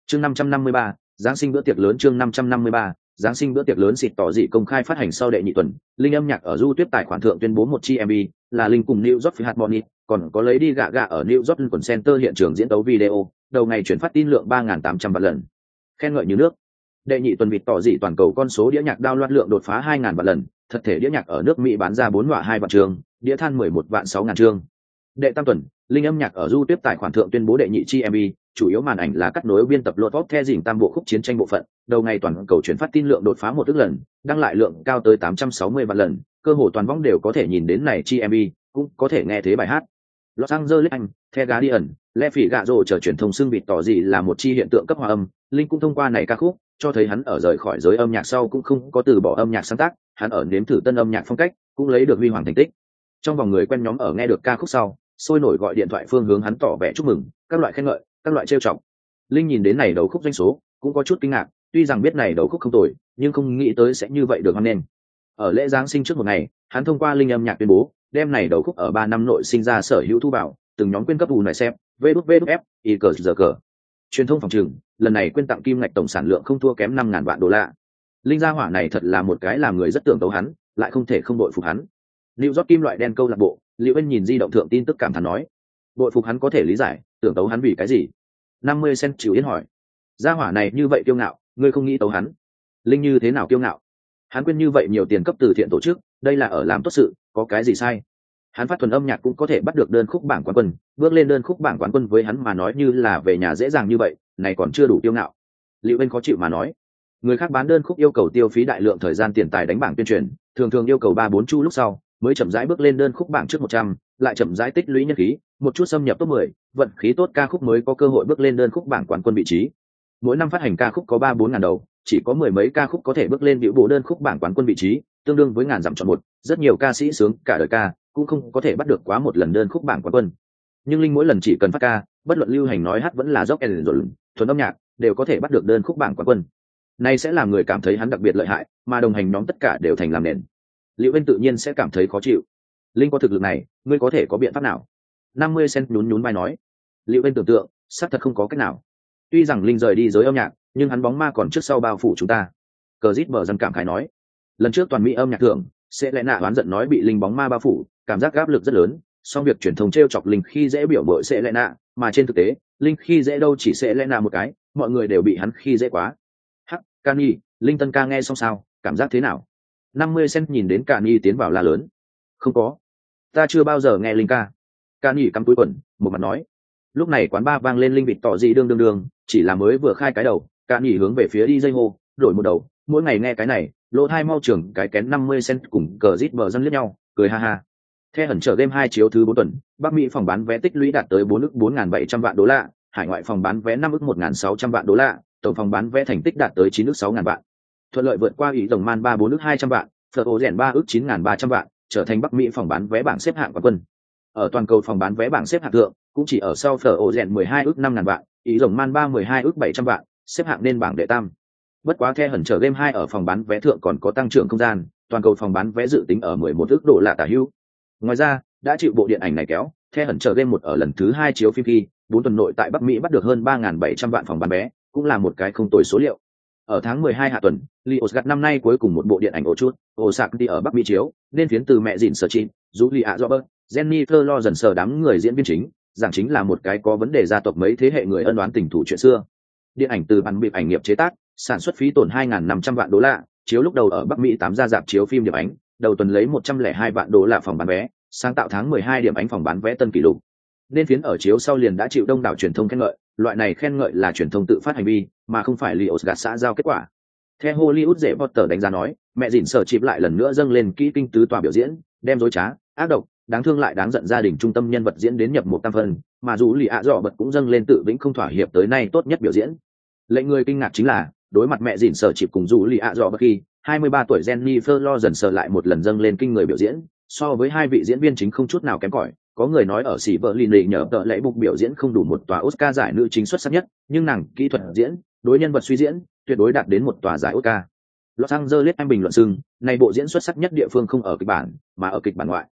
Chương 553, Giáng sinh bữa tiệc lớn. Chương 553, Giáng sinh bữa tiệc lớn. Xịt tỏ dị công khai phát hành sau đệ nhị tuần, Linh âm nhạc ở Du Tuyết tài khoản thượng tuyên bố một chi MV, là Linh cùng New York Philharmonic, còn có Lady Gaga ở New York Lincoln Center hiện trường diễn tấu video, đầu ngày chuyển phát tin lượng 3.800 vạn lần. Khen ngợi như nước. Đệ nhị tuần vịt tỏ dị toàn cầu con số đĩa nhạc download lượng đột phá 2.000 vạn lần, thật thể đĩa nhạc ở nước Mỹ bán ra 4,2 vạn trường, đĩa than 11 vạn 6 ngàn chương. Đệ tam tuần, Linh âm nhạc ở Du Tuyết tài khoản thượng tuyên bố đệ nhị chi MV, chủ yếu màn ảnh là cắt nối biên tập lột top the dỉnh tam bộ khúc chiến tranh bộ phận, đầu ngày toàn cầu chuyển phát tin lượng đột phá 1 ức lần, đăng lại lượng cao tới 860 vạn lần, cơ hồ toàn võng đều có thể nhìn đến này chi MV, cũng có thể nghe thấy bài hát. Los Angeles Anh, The Guardian, Le Figaro chờ truyền thông xưng vịt tỏ gì là một chi hiện tượng cấp hòa âm, Linh cũng thông qua này ca khúc, cho thấy hắn ở rời khỏi giới âm nhạc sau cũng không có từ bỏ âm nhạc sáng tác, hắn ở nếm thử tân âm nhạc phong cách, cũng lấy được huy hoàng thành tích. Trong vòng người quen nhóm ở nghe được ca khúc sau, sôi nổi gọi điện thoại phương hướng hắn tỏ vẻ chúc mừng, các loại khen ngợi, các loại trêu chọc. Linh nhìn đến này đầu khúc doanh số, cũng có chút kinh ngạc, tuy rằng biết này đầu khúc không tồi, nhưng không nghĩ tới sẽ như vậy được hoan nghênh. Ở lễ Giáng sinh trước một ngày, hắn thông qua Linh âm nhạc tuyên bố, đem này đầu khúc ở 3 năm nội sinh ra sở hữu thu vào, từng nhóm quyên cấp ù này xem, VWF, ICG. Truyền thông phòng trừng, lần này quyên tặng kim ngạch tổng sản lượng không thua kém 5.000 vạn đô la. Linh gia hỏa này thật là một cái làm người rất tưởng tấu hắn, lại không thể không đội phục hắn. New York kim loại đen câu lạc bộ, Liệu Anh nhìn di động thượng tin tức cảm thán nói, đội phục hắn có thể lý giải, tưởng tấu hắn vì cái gì? 50 cent chịu yến hỏi, gia hỏa này như vậy kiêu ngạo, ngươi không nghĩ tấu hắn? Linh như thế nào kiêu ngạo? Hắn quên như vậy nhiều tiền cấp từ thiện tổ chức, đây là ở làm tốt sự, có cái gì sai? Hắn phát thuần âm nhạc cũng có thể bắt được đơn khúc bảng quán quân, bước lên đơn khúc bảng quán quân với hắn mà nói như là về nhà dễ dàng như vậy, này còn chưa đủ kiêu ngạo. Liệu Anh khó chịu mà nói, người khác bán đơn khúc yêu cầu tiêu phí đại lượng thời gian tiền tài đánh bảng tuyên truyền, thường thường yêu cầu 3-4 chu lúc sau mới chậm rãi bước lên đơn khúc bảng trước 100, lại chậm rãi tích lũy nhân khí, một chút xâm nhập top 10, vận khí tốt ca khúc mới có cơ hội bước lên đơn khúc bảng quán quân vị trí. Mỗi năm phát hành ca khúc có 3-4 ngàn đầu, chỉ có mười mấy ca khúc có thể bước lên biểu bộ đơn khúc bảng quán quân vị trí, tương đương với ngàn dặm chọn một, rất nhiều ca sĩ sướng cả đời ca cũng không có thể bắt được quá một lần đơn khúc bảng quán quân. Nhưng Linh mỗi lần chỉ cần phát ca, bất luận lưu hành nói hát vẫn là rock and roll, thuần âm nhạc, đều có thể bắt được đơn khúc bảng quán quân. Này sẽ làm người cảm thấy hắn đặc biệt lợi hại, mà đồng hành nhóm tất cả đều thành làm nền. Liệu Anh tự nhiên sẽ cảm thấy khó chịu. Linh có thực lực này, ngươi có thể có biện pháp nào? 50 cent nhún vai nói. Liệu Anh tưởng tượng, xác thật không có cách nào. Tuy rằng Linh rời đi giới âm nhạc, nhưng hắn bóng ma còn trước sau bao phủ chúng ta. Cờ Dít bờ dân cảm khái nói. Lần trước toàn Mỹ âm nhạc thưởng, sẽ lẽ nạ oán giận nói bị Linh bóng ma bao phủ, cảm giác áp lực rất lớn. Song việc truyền thông trêu chọc Linh khi dễ biểu bội sẽ lẽ nạ, mà trên thực tế, Linh khi dễ đâu chỉ sẽ lẽ nạ một cái, mọi người đều bị hắn khi dễ quá. Hắc, Cani, Linh tân ca nghe xong sao, cảm giác thế nào? 50 cent nhìn đến Cani tiến vào la lớn. Không có, ta chưa bao giờ nghe Linh ca. Cani cắm túi quần, một mặt nói. Lúc này quán bar vang lên Linh vịt tỏ dị đương, chỉ là mới vừa khai cái đầu, Cani hướng về phía đi dây hô, đổi một đầu, mỗi ngày nghe cái này, lỗ thai mau trưởng cái kén 50 cent cùng cờ rít bờ dân liếc nhau, cười ha ha. The hẩn trở game 2 chiếu thứ 4 tuần, Bắc Mỹ phòng bán vé tích lũy đạt tới 4 ức 4.700 vạn đô la, hải ngoại phòng bán vé 5 ức 1.600 vạn đô la, tổng phòng bán vé thành tích đạt tới 9 ức 6.000 vạn. Thuận lợi vượt qua ý rồng man 3-4 ức 200 vạn, phở ổ rèn 3 ức 9.300 vạn, trở thành Bắc Mỹ phòng bán vé bảng xếp hạng quán quân. Ở toàn cầu phòng bán vé bảng xếp hạng thượng, cũng chỉ ở sau phở ổ rèn 12 ức 5.000 vạn, ý rồng man 12 ức 700 vạn, xếp hạng nên bảng đệ tam. Bất quá The hẩn trở game 2 ở phòng bán vé thượng còn có tăng trưởng không gian, toàn cầu phòng bán vé dự tính ở 11 ức đô la tả hữu. Ngoài ra, đã chịu bộ điện ảnh này kéo, The hẩn trở game 1 ở lần thứ 2 chiếu phim khi, 4 tuần nội tại Bắc Mỹ bắt được hơn 3.700 vạn phòng bán vé, cũng là một cái không tồi số liệu. Ở tháng 12 hạ tuần, Lionsgate năm nay cuối cùng một bộ điện ảnh ổ chút, Osaka ở Bắc Mỹ chiếu, nên phiến từ mẹ dịn sở chim, Julia Roberts, Jennifer Lawrence đám người diễn viên chính, giảng chính là một cái có vấn đề gia tộc mấy thế hệ người ân oán tình thủ chuyện xưa. Điện ảnh từ bản bịp ảnh nghiệp chế tác, sản xuất phí tổn 2.500 vạn đô la, chiếu lúc đầu ở Bắc Mỹ 8 gia rạp chiếu phim điểm ánh, đầu tuần lấy 102 vạn đô la phòng bán vé, sáng tạo tháng 12 điểm ánh phòng bán vé tân kỷ lục. Nên phiến ở chiếu sau liền đã chịu đông đảo truyền thông khen ngợi, loại này khen ngợi là truyền thông tự phát hành vi, mà không phải Lionsgate xã giao kết quả. Theo Hollywood dễ Potter đánh giá nói, mẹ dịn sở chịp lại lần nữa dâng lên kỹ kinh tứ tòa biểu diễn, đem dối trá, ác độc, đáng thương lại đáng giận gia đình trung tâm nhân vật diễn đến nhập một tam phân, mà dù lì ạ dọ bật cũng dâng lên tự vĩnh không thỏa hiệp tới nay tốt nhất biểu diễn. Lệnh người kinh ngạc chính là, đối mặt mẹ dịn sở chịp cùng dù lì ạ dọ bật khi 23 tuổi Jennifer Lawrence lại một lần dâng lên kinh người biểu diễn, so với hai vị diễn viên chính không chút nào kém cỏi. Có người nói ở xỉ vợ lì nhờ tợ lễ bục biểu diễn không đủ một tòa Oscar giải nữ chính xuất sắc nhất, nhưng nàng kỹ thuật diễn, đối nhân vật suy diễn, tuyệt đối đạt đến một tòa giải Oscar. Los Angeles Anh bình luận xưng, này bộ diễn xuất sắc nhất địa phương không ở kịch bản, mà ở kịch bản ngoại.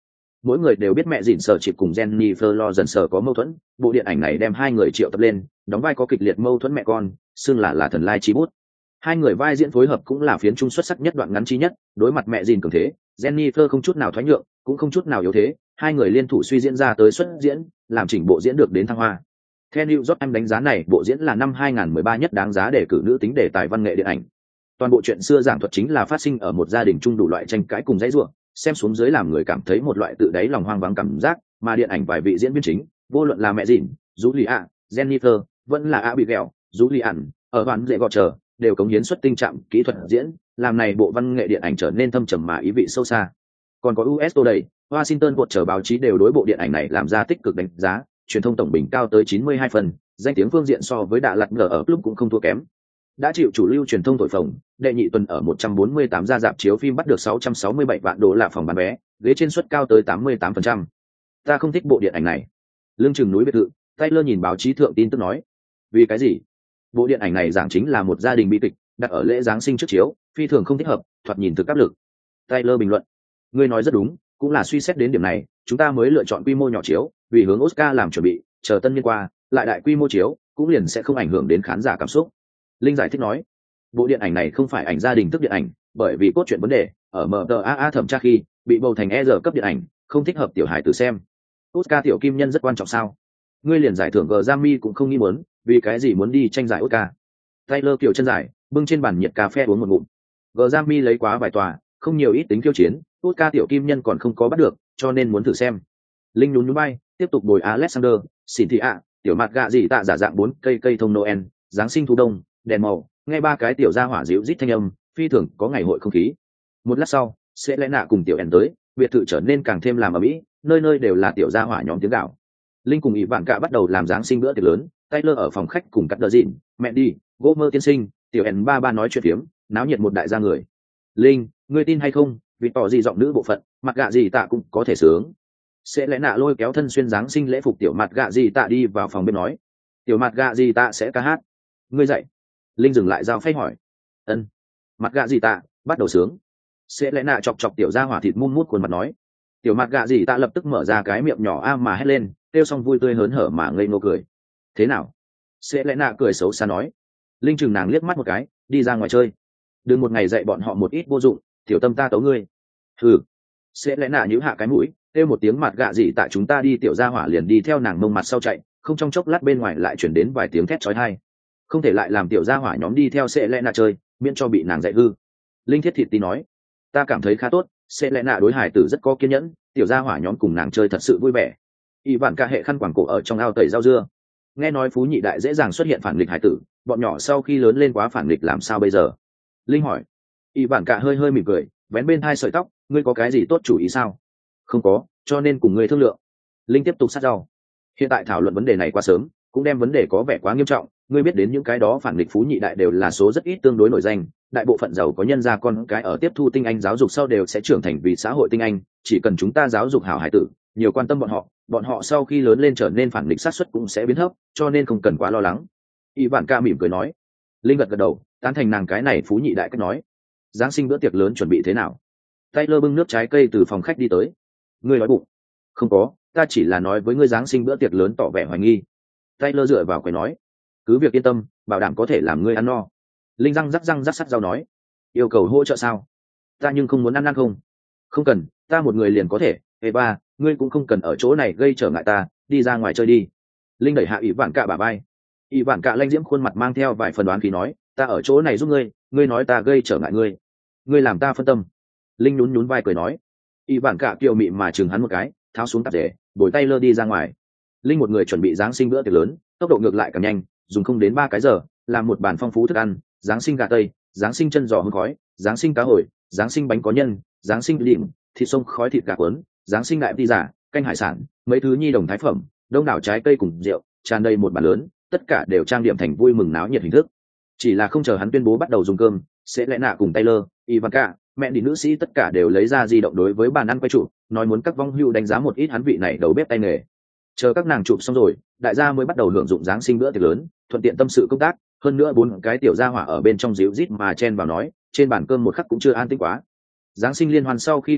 Mỗi người đều biết mẹ dìn sở chịp cùng Jennifer Lawrence có mâu thuẫn, bộ điện ảnh này đem hai người triệu tập lên, đóng vai có kịch liệt mâu thuẫn mẹ con, xưng là thần lai chi bút. Hai người vai diễn phối hợp cũng là phiến trung xuất sắc nhất đoạn ngắn chi nhất, đối mặt mẹ dìn cường thế, Jennifer không chút nào thoái nhượng, cũng không chút nào yếu thế, hai người liên thủ suy diễn ra tới xuất diễn, làm chỉnh bộ diễn được đến thăng hoa. Theo New York Times đánh giá này, bộ diễn là năm 2013 nhất đáng giá để cử nữ tính đề tài văn nghệ điện ảnh. Toàn bộ chuyện xưa giảng thuật chính là phát sinh ở một gia đình chung đủ loại tranh cãi cùng dãy rủa, xem xuống dưới làm người cảm thấy một loại tự đáy lòng hoang vắng cảm giác, mà điện ảnh vài vị diễn viên chính, vô luận là mẹ dìn, Julia, Jennifer, vẫn là Abigail, Julian, ở hoàn dễ gọt chờ, đều cống hiến xuất tinh trạng kỹ thuật diễn, làm này bộ văn nghệ điện ảnh trở nên thâm trầm mà ý vị sâu xa. Còn có US Today, Washington Post chờ báo chí đều đối bộ điện ảnh này làm ra tích cực đánh giá, truyền thông tổng bình cao tới 92 phần, danh tiếng phương diện so với Đà Lạt ngờ ở lúc cũng không thua kém. Đã chịu chủ lưu truyền thông thổi phồng, đệ nhị tuần ở 148 gia rạp chiếu phim bắt được 667 vạn đô la phòng bán vé, ghế trên suất cao tới 88%. Ta không thích bộ điện ảnh này. Lương chừng núi biệt thự, Taylor nhìn báo chí thượng tin tức nói. Vì cái gì? Bộ điện ảnh này giảng chính là một gia đình bi kịch, đặt ở lễ Giáng sinh trước chiếu, phi thường không thích hợp, thoạt nhìn thực áp lực. Taylor bình luận. Ngươi nói rất đúng, cũng là suy xét đến điểm này, chúng ta mới lựa chọn quy mô nhỏ chiếu, vì hướng Oscar làm chuẩn bị, chờ tân niên qua, lại đại quy mô chiếu, cũng liền sẽ không ảnh hưởng đến khán giả cảm xúc. Linh giải thích nói, bộ điện ảnh này không phải ảnh gia đình tức điện ảnh, bởi vì cốt truyện vấn đề, ở MTAA thẩm tra khi bị bầu thành E cấp điện ảnh, không thích hợp tiểu hài tử xem. Oscar tiểu kim nhân rất quan trọng sao? Ngươi liền giải thưởng Grammy cũng không nghĩ muốn, vì cái gì muốn đi tranh giải Oscar? Taylor kiểu chân giải, bưng trên bàn nhiệt cà phê uống một ngụm. Grammy lấy quá vài tòa, không nhiều ít tính khiêu chiến, Oscar tiểu kim nhân còn không có bắt được, cho nên muốn thử xem. Linh nhún nhún bay, tiếp tục bồi Alexander, Cynthia, tiểu mặt gạ gì tạ giả dạng 4 cây thông Noel, Giáng sinh thu đông, đèn màu, nghe ba cái tiểu gia hỏa dịu rít thanh âm, phi thường có ngày hội không khí. Một lát sau, sẽ lẽ nạ cùng tiểu ẻn tới, biệt thự trở nên càng thêm làm ở mỹ, nơi nơi đều là tiểu gia hỏa nhóm tiếng gạo. Linh cùng ỷ vạn cả bắt đầu làm Giáng sinh bữa tiệc lớn, Taylor ở phòng khách cùng cắt đờ dịn, mẹ đi, Gomer tiên sinh, tiểu ẻn ba nói chuyện phiếm, náo nhiệt một đại gia người. Linh, ngươi tin hay không, vì tỏ gì giọng nữ bộ phận, mặt gạ gì tạ cũng có thể sướng. Sẽ lẽ nạ lôi kéo thân xuyên Giáng sinh lễ phục tiểu mặt gạ gì tạ đi vào phòng bếp nói, tiểu mặt gạ gì tạ sẽ ca hát. Ngươi dậy. Linh dừng lại giao phay hỏi. Ân. Mặt gạ gì tạ bắt đầu sướng. Sẽ lẽ nạ chọc chọc tiểu gia hỏa thịt mum mút khuôn mặt nói, tiểu mặt gạ gì tạ lập tức mở ra cái miệng nhỏ a mà hét lên, kêu xong vui tươi hớn hở mà ngây ngô cười. Thế nào? Sẽ lẽ nạ cười xấu xa nói. Linh chừng nàng liếc mắt một cái, đi ra ngoài chơi. Đừng một ngày dạy bọn họ một ít vô dụng, tiểu tâm ta tấu ngươi. Ừ. Sẽ lẽ nạ nhíu hạ cái mũi, kêu một tiếng mặt gạ gì tạ chúng ta đi, tiểu gia hỏa liền đi theo nàng mông mặt sau chạy, không trong chốc lát bên ngoài lại chuyển đến vài tiếng thét chói tai. Không thể lại làm tiểu gia hỏa nhóm đi theo sẽ lẽ nạ chơi, miễn cho bị nàng dạy hư. Linh thiết thịt tí nói, ta cảm thấy khá tốt, sẽ lẽ nạ đối hải tử rất có kiên nhẫn, tiểu gia hỏa nhóm cùng nàng chơi thật sự vui vẻ. Y vạn cả hệ khăn quàng cổ ở trong ao tẩy rau dưa. Nghe nói phú nhị đại dễ dàng xuất hiện phản nghịch hải tử, bọn nhỏ sau khi lớn lên quá phản nghịch làm sao bây giờ? Linh hỏi. Y vạn cả hơi mỉm cười, vén bên hai sợi tóc, ngươi có cái gì tốt chủ ý sao? Không có, cho nên cùng ngươi thương lượng. Linh tiếp tục sát rau. Hiện tại thảo luận vấn đề này quá sớm, cũng đem vấn đề có vẻ quá nghiêm trọng. Ngươi biết đến những cái đó phản nghịch phú nhị đại đều là số rất ít tương đối nổi danh, đại bộ phận giàu có nhân gia con cái ở tiếp thu tinh anh giáo dục sau đều sẽ trưởng thành vì xã hội tinh anh, chỉ cần chúng ta giáo dục hảo hải tử, nhiều quan tâm bọn họ sau khi lớn lên trở nên phản nghịch xác suất cũng sẽ biến thấp, cho nên không cần quá lo lắng. Y Vạn Ca mỉm cười nói. Linh gật đầu, tán thành nàng cái này phú nhị đại cách nói. Giáng sinh bữa tiệc lớn chuẩn bị thế nào? Taylor bưng nước trái cây từ phòng khách đi tới. Ngươi nói bụng? Không có, ta chỉ là nói với ngươi Giáng sinh bữa tiệc lớn tỏ vẻ hoài nghi. Taylor dựa vào quầy nói, cứ việc yên tâm, bảo đảm có thể làm ngươi ăn no. Linh răng rắc sắt rau nói, yêu cầu hỗ trợ sao? Ta nhưng không muốn ăn không? Không cần, ta một người liền có thể. Eva, ngươi cũng không cần ở chỗ này gây trở ngại ta, đi ra ngoài chơi đi. Linh đẩy hạ ỷ vạn cạ bả vai. ỷ vạn cạ lanh diễm khuôn mặt mang theo vài phần đoán khí nói, ta ở chỗ này giúp ngươi, ngươi nói ta gây trở ngại ngươi, ngươi làm ta phân tâm. Linh nhún vai cười nói. ỷ vạn cạ kiều mị mà chừng hắn một cái, tháo xuống tạp dề, bồi tay lơ đi ra ngoài. Linh một người chuẩn bị Giáng sinh bữa tiệc lớn, tốc độ ngược lại càng nhanh, dùng không đến 3 cái giờ, làm một bàn phong phú thức ăn, Giáng sinh gà tây, Giáng sinh chân giò hương khói, Giáng sinh cá hồi, Giáng sinh bánh có nhân, Giáng sinh lịm, thịt sông khói thịt gà cuốn, Giáng sinh đại pizza, canh hải sản, mấy thứ nhi đồng thái phẩm, đông đảo trái cây cùng rượu, tràn đầy một bàn lớn, tất cả đều trang điểm thành vui mừng náo nhiệt hình thức. Chỉ là không chờ hắn tuyên bố bắt đầu dùng cơm, sẽ lẽ nạ cùng Taylor, Ivanka, mẹ đi nữ sĩ tất cả đều lấy ra di động đối với bàn ăn quay chụp, nói muốn các vong hưu đánh giá một ít hắn vị này đầu bếp tay nghề. Chờ các nàng chụp xong rồi, đại gia mới bắt đầu hưởng dụng Giáng sinh bữa tiệc lớn, thuận tiện tâm sự công tác. Hơn nữa 4 cái tiểu gia hỏa ở bên trong díu rít mà chen vào nói, trên bàn cơm một khắc cũng chưa an tĩnh quá. Giáng sinh liên hoan sau khi kết thúc,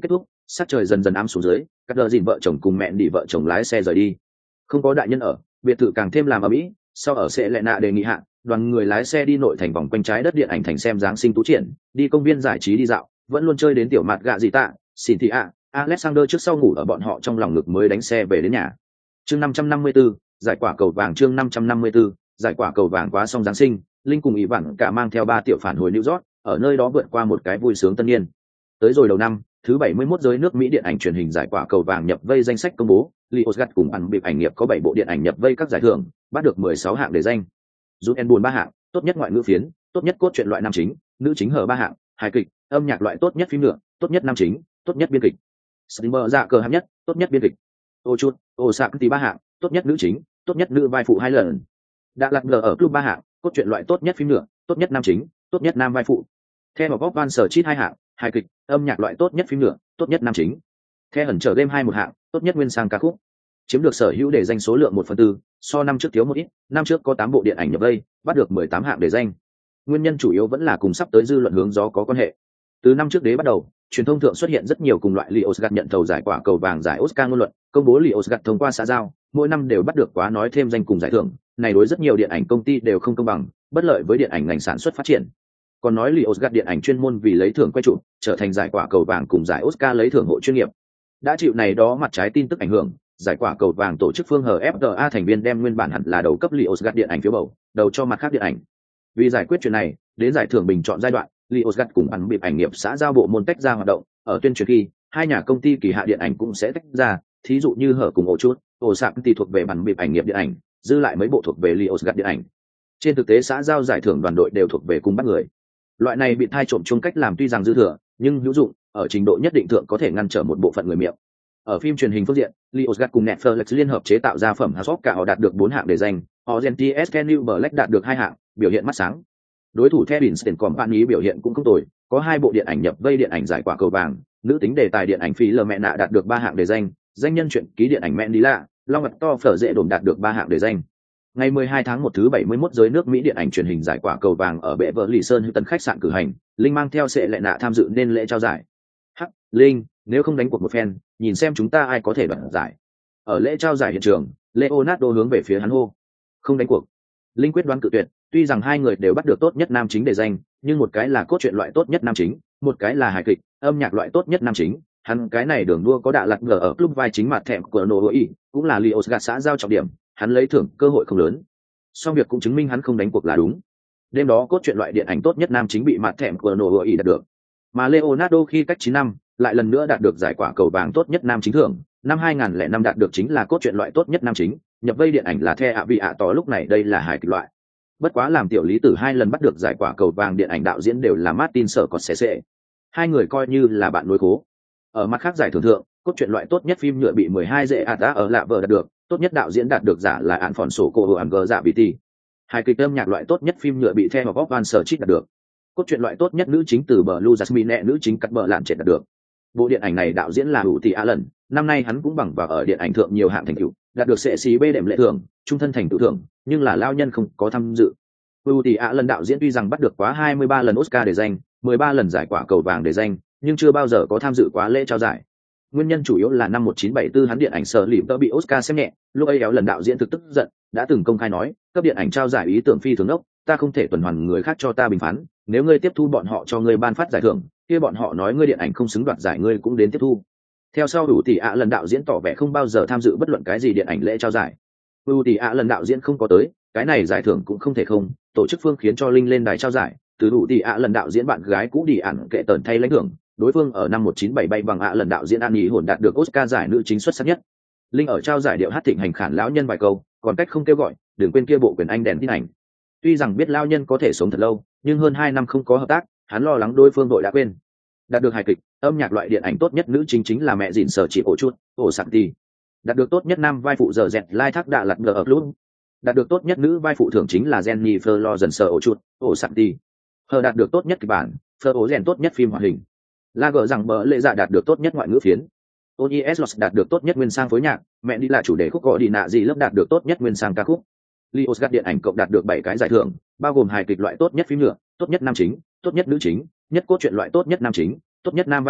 sắc trời dần dần ám xuống dưới, các đờ dìn vợ chồng cùng mẹ đi vợ chồng lái xe rời đi. Không có đại nhân ở, biệt thự càng thêm làm ở mỹ. Sau ở sẽ lệ nạ đề nghị hạn, đoàn người lái xe đi nội thành vòng quanh trái đất điện ảnh thành xem giáng sinh tú triển, đi công viên giải trí đi dạo, vẫn luôn chơi đến tiểu mặt gạ gì tạ, xin thị ạ, Alexander trước sau ngủ ở bọn họ trong lòng ngực mới đánh xe về đến nhà. Chương 554, giải quả cầu vàng. Chương 554, giải quả cầu vàng. Quá xong giáng sinh, Linh cùng ý vặn cả mang theo 3 tiểu phản hồi New York, ở nơi đó vượt qua một cái vui sướng tân niên. Tới rồi đầu năm, thứ 71 giới nước Mỹ điện ảnh truyền hình giải quả cầu vàng nhập vây danh sách công bố, Lionsgate cùng ăn bịp ảnh nghiệp có 7 bộ điện ảnh nhập vây các giải thưởng, bắt được 16 hạng đề danh. Rút buồn 3 hạng, tốt nhất ngoại ngữ phiến, tốt nhất cốt truyện loại nam chính, nữ chính hở 3 hạng, hài kịch, âm nhạc loại tốt nhất phim nhựa, tốt nhất nam chính, tốt nhất biên kịch. Streamer dạ cờ hạng nhất, tốt nhất biên kịch. Ô chút, ô sạc tí 3 hạng, tốt nhất nữ chính, tốt nhất nữ vai phụ 2 lần. Đã lạc lờ ở club 3 hạng, cốt truyện loại tốt nhất phim nhựa, tốt nhất nam chính, tốt nhất nam vai phụ. Theo vào Van sở chít 2 hạng, hài kịch, âm nhạc loại tốt nhất phim nhựa, tốt nhất nam chính. Theo hẩn trở game 2 1 hạng, tốt nhất nguyên sang ca khúc. Chiếm được sở hữu đề danh số lượng 1/4, so năm trước thiếu một ít, năm trước có 8 bộ điện ảnh nhập vây, bắt được 18 hạng đề danh. Nguyên nhân chủ yếu vẫn là cùng sắp tới dư luận hướng gió có quan hệ. Từ năm trước đế bắt đầu, truyền thông thượng xuất hiện rất nhiều cùng loại Lionsgate nhận thầu giải quả cầu vàng giải Oscar ngôn luận, công bố Lionsgate thông qua xã giao, mỗi năm đều bắt được quá nói thêm danh cùng giải thưởng, này đối rất nhiều điện ảnh công ty đều không công bằng, bất lợi với điện ảnh ngành sản xuất phát triển. Còn nói Lionsgate điện ảnh chuyên môn vì lấy thưởng quay trụ, trở thành giải quả cầu vàng cùng giải Oscar lấy thưởng hộ chuyên nghiệp. Đã chịu này đó mặt trái tin tức ảnh hưởng, giải quả cầu vàng tổ chức phương hờ FDA thành viên đem nguyên bản hẳn là đầu cấp Lionsgate điện ảnh phiếu bầu, đầu cho mặt khác điện ảnh. Vì giải quyết chuyện này, đến giải thưởng bình chọn giai đoạn, Lionsgate cùng ăn bịp ảnh nghiệp xã giao bộ môn tách ra hoạt động, ở tuyên truyền khi, hai nhà công ty kỳ hạ điện ảnh cũng sẽ tách ra, thí dụ như hở cùng ổ chút, ổ sạc thì thuộc về ăn bịp ảnh nghiệp điện ảnh, dư lại mấy bộ thuộc về Lionsgate điện ảnh. Trên thực tế xã giao giải thưởng đoàn đội đều thuộc về cùng bắt người. Loại này bị thai trộm chung cách làm tuy rằng dư thừa, nhưng hữu dụng, ở trình độ nhất định thượng có thể ngăn trở một bộ phận người miệng. Ở phim truyền hình phương diện, Lionsgate cùng Netflix liên hợp chế tạo ra phẩm House of cả họ đạt được 4 hạng đề danh, Orgenti New Black đạt được 2 hạng, biểu hiện mắt sáng. Đối thủ The Winston Company biểu hiện cũng không tồi, có 2 bộ điện ảnh nhập vây điện ảnh giải quả cầu vàng, nữ tính đề tài điện ảnh Phi Lờ Mẹ Nạ đạt được 3 hạng đề danh, danh nhân truyện ký điện ảnh Mandela, Long Mặt To Phở Dễ Đồn đạt được 3 hạng đề danh. Ngày 12 tháng 1 thứ 71 giới nước Mỹ điện ảnh truyền hình giải quả cầu vàng ở Beverly Sơn Hilton khách sạn cử hành, Linh mang theo Sệ Lệ Nạ tham dự nên lễ trao giải. Hắc, Linh, nếu không đánh cuộc một phen, nhìn xem chúng ta ai có thể đoạt giải. Ở lễ trao giải hiện trường, Leonardo hướng về phía hắn hô. Không đánh cuộc. Linh quyết đoán cự tuyệt, tuy rằng hai người đều bắt được tốt nhất nam chính đề danh, nhưng một cái là cốt truyện loại tốt nhất nam chính, một cái là hài kịch, âm nhạc loại tốt nhất nam chính. Hắn cái này đường đua có đạ lặt ngờ ở club vai chính mặt thẹm của Nooi, cũng là Lionsgate xã giao trọng điểm, hắn lấy thưởng cơ hội không lớn. Song việc cũng chứng minh hắn không đánh cuộc là đúng. Đêm đó cốt truyện loại điện ảnh tốt nhất nam chính bị mặt thẹm của Nooi đạt được, mà Leonardo khi cách 9 năm lại lần nữa đạt được giải quả cầu vàng tốt nhất nam chính thưởng. Năm 2005 đạt được chính là cốt truyện loại tốt nhất nam chính, nhập vây điện ảnh là The ạ vị ạ tỏ lúc này đây là hài kịch loại. Bất quá làm tiểu lý tử 2 lần bắt được giải quả cầu vàng điện ảnh đạo diễn đều là Martin Scorsese. Hai người coi như là bạn nối khố. Ở mặt khác giải thưởng thượng, cốt truyện loại tốt nhất phim nhựa bị 12 dễ ata ở lạ vợ đạt được, tốt nhất đạo diễn đạt được giả là án phòn sổ cổ ản gờ dạ vị tỷ. Hài kịch âm nhạc loại tốt nhất phim nhựa bị theo Bob Van Serchit đạt được. Cốt truyện loại tốt nhất nữ chính từ Blue Jasmine nữ chính cắt bờ lạn trệt đạt được. Bộ điện ảnh này đạo diễn là Woody Allen, năm nay hắn cũng bằng vào ở điện ảnh thượng nhiều hạng thành tựu, đạt được sệ xí bê đệm lệ thưởng, trung thân thành tựu thưởng, nhưng là lao nhân không có tham dự. Woody Allen đạo diễn tuy rằng bắt được quá 23 lần Oscar đề danh, 13 lần giải quả cầu vàng đề danh, nhưng chưa bao giờ có tham dự quá lễ trao giải. Nguyên nhân chủ yếu là năm 1974 hắn điện ảnh Sở Lìm đã bị Oscar xem nhẹ, lúc ấy éo lần đạo diễn thực tức giận, đã từng công khai nói, cấp điện ảnh trao giải ý tưởng phi thường ốc, ta không thể tuần hoàn người khác cho ta bình phán, nếu ngươi tiếp thu bọn họ cho ngươi ban phát giải thưởng, kia bọn họ nói ngươi điện ảnh không xứng đoạt giải ngươi cũng đến tiếp thu. Theo sau Woody Allen đạo diễn tỏ vẻ không bao giờ tham dự bất luận cái gì điện ảnh lễ trao giải. Woody Allen đạo diễn không có tới, cái này giải thưởng cũng không thể không, tổ chức phương khiến cho Linh lên đài trao giải, từ Woody Allen đạo diễn bạn gái cũ đi ẩn kệ tần thay lãnh thưởng, đối phương ở năm 1977 bay bằng Allen đạo diễn An Ý hồn đạt được Oscar giải nữ chính xuất sắc nhất. Linh ở trao giải điệu hát thịnh hành khản lão nhân vài câu, còn cách không kêu gọi, đừng quên kia bộ quyền anh đèn tin ảnh. Tuy rằng biết lão nhân có thể sống thật lâu, nhưng hơn 2 năm không có hợp tác, hắn lo lắng đối phương đội đã quên. Đạt được hài kịch, âm nhạc loại điện ảnh tốt nhất nữ chính là mẹ dìn sở chỉ ổ chút, ổ sạc ti. Đạt được tốt nhất nam vai phụ giờ dẹt lai thác đạ lật ngờ ở lúc. Đạt được tốt nhất nữ vai phụ thưởng chính là Jennifer Lawrence ổ chút, ổ sạc ti. Hờ đạt được tốt nhất kịch bản, Phơ ổ rèn tốt nhất phim hoạt hình. La gờ rằng bờ lệ dạ đạt được tốt nhất ngoại ngữ phiến. Tony Eslos đạt được tốt nhất nguyên sang phối nhạc, mẹ đi là chủ đề khúc gọi đi nạ gì lớp đạt được tốt nhất nguyên sang ca khúc. Lionsgate điện ảnh cộng đạt được 7 cái giải thưởng, bao gồm hài kịch loại tốt nhất phim nhựa, tốt nhất nam chính, tốt nhất nữ chính, nhất cốt truyện loại tốt nhất nam chính, tốt nhất nam vai phụ,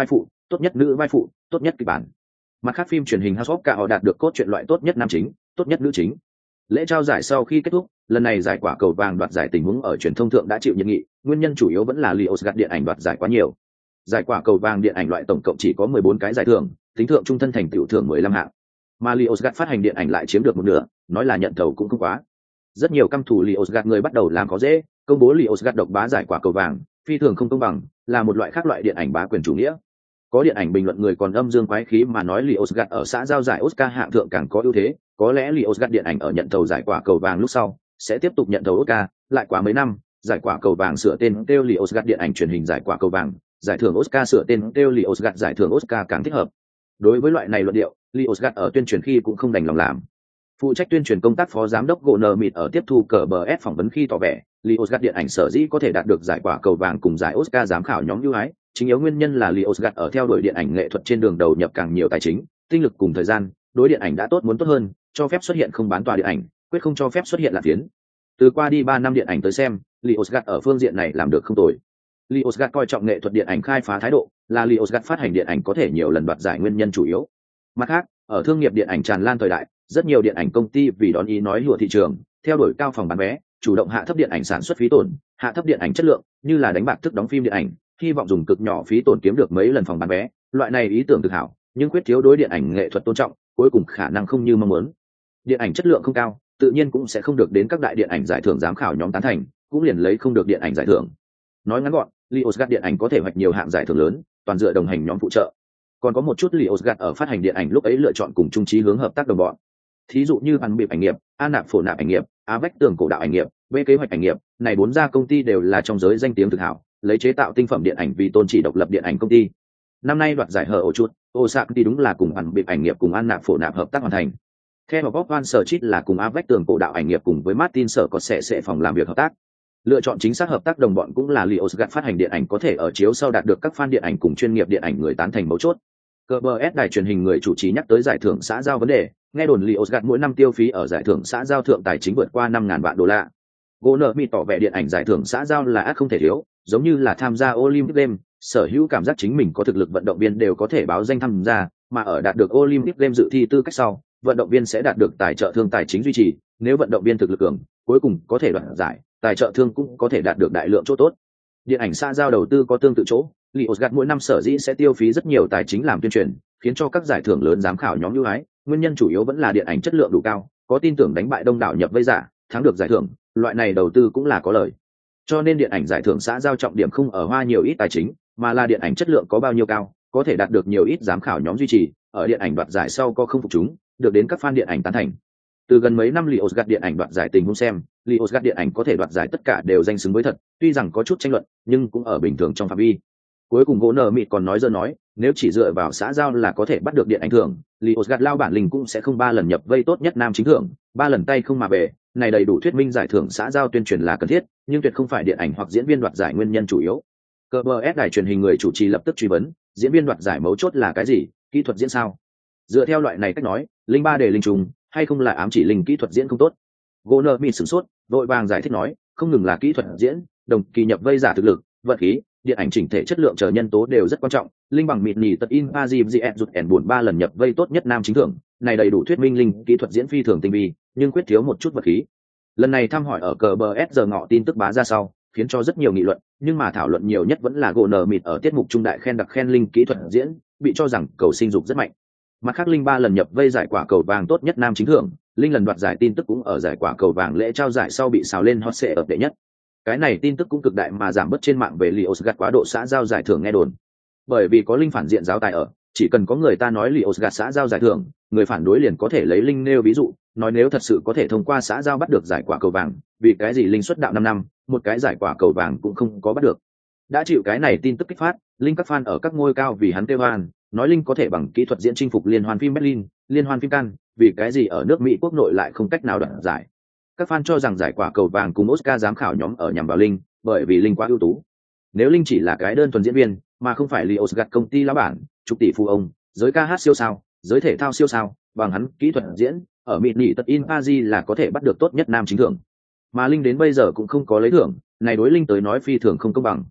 tốt nhất nữ vai phụ, tốt nhất kịch bản. Mặt khác phim truyền hình House of Cards họ đạt được cốt truyện loại tốt nhất nam chính, tốt nhất nữ chính. Lễ trao giải sau khi kết thúc, lần này giải quả cầu vàng đoạt giải tình huống ở truyền thông thượng đã chịu nhiệt nghị, nguyên nhân chủ yếu vẫn là Lionsgate điện ảnh đoạt giải quá nhiều. Giải quả cầu vàng điện ảnh loại tổng cộng chỉ có 14 cái giải thưởng, tính thượng trung thân thành tựu thưởng 15 hạng. Mà Lionsgate phát hành điện ảnh lại chiếm được một nửa, nói là nhận thầu cũng không quá. Rất nhiều căm thù Lionsgate người bắt đầu làm có dễ, công bố Lionsgate độc bá giải quả cầu vàng, phi thường không công bằng, là một loại khác loại điện ảnh bá quyền chủ nghĩa. Có điện ảnh bình luận người còn âm dương quái khí mà nói Lionsgate ở xã giao giải Oscar hạng thượng càng có ưu thế, có lẽ Lionsgate điện ảnh ở nhận thầu giải quả cầu vàng lúc sau sẽ tiếp tục nhận thầu Oscar, lại quá mấy năm, giải quả cầu vàng sửa tên kêu Lionsgate điện ảnh truyền hình giải quả cầu vàng, giải thưởng Oscar sửa tên kêu Lionsgate giải thưởng Oscar càng thích hợp. Đối với loại này luận điệu, Lionsgate ở tuyên truyền khi cũng không đành lòng làm. Phụ trách tuyên truyền công tác phó giám đốc Gunnar Mịt ở tiếp thu cờ bờ S phỏng vấn khi tỏ vẻ, Lionsgate điện ảnh sở dĩ có thể đạt được giải quả cầu vàng cùng giải Oscar giám khảo nhóm ưu ái, chính yếu nguyên nhân là Lionsgate ở theo đuổi điện ảnh nghệ thuật trên đường đầu nhập càng nhiều tài chính, tinh lực cùng thời gian, đối điện ảnh đã tốt muốn tốt hơn, cho phép xuất hiện không bán tòa điện ảnh, quyết không cho phép xuất hiện là phiến. Từ qua đi 3 năm điện ảnh tới xem, Lionsgate ở phương diện này làm được không tồi. Lionsgate coi trọng nghệ thuật điện ảnh khai phá thái độ, là Lionsgate phát hành điện ảnh có thể nhiều lần đoạt giải nguyên nhân chủ yếu. Mặt khác, ở thương nghiệp điện ảnh tràn lan thời đại, rất nhiều điện ảnh công ty vì đón ý nói lùa thị trường, theo đuổi cao phòng bán vé, chủ động hạ thấp điện ảnh sản xuất phí tổn, hạ thấp điện ảnh chất lượng, như là đánh bạc thức đóng phim điện ảnh, hy vọng dùng cực nhỏ phí tổn kiếm được mấy lần phòng bán vé. Loại này ý tưởng thực hảo, nhưng quyết thiếu đối điện ảnh nghệ thuật tôn trọng, cuối cùng khả năng không như mong muốn. Điện ảnh chất lượng không cao, tự nhiên cũng sẽ không được đến các đại điện ảnh giải thưởng giám khảo nhóm tán thành, cũng liền lấy không được điện ảnh giải thưởng. Nói ngắn gọn, Lionsgate điện ảnh có thể hoạch nhiều hạng giải thưởng lớn, toàn dựa đồng hành nhóm phụ trợ. Còn có một chút Lionsgate ở phát hành điện ảnh lúc ấy lựa chọn cùng chung chí hướng hợp tác đồng bọn. Thí dụ như Văn Bịp ảnh nghiệp, A Nạp Phổ Nạp ảnh nghiệp, A Vách Tường Cổ Đạo ảnh nghiệp, B Kế hoạch ảnh nghiệp, này 4 gia công ty đều là trong giới danh tiếng thực hảo, lấy chế tạo tinh phẩm điện ảnh vì tôn chỉ độc lập điện ảnh công ty. Năm nay đoạt giải hở ổ chút, Osaka thì đúng là cùng Văn Bịp ảnh nghiệp cùng A Nạp Phổ Nạp hợp tác hoàn thành. Theo Bob Van Serchit là cùng A Vách Tường Cổ Đạo ảnh nghiệp cùng với Martin Sở có sẽ phòng làm việc hợp tác. Lựa chọn chính xác hợp tác đồng bọn cũng là Lionsgate phát hành điện ảnh có thể ở chiếu sau đạt được các fan điện ảnh cùng chuyên nghiệp điện ảnh người tán thành mấu chốt. CBS đài truyền hình người chủ trì nhắc tới giải thưởng xã giao vấn đề, nghe đồn Lionsgate mỗi năm tiêu phí ở giải thưởng xã giao thượng tài chính vượt qua 5.000 vạn đô la. Gunnar Mịt tỏ vẻ điện ảnh giải thưởng xã giao là ắt không thể thiếu, giống như là tham gia Olympic Games, sở hữu cảm giác chính mình có thực lực vận động viên đều có thể báo danh tham gia, mà ở đạt được Olympic Games dự thi tư cách sau, vận động viên sẽ đạt được tài trợ thương tài chính duy trì, nếu vận động viên thực lực cường, cuối cùng có thể đoạt giải, tài trợ thương cũng có thể đạt được đại lượng chỗ tốt. Điện ảnh xã giao đầu tư có tương tự chỗ, Lionsgate mỗi năm sở dĩ sẽ tiêu phí rất nhiều tài chính làm tuyên truyền, khiến cho các giải thưởng lớn giám khảo nhóm ưu ái, nguyên nhân chủ yếu vẫn là điện ảnh chất lượng đủ cao, có tin tưởng đánh bại đông đảo nhập vây giả, thắng được giải thưởng, loại này đầu tư cũng là có lời. Cho nên điện ảnh giải thưởng xã giao trọng điểm không ở hoa nhiều ít tài chính, mà là điện ảnh chất lượng có bao nhiêu cao, có thể đạt được nhiều ít giám khảo nhóm duy trì, ở điện ảnh đoạt giải sau có không phục chúng, được đến các fan điện ảnh tán thành. Từ gần mấy năm Lionsgate điện ảnh đoạt giải tình huống xem, Lionsgate điện ảnh có thể đoạt giải tất cả đều danh xứng với thật, tuy rằng có chút tranh luận, nhưng cũng ở bình thường trong phạm vi. Cuối cùng Gunnar Mịt còn nói nếu chỉ dựa vào xã giao là có thể bắt được điện ảnh thưởng, Lionsgate lao bản lĩnh cũng sẽ không 3 lần nhập vây tốt nhất nam chính thưởng, 3 lần tay không mà về, này đầy đủ thuyết minh giải thưởng xã giao tuyên truyền là cần thiết, nhưng tuyệt không phải điện ảnh hoặc diễn viên đoạt giải nguyên nhân chủ yếu. CBS đài truyền hình người chủ trì lập tức truy vấn, diễn viên đoạt giải mấu chốt là cái gì, kỹ thuật diễn sao? Dựa theo loại này cách nói, linh ba đề linh trùng, hay không là ám chỉ linh kỹ thuật diễn không tốt? Gunnar Mịt sửng sốt, vội vàng giải thích nói, không ngừng là kỹ thuật diễn, đồng kỳ nhập vây giả thực lực, vận khí, điện ảnh chỉnh thể chất lượng chờ nhân tố đều rất quan trọng. Linh bằng mịt nhì tật in Paziv rụt ẻn buồn 3 lần nhập vây tốt nhất nam chính thưởng, này đầy đủ thuyết minh linh kỹ thuật diễn phi thường tinh vi, nhưng quyết thiếu một chút vật khí. Lần này thăm hỏi ở CBS giờ ngọ tin tức bá ra sau, khiến cho rất nhiều nghị luận, nhưng mà thảo luận nhiều nhất vẫn là Gunnar Mịt ở tiết mục trung đại khen đặc khen linh kỹ thuật diễn, bị cho rằng cầu sinh dục rất mạnh. Mặt khác linh 3 lần nhập vây giải quả cầu vàng tốt nhất nam chính thưởng, linh lần đoạt giải tin tức cũng ở giải quả cầu vàng lễ trao giải sau bị xào lên hot seat ở đệ nhất. Cái này tin tức cũng cực đại mà giảm bớt trên mạng về Lionsgate quá độ xã giao giải thưởng nghe đồn. Bởi vì có linh phản diện giáo tài ở, chỉ cần có người ta nói Lionsgate xã giao giải thưởng, người phản đối liền có thể lấy linh nêu ví dụ, nói nếu thật sự có thể thông qua xã giao bắt được giải quả cầu vàng, vì cái gì linh xuất đạo 5 năm, một cái giải quả cầu vàng cũng không có bắt được. Đã chịu cái này tin tức kích phát, linh các fan ở các ngôi cao vì hắn kêu hoan, nói linh có thể bằng kỹ thuật diễn chinh phục liên hoan phim Berlin, liên hoan phim Cannes, vì cái gì ở nước Mỹ quốc nội lại không cách nào đoạt giải. Các fan cho rằng giải quả cầu vàng cùng Oscar giám khảo nhóm ở nhằm vào linh, bởi vì linh quá ưu tú. Nếu linh chỉ là cái đơn thuần diễn viên, mà không phải Lionsgate công ty lão bản, chục tỷ phú ông, giới ca hát siêu sao, giới thể thao siêu sao, bằng hắn kỹ thuật diễn, ở mịt nỉ tật in Paris là có thể bắt được tốt nhất nam chính thưởng. Mà linh đến bây giờ cũng không có lấy thưởng, này đối linh tới nói phi thường không công bằng.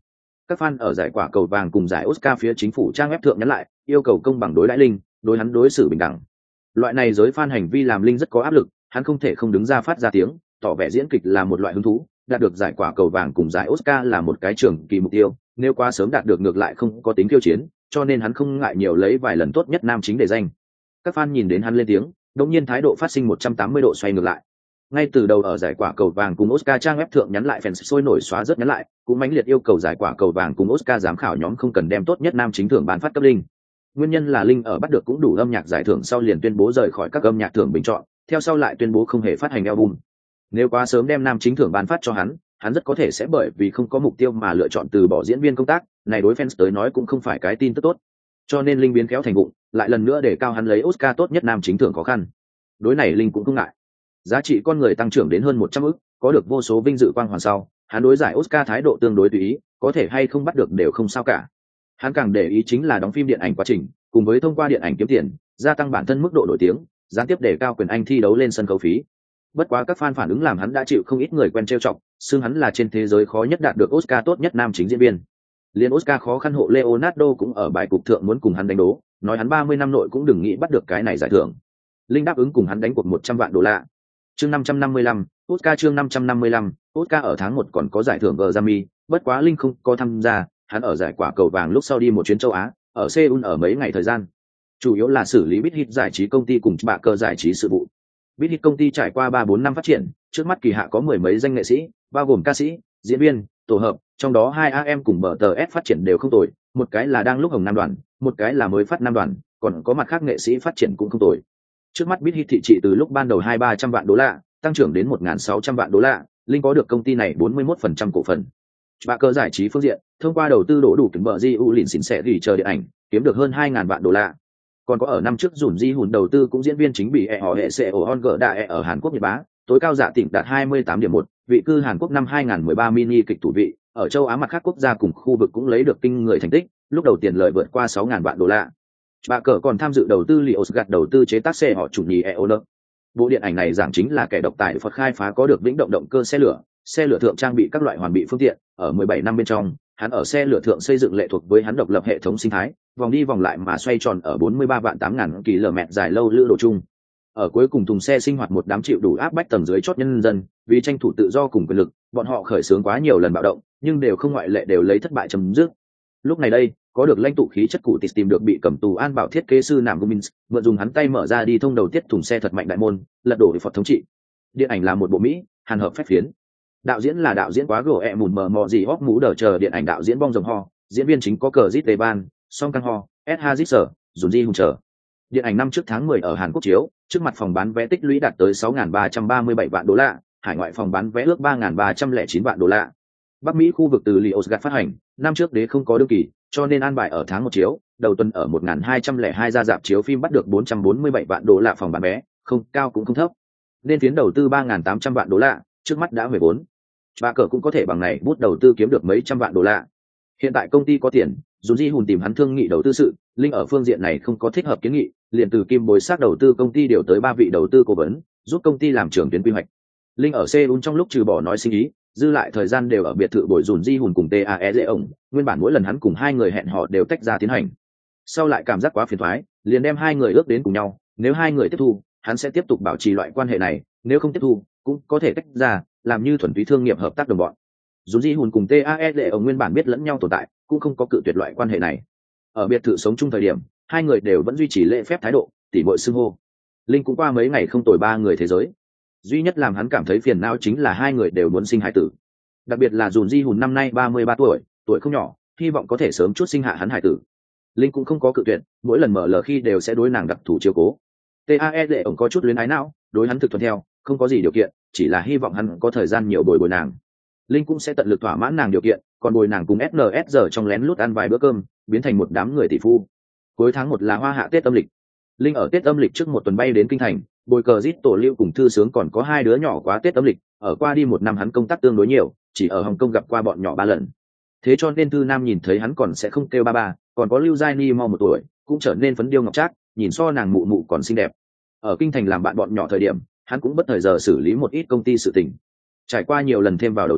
Các fan ở giải quả cầu vàng cùng giải Oscar phía chính phủ trang web thượng nhắn lại, yêu cầu công bằng đối đãi Linh, đối hắn đối xử bình đẳng. Loại này giới fan hành vi làm Linh rất có áp lực, hắn không thể không đứng ra phát ra tiếng, tỏ vẻ diễn kịch là một loại hứng thú, đạt được giải quả cầu vàng cùng giải Oscar là một cái trường kỳ mục tiêu, nếu quá sớm đạt được ngược lại không có tính khiêu chiến, cho nên hắn không ngại nhiều lấy vài lần tốt nhất nam chính để danh. Các fan nhìn đến hắn lên tiếng, đột nhiên thái độ phát sinh 180 độ xoay ngược lại. Ngay từ đầu ở giải quả cầu vàng cùng Oscar trang web thượng nhắn lại fans sôi nổi xóa rất nhắn lại, cũng mãnh liệt yêu cầu giải quả cầu vàng cùng Oscar giám khảo nhóm không cần đem tốt nhất nam chính thưởng bán phát cấp Linh. Nguyên nhân là Linh ở bắt được cũng đủ âm nhạc giải thưởng sau liền tuyên bố rời khỏi các âm nhạc thưởng bình chọn, theo sau lại tuyên bố không hề phát hành album. Nếu quá sớm đem nam chính thưởng bán phát cho hắn rất có thể sẽ bởi vì không có mục tiêu mà lựa chọn từ bỏ diễn viên công tác, này đối fans tới nói cũng không phải cái tin tức tốt. Cho nên Linh biến kéo thành bụng, lại lần nữa để cao hắn lấy Oscar tốt nhất nam chính thưởng khó khăn. Đối này Linh cũng không ngại. Giá trị con người tăng trưởng đến hơn 100 ức, có được vô số vinh dự quang hoàn sau, hắn đối giải Oscar thái độ tương đối tùy ý, có thể hay không bắt được đều không sao cả. Hắn càng để ý chính là đóng phim điện ảnh quá trình, cùng với thông qua điện ảnh kiếm tiền, gia tăng bản thân mức độ nổi tiếng, gián tiếp để cao quyền anh thi đấu lên sân khấu phí. Bất quá các fan phản ứng làm hắn đã chịu không ít người quen trêu chọc, xưng hắn là trên thế giới khó nhất đạt được Oscar tốt nhất nam chính diễn viên. Liên Oscar khó khăn hộ Leonardo cũng ở bài cục thượng muốn cùng hắn đánh đố, nói hắn 30 năm nội cũng đừng nghĩ bắt được cái này giải thưởng. Linh đáp ứng cùng hắn đánh cuộc $100 vạn. Chương 555, Oscar chương 555, Oscar ở tháng 1 còn có giải thưởng Grammy, bất quá Linh không có tham gia, hắn ở giải quả cầu vàng lúc sau đi một chuyến châu Á, ở Seoul ở mấy ngày thời gian. Chủ yếu là xử lý Big Hit giải trí công ty cùng bạ cờ giải trí sự vụ. Big Hit công ty trải qua 3-4 năm phát triển, trước mắt kỳ hạ có mười mấy danh nghệ sĩ, bao gồm ca sĩ, diễn viên, tổ hợp, trong đó 2 AM cùng BTS phát triển đều không tồi, một cái là đang lúc hồng nam đoàn, một cái là mới phát nam đoàn, còn có mặt khác nghệ sĩ phát triển cũng không tồi. Trước mắt Big Hit thị trị từ lúc ban đầu $200-300 vạn, tăng trưởng đến $1.600 vạn, Linh có được công ty này 41% cổ phần. Bạ cờ giải trí phương diện, thông qua đầu tư đổ đủ kính bờ di u lìn xỉn xẻ gỉ chờ điện ảnh, kiếm được hơn $2.000 vạn. Còn có ở năm trước dùn di hùn đầu tư cũng diễn viên chính bị họ hệ sẽ ở Hon Dae ở Hàn Quốc Nhật Bá, tối cao dạ tỉnh đạt 28.1, vị cư Hàn Quốc năm 2013 mini kịch thủ vị, ở châu Á mặt khác quốc gia cùng khu vực cũng lấy được kinh người thành tích, lúc đầu tiền lợi vượt qua $6.000 vạn. Bạ cờ còn tham dự đầu tư Liosgard đầu tư chế tác xe họ chủ nhì EON. Bộ điện ảnh này giảng chính là kẻ độc tài Phật khai phá có được vĩnh động động cơ xe lửa thượng trang bị các loại hoàn bị phương tiện, ở 17 năm bên trong, hắn ở xe lửa thượng xây dựng lệ thuộc với hắn độc lập hệ thống sinh thái, vòng đi vòng lại mà xoay tròn ở 43.800 km dài lâu lữ độ chung. Ở cuối cùng thùng xe sinh hoạt một đám chịu đủ áp bách tầng dưới chót nhân dân, vì tranh thủ tự do cùng quyền lực, bọn họ khởi xướng quá nhiều lần bạo động, nhưng đều không ngoại lệ đều lấy thất bại chấm dứt. Lúc này đây, có được lãnh tụ khí chất cụ tìm được bị cầm tù an bảo thiết kế sư Nam Gomins, mượn dùng hắn tay mở ra đi thông đầu tiết thùng xe thật mạnh đại môn, lật đổ Phật thống trị. Điện ảnh là một bộ Mỹ, hàn hợp phép phiến. Đạo diễn là đạo diễn quá gỗ mùn mờ mò gì hóc mũ đờ chờ điện ảnh đạo diễn bong rồng ho, diễn viên chính có cờ Zit Teban, Song Kang Ho, S. Hazit Dùn Di Hùng chờ. Điện ảnh năm trước tháng 10 ở Hàn Quốc chiếu, trước mặt phòng bán vé tích lũy đạt tới $6.337 vạn, hải ngoại phòng bán vé ước $3.309 vạn. Bắc Mỹ khu vực từ Liosgard phát hành, năm trước đế không có đương kỳ, cho nên an bài ở tháng 1 chiếu, đầu tuần ở 1.202 ra rạp chiếu phim bắt được $447 vạn phòng bán vé, không cao cũng không thấp. Nên phiến đầu tư $3.800 vạn, trước mắt đã về vốn. Bạ cờ cũng có thể bằng này bút đầu tư kiếm được mấy trăm vạn đô la. Hiện tại công ty có tiền, dù Di Hùn tìm hắn thương nghị đầu tư sự, Linh ở phương diện này không có thích hợp kiến nghị, liền từ Kim Bồi xác đầu tư công ty điều tới 3 vị đầu tư cố vấn, giúp công ty làm trưởng tuyến quy hoạch. Linh ở Seoul trong lúc trừ bỏ nói sinh ý, dư lại thời gian đều ở biệt thự bồi dùn Di Hùn cùng TAE dễ ổng, nguyên bản mỗi lần hắn cùng hai người hẹn họ đều tách ra tiến hành. Sau lại cảm giác quá phiền toái, liền đem hai người ước đến cùng nhau, nếu hai người tiếp thu, hắn sẽ tiếp tục bảo trì loại quan hệ này, nếu không tiếp thu, cũng có thể tách ra, làm như thuần túy thương nghiệp hợp tác đồng bọn. Dù Di Hùn cùng TAE dễ ổng nguyên bản biết lẫn nhau tồn tại, cũng không có cự tuyệt loại quan hệ này. Ở biệt thự sống chung thời điểm, hai người đều vẫn duy trì lễ phép thái độ, tỉ muội xưng hô. Linh cũng qua mấy ngày không tồi ba người thế giới. Duy nhất làm hắn cảm thấy phiền não chính là hai người đều muốn sinh hải tử. Đặc biệt là Dùn Di Hùn năm nay 33 tuổi, tuổi không nhỏ, hy vọng có thể sớm chút sinh hạ hắn hải tử. Linh cũng không có cự tuyệt, mỗi lần mở lờ khi đều sẽ đối nàng đặc thủ chiếu cố. TAE dễ ổng có chút luyến ái não, đối hắn thực thuận theo, không có gì điều kiện, chỉ là hy vọng hắn có thời gian nhiều bồi nàng. Linh cũng sẽ tận lực thỏa mãn nàng điều kiện, còn bồi nàng cùng SNS giờ trong lén lút ăn vài bữa cơm, biến thành một đám người tỷ phu. Cuối tháng 1 là hoa hạ Tết âm lịch. Linh ở Tết âm lịch trước một tuần bay đến kinh thành, bồi cờ Zit tổ lưu cùng thư sướng còn có hai đứa nhỏ quá Tết âm lịch, ở qua đi một năm hắn công tác tương đối nhiều, chỉ ở Hồng Kông gặp qua bọn nhỏ 3 lần. Thế cho nên Thư Nam nhìn thấy hắn còn sẽ không kêu ba ba, còn có Lưu Giai Ni mau 1 tuổi, cũng trở nên phấn điêu ngọc trác, nhìn so nàng mụ mụ còn xinh đẹp. Ở kinh thành làm bạn bọn nhỏ thời điểm, hắn cũng bất thời giờ xử lý một ít công ty sự tình. Trải qua nhiều lần thêm vào đầu tư,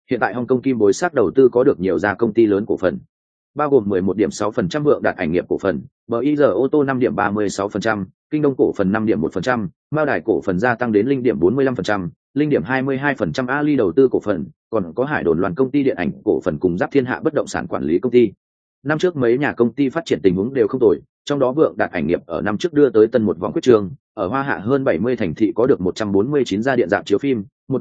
Hiện tại Hồng Kông kim bối xác đầu tư có được nhiều gia công ty lớn cổ phần, bao gồm 11.6% Vượng Đạt ảnh nghiệp cổ phần, BIR ô tô 5.36%, Kinh Đông cổ phần 5.1%, Mao Đài cổ phần gia tăng đến 0.45%, 0.22% Ali đầu tư cổ phần, còn có Hải Đồn Loan công ty điện ảnh cổ phần cùng Giáp Thiên Hạ bất động sản quản lý công ty. Năm trước mấy nhà công ty phát triển tình huống đều không tồi, trong đó Vượng Đạt ảnh nghiệp ở năm trước đưa tới tân một vòng quyết trường, ở Hoa Hạ hơn 70 thành thị có được 149 gia điện rạp chiếu phim,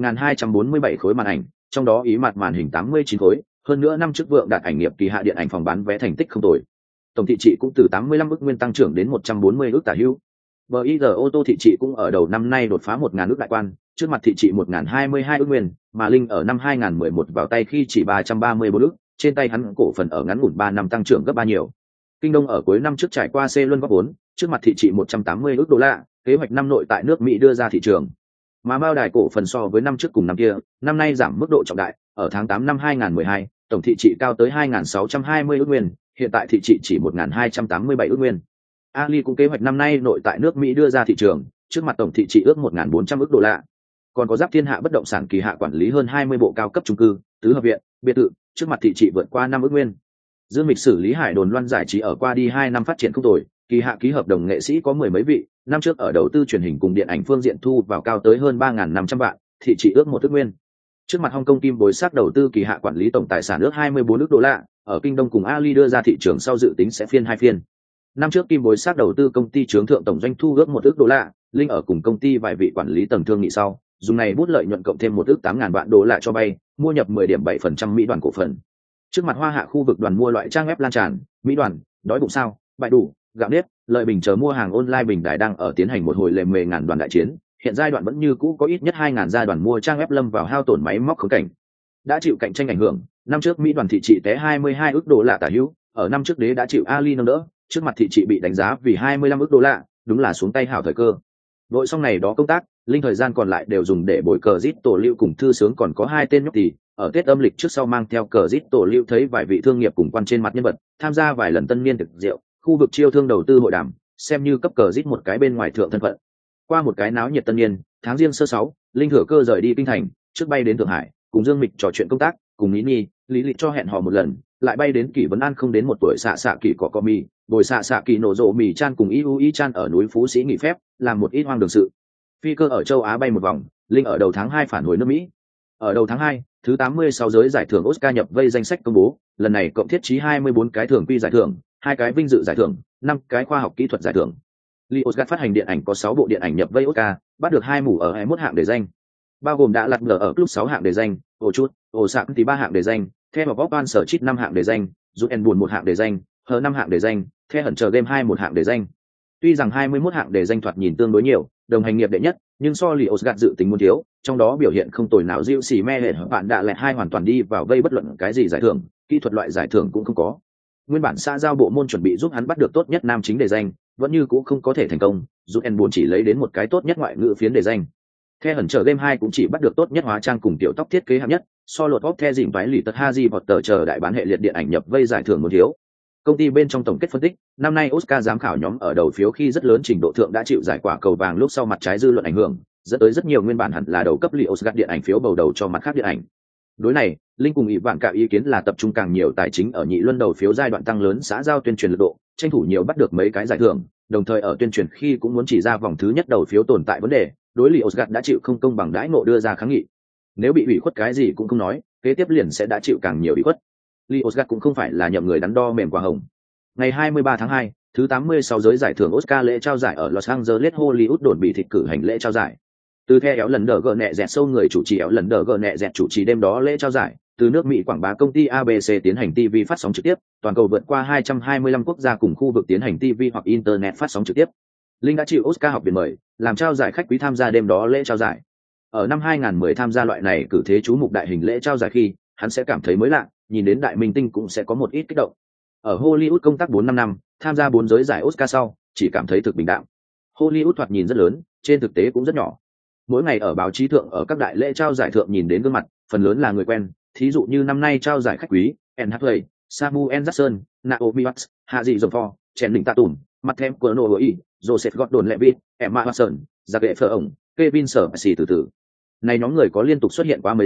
1.247 khối màn ảnh, trong đó ý mặt màn hình 89 khối, hơn nữa năm trước Vượng Đạt ảnh nghiệp kỳ hạ điện ảnh phòng bán vé thành tích không tồi. Tổng thị trị cũng từ 85 ức nguyên tăng trưởng đến 140 ức tả hữu. BIR ô tô thị trị cũng ở đầu năm nay đột phá 1.000 ức đại quan, trước mặt thị trị 1.022 ức nguyên, mà Linh ở năm 2011 vào tay khi chỉ 334 ức, trên tay hắn cổ phần ở ngắn ngủn 3 năm tăng trưởng gấp 3 nhiều. Kinh Đông ở cuối năm trước trải qua C luân góp vốn, trước mặt thị trị 180 ức đô la, kế hoạch năm nội tại nước Mỹ đưa ra thị trường. Mà Mao Đài cổ phần so với năm trước cùng năm kia, năm nay giảm mức độ trọng đại, ở tháng 8 năm 2012, tổng thị trị cao tới 2.620 ức nguyên, hiện tại thị trị chỉ 1.287 ức nguyên. Ali cũng kế hoạch năm nay nội tại nước Mỹ đưa ra thị trường, trước mặt tổng thị trị ước 1.400 ức đô la. Còn có Giáp Thiên Hạ bất động sản kỳ hạ quản lý hơn 20 bộ cao cấp chung cư, tứ hợp viện, biệt thự, trước mặt thị trị vượt qua 5 ức nguyên. Dương Mịch xử lý Hải Đồn Loan giải trí ở qua đi 2 năm phát triển không tồi, kỳ hạ ký hợp đồng nghệ sĩ có mười mấy vị, năm trước ở đầu tư truyền hình cùng điện ảnh phương diện thu vào cao tới hơn 3.500 vạn, thị trị ước 1 ức nguyên. Trước mặt Hồng Kông kim bối xác đầu tư kỳ hạ quản lý tổng tài sản ước 24 ức đô la, ở Kinh Đông cùng Ali đưa ra thị trường sau dự tính sẽ phiên 2 phiên. Năm trước kim bối xác đầu tư công ty chướng thượng tổng doanh thu ước 1 ức đô la, Linh ở cùng công ty vài vị quản lý tầng thương nghị sau, dùng này bút lợi nhuận cộng thêm 1 ức 8.000 vạn đô la cho vay, mua nhập 10.7% Mỹ đoàn cổ phần. Trước mặt Hoa Hạ khu vực đoàn mua loại trang web lan tràn, Mỹ đoàn, đói bụng sao, bại đủ, gạo nếp, lợi bình chờ mua hàng online bình đài đang ở tiến hành một hồi lề mề ngàn đoàn đại chiến, hiện giai đoạn vẫn như cũ có ít nhất 2.000 gia đoàn mua trang web lâm vào hao tổn máy móc khống cảnh. Đã chịu cạnh tranh ảnh hưởng, năm trước Mỹ đoàn thị trị té 22 ức đô la tả hữu, ở năm trước đế đã chịu Ali nâng đỡ, trước mặt thị trị bị đánh giá vì 25 ức đô la, đúng là xuống tay hảo thời cơ. Vội xong này đó công tác, Linh thời gian còn lại đều dùng để bồi cờ rít tổ lưu cùng thư sướng còn có 2 tên nhóc tỳ, ở Tết âm lịch trước sau mang theo cờ rít tổ lưu thấy vài vị thương nghiệp cùng quan trên mặt nhân vật, tham gia vài lần tân niên thực rượu, khu vực chiêu thương đầu tư hội đàm, xem như cấp cờ rít một cái bên ngoài thượng thân phận. Qua một cái náo nhiệt tân niên, tháng riêng sơ 6, Linh thừa cơ rời đi kinh thành, trước bay đến Thượng Hải, cùng Dương Mịch trò chuyện công tác, cùng Nini, Lý Lịch cho hẹn hò một lần, lại bay đến Kỷ Vấn An không đến một tuổi xạ Kỷ cỏ mì, bồi xạ Kỷ nổ rộ mì chan cùng Y chan ở núi Phú Sĩ nghỉ phép, làm một ít hoang đường sự. Phi cơ ở châu Á bay một vòng, Linh ở đầu tháng 2 phản hồi nước Mỹ. Ở đầu tháng 2, thứ 86 giới giải thưởng Oscar nhập vây danh sách công bố, lần này cộng thiết trí 24 cái thưởng quy giải thưởng, 2 cái vinh dự giải thưởng, 5 cái khoa học kỹ thuật giải thưởng. Oscar phát hành điện ảnh có 6 bộ điện ảnh nhập vây Oscar, bắt được 2 mủ ở 21 hạng đề danh, bao gồm đã lật ngờ ở club 6 hạng đề danh, ổ chút, ổ sạc thì 3 hạng đề danh, theo Bob Van sở chít 5 hạng đề danh, giúp en buồn 1 hạng đề danh, hờ 5 hạng đề danh, theo hận chờ game 2 1 hạng đề danh. Tuy rằng 21 hạng đề danh thoạt nhìn tương đối nhiều, đồng hành nghiệp đệ nhất, nhưng so lì Oscar dự tính muốn thiếu, trong đó biểu hiện không tồi nào Diệu xỉ me hệ bạn đã lẹt 2 hoàn toàn đi vào vây bất luận cái gì giải thưởng, kỹ thuật loại giải thưởng cũng không có. Nguyên bản xã giao bộ môn chuẩn bị giúp hắn bắt được tốt nhất nam chính đề danh, vẫn như cũng không có thể thành công, giúp en buồn chỉ lấy đến một cái tốt nhất ngoại ngữ phiến đề danh. The hẩn chờ game 2 cũng chỉ bắt được tốt nhất hóa trang cùng tiểu tóc thiết kế hạng nhất, so lột bóp the dìm toái lì tật Harry Potter chờ đại bán hệ liệt điện ảnh nhập vây giải thưởng muốn thiếu. Công ty bên trong tổng kết phân tích, năm nay Oscar giám khảo nhóm ở đầu phiếu khi rất lớn trình độ thượng đã chịu giải quả cầu vàng lúc sau mặt trái dư luận ảnh hưởng, dẫn tới rất nhiều nguyên bản hẳn là đầu cấp lì Oscar điện ảnh phiếu bầu đầu cho mặt khác điện ảnh. Đối này, Linh cùng ý vạn cả ý kiến là tập trung càng nhiều tài chính ở nhị luân đầu phiếu giai đoạn tăng lớn xã giao tuyên truyền lực độ, tranh thủ nhiều bắt được mấy cái giải thưởng, đồng thời ở tuyên truyền khi cũng muốn chỉ ra vòng thứ nhất đầu phiếu tồn tại vấn đề, đối lý Oscar đã chịu không công bằng đãi ngộ đưa ra kháng nghị. Nếu bị ủy khuất cái gì cũng không nói, kế tiếp liền sẽ đã chịu càng nhiều ủy khuất. Lý Oscar cũng không phải là nhậm người đắn đo mềm quả hồng. Ngày 23 tháng 2, thứ 86 giới giải thưởng Oscar lễ trao giải ở Los Angeles Hollywood đồn bị thịt cử hành lễ trao giải. Từ The éo lần đỡ gờ nẹ dẹt sâu người chủ trì éo lần đỡ gờ nẹ dẹt chủ trì đêm đó lễ trao giải, từ nước Mỹ quảng bá công ty ABC tiến hành TV phát sóng trực tiếp, toàn cầu vượt qua 225 quốc gia cùng khu vực tiến hành TV hoặc internet phát sóng trực tiếp. Linh đã chịu Oscar học viện mời, làm trao giải khách quý tham gia đêm đó lễ trao giải. Ở năm 2010 tham gia loại này cử thế chú mục đại hình lễ trao giải khi, hắn sẽ cảm thấy mới lạ, nhìn đến đại minh tinh cũng sẽ có một ít kích động. Ở Hollywood công tác 4-5 năm, tham gia 4 giới giải Oscar sau, chỉ cảm thấy thực bình đạm. Hollywood thoạt nhìn rất lớn, trên thực tế cũng rất nhỏ. Mỗi ngày ở báo chí thượng ở các đại lễ trao giải thượng nhìn đến gương mặt, phần lớn là người quen, thí dụ như năm nay trao giải khách quý, Anne Hathaway, Samuel Jackson, Naomi Watts, Hạ Dị Dòng Phò, Chèn Đình Tạ Tùm, Mặt Thêm Của Nô Ý, Joseph Gordon-Levitt, Emma Watson, Giặc Lệ Phở ổng, Kevin Sở Xì từ từ. Này nhóm người có liên tục xuất hiện qua mấy giới,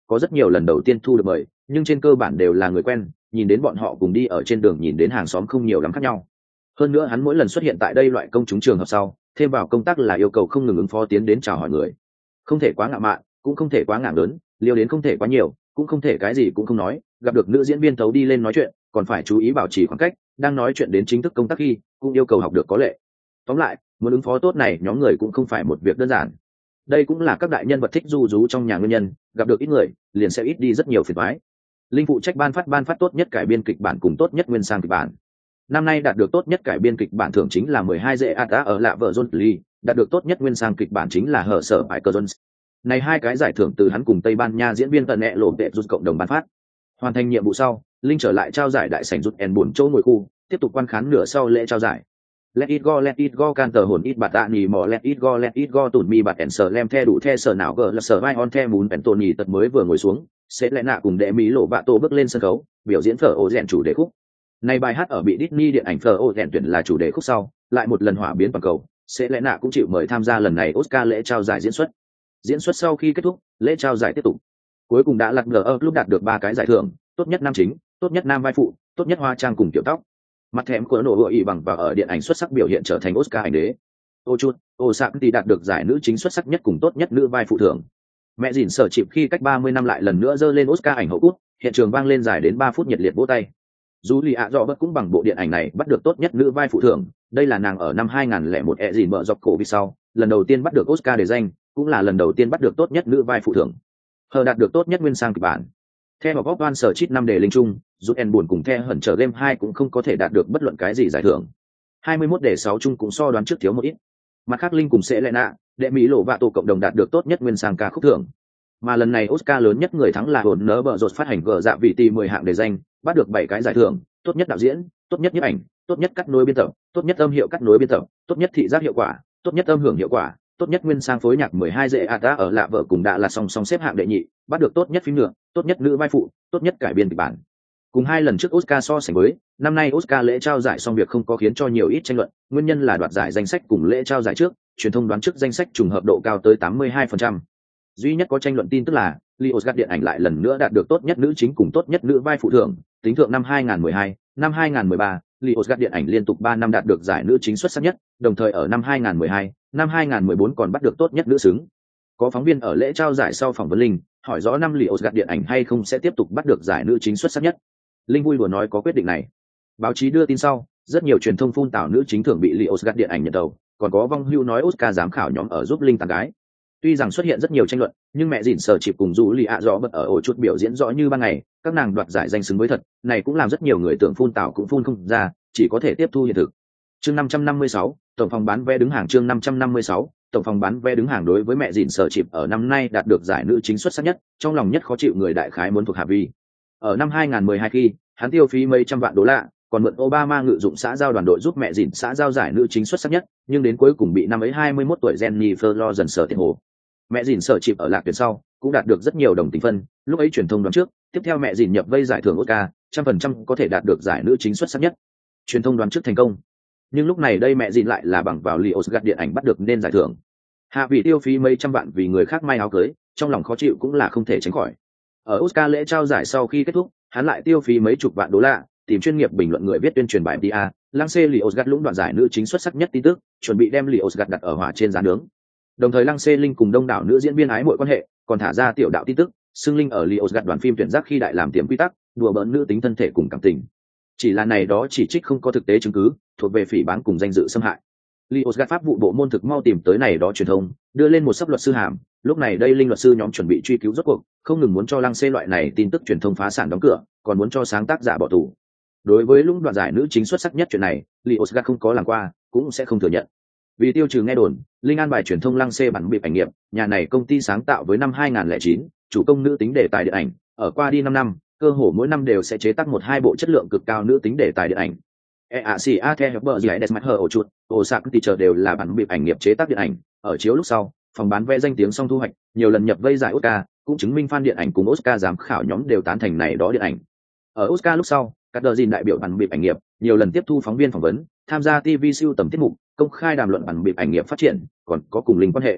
có rất nhiều lần đầu tiên thu được mời, nhưng trên cơ bản đều là người quen, nhìn đến bọn họ cùng đi ở trên đường nhìn đến hàng xóm không nhiều lắm khác nhau. Hơn nữa hắn mỗi lần xuất hiện tại đây loại công chúng trường hợp sau, thêm vào công tác là yêu cầu không ngừng ứng phó tiến đến chào hỏi người, không thể quá ngạo mạn, cũng không thể quá ngạo lớn, liều đến không thể quá nhiều, cũng không thể cái gì cũng không nói, gặp được nữ diễn viên thấu đi lên nói chuyện còn phải chú ý bảo trì khoảng cách, đang nói chuyện đến chính thức công tác khi cũng yêu cầu học được có lệ. Tóm lại, muốn ứng phó tốt này nhóm người cũng không phải một việc đơn giản. Đây cũng là các đại nhân vật thích du rú trong nhà nguyên nhân, gặp được ít người liền sẽ ít đi rất nhiều phiền toái. Linh phụ trách ban phát tốt nhất cải biên kịch bản cùng tốt nhất nguyên sang kịch bản. Năm nay đạt được tốt nhất cải biên kịch bản thưởng chính là 12 dễ Ata ở lạ vợ John Lee, đạt được tốt nhất nguyên sang kịch bản chính là Hở Sở Michael Jones. Này hai cái giải thưởng từ hắn cùng Tây Ban Nha diễn viên tận nẹ lộ tệ rút cộng đồng ban phát. Hoàn thành nhiệm vụ sau, Linh trở lại trao giải đại sảnh rút en buồn chỗ ngồi khu, tiếp tục quan khán nửa sau lễ trao giải. Let it go can tờ hồn ít bạt tạ nì mò let it go tủn mi bạt ẻn sờ lem the đủ the sờ nào gờ là sờ vai on the mún ẻn tồn nhì tật mới vừa ngồi xuống, sẽ lẽ nạ cùng đệ mỹ lộ bạ tô bước lên sân khấu, biểu diễn phở ô rèn chủ đề khúc. Này bài hát ở bị Disney điện ảnh phở ô rèn tuyển là chủ đề khúc sau, lại một lần hỏa biến toàn cầu, sẽ lẽ nạ cũng chịu mời tham gia lần này Oscar lễ trao giải diễn xuất. Diễn xuất sau khi kết thúc, lễ trao giải tiếp tục. Cuối cùng đã lật ngờ lúc đạt được 3 cái giải thưởng, tốt nhất nam chính, tốt nhất nam vai phụ, tốt nhất hoa trang cùng tiểu tóc. Mặt thèm của nổ hội bằng và ở điện ảnh xuất sắc biểu hiện trở thành Oscar ảnh đế. Osaka đạt được giải nữ chính xuất sắc nhất cùng tốt nhất nữ vai phụ thưởng. Mẹ dỉn sở chịp khi cách 30 năm lại lần nữa dơ lên Oscar ảnh hậu cút, hiện trường vang lên dài đến 3 phút nhiệt liệt vỗ tay. Julia Roberts cũng bằng bộ điện ảnh này bắt được tốt nhất nữ vai phụ thưởng, đây là nàng ở năm 2001 dỉn mở dọc cổ vì sau, lần đầu tiên bắt được Oscar để danh, cũng là lần đầu tiên bắt được tốt nhất nữ vai phụ thưởng. Hờ đạt được tốt nhất nguyên sang kịch bản. Theo vào góp van sở chít 5 đề linh trung, rút en buồn cùng theo hẩn trở game 2 cũng không có thể đạt được bất luận cái gì giải thưởng. 21 đề 6 chung cũng so đoán trước thiếu một ít. Mặt khác Linh cùng sẽ lẽ nạ, đệ mỹ lộ và tổ cộng đồng đạt được tốt nhất nguyên sang ca khúc thưởng. Mà lần này Oscar lớn nhất người thắng là hồn nớ bờ rột phát hành gờ dạ vị tỷ 10 hạng đề danh, bắt được 7 cái giải thưởng, tốt nhất đạo diễn, tốt nhất nhiếp ảnh, tốt nhất cắt nối biên tập, tốt nhất âm hiệu cắt nối biên tập, tốt nhất thị giác hiệu quả, tốt nhất âm hưởng hiệu quả, tốt nhất nguyên sang phối nhạc 12 dễ Ata ở lạ vợ cùng đã là song song xếp hạng đệ nhị, bắt được tốt nhất phim nhựa, tốt nhất nữ vai phụ, tốt nhất cải biên kịch bản. Cùng 2 lần trước Oscar so sánh với, năm nay Oscar lễ trao giải xong việc không có khiến cho nhiều ít tranh luận, nguyên nhân là đoạt giải danh sách cùng lễ trao giải trước, truyền thông đoán trước danh sách trùng hợp độ cao tới 82%. Duy nhất có tranh luận tin tức là Lionsgate điện ảnh lại lần nữa đạt được tốt nhất nữ chính cùng tốt nhất nữ vai phụ thưởng, tính thượng năm 2012, năm 2013, Lionsgate điện ảnh liên tục 3 năm đạt được giải nữ chính xuất sắc nhất, đồng thời ở năm 2012, năm 2014 còn bắt được tốt nhất nữ xứng. Có phóng viên ở lễ trao giải sau phỏng vấn Linh, hỏi rõ năm Lionsgate điện ảnh hay không sẽ tiếp tục bắt được giải nữ chính xuất sắc nhất. Linh vui đùa nói có quyết định này. Báo chí đưa tin sau, rất nhiều truyền thông phun tảo nữ chính thưởng bị Lionsgate điện ảnh nhận đầu, còn có vong hưu nói Oscar giám khảo nhóm ở giúp Linh tán gái. Tuy rằng xuất hiện rất nhiều tranh luận, nhưng mẹ dỉn sở chịp cùng dù lì ạ rõ bật ở ổ chút biểu diễn rõ như ban ngày, các nàng đoạt giải danh xứng với thật, này cũng làm rất nhiều người tưởng phun tảo cũng phun không ra, chỉ có thể tiếp thu hiện thực. Chương 556, tổng phòng bán vé đứng hàng. Chương 556, tổng phòng bán vé đứng hàng. Đối với mẹ dỉn sở chịp ở năm nay đạt được giải nữ chính xuất sắc nhất, trong lòng nhất khó chịu người đại khái muốn thuộc Hạ Vi. Ở năm 2012 khi, hắn tiêu phí mấy trăm vạn đô la, còn mượn Obama ngự dụng xã giao đoàn đội giúp mẹ dỉn xã giao giải nữ chính xuất sắc nhất, nhưng đến cuối cùng bị năm ấy 21 tuổi Jennifer Lawrence sở tiền hồ. Mẹ dỉn sở chịp ở lạc tuyển sau, cũng đạt được rất nhiều đồng tình phân, lúc ấy truyền thông đoán trước, tiếp theo mẹ dỉn nhập vây giải thưởng Oscar, 100% có thể đạt được giải nữ chính xuất sắc nhất. Truyền thông đoán trước thành công. Nhưng lúc này đây mẹ dỉn lại là bằng vào Lionsgate điện ảnh bắt được nên giải thưởng. Hạ vị tiêu phí mấy trăm vạn vì người khác may áo cưới, trong lòng khó chịu cũng là không thể tránh khỏi. Ở Oscar lễ trao giải sau khi kết thúc, hắn lại tiêu phí mấy chục vạn đô la, tìm chuyên nghiệp bình luận người viết tuyên truyền bài PR, lăng xê Lionsgate lũng đoạn giải nữ chính xuất sắc nhất tin tức, chuẩn bị đem Lionsgate đặt ở hỏa trên giá nướng. Đồng thời lăng xê Linh cùng đông đảo nữ diễn viên ái mội quan hệ, còn thả ra tiểu đạo tin tức, xưng Linh ở Lionsgate đoàn phim tuyển giác khi đại làm tiềm quy tắc, đùa bỡn nữ tính thân thể cùng cảm tình. Chỉ là này đó chỉ trích không có thực tế chứng cứ, thuộc về phỉ báng cùng danh dự xâm hại. Lionsgate pháp vụ bộ môn thực mau tìm tới này đó truyền thông, đưa lên một sấp luật sư hàm, lúc này đây Linh luật sư nhóm chuẩn bị truy cứu rốt cuộc, không ngừng muốn cho lăng xê loại này tin tức truyền thông phá sản đóng cửa, còn muốn cho sáng tác giả bỏ tù. Đối với lũng đoạn giải nữ chính xuất sắc nhất chuyện này, Lionsgate không có làm qua, cũng sẽ không thừa nhận. Vì tiêu trừ nghe đồn, Linh an bài truyền thông lăng xê bản bịp ảnh nghiệp, nhà này công ty sáng tạo với năm 2009, chủ công nữ tính đề tài điện ảnh, ở qua đi 5 năm, cơ hồ mỗi năm đều sẽ chế tác 1-2 bộ chất lượng cực cao nữ tính đề tài điện ảnh. EACA theo bờ giải đẹp mặt hở ổ chuột, Osaka thì chờ đều là bản bịp ảnh nghiệp chế tác điện ảnh, ở chiếu lúc sau, phòng bán vé danh tiếng song thu hoạch, nhiều lần nhập vây giải Oscar, cũng chứng minh fan điện ảnh cùng Oscar giám khảo nhóm đều tán thành này đó điện ảnh. Ở Oscar lúc sau, các đợt gìn đại biểu bản bịp ảnh nghiệp, nhiều lần tiếp thu phóng viên phỏng vấn, tham gia TV siêu tầm tiết mục, công khai đàm luận bản bịp ảnh nghiệp phát triển, còn có cùng Linh quan hệ.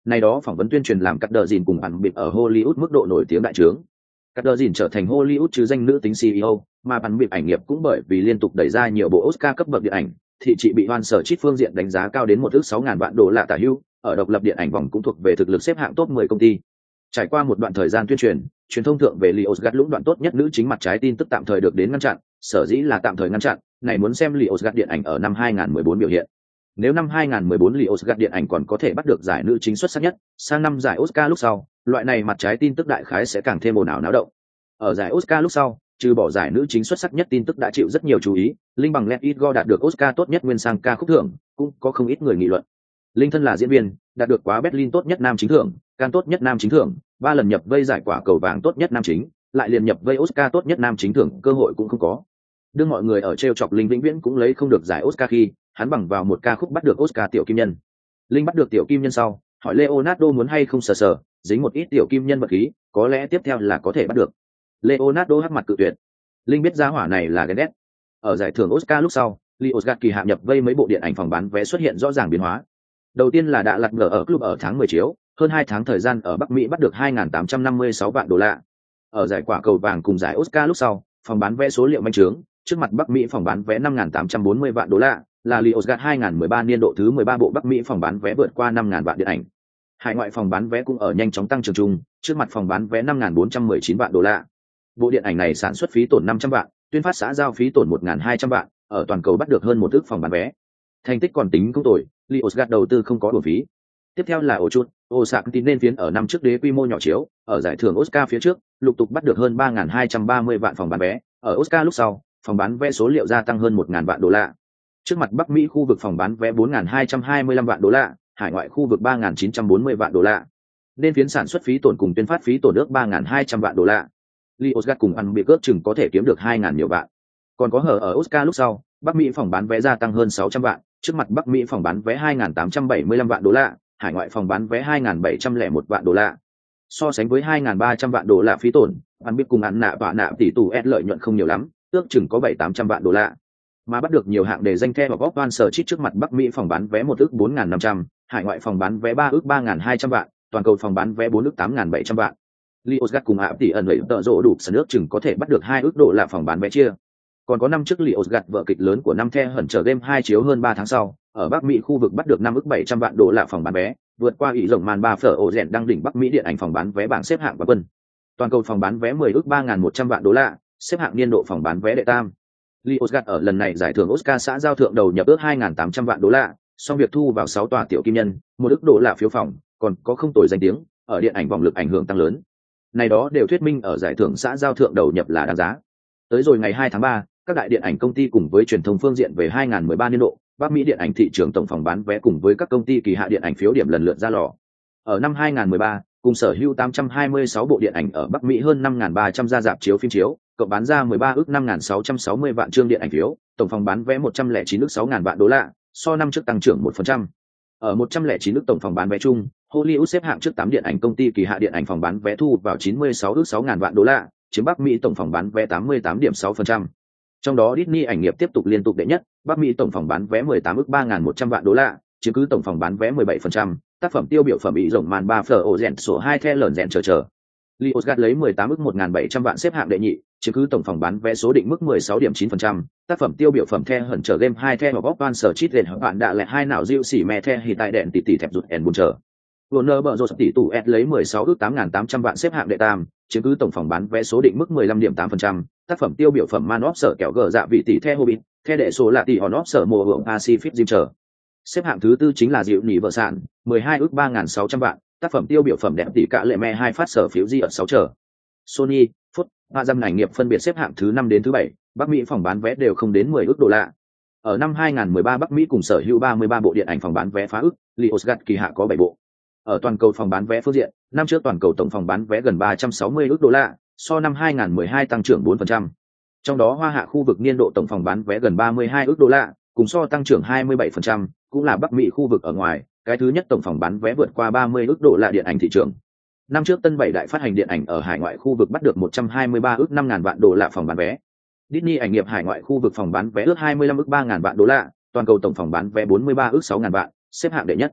Này đó phỏng vấn tuyên truyền làm cắt đờ dìn cùng bạn bịp ở Hollywood mức độ nổi tiếng đại trướng. Cắt đờ dìn trở thành Hollywood chứ danh nữ tính CEO, mà bạn bịp ảnh nghiệp cũng bởi vì liên tục đẩy ra nhiều bộ Oscar cấp bậc điện ảnh, thị trị bị hoan sở chít phương diện đánh giá cao đến 1,6 ức vạn đô la tả hữu, ở độc lập điện ảnh vòng cũng thuộc về thực lực xếp hạng top 10 công ty. Trải qua một đoạn thời gian tuyên truyền, truyền thông thượng về Liosgat lũng đoạn tốt nhất nữ chính mặt trái tin tức tạm thời được đến ngăn chặn, sở dĩ là tạm thời ngăn chặn, này muốn xem Liosgat điện ảnh ở năm 2014 biểu hiện. Nếu năm 2014 Liosgat điện ảnh còn có thể bắt được giải nữ chính xuất sắc nhất, sang năm giải Oscar lúc sau, loại này mặt trái tin tức đại khái sẽ càng thêm ồn ào náo động. Ở giải Oscar lúc sau, trừ bỏ giải nữ chính xuất sắc nhất tin tức đã chịu rất nhiều chú ý, Linh bằng Let It Go đạt được Oscar tốt nhất nguyên sang ca khúc thưởng, cũng có không ít người nghị luận. Linh thân là diễn viên, đạt được quá Berlin tốt nhất nam chính thưởng, Cannes tốt nhất nam chính thưởng, 3 lần nhập vây giải quả cầu vàng tốt nhất nam chính, lại liền nhập vây Oscar tốt nhất nam chính thưởng, cơ hội cũng không có. Đương mọi người ở trêu chọc Linh vĩnh viễn cũng lấy không được giải Oscar khi, hắn bằng vào một ca khúc bắt được Oscar tiểu kim nhân. Linh bắt được tiểu kim nhân sau, hỏi Leonardo muốn hay không sờ sờ, dính một ít tiểu kim nhân vật khí, có lẽ tiếp theo là có thể bắt được. Leonardo hắc mặt cự tuyệt. Linh biết giá hỏa này là ghen ghét. Ở giải thưởng Oscar lúc sau, Liosgat kỳ hạ nhập vây mấy bộ điện ảnh phòng bán vé xuất hiện rõ ràng biến hóa. Đầu tiên là đã lật ngờ ở club ở tháng 10 chiếu, hơn 2 tháng thời gian ở Bắc Mỹ bắt được 2.856 vạn đô la. Ở giải quả cầu vàng cùng giải Oscar lúc sau, phòng bán vé số liệu manh trướng, trước mặt Bắc Mỹ phòng bán vé 5.840 vạn đô la, là Liosgat 2013 niên độ thứ 13 bộ Bắc Mỹ phòng bán vé vượt qua 5.000 vạn điện ảnh. Hải ngoại phòng bán vé cũng ở nhanh chóng tăng trưởng chung, trước mặt phòng bán vé 5.419 vạn đô la. Bộ điện ảnh này sản xuất phí tổn 500 vạn, tuyên phát xã giao phí tổn 1.200 vạn, ở toàn cầu bắt được hơn 1 ức phòng bán vé. Thành tích còn tính không tồi, Liosgat đầu tư không có uổng phí. Tiếp theo là Ochut, Osaka tin nên phiến ở năm trước đế quy mô nhỏ chiếu, ở giải thưởng Oscar phía trước, lục tục bắt được hơn 3.230 vạn phòng bán vé, ở Oscar lúc sau, phòng bán vé số liệu gia tăng hơn 1.000 vạn đô la. Trước mặt Bắc Mỹ khu vực phòng bán vé 4.225 vạn đô la, hải ngoại khu vực 3.940 vạn đô la. Nên phiến sản xuất phí tổn cùng tuyên phát phí tổn ước 3.200 vạn đô la. Liosgat cùng ăn bị cướp chừng có thể kiếm được 2.000 nhiều vạn. Còn có hở ở Oscar lúc sau, Bắc Mỹ phòng bán vé gia tăng hơn 600 vạn, trước mặt Bắc Mỹ phòng bán vé 2.875 vạn đô la, hải ngoại phòng bán vé 2.701 vạn đô la. So sánh với 2.300 vạn đô la phí tổn, ăn biết cùng ăn nạ và nạ tỷ tù S lợi nhuận không nhiều lắm, ước chừng có 700-800 vạn đô la. Mà bắt được nhiều hạng đề danh theo và góp van sở chít trước mặt Bắc Mỹ phòng bán vé 1 ước 4.500, hải ngoại phòng bán vé 3 ước 3.200 vạn, toàn cầu phòng bán vé 4 ước 8.700 vạn. Liosgat cùng tỷ ẩn lợi tợ rộ đủ sân ước chừng có thể bắt được 2 ước đô la phòng bán vé chia. Còn có năm trước Liosgat vở kịch lớn của năm The hẩn trở game 2 chiếu hơn 3 tháng sau, ở Bắc Mỹ khu vực bắt được 5 ức 700 vạn đô la phòng bán vé, vượt qua ý rồng màn 3 phở ổ rèn đang đỉnh Bắc Mỹ điện ảnh phòng bán vé bảng xếp hạng quán quân. Toàn cầu phòng bán vé 10 ức 3.100 vạn đô la, xếp hạng niên độ phòng bán vé đệ tam. Liosgat ở lần này giải thưởng Oscar xã giao thượng đầu nhập ước 2.800 vạn đô la, song việc thu vào 6 tòa tiểu kim nhân, 1 ức đô la phiếu phòng, còn có không tồi danh tiếng, ở điện ảnh vòng lực ảnh hưởng tăng lớn. Này đó đều thuyết minh ở giải thưởng xã giao thượng đầu nhập là đáng giá. Tới rồi ngày 2 tháng 3, các đại điện ảnh công ty cùng với truyền thông phương diện về 2013 niên độ, Bắc Mỹ điện ảnh thị trường tổng phòng bán vé cùng với các công ty kỳ hạ điện ảnh phiếu điểm lần lượt ra lò. Ở năm 2013, cùng sở hữu 826 bộ điện ảnh ở Bắc Mỹ hơn 5.300 ra rạp chiếu phim chiếu, cộng bán ra 13 ước 5.660 vạn chương điện ảnh phiếu, tổng phòng bán vé 109 ước 6.000 vạn đô la, so năm trước tăng trưởng 1%. Ở 109 ước tổng phòng bán vé chung, Hollywood xếp hạng trước 8 điện ảnh công ty kỳ hạ điện ảnh phòng bán vé thu vào 96 ước 6.000 vạn đô la, chiếm Bắc Mỹ tổng phòng bán vé 88,6%. Trong đó Disney ảnh nghiệp tiếp tục liên tục đệ nhất, Bắc Mỹ tổng phòng bán vé 18 ức 3.100 vạn đô la, chiếm cứ tổng phòng bán vé 17%, tác phẩm tiêu biểu phẩm ý rồng màn 3 phở ổ rèn sổ 2 the lởn rèn chờ. Liosgat lấy 18 ức 1.700 vạn xếp hạng đệ nhị, chiếm cứ tổng phòng bán vé số định mức 16,9%, tác phẩm tiêu biểu phẩm the hẩn trở game 2 the hoặc van sở chít lên bạn đã lẹt hai nào diệu xỉ mẹ the hì tại đèn tỷ thẹp rụt ẻn buồn chờ. Warner Bros tỷ tủ S lấy 16 ức 8.800 vạn xếp hạng đệ tam, chiếm cứ tổng phòng bán vé số định mức 15,8%, tác phẩm tiêu biểu phẩm Man of sở kẹo gờ dạ vị tỷ the Hobbit, the đệ số là tỷ hòn of sở mùa hưởng Pacific Rim chờ. Xếp hạng thứ tư chính là Diệu Nỉ vợ sản, 12 ức 3.600 vạn, tác phẩm tiêu biểu phẩm đẹp tỷ cả lệ me 2 phát sở phiếu di ở 6 chờ. Sony, Fox, và dăm ảnh nghiệp phân biệt xếp hạng thứ 5 đến thứ 7, Bắc Mỹ phòng bán vé đều không đến 10 ức đô la. Ở năm 2013 Bắc Mỹ cùng sở hữu 33 bộ điện ảnh phòng bán vé phá ức, Liosgat kỳ hạ có 7 bộ. Ở toàn cầu phòng bán vé phương diện, năm trước toàn cầu tổng phòng bán vé gần 360 ức đô la, so năm 2012 tăng trưởng 4%. Trong đó Hoa Hạ khu vực niên độ tổng phòng bán vé gần 32 ức đô la, cùng so tăng trưởng 27%, cũng là Bắc Mỹ khu vực ở ngoài, cái thứ nhất tổng phòng bán vé vượt qua 30 ức đô la điện ảnh thị trường. Năm trước Tân 7 đại phát hành điện ảnh ở hải ngoại khu vực bắt được 123 ức 5.000 vạn đô la phòng bán vé. Disney ảnh nghiệp hải ngoại khu vực phòng bán vé ước 25 ức 3.000 vạn đô la, toàn cầu tổng phòng bán vé 43 ức 6.000 vạn, xếp hạng đệ nhất.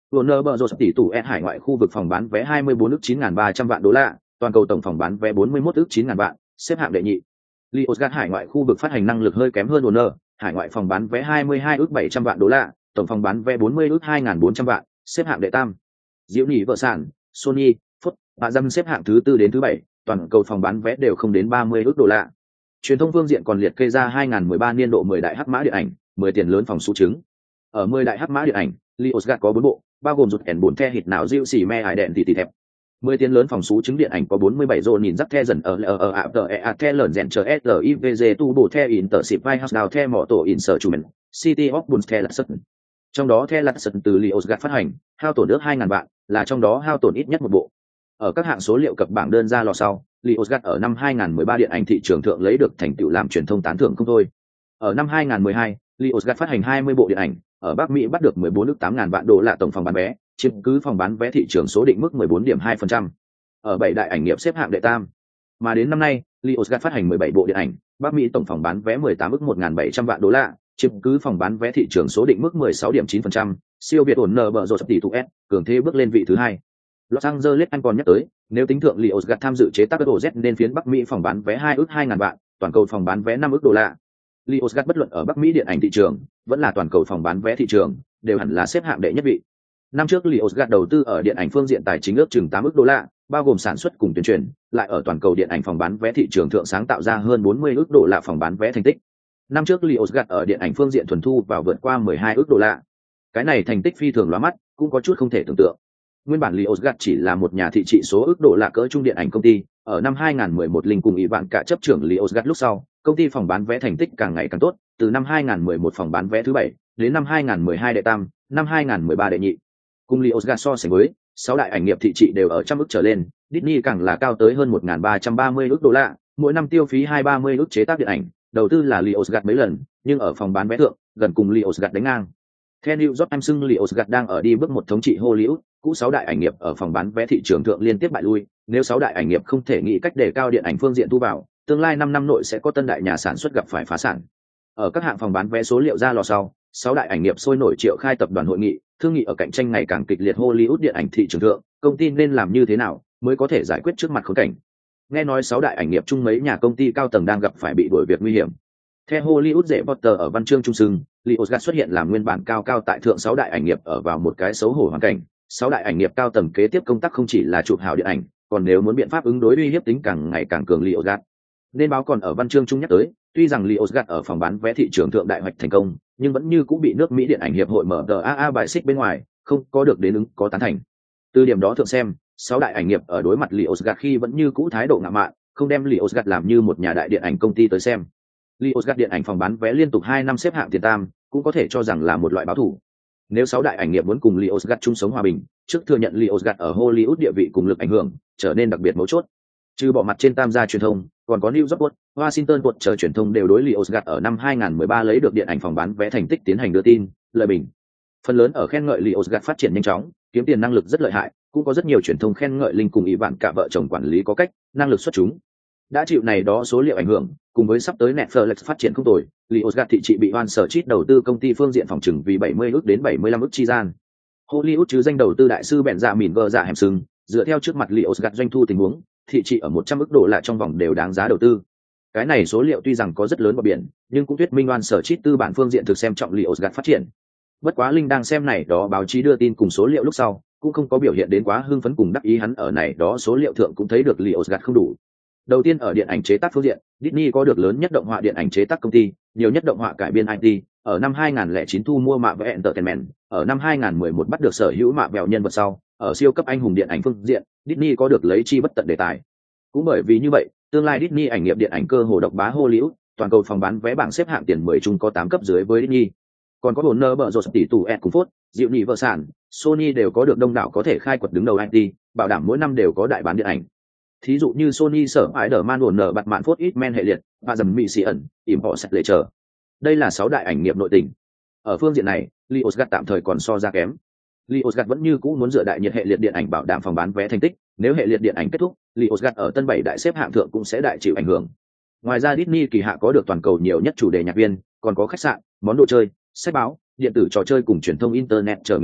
Warner Bros tỷ tụ hải ngoại khu vực phòng bán vé 24 ức 9.300 vạn đô la, toàn cầu tổng phòng bán vé 41 ức 9.000 vạn, xếp hạng đệ nhị. Lionsgate hải ngoại khu vực phát hành năng lực hơi kém hơn Warner, hải ngoại phòng bán vé 22 ức 700 vạn đô la, tổng phòng bán vé 40 ức 2.400 vạn, xếp hạng đệ tam. Diệu nhị vợ sản, Sony, Fox, bà dâm xếp hạng thứ tư đến thứ bảy, toàn cầu phòng bán vé đều không đến 30 ức đô la. Truyền thông phương diện còn liệt kê ra 2013 niên độ 10 đại hắc mã điện ảnh, 10 tiền lớn phòng số trứng. Ở 10 đại hắc mã điện ảnh, Lionsgate có 4 bộ, bao gồm rụt ẻn 4 the hit nào diệu xỉ me ải đèn tỷ thẹp. 10 tiền lớn phòng số trứng điện ảnh có 47 rô nhìn rắc the dần ở ạ the lởn rèn chờ SIVG tu bộ the in tờ xịp vai house đào the mỏ tổ in sở chủ mệnh, City of Bones the lạc sất. Trong đó the lạc sất từ Lionsgate phát hành, hao tổn ước 2.000 vạn, là trong đó hao tổn ít nhất một bộ. Ở các hạng số liệu cập bảng đơn ra lò sau, Lionsgate ở năm 2013 điện ảnh thị trường thượng lấy được thành tựu làm truyền thông tán thưởng không thôi. Ở năm 2012, Lionsgate phát hành 20 bộ điện ảnh, ở Bắc Mỹ bắt được 14 ức 8.000 vạn đô la tổng phòng bán vé, chiếm cứ phòng bán vé thị trường số định mức 14.2%. Ở 7 đại ảnh nghiệp xếp hạng đệ tam. Mà đến năm nay, Lionsgate phát hành 17 bộ điện ảnh, Bắc Mỹ tổng phòng bán vé 18 ức 1.700 vạn đô la, chiếm cứ phòng bán vé thị trường số định mức 16.9%, siêu việt Warner Bros tỷ tụ S, cường thế bước lên vị thứ hai. Los Angeles anh còn nhắc tới, nếu tính thượng Lionsgate tham dự chế tác Z nên phiến Bắc Mỹ phòng bán vé 2 ức 2.000 vạn, toàn cầu phòng bán vé 5 ức đô la. Lionsgate bất luận ở Bắc Mỹ điện ảnh thị trường, vẫn là toàn cầu phòng bán vé thị trường, đều hẳn là xếp hạng đệ nhất vị. Năm trước Lionsgate đầu tư ở điện ảnh phương diện tài chính ước chừng 8 ức đô la, bao gồm sản xuất cùng tuyên truyền, lại ở toàn cầu điện ảnh phòng bán vé thị trường thượng sáng tạo ra hơn 40 ức đô la phòng bán vé thành tích. Năm trước Lionsgate ở điện ảnh phương diện thuần thu vào vượt qua 12 ức đô la. Cái này thành tích phi thường lóa mắt, cũng có chút không thể tưởng tượng. Nguyên bản Lionsgate chỉ là một nhà thị trị số ức đô la cỡ trung điện ảnh công ty, ở năm 2011 Linh cùng ý bạn cả chấp trưởng Lionsgate lúc sau, công ty phòng bán vé thành tích càng ngày càng tốt, từ năm 2011 phòng bán vé thứ 7, đến năm 2012 đệ tam, năm 2013 đệ nhị. Cùng Lionsgate so sánh với, 6 đại ảnh nghiệp thị trị đều ở trăm ức trở lên, Disney càng là cao tới hơn 1.330 ức đô la, mỗi năm tiêu phí 230 ức chế tác điện ảnh, đầu tư là Lionsgate mấy lần, nhưng ở phòng bán vé thượng, gần cùng Lionsgate đánh ngang. Theo New York Times xưng Lionsgate đang ở đi bước một thống trị Hollywood, cũ 6 đại ảnh nghiệp ở phòng bán vé thị trường thượng liên tiếp bại lui, nếu 6 đại ảnh nghiệp không thể nghĩ cách đề cao điện ảnh phương diện thu vào, tương lai 5 năm nội sẽ có tân đại nhà sản xuất gặp phải phá sản. Ở các hạng phòng bán vé số liệu ra lò sau, 6 đại ảnh nghiệp sôi nổi triệu khai tập đoàn hội nghị, thương nghị ở cạnh tranh ngày càng kịch liệt Hollywood điện ảnh thị trường thượng, công ty nên làm như thế nào mới có thể giải quyết trước mặt khốn cảnh. Nghe nói 6 đại ảnh nghiệp chung mấy nhà công ty cao tầng đang gặp phải bị đuổi việc nguy hiểm. Theo Hollywood dễ Potter ở văn chương trung sưng, Lionsgate xuất hiện làm nguyên bản cao tại thượng 6 đại ảnh nghiệp ở vào một cái xấu hổ hoàn cảnh. 6 đại ảnh nghiệp cao tầng kế tiếp công tác không chỉ là chụp hảo điện ảnh, còn nếu muốn biện pháp ứng đối uy hiếp tính càng ngày càng cường Lionsgate. Nên báo còn ở văn chương trung nhắc tới, tuy rằng Lionsgate ở phòng bán vé thị trường thượng đại hoạch thành công, nhưng vẫn như cũng bị nước Mỹ điện ảnh hiệp hội MDAA bài xích bên ngoài, không có được đến ứng có tán thành. Từ điểm đó thượng xem, 6 đại ảnh nghiệp ở đối mặt Lionsgate khi vẫn như cũ thái độ ngạo mạn, không đem Lionsgate làm như một nhà đại điện ảnh công ty tới xem. Lionsgate điện ảnh phòng bán vé liên tục 2 năm xếp hạng tiền tam, cũng có thể cho rằng là một loại báo thủ. Nếu 6 đại ảnh nghiệp muốn cùng Lionsgate chung sống hòa bình, trước thừa nhận Lionsgate ở Hollywood địa vị cùng lực ảnh hưởng trở nên đặc biệt mấu chốt. Trừ bỏ mặt trên tam gia truyền thông, còn có New York Post, Washington Post chờ truyền thông đều đối Lionsgate ở năm 2013 lấy được điện ảnh phòng bán vé thành tích tiến hành đưa tin, lời bình. Phần lớn ở khen ngợi Lionsgate phát triển nhanh chóng, kiếm tiền năng lực rất lợi hại, cũng có rất nhiều truyền thông khen ngợi Linh cùng ý bạn cả vợ chồng quản lý có cách, năng lực xuất chúng. Đã chịu này đó số liệu ảnh hưởng, cùng với sắp tới Netflix phát triển không tồi, Lionsgate thị trị bị One Street đầu tư công ty phương diện phòng trừng vì 70 ức đến 75 ức chi gian. Hollywood chứ danh đầu tư đại sư bèn dạ mỉn gờ dạ hẻm sừng, dựa theo trước mặt Lionsgate doanh thu tình huống, thị trị ở 100 ức đô la trong vòng đều đáng giá đầu tư. Cái này số liệu tuy rằng có rất lớn vào biển, nhưng cũng thuyết minh One Street tư bản phương diện thực xem trọng Lionsgate phát triển. Bất quá Linh đang xem này đó báo chí đưa tin cùng số liệu lúc sau, cũng không có biểu hiện đến quá hưng phấn cùng đắc ý, hắn ở này đó số liệu thượng cũng thấy được Lionsgate không đủ. Đầu tiên ở điện ảnh chế tác phương diện, Disney có được lớn nhất động họa điện ảnh chế tác công ty, nhiều nhất động họa cải biên IT, ở năm 2009 thu mua Marvel Entertainment, ở năm 2011 bắt được sở hữu Marvel nhân vật sau, ở siêu cấp anh hùng điện ảnh phương diện, Disney có được lấy chi bất tận đề tài. Cũng bởi vì như vậy, tương lai Disney ảnh nghiệp điện ảnh cơ hồ độc bá Hollywood, toàn cầu phòng bán vé bảng xếp hạng tiền 10 chung có 8 cấp dưới với Disney. Còn có Warner Bros tỷ tụ S cùng Fox, Diệu nhị vợ sản, Sony đều có được đông đảo có thể khai quật đứng đầu IT, bảo đảm mỗi năm đều có đại bán điện ảnh. Thí dụ như Sony sở Spider-Man Warner bạt mạn Fox X-Men hệ liệt, và dầm Mỹ Sĩ ẩn, ỉm họ sẽ lệ chờ. Đây là 6 đại ảnh nghiệp nội tình. Ở phương diện này, Lionsgate tạm thời còn so ra kém. Lionsgate vẫn như cũ muốn dựa đại nhiệt hệ liệt điện ảnh bảo đảm phòng bán vé thành tích, nếu hệ liệt điện ảnh kết thúc, Lionsgate ở tân 7 đại xếp hạng thượng cũng sẽ đại chịu ảnh hưởng. Ngoài ra Disney kỳ hạ có được toàn cầu nhiều nhất chủ đề nhạc viên, còn có khách sạn, món đồ chơi, sách báo, điện tử trò chơi cùng truyền thông internet chờ nghiệp vụ,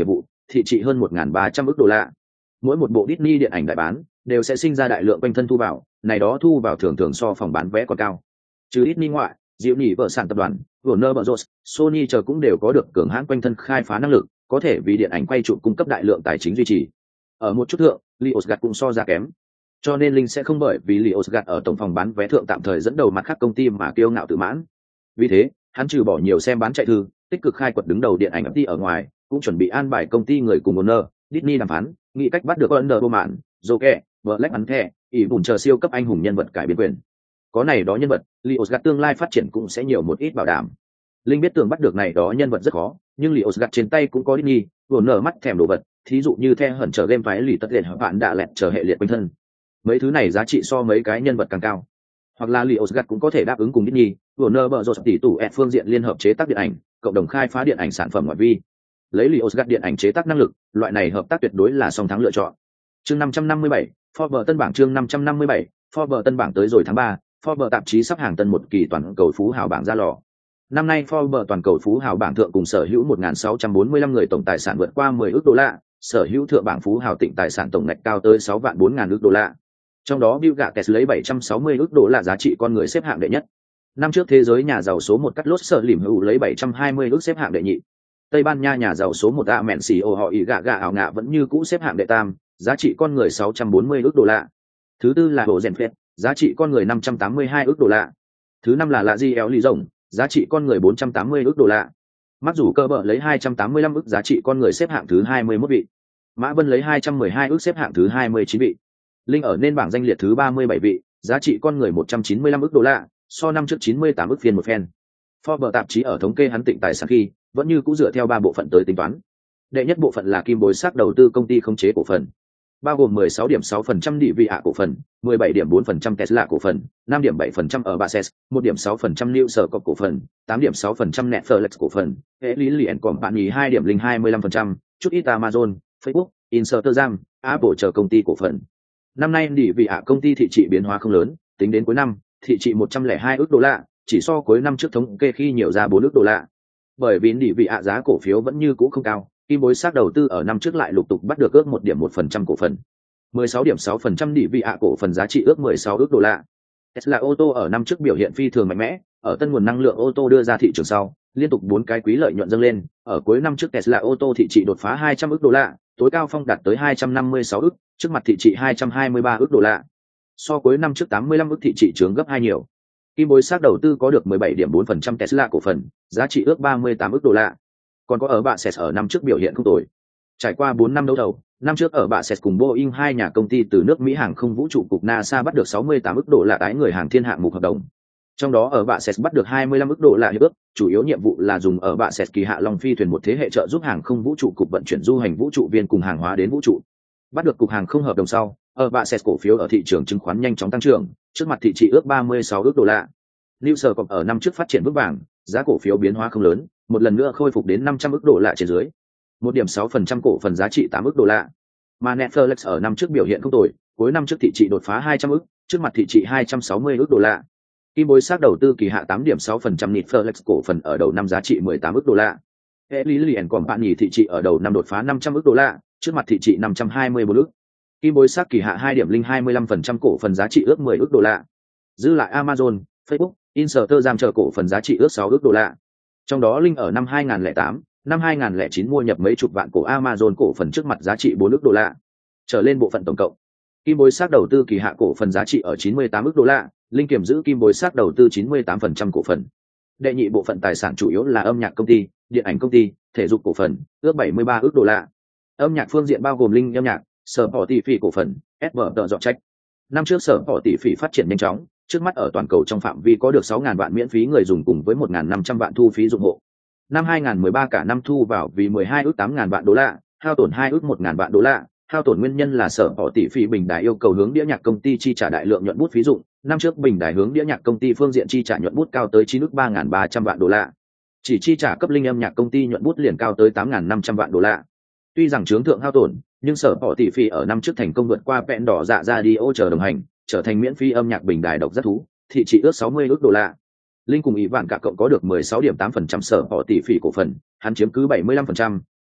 thị trị hơn 1.300 ức đô la. Mỗi một bộ Disney điện ảnh đại bán đều sẽ sinh ra đại lượng quanh thân thu vào, này đó thu vào thường thường so phòng bán vé còn cao. Trừ Disney ngoại, Diệu Nhị vợ sản tập đoàn, Warner Bros, Sony chờ cũng đều có được cường hãn quanh thân khai phá năng lực, có thể vì điện ảnh quay trụ cung cấp đại lượng tài chính duy trì. Ở một chút thượng, Lionsgate cũng so ra kém. Cho nên Linh sẽ không bởi vì Lionsgate ở tổng phòng bán vé thượng tạm thời dẫn đầu mặt khác công ty mà kiêu ngạo tự mãn. Vì thế, hắn trừ bỏ nhiều xem bán chạy thư, tích cực khai quật đứng đầu điện ảnh FT ở ngoài, cũng chuẩn bị an bài công ty người cùng Warner, Disney đàm phán, nghĩ cách bắt được Wonder Woman, Joker, Black Panther, ỷ vùng chờ siêu cấp anh hùng nhân vật cải biến quyền. Có này đó nhân vật, Lionsgate tương lai phát triển cũng sẽ nhiều một ít bảo đảm. Linh biết tưởng bắt được này đó nhân vật rất khó, nhưng Lionsgate trên tay cũng có Disney, Warner mắt thèm đồ vật, thí dụ như The Hẩn chờ game phái lì tất liệt bạn đã lẹt chờ hệ liệt quanh thân. Mấy thứ này giá trị so mấy cái nhân vật càng cao. Hoặc là Lionsgate cũng có thể đáp ứng cùng Disney, Warner Bros tỷ tủ phương diện liên hợp chế tác điện ảnh, cộng đồng khai phá điện ảnh sản phẩm ngoại vi. Lấy Lionsgate điện ảnh chế tác năng lực, loại này hợp tác tuyệt đối là song thắng lựa chọn. Chương 557, Forbes tân bảng chương 557, Forbes tân bảng tới rồi tháng 3, Forbes tạp chí sắp hàng tân một kỳ toàn cầu phú hào bảng ra lò. Năm nay Forbes toàn cầu phú hào bảng thượng cùng sở hữu 1.645 người tổng tài sản vượt qua 10 ức đô la, sở hữu thượng bảng phú hào tịnh tài sản tổng ngạch cao tới 6 vạn 4.000 ức đô la. Trong đó Bill Gates lấy 760 ức đô la giá trị con người xếp hạng đệ nhất. Năm trước thế giới nhà giàu số 1 cắt lốt sở lìm hữu lấy 720 ức xếp hạng đệ nhị. Tây Ban Nha nhà giàu số 1 Amen CEO họ ý gạ ảo ngạ vẫn như cũ xếp hạng đệ tam, giá trị con người 640 ức đô la. Thứ tư là Hồ Genfed, giá trị con người 582 ức đô la. Thứ năm là Gio Lý Rồng, giá trị con người 480 ức đô la. Mặc dù cơ bợ lấy 285 ức giá trị con người xếp hạng thứ 21 vị. Mã Vân lấy 212 ức xếp hạng thứ 29 vị. Linh ở nên bảng danh liệt thứ 37 vị, giá trị con người 195 ức đô la, so năm trước 98 ức phiên một phen. Forbes tạp chí ở thống kê hắn tịnh tài sản khi, vẫn như cũ dựa theo 3 bộ phận tới tính toán. Đệ nhất bộ phận là kim bối sắc đầu tư công ty khống chế cổ phần, bao gồm 16.6% địa vị ạ cổ phần, 17.4% Tesla cổ phần, 5.7% ở Bases, 1.6% New Sở cổ phần, 8.6% Netflix cổ phần, Elilian Company 2.025%, chút ít Amazon, Facebook, Instagram, Apple chờ công ty cổ phần. Năm nay địa vị ạ công ty thị trị biến hóa không lớn, tính đến cuối năm, thị trị 102 ức đô la, chỉ so cuối năm trước thống kê khi nhiều ra 4 ức đô la. Bởi vì địa vị ạ giá cổ phiếu vẫn như cũ không cao, kim bối xác đầu tư ở năm trước lại lục tục bắt được ước 1.1% cổ phần, 16.6% địa vị ạ cổ phần giá trị ước 16 ức đô la. Tesla ô tô ở năm trước biểu hiện phi thường mạnh mẽ, ở tân nguồn năng lượng ô tô đưa ra thị trường sau, liên tục 4 cái quý lợi nhuận dâng lên, ở cuối năm trước Tesla ô tô thị trị đột phá 200 ức đô la, tối cao phong đạt tới 256 ức, trước mặt thị trị 223 ức đô la. So cuối năm trước 85 ức thị trị chướng gấp 2 nhiều. Kim bối xác đầu tư có được 17.4% Tesla cổ phần, giá trị ước 38 ức đô la. Còn có ở bạ Ses ở năm trước biểu hiện không tồi. Trải qua 4 năm đấu đầu, năm trước ở bạ Ses cùng Boeing hai nhà công ty từ nước Mỹ hàng không vũ trụ cục NASA bắt được 68 ức đô la tái người hàng thiên hạng mục hợp đồng. Trong đó ở bạ Ses bắt được 25 ức đô la hiệp ước, chủ yếu nhiệm vụ là dùng ở bạ Ses kỳ hạ Long phi thuyền một thế hệ trợ giúp hàng không vũ trụ cục vận chuyển du hành vũ trụ viên cùng hàng hóa đến vũ trụ. Bắt được cục hàng không hợp đồng sau, ở bạ Ses cổ phiếu ở thị trường chứng khoán nhanh chóng tăng trưởng, trước mặt thị trị ước 36 ức đô la. New Sở Cọp ở năm trước phát triển vững vàng, giá cổ phiếu biến hóa không lớn, một lần nữa khôi phục đến 500 ức đô la trên dưới. 1.6% cổ phần giá trị 8 ức đô la. Mà Netflix ở năm trước biểu hiện không tồi, cuối năm trước thị trị đột phá 200 ức, trước mặt thị trị 260 ức đô la. Kim bối xác đầu tư kỳ hạ 8.6% Netflix cổ phần ở đầu năm giá trị 18 ức đô la. Elilian Company thị trị ở đầu năm đột phá 500 ức đô la, trước mặt thị trị 524 ức. Kim bối xác kỳ hạ 2.025% cổ phần giá trị ước 10 ức đô la. Dư lại Amazon, Facebook, Instagram chờ cổ phần giá trị ước 6 ức đô la. Trong đó Linh ở năm 2008, năm 2009 mua nhập mấy chục vạn cổ Amazon cổ phần trước mặt giá trị 4 ức đô la. Trở lên bộ phận tổng cộng. Kim bối xác đầu tư kỳ hạ cổ phần giá trị ở 98 ức đô la, Linh kiểm giữ kim bối xác đầu tư 98% cổ phần. Đệ nhị bộ phận tài sản chủ yếu là âm nhạc công ty, điện ảnh công ty, thể dục cổ phần, ước 73 ức đô la. Âm nhạc phương diện bao gồm Linh âm nhạc, sở bỏ tỷ phỉ cổ phần, SB tợ dọn trách. Năm trước sở bỏ tỷ phỉ phát triển nhanh chóng, trước mắt ở toàn cầu trong phạm vi có được 6.000 vạn miễn phí người dùng cùng với 1.500 vạn thu phí dụng hộ. Năm 2013 cả năm thu vào vì 12 ước 8.000 vạn đô la, hao tổn 2 ước 1.000 vạn đô la. Hao tổn nguyên nhân là sở bỏ tỷ phỉ bình đài yêu cầu hướng đĩa nhạc công ty chi trả đại lượng nhuận bút phí dụng. Năm trước bình đài hướng đĩa nhạc công ty phương diện chi trả nhuận bút cao tới 9 ước 3.300 vạn đô la. Chỉ chi trả cấp Linh âm nhạc công ty nhuận bút liền cao tới 8.500 vạn đô la. Tuy rằng chướng thượng hao tổn, nhưng sở bỏ tỷ phỉ ở năm trước thành công vượt qua vẹn đỏ dạ ra đi ô chờ đồng hành, trở thành miễn phí âm nhạc bình đài độc giác thú, thị trị ước 60 ước đô la. Linh cùng ý vạn cả cộng có được 16.8% sở bỏ tỷ phỉ cổ phần, hắn chiếm cứ 75%,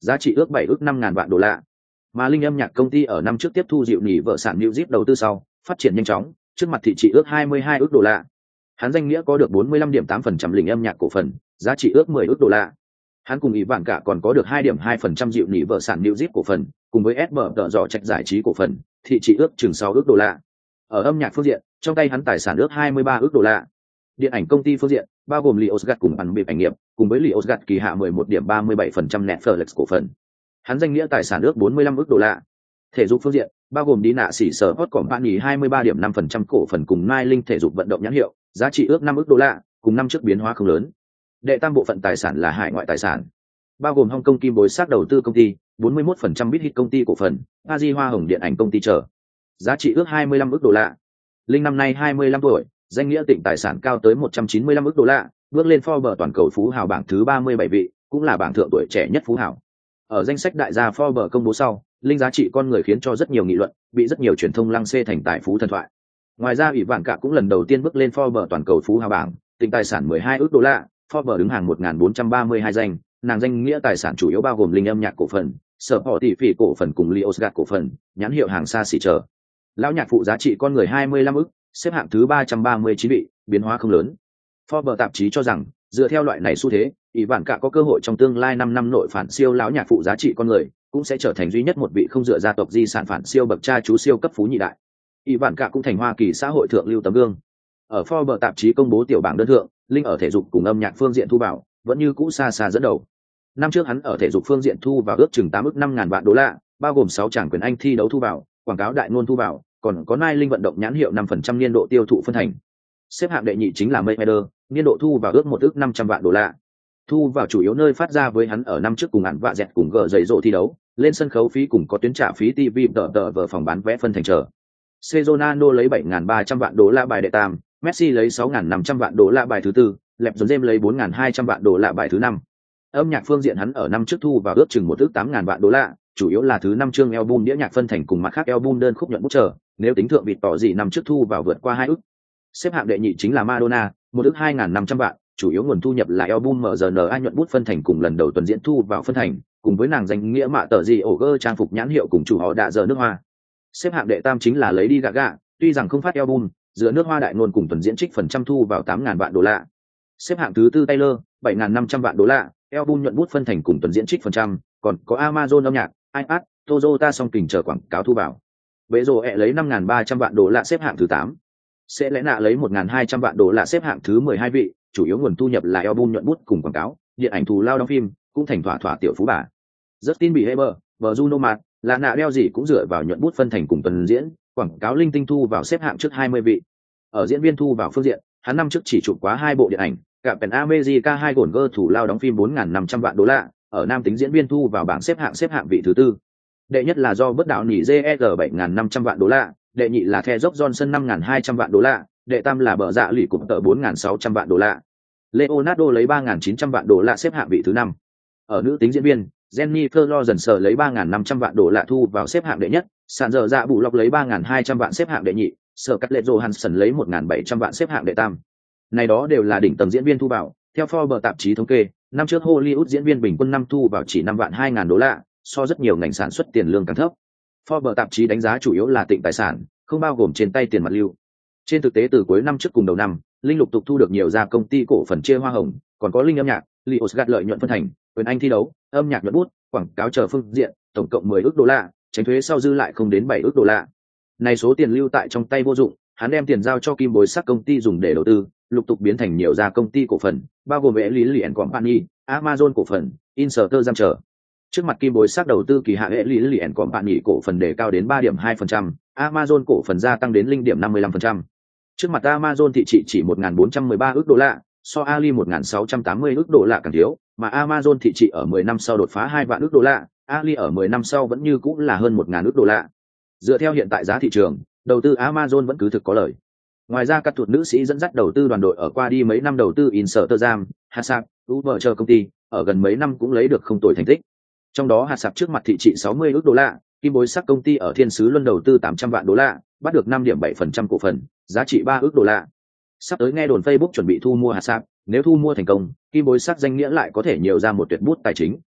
giá trị ước 7 ước 5.000 vạn đô la. Mà linh âm nhạc công ty ở năm trước tiếp thu dịu nỉ vợ sản New Zip đầu tư sau, phát triển nhanh chóng, trước mặt thị trị ước 22 ước đô la. Hắn danh nghĩa có được 45.8% linh âm nhạc cổ phần, giá trị ước 10 ước đô la. Hắn cùng ý vạn cả còn có được 2.2% dịu nỉ vợ sản New Zip cổ phần, cùng với SB tợ dọ trạch giải trí cổ phần, thị trị ước chừng 6 ước đô la. Ở âm nhạc phương diện, trong tay hắn tài sản ước 23 ước đô la. Điện ảnh công ty phương diện, bao gồm Lionsgate cùng ăn biệt ảnh nghiệp, cùng với Lionsgate kỳ hạ 11.37% Netflix cổ phần. Hắn danh nghĩa tài sản ước 45 ước đô la. Thể dục phương diện, bao gồm đi nạ xỉ sở hot company 23.5% cổ phần cùng Nai Linh thể dục vận động nhãn hiệu, giá trị ước 5 ước đô la, cùng năm trước biến hóa không lớn. Đệ tam bộ phận tài sản là hải ngoại tài sản, bao gồm Hong Kong Kim Bối Sắc đầu tư công ty, 41% Bit Hit công ty cổ phần, Aji Hoa Hồng điện ảnh công ty trở, giá trị ước 25 ước đô la. Linh năm nay 25 tuổi, danh nghĩa tịnh tài sản cao tới 195 ước đô la, bước lên Forbes toàn cầu phú hào bảng thứ 37 vị, cũng là bảng thượng tuổi trẻ nhất phú hào. Ở danh sách đại gia Forbes công bố sau, Linh giá trị con người khiến cho rất nhiều nghị luận, bị rất nhiều truyền thông lăng xê thành tài phú thần thoại. Ngoài ra ủy vạn cả cũng lần đầu tiên bước lên Forbes toàn cầu phú hào bảng, tịnh tài sản 12 ước đô la, Forbes đứng hàng 1432 danh, nàng danh nghĩa tài sản chủ yếu bao gồm linh âm nhạc cổ phần, sở họ tỷ phỉ cổ phần cùng Lionsgate cổ phần, nhãn hiệu hàng xa xỉ trở. Lão nhạc phụ giá trị con người 25 ức, xếp hạng thứ 339 vị, biến hóa không lớn. Forbes tạp chí cho rằng, dựa theo loại này xu thế, ý vạn cả có cơ hội trong tương lai 5 năm nội phản siêu lão nhạc phụ giá trị con người, cũng sẽ trở thành duy nhất một vị không dựa gia tộc di sản phản siêu bậc cha chú siêu cấp phú nhị đại. Ý vạn cả cũng thành Hoa Kỳ xã hội thượng lưu tấm gương. Ở Forbes tạp chí công bố tiểu bảng đơn thượng, Linh ở thể dục cùng âm nhạc phương diện thu vào, vẫn như cũ xa xa dẫn đầu. Năm trước hắn ở thể dục phương diện thu vào ước chừng 8 ức 5.000 vạn đô la, bao gồm 6 tràng quyền Anh thi đấu thu vào, quảng cáo đại ngôn thu vào, còn có Nai Linh vận động nhãn hiệu 5% niên độ tiêu thụ phân thành. Xếp hạng đệ nhị chính là Mayweather, niên độ thu vào ước 1 ức 500 vạn đô la. Thu vào chủ yếu nơi phát ra với hắn ở năm trước cùng ản vạ dẹt cùng gờ giày rộ thi đấu, lên sân khấu phí cùng có tuyến trả phí TV tờ vở phòng bán vé phân thành trở. Sezonano lấy 7.300 vạn đô la bài đệ tam, Messi lấy 6.500 vạn đô la bài thứ tư, LeBron James lấy 4.200 vạn đô la bài thứ năm. Âm nhạc phương diện hắn ở năm trước thu vào ước chừng 1 ức 8.000 vạn đô la, chủ yếu là thứ năm chương album đĩa nhạc phân thành cùng mặt khác album đơn khúc nhuận bút trở, nếu tính thượng vịt tỏ gì năm trước thu vào vượt qua 2 ức. Xếp hạng đệ nhị chính là Madonna, 1 ức 2.500 vạn, chủ yếu nguồn thu nhập là album MZNA nhuận bút phân thành cùng lần đầu tuần diễn thu vào phân thành, cùng với nàng danh nghĩa mạ tờ gì ổ gơ trang phục nhãn hiệu cùng chủ họ đạ giờ nước hoa. Xếp hạng đệ tam chính là Lady Gaga, tuy rằng không phát album, giữa nước hoa đại ngôn cùng tuần diễn trích phần trăm thu vào 8.000 vạn đô la. Xếp hạng thứ tư Taylor, 7.500 vạn đô la, album nhuận bút phân thành cùng tuần diễn trích phần trăm, còn có Amazon âm nhạc, iPad, Toyota song kình chờ quảng cáo thu vào. Bế rồ lấy 5.300 vạn đô la xếp hạng thứ 8. Sẽ lẽ nạ lấy 1.200 vạn đô la xếp hạng thứ 12 vị, chủ yếu nguồn thu nhập là album nhuận bút cùng quảng cáo, điện ảnh thù lao đóng phim, cũng thành thỏa tiểu phú bà. Justin Bieber, Bruno Mars, là nạ đeo gì cũng dựa vào nhuận bút phân thành cùng tuần diễn, quảng cáo linh tinh thu vào xếp hạng trước 20 vị. Ở diễn viên thu vào phương diện, hắn năm trước chỉ chụp quá 2 bộ điện ảnh, Captain America 2 gổn gơ thủ lao đóng phim 4.500 vạn đô la, ở nam tính diễn viên thu vào bảng xếp hạng vị thứ tư. Đệ nhất là do bất đạo nỉ JR 7.500 vạn đô la, đệ nhị là The Rock Johnson 5.200 vạn đô la, đệ tam là bờ dạ lì cụm tợ 4.600 vạn đô la. Leonardo lấy 3.900 vạn đô la xếp hạng vị thứ năm. Ở nữ tính diễn viên, Jennifer Lawrence lấy 3.500 vạn đô la thu vào xếp hạng đệ nhất, sàn dở dạ bù lọc lấy 3.200 vạn xếp hạng đệ nhị, Scarlett Johansson lấy 1.700 vạn xếp hạng đệ tam. Này đó đều là đỉnh tầng diễn viên thu vào. Theo Forbes tạp chí thống kê, năm trước Hollywood diễn viên bình quân năm thu vào chỉ 5 vạn 2.000 đô la, so rất nhiều ngành sản xuất tiền lương càng thấp. Forbes tạp chí đánh giá chủ yếu là tịnh tài sản, không bao gồm trên tay tiền mặt lưu. Trên thực tế từ cuối năm trước cùng đầu năm, Linh lục tục thu được nhiều gia công ty cổ phần chia hoa hồng, còn có Linh âm nhạc, Lionsgate lợi nhuận phân thành, quyền Anh thi đấu, âm nhạc nhuận bút, quảng cáo chờ phương diện, tổng cộng 10 ức đô la, tránh thuế sau dư lại không đến 7 ức đô la. Này số tiền lưu tại trong tay vô dụng, hắn đem tiền giao cho Kim Bối Sắc công ty dùng để đầu tư, lục tục biến thành nhiều gia công ty cổ phần, bao gồm Eli Lilly Company, Amazon cổ phần, Instagram chờ. Trước mặt Kim Bối Sắc đầu tư kỳ hạn Eli Lilly Company cổ phần đề cao đến 3.2%, Amazon cổ phần gia tăng đến 0.55%. Trước mặt Amazon thị trị chỉ 1.413 ức đô la, so Ali 1.680 ức đô la càng thiếu, mà Amazon thị trị ở 10 năm sau đột phá 2 vạn ức đô la, Ali ở 10 năm sau vẫn như cũ là hơn 1.000 ức đô la. Dựa theo hiện tại giá thị trường, đầu tư Amazon vẫn cứ thực có lời. Ngoài ra các thuật nữ sĩ dẫn dắt đầu tư đoàn đội ở qua đi mấy năm đầu tư Instagram, Hasap, Uber chờ công ty, ở gần mấy năm cũng lấy được không tồi thành tích. Trong đó Hasap trước mặt thị trị 60 ức đô la, Kim Bối Sắc công ty ở Thiên Sứ Luân đầu tư 800 vạn đô la, bắt được 5.7% cổ phần, giá trị 3 ức đô la. Sắp tới nghe đồn Facebook chuẩn bị thu mua Hasap, nếu thu mua thành công, Kim Bối Sắc danh nghĩa lại có thể nhiều ra một tuyệt bút tài chính.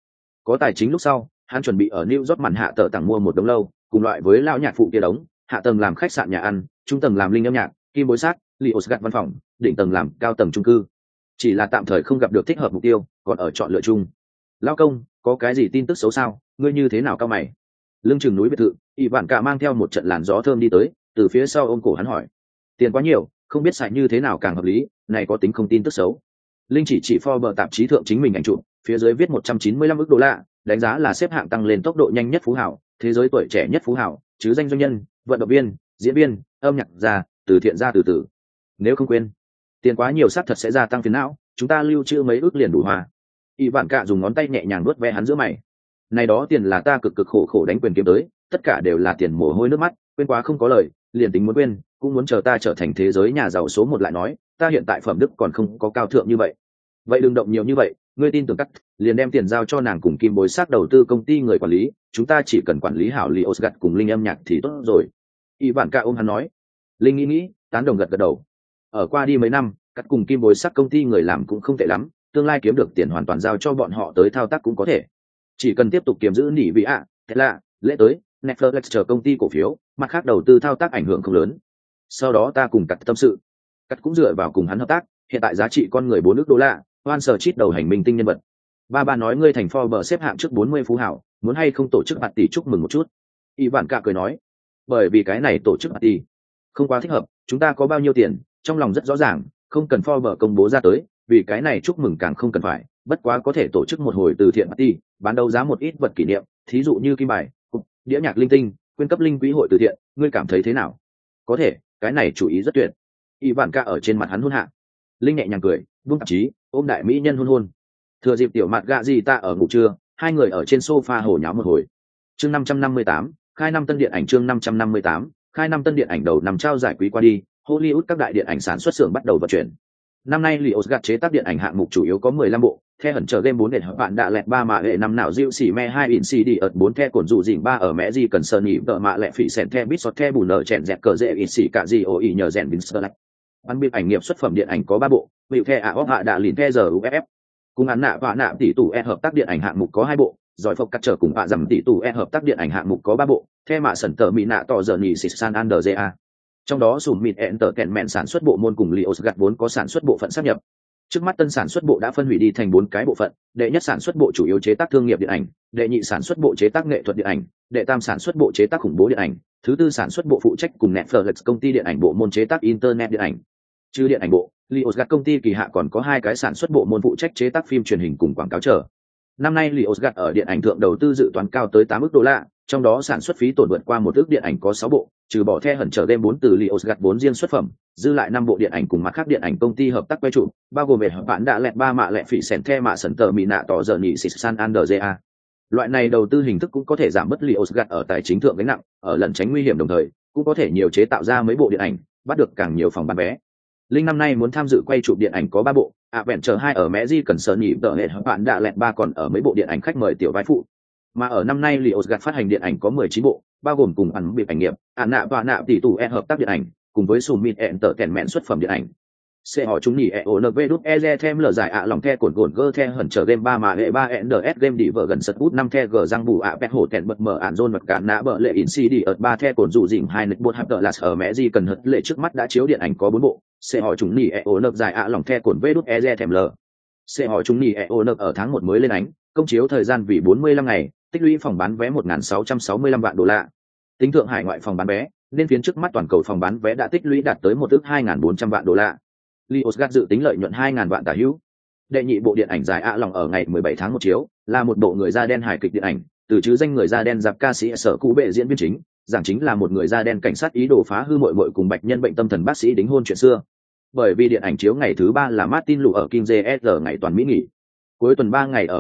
Có tài chính lúc sau, hắn chuẩn bị ở New York màn hạ tờ tặng mua một đống lâu, cùng loại với lão nhạc phụ kia đống, hạ tầng làm khách sạn nhà ăn, trung tầng làm linh âm nhạc, kim bối sát, Lios gặt văn phòng, đỉnh tầng làm cao tầng chung cư. Chỉ là tạm thời không gặp được thích hợp mục tiêu, còn ở chọn lựa chung. Lão công, có cái gì tin tức xấu sao? Ngươi như thế nào cao mày? Lưng chừng núi biệt thự, ỷ vạn cả mang theo một trận làn gió thơm đi tới, từ phía sau ôm cổ hắn hỏi: tiền quá nhiều, không biết xài như thế nào càng hợp lý, này có tính không tin tức xấu? Linh chỉ Forbes tạp chí thượng chính mình ảnh chụp, phía dưới viết 195 ức đô la, đánh giá là xếp hạng tăng lên tốc độ nhanh nhất phú hào, thế giới tuổi trẻ nhất phú hào, chứ danh doanh nhân, vận động viên, diễn viên, âm nhạc gia, từ thiện gia từ từ. Nếu không quên, tiền quá nhiều sát thật sẽ gia tăng phiền não, chúng ta lưu trữ mấy ước liền đủ hòa. Y vạn cạ dùng ngón tay nhẹ nhàng nuốt ve hắn giữa mày. Này đó tiền là ta cực cực khổ khổ đánh quyền kiếm tới, tất cả đều là tiền mồ hôi nước mắt, quên quá không có lời, liền tính muốn quên, cũng muốn chờ ta trở thành thế giới nhà giàu số 1 lại nói, ta hiện tại phẩm đức còn không có cao thượng như vậy. Vậy đừng động nhiều như vậy, ngươi tin tưởng cắt, liền đem tiền giao cho nàng cùng kim bối sát đầu tư công ty người quản lý, chúng ta chỉ cần quản lý hảo Lios gặt cùng linh âm nhạc thì tốt rồi. Y vạn cạ ôm hắn nói. Linh nghĩ, tán đồng gật gật đầu. Ở qua đi mấy năm, cắt cùng kim bối sát công ty người làm cũng không tệ lắm, tương lai kiếm được tiền hoàn toàn giao cho bọn họ tới thao tác cũng có thể. Chỉ cần tiếp tục kiếm giữ nỉ vị ạ, thế là lễ tới Netflix chờ công ty cổ phiếu, mặt khác đầu tư thao tác ảnh hưởng không lớn. Sau đó ta cùng cắt tâm sự, cắt cũng dựa vào cùng hắn hợp tác, hiện tại giá trị con người 4 ức đô la, Hoan Sở Chít đầu hành minh tinh nhân vật. Ba nói ngươi thành Forbes xếp hạng trước 40 phú hảo, muốn hay không tổ chức party chúc mừng một chút? Y Vạn Cạ cười nói, bởi vì cái này tổ chức party không quá thích hợp, chúng ta có bao nhiêu tiền, trong lòng rất rõ ràng, không cần Forbes công bố ra tới, vì cái này chúc mừng càng không cần phải, bất quá có thể tổ chức một hồi từ thiện party, bán đấu giá một ít vật kỷ niệm, thí dụ như kim bài, đĩa nhạc linh tinh, quyên cấp linh quỹ hội từ thiện, ngươi cảm thấy thế nào? Có thể, cái này chủ ý rất tuyệt. Y Vạn Cạ ở trên mặt hắn hôn hạ. Linh nhẹ nhàng cười, buông tạp chí, ôm đại mỹ nhân hôn. Thừa dịp tiểu mặt gạ gì ta ở ngủ trưa, hai người ở trên sofa hồ nháo một hồi. Chương 558, khai năm tân điện ảnh. Chương 558, khai năm tân điện ảnh. Đầu năm trao giải quý qua đi, Hollywood các đại điện ảnh sản xuất xưởng bắt đầu vận chuyển. Năm nay Lios gặt chế tác điện ảnh hạng mục chủ yếu có 15 bộ, The hẩn chờ game 4 để bạn đã lẹt 3 mà hệ năm nào diệu xỉ me 2 in CD ở 4 the cổn dụ dỉnh 3 ở mẹ gì cần sơn nhị tợ mạ lẹ phỉ sẹn the bít sọt the bù nở chèn dẹt cờ dễ in xỉ cả gì ổ ý nhờ rèn bình sơ lạch. Ban biên ảnh nghiệp xuất phẩm điện ảnh có 3 bộ, Hữu The ạ óc hạ đã lìn The giờ UFF. Cùng án nạ và nạ tỷ tủ e hợp tác điện ảnh hạng mục có 2 bộ, giỏi phục cắt trở cùng ạ dầm tỷ tủ e hợp tác điện ảnh hạng mục có 3 bộ, The mạ sẩn tờ mỹ nạ tỏ giờ nhị xịt san anderja. Trong đó sùm mịt ẹn tờ kẹn mẹn sản xuất bộ môn cùng Lios gặt vốn có sản xuất bộ phận sáp nhập. Trước mắt tân sản xuất bộ đã phân hủy đi thành 4 cái bộ phận, đệ nhất sản xuất bộ chủ yếu chế tác thương nghiệp điện ảnh, đệ nhị sản xuất bộ chế tác nghệ thuật điện ảnh, đệ tam sản xuất bộ chế tác khủng bố điện ảnh, thứ tư sản xuất bộ phụ trách cùng Netflix công ty điện ảnh bộ môn chế tác internet điện ảnh. Trừ điện ảnh bộ, Lios gặt công ty kỳ hạ còn có 2 cái sản xuất bộ môn phụ trách chế tác phim truyền hình cùng quảng cáo chờ. Năm nay Lios gặt ở điện ảnh thượng đầu tư dự toán cao tới 8 ức đô la, trong đó sản xuất phí tổn vượt qua 1 ức điện ảnh có 6 bộ, trừ bỏ The hẩn chờ game 4 từ Lios gặt 4 riêng xuất phẩm, dư lại 5 bộ điện ảnh cùng mặt khác điện ảnh công ty hợp tác quay chụp, bao gồm về bạn đã lẹt 3 mạ lẹ phỉ sẹn The mạ sẩn tờ mỹ nạ tỏ giờ nhị xịt san anderja. Loại này đầu tư hình thức cũng có thể giảm bớt Lios gặt ở tài chính thượng gánh nặng, ở lẩn tránh nguy hiểm đồng thời, cũng có thể nhiều chế tạo ra mấy bộ điện ảnh, bắt được càng nhiều phòng bán vé. Linh năm nay muốn tham dự quay chụp điện ảnh có 3 bộ, Adventure 2 ở Mẹ Di cần sơn nhị tờ hệ bạn đã lẹt 3 còn ở mấy bộ điện ảnh khách mời tiểu vai phụ. Mà ở năm nay Lios gặt phát hành điện ảnh có 19 bộ, bao gồm cùng ảnh biệt ảnh nghiệp, nạ và nạ tỷ tủ e hợp tác điện ảnh, cùng với Summit ẹn tờ kèn mẹn xuất phẩm điện ảnh. Sẽ hỏi chúng nhỉ EONV đút EZ thêm lờ giải lòng the cồn gơ the hẩn chờ game 3 mà hệ 3 NDS game đi vợ gần sật út 5 the g răng bù pet hổ kèn bật mở ản zone vật cản nã bợ lệ in CD ở 3 the cồn dụ dỉnh 2 nịch bột hạp tờ là ở mẹ gì cần hật lệ trước mắt đã chiếu điện ảnh có 4 bộ. Sẽ hỏi chúng nhỉ EONV giải lòng the cồn v đút EZ thêm lờ. Sẽ hỏi chúng nhỉ EONV ở tháng 1 mới lên ánh, công chiếu thời gian vì 45 ngày, tích lũy phòng bán vé 1.665 vạn đô la. Tính thượng hải ngoại phòng bán vé, nên phiến trước mắt toàn cầu phòng bán vé đã tích lũy đạt tới 1 ức 2.400 vạn đô la. Lios gặt dự tính lợi nhuận 2.000 vạn tả hữu. Đệ nhị bộ điện ảnh dài lòng ở ngày 17 tháng 1 chiếu, là một bộ người da đen hài kịch điện ảnh, từ chứ danh người da đen giáp ca sĩ sở cũ bệ diễn viên chính, giảng chính là một người da đen cảnh sát ý đồ phá hư muội muội cùng bạch nhân bệnh tâm thần bác sĩ đính hôn chuyện xưa. Bởi vì điện ảnh chiếu ngày thứ 3 là Martin Luther King Jr. ngày toàn Mỹ nghỉ. Cuối tuần 3 ngày ở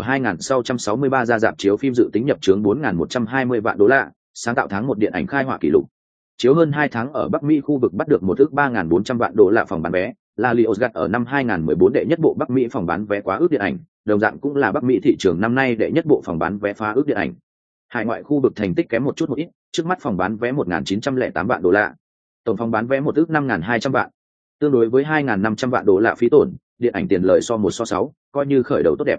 2.663 ra rạp chiếu phim dự tính nhập chướng 4.120 vạn đô la, sáng tạo tháng 1 điện ảnh khai hỏa kỷ lục. Chiếu hơn 2 tháng ở Bắc Mỹ khu vực bắt được 1 ức 3.400 vạn đô la phòng bán vé, là Lios gặt ở năm 2014 đệ nhất bộ Bắc Mỹ phòng bán vé quá ước điện ảnh, đồng dạng cũng là Bắc Mỹ thị trường năm nay đệ nhất bộ phòng bán vé phá ước điện ảnh. Hải ngoại khu vực thành tích kém một chút một ít, trước mắt phòng bán vé 1.908 vạn đô la. Tổng phòng bán vé 1 ức 5.200 vạn. Tương đối với 2.500 vạn đô la phí tổn, điện ảnh tiền lời so 1 so 6, coi như khởi đầu tốt đẹp.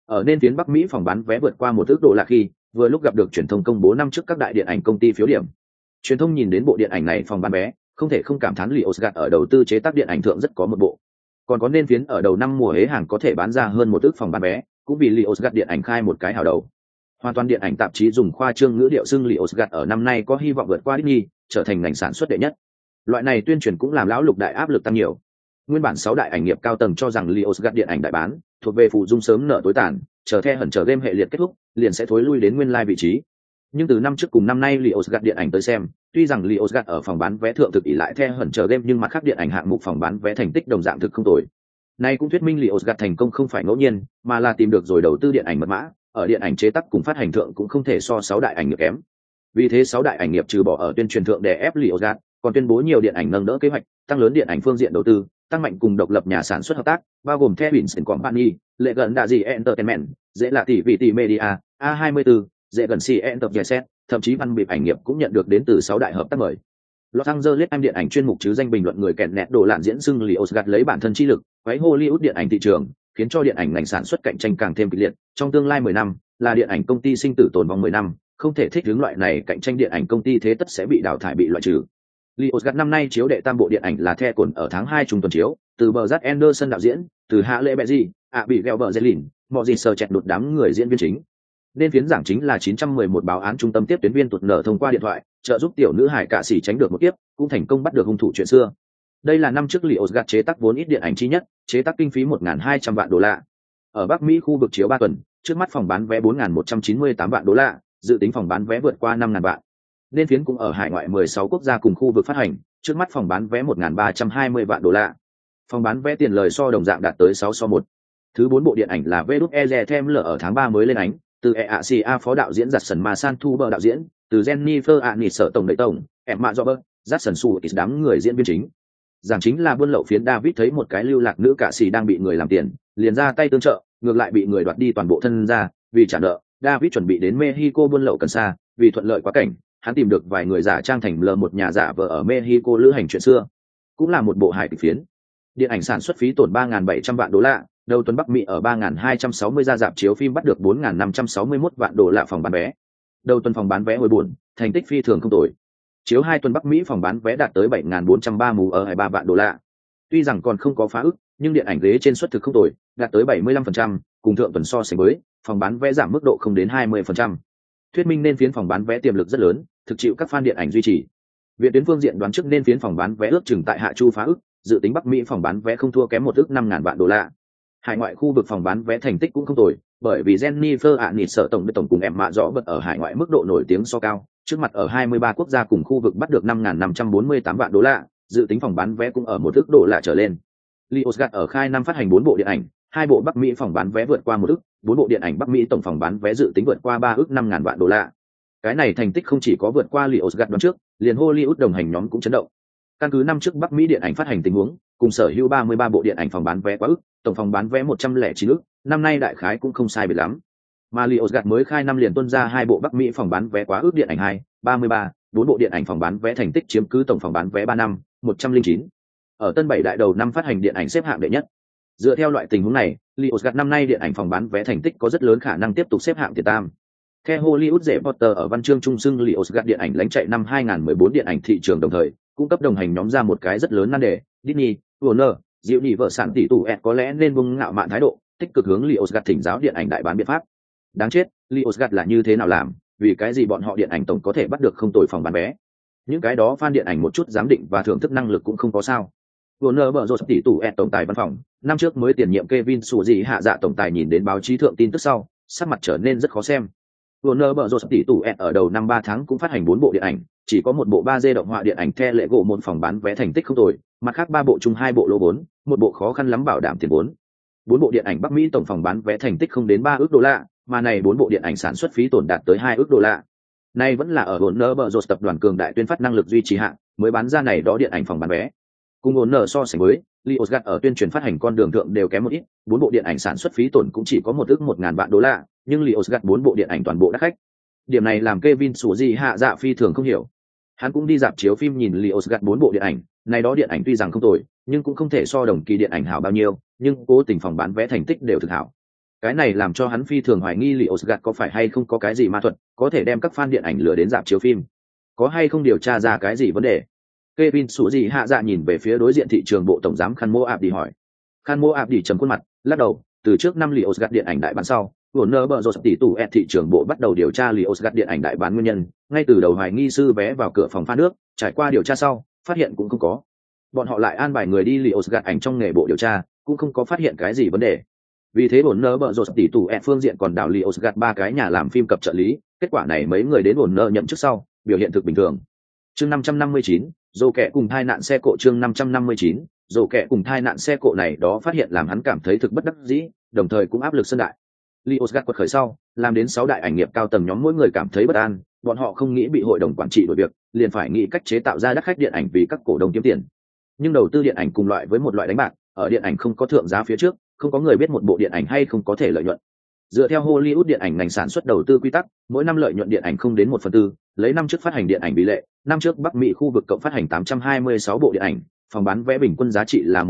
Ở nên phiến Bắc Mỹ phòng bán vé vượt qua 1 ức đô la khi, vừa lúc gặp được truyền thông công bố năm trước các đại điện ảnh công ty phiếu điểm. Truyền thông nhìn đến bộ điện ảnh này phòng bán vé, không thể không cảm thán Lionsgate ở đầu tư chế tác điện ảnh thượng rất có một bộ. Còn có nên phiến ở đầu năm mùa hế hàng có thể bán ra hơn 1 ức phòng bán vé, cũng vì Lionsgate điện ảnh khai một cái hào đầu. Hoàn toàn điện ảnh tạp chí dùng khoa trương ngữ điệu xưng Lionsgate ở năm nay có hy vọng vượt qua Disney, trở thành ngành sản xuất đệ nhất. Loại này tuyên truyền cũng làm lão lục đại áp lực tăng nhiều. Nguyên bản 6 đại ảnh nghiệp cao tầng cho rằng Lionsgate điện ảnh đại bán, thuộc về phụ dung sớm nợ tối tàn, chờ The Hunter game hệ liệt kết thúc, liền sẽ thối lui đến nguyên lai vị trí. Nhưng từ năm trước cùng năm nay Lionsgate điện ảnh tới xem, tuy rằng Lionsgate ở phòng bán vé thượng thực ỷ lại The Hunter game nhưng mặt khác điện ảnh hạng mục phòng bán vé thành tích đồng dạng thực không tồi. Nay cũng thuyết minh Lionsgate thành công không phải ngẫu nhiên, mà là tìm được rồi đầu tư điện ảnh mật mã, ở điện ảnh chế tác cùng phát hành thượng cũng không thể so 6 đại ảnh nghiệp kém. Vì thế 6 đại ảnh nghiệp trừ bỏ ở tuyên truyền thượng để ép Lionsgate, còn tuyên bố nhiều điện ảnh nâng đỡ kế hoạch, tăng lớn điện ảnh phương diện đầu tư, tăng mạnh cùng độc lập nhà sản xuất hợp tác, bao gồm The Vincent Company, lệ gần đạ gì Entertainment, dễ là tỷ vị tỷ media, A24, dễ gần C Entertainment, thậm chí văn bịp ảnh nghiệp cũng nhận được đến từ 6 đại hợp tác mời. Los Angeles Times điện ảnh chuyên mục chứ danh bình luận người kẹn nẹt đồ lạn diễn xưng Lionsgate lấy bản thân chi lực, quấy Hollywood điện ảnh thị trường, khiến cho điện ảnh ngành sản xuất cạnh tranh càng thêm kịch liệt. Trong tương lai 10 năm, là điện ảnh công ty sinh tử tồn vong 10 năm, không thể thích ứng loại này cạnh tranh điện ảnh công ty thế tất sẽ bị đào thải bị loại trừ. Lionsgate năm nay chiếu đệ tam bộ điện ảnh là The Cồn ở tháng 2 trung tuần chiếu, từ Brad Anderson đạo diễn, từ Hạ Lệ Berry, bị Gelber Zelin, mọi gì sờ chẹt đột đám người diễn viên chính. Nên phiến giảng chính là 911 báo án trung tâm tiếp tuyến viên tụt nở thông qua điện thoại, trợ giúp tiểu nữ hải cả sĩ tránh được một kiếp, cũng thành công bắt được hung thủ chuyện xưa. Đây là năm trước Lionsgate chế tác vốn ít điện ảnh chi nhất, chế tác kinh phí 1.200 vạn đô la. Ở Bắc Mỹ khu vực chiếu 3 tuần, trước mắt phòng bán vé 4.198 vạn đô la, dự tính phòng bán vé vượt qua 5.000 vạn. Nên phiến cũng ở hải ngoại 16 quốc gia cùng khu vực phát hành, trước mắt phòng bán vé 1.320 vạn đô la. Phòng bán vé tiền lời so đồng dạng đạt tới 6-1. Thứ 4 bộ điện ảnh là VE Them ở tháng 3 mới lên ánh, từ EACA phó đạo diễn Jackson Masan Thu bờ đạo diễn, từ Jennifer Aniston tổng đại tổng, Emma Roberts, Jackson Sudeikis đám người diễn viên chính. Giảng chính là buôn lậu phiến David thấy một cái lưu lạc nữ cả sĩ đang bị người làm tiền, liền ra tay tương trợ, ngược lại bị người đoạt đi toàn bộ thân ra, vì trả nợ, David chuẩn bị đến Mexico buôn lậu cần sa, vì thuận lợi quá cảnh, hắn tìm được vài người giả trang thành lờ một nhà giả vờ ở Mexico lữ hành chuyện xưa. Cũng là một bộ hài kịch phiến. Điện ảnh sản xuất phí tổn 3.700 vạn đô la, đầu tuần Bắc Mỹ ở 3.260 ra rạp chiếu phim bắt được 4.561 vạn đô la phòng bán vé. Đầu tuần phòng bán vé hồi buồn, thành tích phi thường không tồi. Chiếu 2 tuần Bắc Mỹ phòng bán vé đạt tới 7.430 ở 23 vạn đô la. Tuy rằng còn không có phá ức, nhưng điện ảnh ghế trên suất thực không tồi, đạt tới 75%, cùng thượng tuần so sánh với, phòng bán vé giảm mức độ không đến 20%. Thuyết minh nên phiến phòng bán vé tiềm lực rất lớn, thực chịu các fan điện ảnh duy trì. Viện tuyến phương diện đoán trước nên phiến phòng bán vé ước chừng tại hạ chu phá ức, dự tính Bắc Mỹ phòng bán vé không thua kém 1 ức 5.000 vạn đô la. Hải ngoại khu vực phòng bán vé thành tích cũng không tồi, bởi vì Jennifer Aniston tổng cùng em mạ rõ bật ở hải ngoại mức độ nổi tiếng so cao, trước mặt ở 23 quốc gia cùng khu vực bắt được 5.548 vạn đô la, dự tính phòng bán vé cũng ở 1 ức đô la trở lên. Lionsgate ở khai năm phát hành 4 bộ điện ảnh, 2 bộ Bắc Mỹ phòng bán vé vượt qua 1 ức, 4 bộ điện ảnh Bắc Mỹ tổng phòng bán vé dự tính vượt qua 3 ức 5.000 vạn đô la. Cái này thành tích không chỉ có vượt qua Lionsgate đoán trước, liền Hollywood đồng hành nhóm cũng chấn động. Căn cứ năm trước Bắc Mỹ điện ảnh phát hành tình huống, cùng sở hữu 33 bộ điện ảnh phòng bán vé quá ức, tổng phòng bán vé 109 ức, năm nay đại khái cũng không sai biệt lắm. Mà Lionsgate mới khai năm liền tuân ra 2 bộ Bắc Mỹ phòng bán vé quá ức điện ảnh 2, 33, 4 bộ điện ảnh phòng bán vé thành tích chiếm cứ tổng phòng bán vé 3 năm, 109. Ở tân 7 đại đầu năm phát hành điện ảnh xếp hạng đệ nhất. Dựa theo loại tình huống này, Lionsgate năm nay điện ảnh phòng bán vé thành tích có rất lớn khả năng tiếp tục xếp hạng tiền tam. Theo Hollywood Reporter ở văn chương trung xưng Lionsgate điện ảnh lãnh chạy năm 2014 điện ảnh thị trường đồng thời, cung cấp đồng hành nhóm ra một cái rất lớn nan đề, Disney, Warner, Diệu nhị vợ sản tỷ tụ có lẽ nên buông ngạo mạn thái độ, tích cực hướng Lionsgate thỉnh giáo điện ảnh đại bán biện pháp. Đáng chết, Lionsgate là như thế nào làm, vì cái gì bọn họ điện ảnh tổng có thể bắt được không tồi phòng bán vé. Những cái đó fan điện ảnh một chút giám định và thưởng thức năng lực cũng không có sao. Warner Bros tỷ tụ tổng tài văn phòng, năm trước mới tiền nhiệm Kevin Suzy hạ dạ tổng tài nhìn đến báo chí thượng tin tức sau, sắc mặt trở nên rất khó xem. Warner Bros tỷ tụ ở đầu năm 3 tháng cũng phát hành 4 bộ điện ảnh, chỉ có một bộ 3D động họa điện ảnh The lệ gỗ một phòng bán vé thành tích không tồi, mặt khác 3 bộ chung 2 bộ lỗ vốn, một bộ khó khăn lắm bảo đảm tiền vốn. 4 bộ điện ảnh Bắc Mỹ tổng phòng bán vé thành tích không đến 3 ức đô la, mà này 4 bộ điện ảnh sản xuất phí tổn đạt tới 2 ức đô la. Nay vẫn là ở Warner Bros tập đoàn cường đại tuyên phát năng lực duy trì hạng, mới bán ra này đó điện ảnh phòng bán vé. Cùng Warner so sánh với, Lionsgate ở tuyên truyền phát hành con đường thượng đều kém một ít, 4 bộ điện ảnh sản xuất phí tổn cũng chỉ có 1 ức 1.000 vạn đô la, nhưng Lionsgate 4 bộ điện ảnh toàn bộ đắt khách. Điểm này làm Kevin Suzy hạ dạ phi thường không hiểu. Hắn cũng đi dạp chiếu phim nhìn Lionsgate 4 bộ điện ảnh, này đó điện ảnh tuy rằng không tồi, nhưng cũng không thể so đồng kỳ điện ảnh hảo bao nhiêu, nhưng cố tình phòng bán vé thành tích đều thực hảo. Cái này làm cho hắn phi thường hoài nghi Lionsgate có phải hay không có cái gì ma thuật có thể đem các fan điện ảnh lừa đến rạp chiếu phim, có hay không điều tra ra cái gì vấn đề. Kevin Sủ Dị Hạ Dạ nhìn về phía đối diện thị trường bộ tổng giám Khan Mo Abdi hỏi. Khan Mo Abdi trầm khuôn mặt, lắc đầu, từ trước năm Lionsgate điện ảnh đại bán sau, Warner Bros tỷ tủ thị trường bộ bắt đầu điều tra Lionsgate điện ảnh đại bán nguyên nhân, ngay từ đầu hoài nghi sư vé vào cửa phòng pha nước, trải qua điều tra sau, phát hiện cũng không có. Bọn họ lại an bài người đi Lionsgate ảnh trong nghề bộ điều tra, cũng không có phát hiện cái gì vấn đề. Vì thế Warner Bros tỷ tủ phương diện còn đào Lionsgate 3 cái nhà làm phim cập trợ lý, kết quả này mấy người đến Warner nhậm chức sau, biểu hiện thực bình thường. Chương 559, dồ kẻ cùng thai nạn xe cộ. Chương 559, dồ kẻ cùng thai nạn xe cộ này đó phát hiện làm hắn cảm thấy thực bất đắc dĩ, đồng thời cũng áp lực sân đại. Lionsgate quật khởi sau, làm đến 6 đại ảnh nghiệp cao tầng nhóm mỗi người cảm thấy bất an, bọn họ không nghĩ bị hội đồng quản trị đổi việc, liền phải nghĩ cách chế tạo ra đắt khách điện ảnh vì các cổ đông kiếm tiền. Nhưng đầu tư điện ảnh cùng loại với một loại đánh bạc, ở điện ảnh không có thượng giá phía trước, không có người biết một bộ điện ảnh hay không có thể lợi nhuận. Dựa theo Hollywood điện ảnh ngành sản xuất đầu tư quy tắc, mỗi năm lợi nhuận điện ảnh không đến 1/4, lấy năm trước phát hành điện ảnh tỷ lệ, năm trước Bắc Mỹ khu vực cộng phát hành 826 bộ điện ảnh, phòng bán vé bình quân giá trị là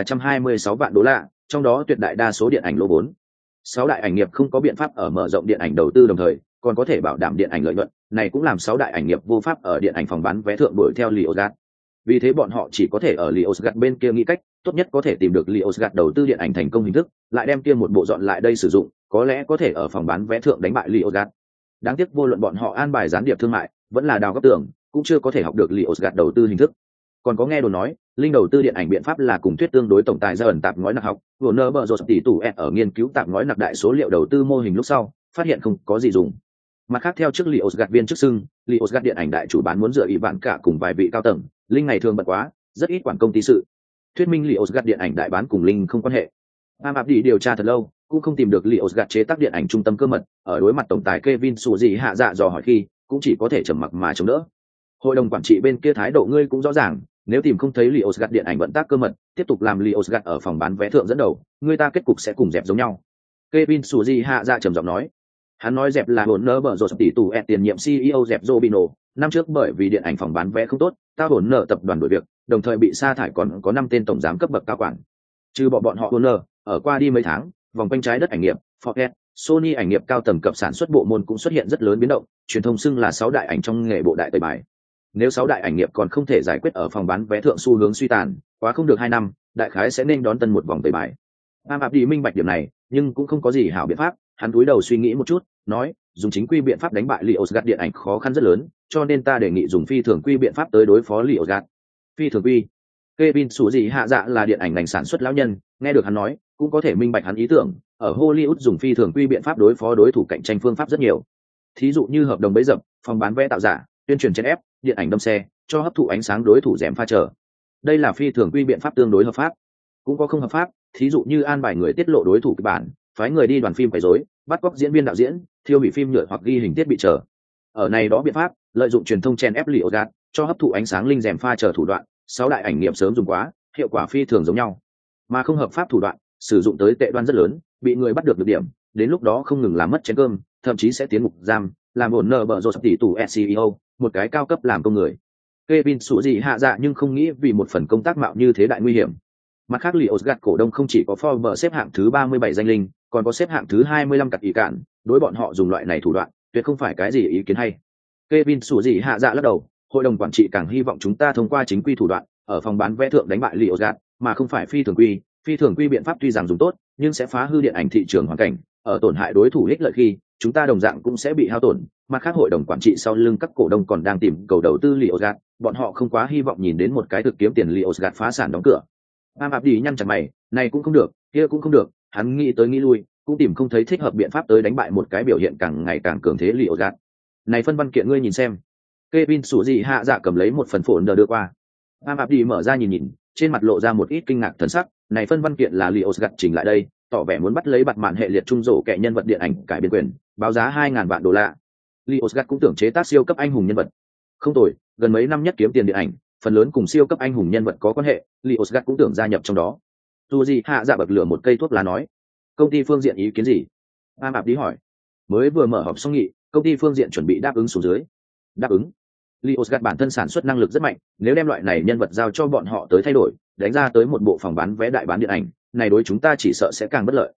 1.326 vạn đô la, trong đó tuyệt đại đa số điện ảnh lỗ vốn. 6 đại ảnh nghiệp không có biện pháp ở mở rộng điện ảnh đầu tư đồng thời, còn có thể bảo đảm điện ảnh lợi nhuận, này cũng làm 6 đại ảnh nghiệp vô pháp ở điện ảnh phòng bán vé thượng đuổi theo Lionsgate. Vì thế bọn họ chỉ có thể ở Lionsgate bên kia nghĩ cách, tốt nhất có thể tìm được Lionsgate đầu tư điện ảnh thành công hình thức, lại đem kia một bộ dọn lại đây sử dụng, có lẽ có thể ở phòng bán vé thượng đánh bại Lionsgate. Đáng tiếc vô luận bọn họ an bài gián điệp thương mại, vẫn là đào góc tường, cũng chưa có thể học được Lionsgate đầu tư hình thức. Còn có nghe đồn nói, linh đầu tư điện ảnh biện pháp là cùng thuyết tương đối tổng tài ra ẩn tạp ngói nặc học, Warner Bros tỷ tủ ở nghiên cứu tạp ngói nặc đại số liệu đầu tư mô hình lúc sau, phát hiện không có gì dùng. Mặt khác theo trước Lionsgate viên chức xưng, Lionsgate điện ảnh đại chủ bán muốn dựa ý bạn cả cùng vài vị cao tầng, linh ngày thường bận quá, rất ít quản công ty sự. Thuyết minh Lionsgate điện ảnh đại bán cùng linh không quan hệ. Abdi điều tra thật lâu, cũng không tìm được Lionsgate chế tác điện ảnh trung tâm cơ mật, ở đối mặt tổng tài Kevin Sủ Dị Hạ Dạ dò hỏi khi, cũng chỉ có thể trầm mặc mà chống đỡ. Hội đồng quản trị bên kia thái độ ngươi cũng rõ ràng, nếu tìm không thấy Lionsgate điện ảnh vận tác cơ mật, tiếp tục làm Lionsgate ở phòng bán vé thượng dẫn đầu, người ta kết cục sẽ cùng dẹp giống nhau. Kevin Sủ Dị Hạ Dạ trầm giọng nói. Hắn nói dẹp là Warner Bros tỷ tủ tiền nhiệm CEO dẹp Robino, năm trước bởi vì điện ảnh phòng bán vé không tốt, ta Warner tập đoàn đổi việc, đồng thời bị sa thải còn có 5 tên tổng giám cấp bậc cao quản. Trừ bọn họ Warner, ở qua đi mấy tháng, vòng quanh trái đất ảnh nghiệp, Ford, Sony ảnh nghiệp cao tầng cấp sản xuất bộ môn cũng xuất hiện rất lớn biến động, truyền thông xưng là 6 đại ảnh trong nghề bộ đại tẩy bài. Nếu 6 đại ảnh nghiệp còn không thể giải quyết ở phòng bán vé thượng xu hướng suy tàn, quá không được 2 năm, đại khái sẽ nên đón tân một vòng tẩy bài. Abdi minh bạch điểm này, nhưng cũng không có gì hảo biện pháp, hắn cúi đầu suy nghĩ một chút, nói, dùng chính quy biện pháp đánh bại Lionsgate điện ảnh khó khăn rất lớn, cho nên ta đề nghị dùng phi thường quy biện pháp tới đối phó Lionsgate. Phi thường quy. Kevin Sủ Dị Hạ Dạ là điện ảnh ngành sản xuất lão nhân, nghe được hắn nói, cũng có thể minh bạch hắn ý tưởng, ở Hollywood dùng phi thường quy biện pháp đối phó đối thủ cạnh tranh phương pháp rất nhiều. Thí dụ như hợp đồng bẫy dập, phòng bán vé tạo giả, tuyên truyền chèn ép, điện ảnh đâm xe, cho hấp thụ ánh sáng đối thủ rèm pha trở. Đây là phi thường quy biện pháp tương đối hợp pháp. Cũng có không hợp pháp, thí dụ như an bài người tiết lộ đối thủ kịch bản, phái người đi đoàn phim quấy rối, bắt cóc diễn viên đạo diễn, thiêu hủy phim nhựa hoặc ghi hình thiết bị trở. Ở này đó biện pháp, lợi dụng truyền thông chèn ép Lionsgate, cho hấp thụ ánh sáng linh rèm pha trở thủ đoạn, 6 đại ảnh nghiệp sớm dùng quá, hiệu quả phi thường giống nhau. Mà không hợp pháp thủ đoạn, sử dụng tới tệ đoan rất lớn, bị người bắt được điểm, đến lúc đó không ngừng làm mất chén cơm, thậm chí sẽ tiến ngục giam, làm Warner Bros tỷ tủ CEO, một cái cao cấp làm công người. Kevin Sủ Dị Hạ Dạ nhưng không nghĩ vì một phần công tác mạo như thế đại nguy hiểm. Mặt khác Lionsgate cổ đông không chỉ có Forbes xếp hạng thứ 37 danh linh, còn có xếp hạng thứ 25 cặp ý cản, đối bọn họ dùng loại này thủ đoạn, tuyệt không phải cái gì ý kiến hay. Kevin Sủ Dị Hạ Dạ lắc đầu, hội đồng quản trị càng hy vọng chúng ta thông qua chính quy thủ đoạn, ở phòng bán vé thượng đánh bại Lionsgate, mà không phải phi thường quy. Phi thường quy biện pháp tuy rằng dùng tốt, nhưng sẽ phá hư điện ảnh thị trường hoàn cảnh, ở tổn hại đối thủ ích lợi khi, chúng ta đồng dạng cũng sẽ bị hao tổn. Mặt khác hội đồng quản trị sau lưng các cổ đông còn đang tìm cầu đầu tư Lionsgate, bọn họ không quá hy vọng nhìn đến một cái thực kiếm tiền Lionsgate phá sản đóng cửa. Abdi nhăn chặt mày, này cũng không được, kia cũng không được, hắn nghĩ tới nghĩ lui, cũng tìm không thấy thích hợp biện pháp tới đánh bại một cái biểu hiện càng ngày càng cường thế Lionsgate. Này phân văn kiện ngươi nhìn xem. Kevin Sủ Dị Hạ Dạ cầm lấy một phần phổ đưa qua. Abdi mở ra nhìn, trên mặt lộ ra một ít kinh ngạc thần sắc, này phân văn kiện là Lionsgate chỉnh lại đây, tỏ vẻ muốn bắt lấy bạt mạn hệ liệt trung rổ kẻ nhân vật điện ảnh cải biên quyền, báo giá 2.000 vạn đô la. Lionsgate cũng tưởng chế tác siêu cấp anh hùng nhân vật. Không tồi, gần mấy năm nhất kiếm tiền điện ảnh, phần lớn cùng siêu cấp anh hùng nhân vật có quan hệ, Lionsgate cũng tưởng gia nhập trong đó. Dù gì Hạ Dạ bật lửa một cây thuốc lá nói, công ty phương diện ý kiến gì? Abdi hỏi. Mới vừa mở họp xong nghị, công ty phương diện chuẩn bị đáp ứng xuống dưới. Đáp ứng. Lionsgate bản thân sản xuất năng lực rất mạnh, nếu đem loại này nhân vật giao cho bọn họ tới thay đổi, đánh ra tới một bộ phòng bán vé đại bán điện ảnh, này đối chúng ta chỉ sợ sẽ càng bất lợi.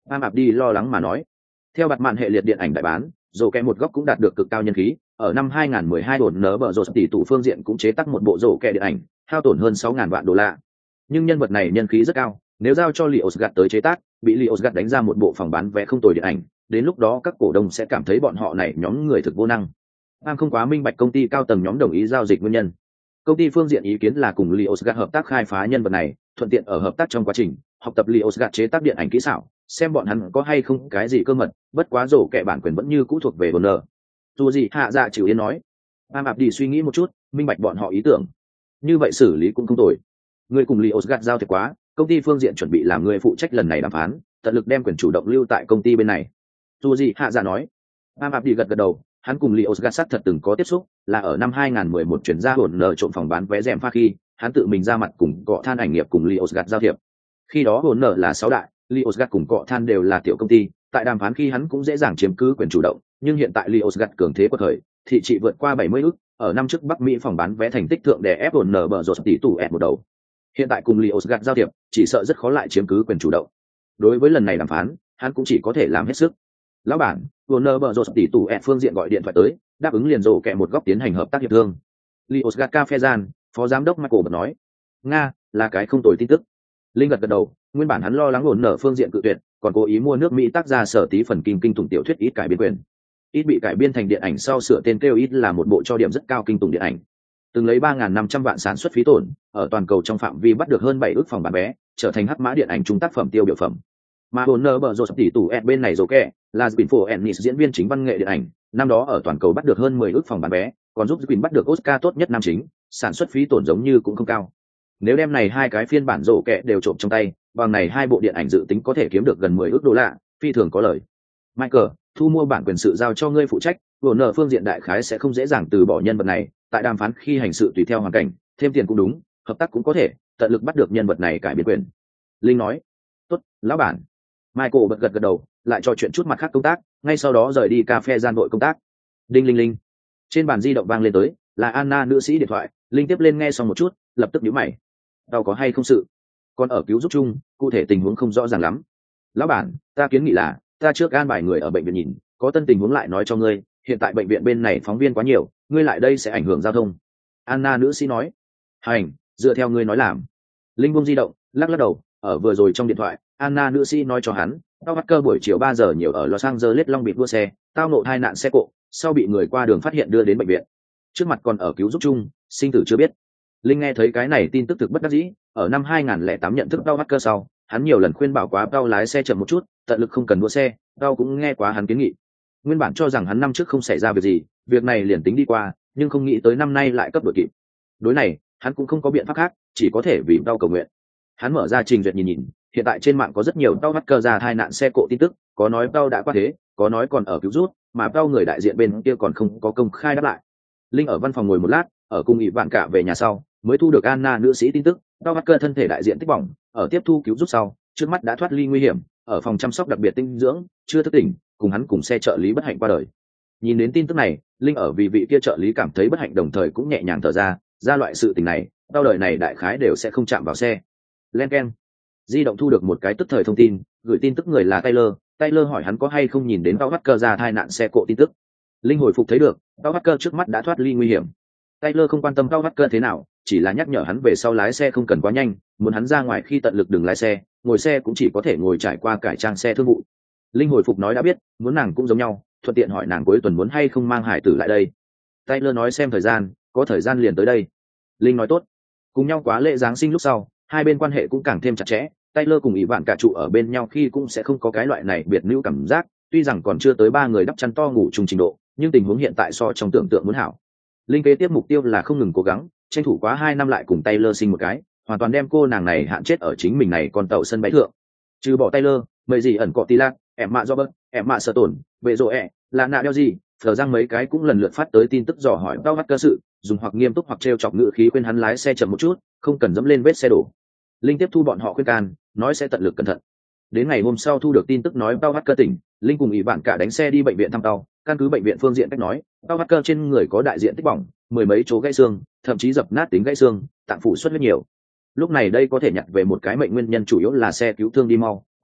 Pam Abdi lo lắng mà nói. Theo bạt mạn hệ liệt điện ảnh đại bán, rổ kẹ một góc cũng đạt được cực cao nhân khí. Ở năm 2012 đồn nở bờ rột tỷ tụ phương diện cũng chế tác một bộ rổ kẹ điện ảnh, hao tổn hơn 6.000 vạn đô la. Nhưng nhân vật này nhân khí rất cao, nếu giao cho Lionsgate tới chế tác, bị Lionsgate đánh ra một bộ phòng bán vé không tồi điện ảnh, đến lúc đó các cổ đông sẽ cảm thấy bọn họ này nhóm người thực vô năng. Am không quá minh bạch công ty cao tầng nhóm đồng ý giao dịch nguyên nhân. Công ty phương diện ý kiến là cùng Lionsgate hợp tác khai phá nhân vật này, thuận tiện ở hợp tác trong quá trình học tập Lionsgate chế tác điện ảnh kỹ xảo, xem bọn hắn có hay không cái gì cơ mật, bất quá rổ kẹ bản quyền vẫn như cũ thuộc về Warner. Dù gì hạ dạ chịu yên nói. Am Abdi suy nghĩ một chút, minh bạch bọn họ ý tưởng. Như vậy xử lý cũng không tồi. Người cùng Lionsgate giao thiệp quá, công ty phương diện chuẩn bị làm người phụ trách lần này đàm phán, tận lực đem quyền chủ động lưu tại công ty bên này. Dù gì hạ dạ nói. Am Abdi gật gật đầu, hắn cùng Lionsgate sát thật từng có tiếp xúc, là ở năm 2011 chuyển ra Warner trộm phòng bán vé rèm pha khi, hắn tự mình ra mặt cùng cọ than ảnh nghiệp cùng Lionsgate giao thiệp. Khi đó Warner là 6 đại, Lionsgate cùng cọ than đều là tiểu công ty, tại đàm phán khi hắn cũng dễ dàng chiếm cứ quyền chủ động, nhưng hiện tại Lionsgate cường thế quật khởi, thị trị vượt qua 70 ức, ở năm trước Bắc Mỹ phòng bán vé thành tích thượng đè ép Warner bở rột tỷ tụ ẹt một đầu. Hiện tại cùng Lionsgate giao thiệp, chỉ sợ rất khó lại chiếm cứ quyền chủ động. Đối với lần này đàm phán, hắn cũng chỉ có thể làm hết sức. Lão bản, Warner bở rột tỷ tụ ẹt phương diện gọi điện thoại tới, đáp ứng liền rổ kẹ một góc tiến hành hợp tác hiệp thương. Lionsgate Cafezan, phó giám đốc Michael bật nói, nga là cái không tồi tin tức. Linh gật gật đầu, nguyên bản hắn lo lắng ổn nở phương diện cự tuyệt, còn cố ý mua nước Mỹ tác ra sở tí phần kinh tủng tiểu thuyết ít cải biên quyền. Ít bị cải biên thành điện ảnh sau sửa tên kêu ít là một bộ cho điểm rất cao kinh tủng điện ảnh. Từng lấy 3.500 vạn sản xuất phí tổn, ở toàn cầu trong phạm vi bắt được hơn 7 ức phòng bán vé, trở thành hắc mã điện ảnh trung tác phẩm tiêu biểu phẩm. Mà Warner Bros tỷ tủ ẹt bên này rồi kẻ, là Spinfo Ennis diễn viên chính văn nghệ điện ảnh, năm đó ở toàn cầu bắt được hơn 10 ức phòng bán vé, còn giúp Spin bắt được Oscar tốt nhất nam chính, sản xuất phí tổn giống như cũng không cao. Nếu đem này hai cái phiên bản rổ kẹ đều trộm trong tay, bằng này hai bộ điện ảnh dự tính có thể kiếm được gần 10 ức đô la, phi thường có lời. Michael, thu mua bản quyền sự giao cho ngươi phụ trách, Warner phương diện đại khái sẽ không dễ dàng từ bỏ nhân vật này, tại đàm phán khi hành sự tùy theo hoàn cảnh, thêm tiền cũng đúng, hợp tác cũng có thể, tận lực bắt được nhân vật này cải biến quyền. Linh nói, tốt, lão bản. Michael bật gật đầu, lại trò chuyện chút mặt khác công tác, ngay sau đó rời đi cà phê gian đội công tác. Đinh linh linh. Trên bàn di động vang lên tới, là Anna nữ sĩ điện thoại, Linh tiếp lên nghe xong một chút, lập tức nhíu mày. Tao có hay không sự? Còn ở cứu giúp chung, cụ thể tình huống không rõ ràng lắm. Lão bản, ta kiến nghị là, ta trước an bài người ở bệnh viện nhìn, có tân tình huống lại nói cho ngươi, hiện tại bệnh viện bên này phóng viên quá nhiều, ngươi lại đây sẽ ảnh hưởng giao thông. Anna nữ sĩ nói. Hành, dựa theo ngươi nói làm. Linh buông di động, lắc lắc đầu, ở vừa rồi trong điện thoại, Anna nữ sĩ nói cho hắn, tao bắt cơ buổi chiều 3 giờ nhiều ở Los Angeles Long Beach đua xe, tao nộ tai nạn xe cộ, sau bị người qua đường phát hiện đưa đến bệnh viện. Trước mặt còn ở cứu giúp chung, sinh tử chưa biết. Linh nghe thấy cái này tin tức thực bất đắc dĩ, ở năm 2008 nhận thức tao bắt cơ sau, hắn nhiều lần khuyên bảo quá tao lái xe chậm một chút, tận lực không cần đua xe, tao cũng nghe quá hắn kiến nghị. Nguyên bản cho rằng hắn năm trước không xảy ra việc gì, việc này liền tính đi qua, nhưng không nghĩ tới năm nay lại cấp đội kịp. Đối này, hắn cũng không có biện pháp khác, chỉ có thể vì tao cầu nguyện. Hắn mở ra trình duyệt nhìn, hiện tại trên mạng có rất nhiều tao bắt cơ ra tai nạn xe cộ tin tức, có nói tao đã qua thế, có nói còn ở cứu rút, mà tao người đại diện bên kia còn không có công khai đáp lại. Linh ở văn phòng ngồi một lát, ở cùng ý bạn cả về nhà sau, mới thu được Anna nữ sĩ tin tức, tao bắt cơ thân thể đại diện tích bỏng, ở tiếp thu cứu giúp sau, trước mắt đã thoát ly nguy hiểm, ở phòng chăm sóc đặc biệt tinh dưỡng, chưa thức tỉnh, cùng hắn cùng xe trợ lý bất hạnh qua đời. Nhìn đến tin tức này, Linh ở vì vị kia trợ lý cảm thấy bất hạnh đồng thời cũng nhẹ nhàng thở ra loại sự tình này, tao đời này đại khái đều sẽ không chạm vào xe. Len keng. Di động thu được một cái tức thời thông tin, gửi tin tức người là Taylor hỏi hắn có hay không nhìn đến tao bắt cơ ra tai nạn xe cộ tin tức. Linh hồi phục thấy được, tao bắt cơ trước mắt đã thoát ly nguy hiểm. Taylor không quan tâm tao bắt cơ thế nào, chỉ là nhắc nhở hắn về sau lái xe không cần quá nhanh, muốn hắn ra ngoài khi tận lực đừng lái xe, ngồi xe cũng chỉ có thể ngồi trải qua cải trang xe thương vụ. Linh hồi phục nói đã biết, muốn nàng cũng giống nhau, thuận tiện hỏi nàng cuối tuần muốn hay không mang hải tử lại đây. Taylor nói xem thời gian, có thời gian liền tới đây. Linh nói tốt. Cùng nhau quá lễ Giáng sinh lúc sau, hai bên quan hệ cũng càng thêm chặt chẽ. Taylor cùng ý bạn cả trụ ở bên nhau khi cũng sẽ không có cái loại này biệt nữ cảm giác, tuy rằng còn chưa tới 3 người đắp chăn to ngủ chung trình độ, nhưng tình huống hiện tại so trong tưởng tượng muốn hảo. Linh kế tiếp mục tiêu là không ngừng cố gắng, tranh thủ quá 2 năm lại cùng Taylor sinh một cái, hoàn toàn đem cô nàng này hạn chết ở chính mình này con tàu sân bay thượng. Trừ bỏ Taylor, mấy gì ẩn cọ Tila, em mạ Robert, em mạ Sở Tổn, về rộ là nạ đeo gì, phờ răng mấy cái cũng lần lượt phát tới tin tức dò hỏi đau mắt cơ sự, dùng hoặc nghiêm túc hoặc trêu chọc ngữ khí khuyên hắn lái xe chậm một chút, không cần dẫm lên vết xe đổ. Linh tiếp thu bọn họ khuyên can, nói sẽ tận lực cẩn thận. Đến ngày hôm sau thu được tin tức nói đau mắt cơ tỉnh, Linh cùng ý bạn cả đánh xe đi bệnh viện thăm tàu, căn cứ bệnh viện phương diện cách nói, đau mắt cơ trên người có đại diện tích bỏng, 10 mấy chỗ gãy xương, thậm chí dập nát tính gãy xương, tạng phủ xuất huyết nhiều. Lúc này đây có thể nhặt về một cái mệnh nguyên nhân chủ yếu là xe cứu thương đi mau,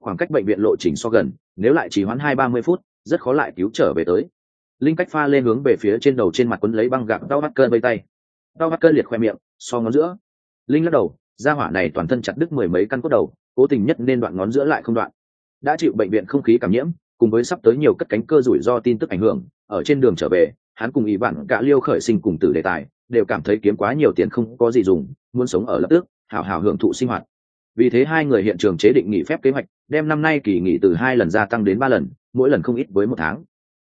khoảng cách bệnh viện lộ trình so gần, nếu lại chỉ hoãn 20-30 phút, rất khó lại cứu trở về tới. Linh cách pha lên hướng về phía trên đầu trên mặt quấn lấy băng gạc đau bắt cơn vây tay. Đau bắt cơn liệt khoe miệng, so ngón giữa. Linh lắc đầu, gia hỏa này toàn thân chặt đứt mười mấy căn cốt đầu, cố tình nhất nên đoạn ngón giữa lại không đoạn. Đã chịu bệnh viện không khí cảm nhiễm, cùng với sắp tới nhiều cất cánh cơ rủi ro tin tức ảnh hưởng, ở trên đường trở về, hắn cùng ý bạn cả Liêu khởi sinh cùng tử đề tài, đều cảm thấy kiếm quá nhiều tiền không có gì dùng, muốn sống ở lập tức, hào hào hưởng thụ sinh hoạt. Vì thế hai người hiện trường chế định nghỉ phép kế hoạch, đem năm nay kỳ nghỉ từ 2 lần gia tăng đến 3 lần, mỗi lần không ít với 1 tháng.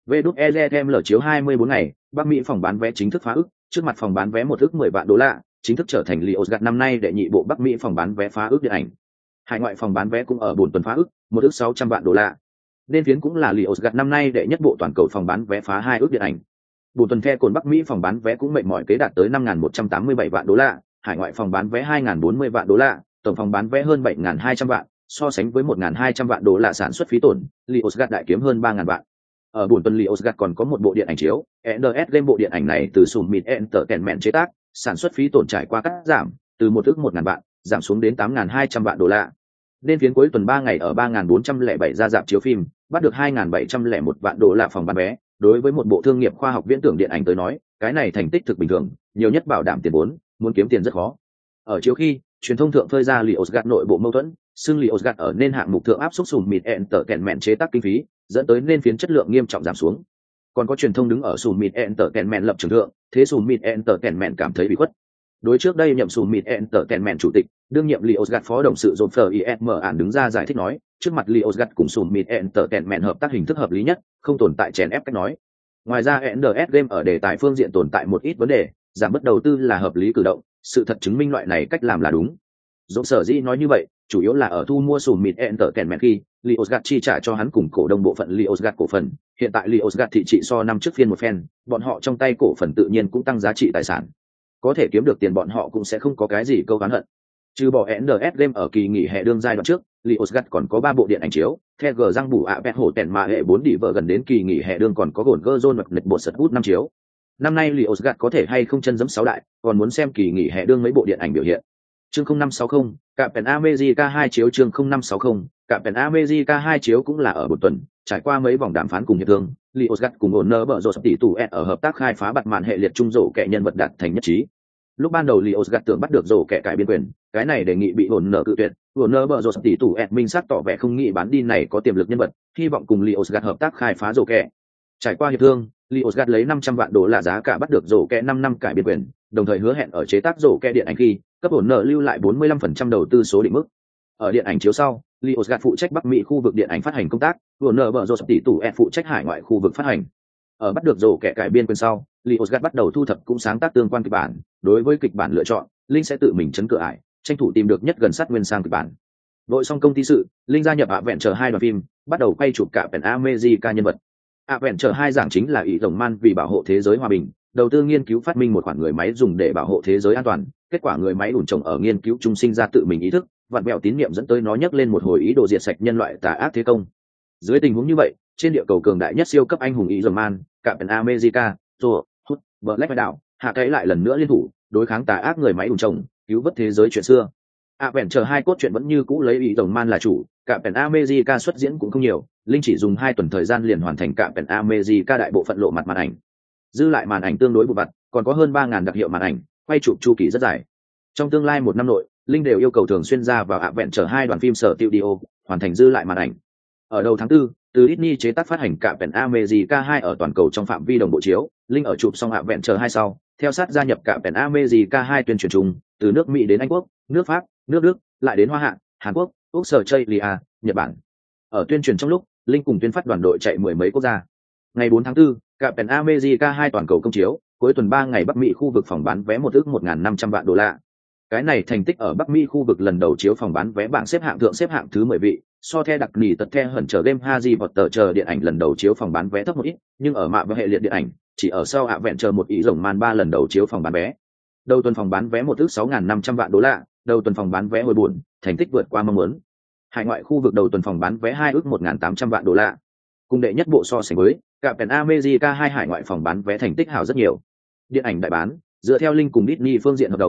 VĐEZM chiếu 24 ngày, Bắc Mỹ phòng bán vé chính thức phá ức, trước mặt phòng bán vé $1 ức 10 vạn, chính thức trở thành Lionsgate năm nay đệ nhị bộ Bắc Mỹ phòng bán vé phá ức điện ảnh. Hải ngoại phòng bán vé cũng ở 4 tuần phá ức, $1 ức 600 vạn. Nên phiến cũng là Lionsgate năm nay đệ nhất bộ toàn cầu phòng bán vé phá 2 ức điện ảnh. 4 tuần the cồn Bắc Mỹ phòng bán vé cũng mệt mỏi kế đạt tới 5.187 vạn đô la, hải ngoại phòng bán vé 2.040 vạn đô la, tổng phòng bán vé hơn 7.200 vạn, so sánh với 1.200 vạn đô la sản xuất phí tổn, Lionsgate đại kiếm hơn 3.000 vạn. Ở 4 tuần Lionsgate còn có một bộ điện ảnh chiếu, NDS Game bộ điện ảnh này từ Summit Entertainment chế tác, sản xuất phí tổn trải qua cắt giảm, từ 1 ức 1.000 vạn, giảm xuống đến 8.200 vạn đô la. Nên phiến cuối tuần 3 ngày ở 3.407 ra rạp chiếu phim, bắt được 2.701 vạn đô la phòng bán vé. Đối với một bộ thương nghiệp khoa học viễn tưởng điện ảnh tới nói, cái này thành tích thực bình thường, nhiều nhất bảo đảm tiền vốn, muốn kiếm tiền rất khó. Ở chiếu khi, truyền thông thượng phơi ra Lionsgate nội bộ mâu thuẫn, xưng Lionsgate ở nên hạng mục thượng áp suất Summit Entertainment chế tác kinh phí, dẫn tới nên phiến chất lượng nghiêm trọng giảm xuống. Còn có truyền thông đứng ở Summit Entertainment lập trường thượng, thế Summit Entertainment cảm thấy bị khuất. Đối trước đây nhậm Summit Entertainment chủ tịch, đương nhiệm Lionsgate phó đồng sự John F.I.S.M. đứng ra giải thích nói, trước mặt Lionsgate cùng Summit Entertainment hợp tác hình thức hợp lý nhất, không tồn tại chèn ép cách nói. Ngoài ra NDS Game ở đề tài phương diện tồn tại một ít vấn đề, giảm bớt đầu tư là hợp lý cử động, sự thật chứng minh loại này cách làm là đúng. Dẫu sở dĩ nói như vậy, chủ yếu là ở thu mua Summit Entertainment khi, Lionsgate chi trả cho hắn cùng cổ đông bộ phận Lionsgate cổ phần, hiện tại Lionsgate thị trị so năm trước phiên một phen, bọn họ trong tay cổ phần tự nhiên cũng tăng giá trị tài sản. Có thể kiếm được tiền bọn họ cũng sẽ không có cái gì câu oán hận. Trừ bỏ NDS Game ở kỳ nghỉ hè đương giai đoạn trước, Lionsgate còn có 3 bộ điện ảnh chiếu, The G răng bù ạ bẹt hổ tèn mà hệ 4 đỉ vợ gần đến kỳ nghỉ hè đương còn có gồn gơ zone hoặc nịch bộ sật hút 5 chiếu. Năm nay Lionsgate có thể hay không chân giẫm 6 đại, còn muốn xem kỳ nghỉ hè đương mấy bộ điện ảnh biểu hiện. Chương 0560, Captain America 2 chiếu chương 0560, Captain America 2 chiếu cũng là ở một tuần, trải qua mấy vòng đàm phán cùng hiệp thương, Lionsgate cùng Warner Bros tỷ tụ ở hợp tác khai phá bạt màn hệ liệt trung rổ kẻ nhân vật đạt thành nhất trí. Lúc ban đầu Lionsgate tưởng bắt được rổ kẻ cải biên quyền, cái này đề nghị bị Warner cự tuyệt, Warner Bros tỷ tụ minh sát tỏ vẻ không nghĩ bán đi này có tiềm lực nhân vật, hy vọng cùng Lionsgate hợp tác khai phá rổ kẻ. Trải qua hiệp thương, Lionsgate lấy 500 vạn đô la giá cả bắt được rổ kẻ 5 năm cải biên quyền, đồng thời hứa hẹn ở chế tác rổ kẻ điện ảnh khi, cấp Warner lưu lại 45% đầu tư số định mức. Ở điện ảnh chiếu sau, Lionsgate phụ trách Bắc Mỹ khu vực điện ảnh phát hành công tác, Warner Bros tỷ tụ phụ trách hải ngoại khu vực phát hành. Ở bắt được rổ kẻ cải biên quyền sau, Lionsgate bắt đầu thu thập cũng sáng tác tương quan kịch bản, đối với kịch bản lựa chọn, Linh sẽ tự mình chấn cửa ải, tranh thủ tìm được nhất gần sát nguyên sang kịch bản. Vội xong công ty sự, Linh gia nhập Avengers 2 đoàn phim, bắt đầu quay chụp cả Captain America nhân vật. Avengers 2 giảng chính là ý rồng man vì bảo hộ thế giới hòa bình, đầu tư nghiên cứu phát minh một khoản người máy dùng để bảo hộ thế giới an toàn, kết quả người máy ủn trồng ở nghiên cứu trung sinh ra tự mình ý thức, vặn bẹo tín niệm dẫn tới nó nhấc lên một hồi ý đồ diệt sạch nhân loại tà ác thế công. Dưới tình huống như vậy, trên địa cầu cường đại nhất siêu cấp anh hùng ý rồng man, Captain America, Thor, Hulk, Black Widow, hạ cái lại lần nữa liên thủ, đối kháng tà ác người máy ủn trồng, cứu vớt thế giới chuyện xưa. Avengers 2 cốt truyện vẫn như cũ lấy ý rồng man là chủ, Captain America xuất diễn cũng không nhiều, Linh chỉ dùng 2 tuần thời gian liền hoàn thành Captain America đại bộ phận lộ mặt màn ảnh. Dư lại màn ảnh tương đối bụi bặm, còn có hơn 3.000 đặc hiệu màn ảnh, quay chụp chu kỳ rất dài. Trong tương lai 1 năm nội, Linh đều yêu cầu thường xuyên ra vào Avengers 2 đoàn phim sở studio, hoàn thành dư lại màn ảnh. Ở đầu tháng 4, từ Disney chế tác phát hành Captain America 2 ở toàn cầu trong phạm vi đồng bộ chiếu, Linh ở chụp xong Avengers 2 sau, theo sát gia nhập Captain America 2 tuyên truyền chung, từ nước Mỹ đến Anh Quốc, nước Pháp, nước Đức, lại đến Hoa Hạ, Hàn Quốc, Australia, Nhật Bản. Ở tuyên truyền trong lúc, Linh cùng tuyên phát đoàn đội chạy 10 mấy quốc gia. Ngày 4 tháng 4, Captain America 2 toàn cầu công chiếu, cuối tuần 3 ngày Bắc Mỹ khu vực phòng bán vé 1 ức 1.500 vạn đô la. Cái này thành tích ở Bắc Mỹ khu vực lần đầu chiếu phòng bán vé bảng xếp hạng thượng xếp hạng thứ 10 vị, so theo đặc nỉ tật theo hẩn chờ game Harry Potter chờ điện ảnh lần đầu chiếu phòng bán vé thấp một ít, nhưng ở mạ và hệ liệt điện ảnh, chỉ ở sau hạ vẹn chờ một ý rồng man 3 lần đầu chiếu phòng bán vé. Đầu tuần phòng bán vé 1 ức 6.500 vạn đô la, đầu tuần phòng bán vé hồi buồn, thành tích vượt qua mong muốn. Hải ngoại khu vực đầu tuần phòng bán vé 2 ức 1.800 vạn đô la. Cùng đệ nhất bộ so sánh với, Captain America 2 hải ngoại phòng bán vé thành tích hảo rất nhiều. Điện ảnh đại bán, dựa theo Linh cùng Disney phương diện hợp đồng,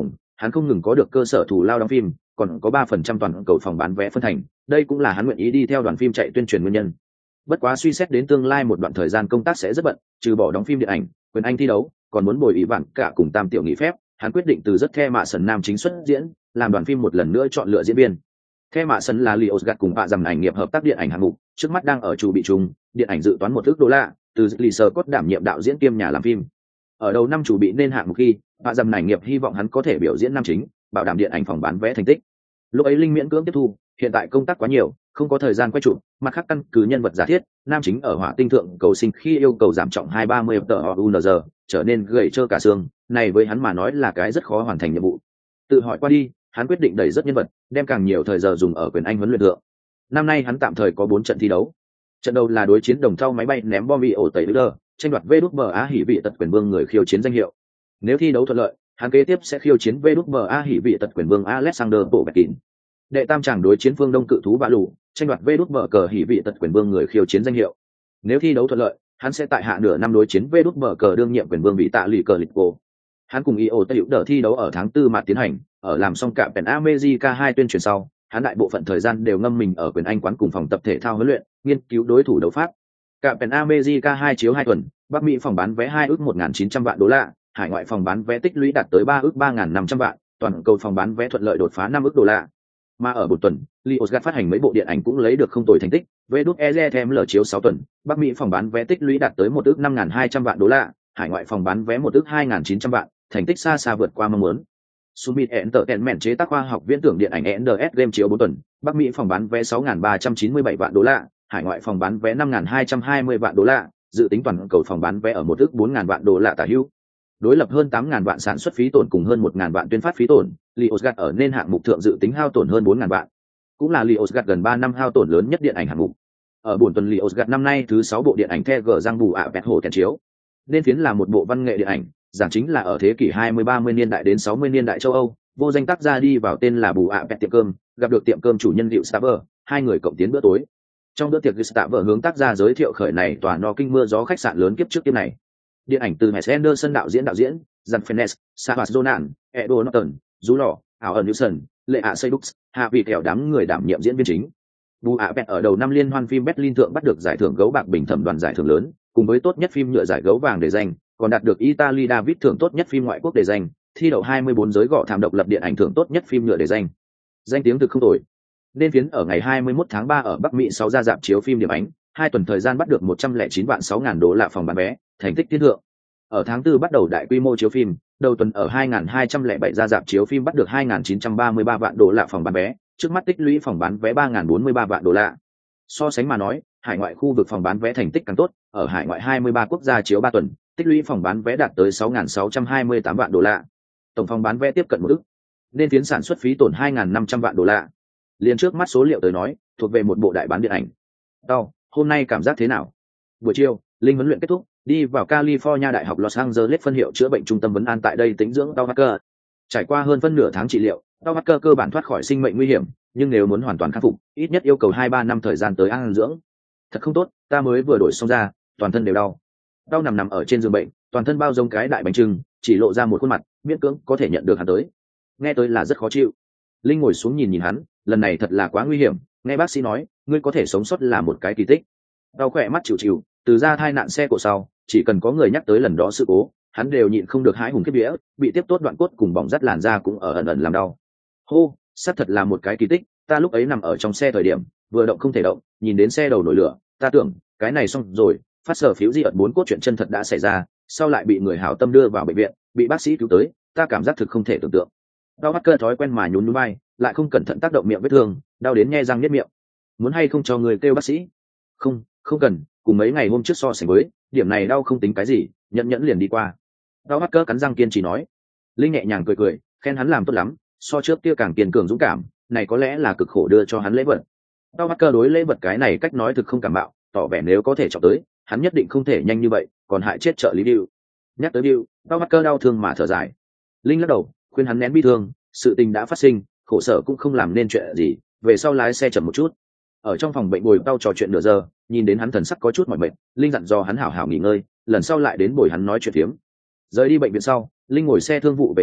hắn không ngừng có được cơ sở thù lao đóng phim, còn có 3% toàn cầu phòng bán vé phân thành, đây cũng là hắn nguyện ý đi theo đoàn phim chạy tuyên truyền nguyên nhân. Bất quá suy xét đến tương lai một đoạn thời gian công tác sẽ rất bận, trừ bỏ đóng phim điện ảnh, quyền Anh thi đấu, còn muốn bồi ý bạn cả cùng Tam tiểu nghỉ phép, hắn quyết định từ rất The Mạ Sần nam chính xuất diễn, làm đoàn phim một lần nữa chọn lựa diễn viên. The Mạ Sần là Lionsgate cùng bạ dầm ảnh nghiệp hợp tác điện ảnh hạng mục, trước mắt đang ở chủ bị chung, điện ảnh dự toán $1 ức, từ Lee Scott đảm nhiệm đạo diễn kiêm nhà làm phim. Ở đầu năm chủ bị nên hạng mục khi, bạ dầm ảnh nghiệp hy vọng hắn có thể biểu diễn nam chính, bảo đảm điện ảnh phòng bán vé thành tích. Lúc ấy Linh miễn cưỡng tiếp thu, hiện tại công tác quá nhiều, không có thời gian quay chụp, mặt khác căn cứ nhân vật giả thiết, nam chính ở hỏa tinh thượng cầu sinh khi yêu cầu giảm trọng 230 tờ trở nên gầy trơ cả xương, này với hắn mà nói là cái rất khó hoàn thành nhiệm vụ. Tự hỏi qua đi, hắn quyết định đẩy rất nhân vật, đem càng nhiều thời giờ dùng ở quyền Anh huấn luyện thượng. Năm nay hắn tạm thời có 4 trận thi đấu. Trận đầu là đối chiến đồng thau máy bay ném bom bị ổ tẩy đỡ, tranh đoạt VWA hỉ vị tật quyền vương người khiêu chiến danh hiệu. Nếu thi đấu thuận lợi, hắn kế tiếp sẽ khiêu chiến VWA hỉ vị tật quyền vương Alexander Povetkin. Đệ tam chàng đối chiến phương Đông cự thú bạ lù, tranh đoạt VWA hỉ vị tật quyền vương người khiêu chiến danh hiệu. Nếu thi đấu thuận lợi, hắn sẽ tại hạ nửa năm đối chiến VWA đương nhiệm quyền vương bị tạ lì cờ lịch cô. Hắn cùng IO Tây đỡ thi đấu ở tháng 4 mà tiến hành, ở làm xong cả Pen America 2 tuyên truyền sau, hắn đại bộ phận thời gian đều ngâm mình ở quyền Anh quán cùng phòng tập thể thao huấn luyện, nghiên cứu đối thủ đấu pháp. Cả Pen America 2 chiếu 2 tuần, Bắc Mỹ phòng bán vé 2 ức 1.900 vạn đô la, hải ngoại phòng bán vé tích lũy đạt tới 3 ức 3.500 vạn, toàn cầu phòng bán vé thuận lợi đột phá 5 ức đô la. Mà ở một tuần, Lionsgate phát hành mấy bộ điện ảnh cũng lấy được không tồi thành tích, VWEZML chiếu 6 tuần, Bắc Mỹ phòng bán vé tích lũy đạt tới 1 ức 5.200 vạn đô la, hải ngoại phòng bán vé 1 ức 2.900 vạn, thành tích xa xa vượt qua mong muốn. Summit Entertainment chế tác khoa học viễn tưởng điện ảnh NDS Game chiếu 4 tuần, Bắc Mỹ phòng bán vé 6.397 vạn đô la, hải ngoại phòng bán vé 5.220 vạn đô la, dự tính toàn cầu phòng bán vé ở 1 ức 4.000 vạn đô la tả hữu. Đối lập hơn 8.000 vạn sản xuất phí tổn cùng hơn 1.000 vạn tuyên phát phí tổn, Lionsgate ở nên hạng mục thượng dự tính hao tổn hơn 4.000 vạn. Cũng là Lionsgate gần 3 năm hao tổn lớn nhất điện ảnh hạng mục. Ở buổi tuần Lionsgate năm nay thứ 6 bộ điện ảnh The G Giang Bù ạ Bẹt Hổ Kèn chiếu. Nên phiến là một bộ văn nghệ điện ảnh, giảng chính là ở thế kỷ 20-30 niên đại đến 60 niên đại châu Âu, vô danh tác gia đi vào tên là Bù ạ Bẹt tiệm cơm, gặp được tiệm cơm chủ nhân Liệu Staver, hai người cộng tiến bữa tối. Trong bữa tiệc Staver hướng tác gia giới thiệu khởi này tòa no kinh mưa gió khách sạn lớn kiếp trước kiếp này. Điện ảnh từ Wes Anderson đạo diễn, Jan Fennes, Savas Donan, Edo Norton, Jú Lò, Alan Newson, Lệ Ạ Seydoux, hạ vị kẹo đám người đảm nhiệm diễn viên chính. Bù ạ Bẹt ở đầu năm liên hoan phim Berlin thượng bắt được giải thưởng gấu bạc bình thẩm đoàn giải thưởng lớn, cùng với tốt nhất phim nhựa giải gấu vàng để danh, còn đạt được Italy David thưởng tốt nhất phim ngoại quốc để danh, thi đậu 24 giới gọ thảm độc lập điện ảnh thưởng tốt nhất phim nhựa để danh. Danh tiếng thực không tồi. Nên phiến ở ngày 21 tháng 3 ở Bắc Mỹ 6 ra rạp chiếu phim điểm ánh, 2 tuần thời gian bắt được 109 vạn 6.000 đô la phòng bán vé, thành tích thiên thượng. Ở tháng 4 bắt đầu đại quy mô chiếu phim, đầu tuần ở 2.207 ra rạp chiếu phim bắt được 2.933 vạn đô la phòng bán vé, trước mắt tích lũy phòng bán vé 3.043 vạn đô la. So sánh mà nói, hải ngoại khu vực phòng bán vé thành tích càng tốt, ở hải ngoại 23 quốc gia chiếu 3 tuần, tích lũy phòng bán vé đạt tới 6.628 vạn đô la. Tổng phòng bán vé tiếp cận 1 ức. Nên phiến sản xuất phí tổn 2.500 vạn đô la. Liên trước mắt số liệu tới nói, thuộc về một bộ đại bán điện ảnh. Hôm nay cảm giác thế nào? Buổi chiều, Linh huấn luyện kết thúc, đi vào California Đại học Los Angeles phân hiệu chữa bệnh trung tâm vấn an tại đây tĩnh dưỡng Đau Hacker. Trải qua hơn phân nửa tháng trị liệu, Đau Hacker cơ bản thoát khỏi sinh mệnh nguy hiểm, nhưng nếu muốn hoàn toàn khắc phục, ít nhất yêu cầu 2-3 năm thời gian tới an dưỡng. Thật không tốt, ta mới vừa đổi xong ra, toàn thân đều đau. Đau nằm ở trên giường bệnh, toàn thân bao giống cái đại bánh trưng, chỉ lộ ra một khuôn mặt, miễn cưỡng có thể nhận được hắn tới. Nghe tới là rất khó chịu. Linh ngồi xuống nhìn hắn, lần này thật là quá nguy hiểm, nghe bác sĩ nói, ngươi có thể sống sót là một cái kỳ tích. Đau khỏe mắt chịu, từ ra thai nạn xe cộ sau, chỉ cần có người nhắc tới lần đó sự cố, hắn đều nhịn không được hái hùng kiếp vía, bị tiếp tốt đoạn cốt cùng bỏng rát làn da cũng ở ẩn ẩn làm đau. Hô, xác thật là một cái kỳ tích, ta lúc ấy nằm ở trong xe thời điểm, vừa động không thể động, nhìn đến xe đầu nổi lửa, ta tưởng, cái này xong rồi, phát sở phiếu di ẩn 4 cốt chuyện chân thật đã xảy ra, sau lại bị người hảo tâm đưa vào bệnh viện, bị bác sĩ cứu tới, ta cảm giác thực không thể tưởng tượng. Đau mắt cơ thói quen mà nhún nhún vai, lại không cẩn thận tác động miệng vết thương, đau đến nhe răng niết miệng. Muốn hay không cho người kêu bác sĩ? Không cần, cùng mấy ngày hôm trước so sánh với, điểm này đau không tính cái gì, nhẫn liền đi qua. Đau mắt cơ cắn răng kiên trì nói. Linh nhẹ nhàng cười, khen hắn làm tốt lắm, so trước kia càng kiên cường dũng cảm, này có lẽ là cực khổ đưa cho hắn lễ vật. Đau mắt cơ đối lễ vật cái này cách nói thực không cảm mạo, tỏ vẻ nếu có thể chọn tới, hắn nhất định không thể nhanh như vậy, còn hại chết trợ lý Bill. Nhắc tới Bill, đau mắt cơ đau thương mà thở dài. Linh lắc đầu, khuyên hắn nén bi thương, sự tình đã phát sinh, khổ sở cũng không làm nên chuyện gì, về sau lái xe chậm một chút. Ở trong phòng bệnh ngồi đau trò chuyện nửa giờ, nhìn đến hắn thần sắc có chút mỏi mệt, Linh dặn dò hắn hảo hảo nghỉ ngơi, lần sau lại đến bồi hắn nói chuyện phiếm. Rời đi bệnh viện sau, Linh ngồi xe thương vụ về nhà,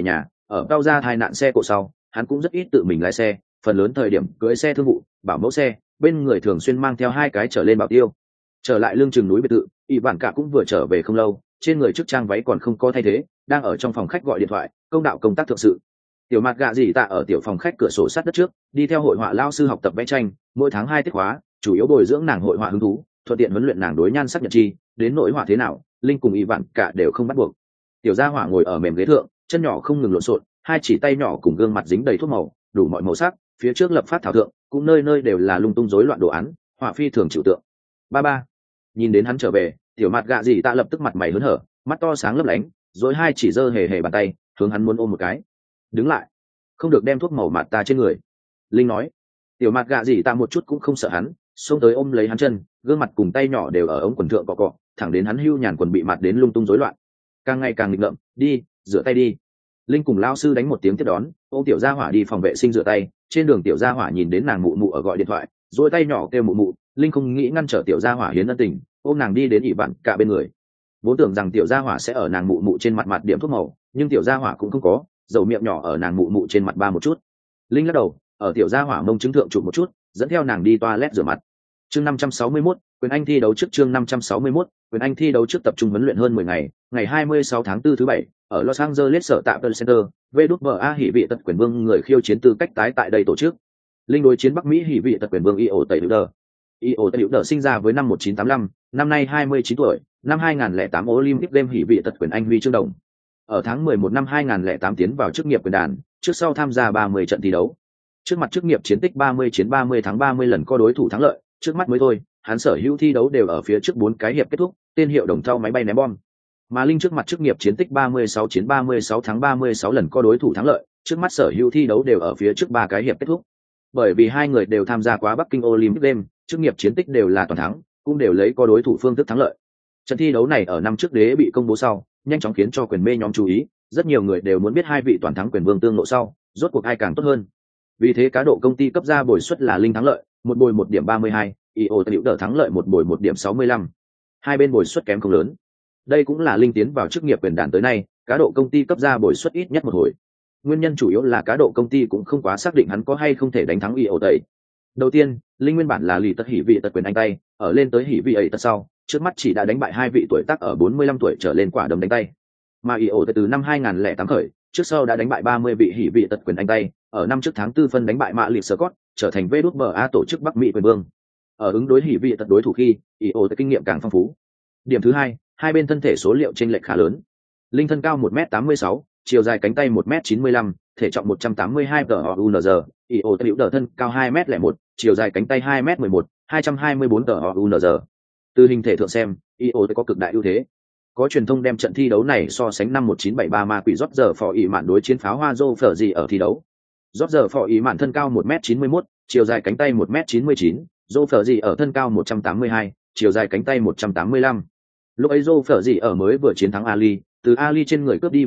ở đau ra tai nạn xe cộ sau hắn cũng rất ít tự mình lái xe, phần lớn thời điểm cưỡi xe thương vụ bảo mẫu xe, bên người thường xuyên mang theo 2 cái trở lên bảo tiêu. Trở lại lưng chừng núi biệt thự, ỷ vạn cả cũng vừa trở về không lâu, trên người chức trang váy còn không có thay thế, đang ở trong phòng khách gọi điện thoại công đạo công tác thượng sự. Tiểu mặt gạ gì tạ ở tiểu phòng khách cửa sổ sát đất trước, đi theo hội họa lao sư học tập vẽ tranh, mỗi tháng 2 tiết khóa, chủ yếu bồi dưỡng nàng hội họa hứng thú, thuận tiện huấn luyện nàng đối nhan sắc nhật chi, đến nỗi họa thế nào, linh cùng ỷ vạn cả đều không bắt buộc. Tiểu gia hỏa ngồi ở mềm ghế thượng, chân nhỏ không ngừng lộn xộn, 2 chỉ tay nhỏ cùng gương mặt dính đầy thuốc màu, đủ mọi màu sắc, phía trước lập phát thảo thượng, cũng nơi nơi đều là lung tung rối loạn đồ án, họa phi thường chịu tượng. Ba nhìn đến hắn trở về, tiểu mặt gạ gì tạ lập tức mặt mày hớn hở, mắt to sáng lấp lánh, rồi 2 chỉ giơ hề hề bàn tay hướng hắn muốn ôm một cái. Đứng lại, không được đem thuốc màu mạt ta trên người, linh nói. Tiểu mặt gạ gì tạ một chút cũng không sợ hắn, xông tới ôm lấy hắn chân, gương mặt cùng tay nhỏ đều ở ống quần thượng cọ cọ, thẳng đến hắn hưu nhàn quần bị mạt đến lung tung rối loạn. Càng ngày càng nghịch ngợm, đi rửa tay đi. Linh cùng lao sư đánh một tiếng tiếp đón, ôm tiểu gia hỏa đi phòng vệ sinh rửa tay. Trên đường tiểu gia hỏa nhìn đến nàng mụ mụ ở gọi điện thoại, rồi tay nhỏ kêu mụ mụ. Linh không nghĩ ngăn trở tiểu gia hỏa hiến ân tình, ôm nàng đi đến ỷ bạn cả bên người. Vốn tưởng rằng tiểu gia hỏa sẽ ở nàng mụ mụ trên mặt mặt điểm thuốc màu, nhưng tiểu gia hỏa cũng không có, dầu miệng nhỏ ở nàng mụ mụ trên mặt ba một chút. Linh lắc đầu, ở tiểu gia hỏa mông chứng thượng chụp một chút, dẫn theo nàng đi toilet rửa mặt. Chương 561, quyền Anh thi đấu trước. Chương 561, quyền Anh thi đấu trước tập trung huấn luyện hơn 10 ngày, ngày 26 tháng 4 thứ bảy, ở Los Angeles sở tại Apple Center, VWA hỉ vị tật quyền vương người khiêu chiến tư cách tái tại đây tổ chức. Linh đối chiến Bắc Mỹ hỉ vị tật quyền vương Io Taylor. Io Taylor sinh ra với năm 1985, năm nay 29 tuổi, năm 2008 Olympic Games hỉ vị tật quyền Anh huy chương đồng. Ở tháng 11 năm 2008 tiến vào chức nghiệp quyền đàn, trước sau tham gia 30 trận thi đấu. Trước mặt chức nghiệp chiến tích 30 chiến 30 thắng 30 lần có đối thủ thắng lợi, trước mắt mới thôi, hắn sở hữu thi đấu đều ở phía trước 4 cái hiệp kết thúc, tên hiệu đồng thau máy bay ném bom. Mà Linh trước mặt chức nghiệp chiến tích 36 chiến 36 thắng 36 lần có đối thủ thắng lợi, trước mắt sở hữu thi đấu đều ở phía trước 3 cái hiệp kết thúc. Bởi vì hai người đều tham gia quá Bắc Kinh Olympic Games, chức nghiệp chiến tích đều là toàn thắng, cũng đều lấy có đối thủ phương thức thắng lợi. Trận thi đấu này ở năm trước đế bị công bố sau, nhanh chóng khiến cho quyền mê nhóm chú ý, rất nhiều người đều muốn biết hai vị toàn thắng quyền vương tương lộ sau, rốt cuộc ai càng tốt hơn. Vì thế cá độ công ty cấp ra bồi suất là Linh thắng lợi, một bồi 1 điểm 32, Io Taylor thắng lợi một bồi 1 điểm 65. Hai bên bồi suất kém không lớn. Đây cũng là Linh tiến vào chức nghiệp quyền đàn tới nay, cá độ công ty cấp ra bồi suất ít nhất một hồi. Nguyên nhân chủ yếu là cá độ công ty cũng không quá xác định hắn có hay không thể đánh thắng Io Taylor. Đầu tiên, Linh nguyên bản là lì tật hỉ vị tật quyền anh tay, ở lên tới hỉ vị ấy tật sau, trước mắt chỉ đã đánh bại hai vị tuổi tác ở 45 tuổi trở lên quả đấm đánh tay. Mà Io từ năm 2008 khởi, trước sau đã đánh bại 30 vị hỉ vị tật quyền anh tay, ở năm trước tháng 4 phân đánh bại Mạ Lịp Scott, trở thành VWA tổ chức Bắc Mỹ quyền vương. Ở ứng đối hỉ vị tật đối thủ khi, Io kinh nghiệm càng phong phú. Điểm thứ hai, hai bên thân thể số liệu chênh lệch khá lớn. Linh thân cao 1m86, chiều dài cánh tay 1m95, thể trọng 182 TOUNZ, Io Taylor thân cao 2m01, chiều dài cánh tay 2m11, 224 TOUNZ. Từ hình thể thượng xem, Io có cực đại ưu thế. Có truyền thông đem trận thi đấu này so sánh năm 1973 ma quỷ rót giờ phò ý mạn đối chiến pháo hoa Joe phở gì ở thi đấu. Rót giờ phò ý mạn thân cao 1m91, chiều dài cánh tay 1m99, Joe phở gì ở thân cao 182, chiều dài cánh tay 185. Lúc ấy Joe phở gì ở mới vừa chiến thắng Ali, từ Ali trên người cướp đi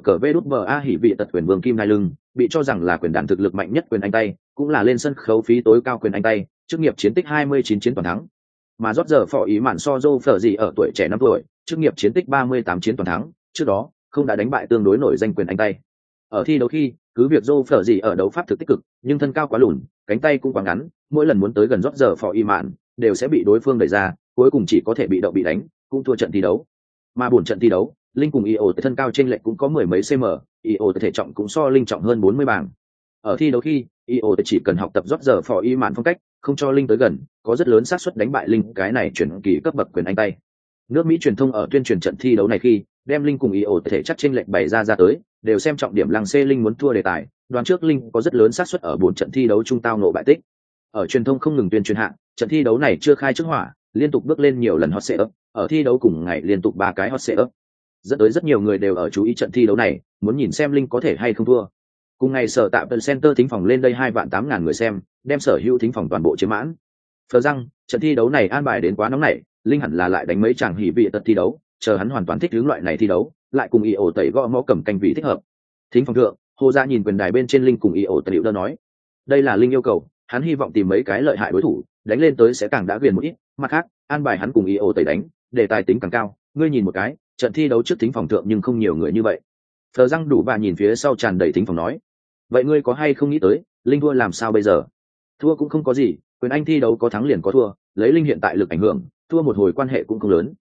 VWA hỉ vị tật quyền vương kim nai lưng, bị cho rằng là quyền đàn thực lực mạnh nhất quyền anh tay, cũng là lên sân khấu phí tối cao quyền anh tay, chức nghiệp chiến tích 29 chiến toàn thắng. Mà rót giờ phò ý mạn so Joe phở gì ở tuổi trẻ 5 tuổi, chức nghiệp chiến tích 38 chiến toàn thắng, trước đó không đã đánh bại tương đối nổi danh quyền anh tay. Ở thi đấu khi, cứ việc Joe phở gì ở đấu pháp thực tích cực, nhưng thân cao quá lùn, cánh tay cũng quá ngắn, mỗi lần muốn tới gần rót giờ phò ý mạn, đều sẽ bị đối phương đẩy ra, cuối cùng chỉ có thể bị động bị đánh, cũng thua trận thi đấu. Mà buồn trận thi đấu, Linh cùng Io thân cao trên lệch cũng có mười mấy cm, Io thể trọng cũng so Linh trọng hơn 40 bảng. Ở thi đấu khi, Io chỉ cần học tập rót giờ phò y mạn phong cách, không cho Linh tới gần, có rất lớn xác suất đánh bại Linh, cái này chuyển kỳ cấp bậc quyền anh tay. Nước Mỹ truyền thông ở tuyên truyền trận thi đấu này khi, đem Linh cùng Io thể chất trên lệch bày ra tới, đều xem trọng điểm lăng xê Linh muốn thua đề tài, đoán trước Linh có rất lớn xác suất ở 4 trận thi đấu trung tao ngộ bại tích. Ở truyền thông không ngừng tuyên truyền hạ, trận thi đấu này chưa khai trước hỏa, liên tục bước lên nhiều lần hot setup, ở thi đấu cùng ngày liên tục 3 cái hot setup. Dẫn tới rất nhiều người đều ở chú ý trận thi đấu này, muốn nhìn xem Linh có thể hay không thua. Cùng ngày sở tại Apple Center thính phòng lên đây 2.800.000 người xem, đem sở hữu thính phòng toàn bộ chiếm mãn. Phờ rằng, trận thi đấu này an bài đến quá nóng nảy, Linh hẳn là lại đánh mấy chàng hỉ vị tật thi đấu, chờ hắn hoàn toàn thích hướng loại này thi đấu, lại cùng Io tẩy gõ mõ cầm canh vị thích hợp. Thính phòng thượng, Hồ Gia nhìn quyền đài bên trên Linh cùng Io tẩy đỡ nói, đây là Linh yêu cầu, hắn hy vọng tìm mấy cái lợi hại đối thủ, đánh lên tới sẽ càng đã quyền một ít, mặt khác, an bài hắn cùng Io tẩy đánh, để tài tính càng cao, ngươi nhìn một cái, trận thi đấu trước thính phòng thượng nhưng không nhiều người như vậy. Phờ răng đủ bà nhìn phía sau tràn đầy thính phòng nói, vậy ngươi có hay không nghĩ tới linh thua làm sao bây giờ? Thua cũng không có gì, quyền anh thi đấu có thắng liền có thua, lấy linh hiện tại lực ảnh hưởng, thua một hồi quan hệ cũng không lớn.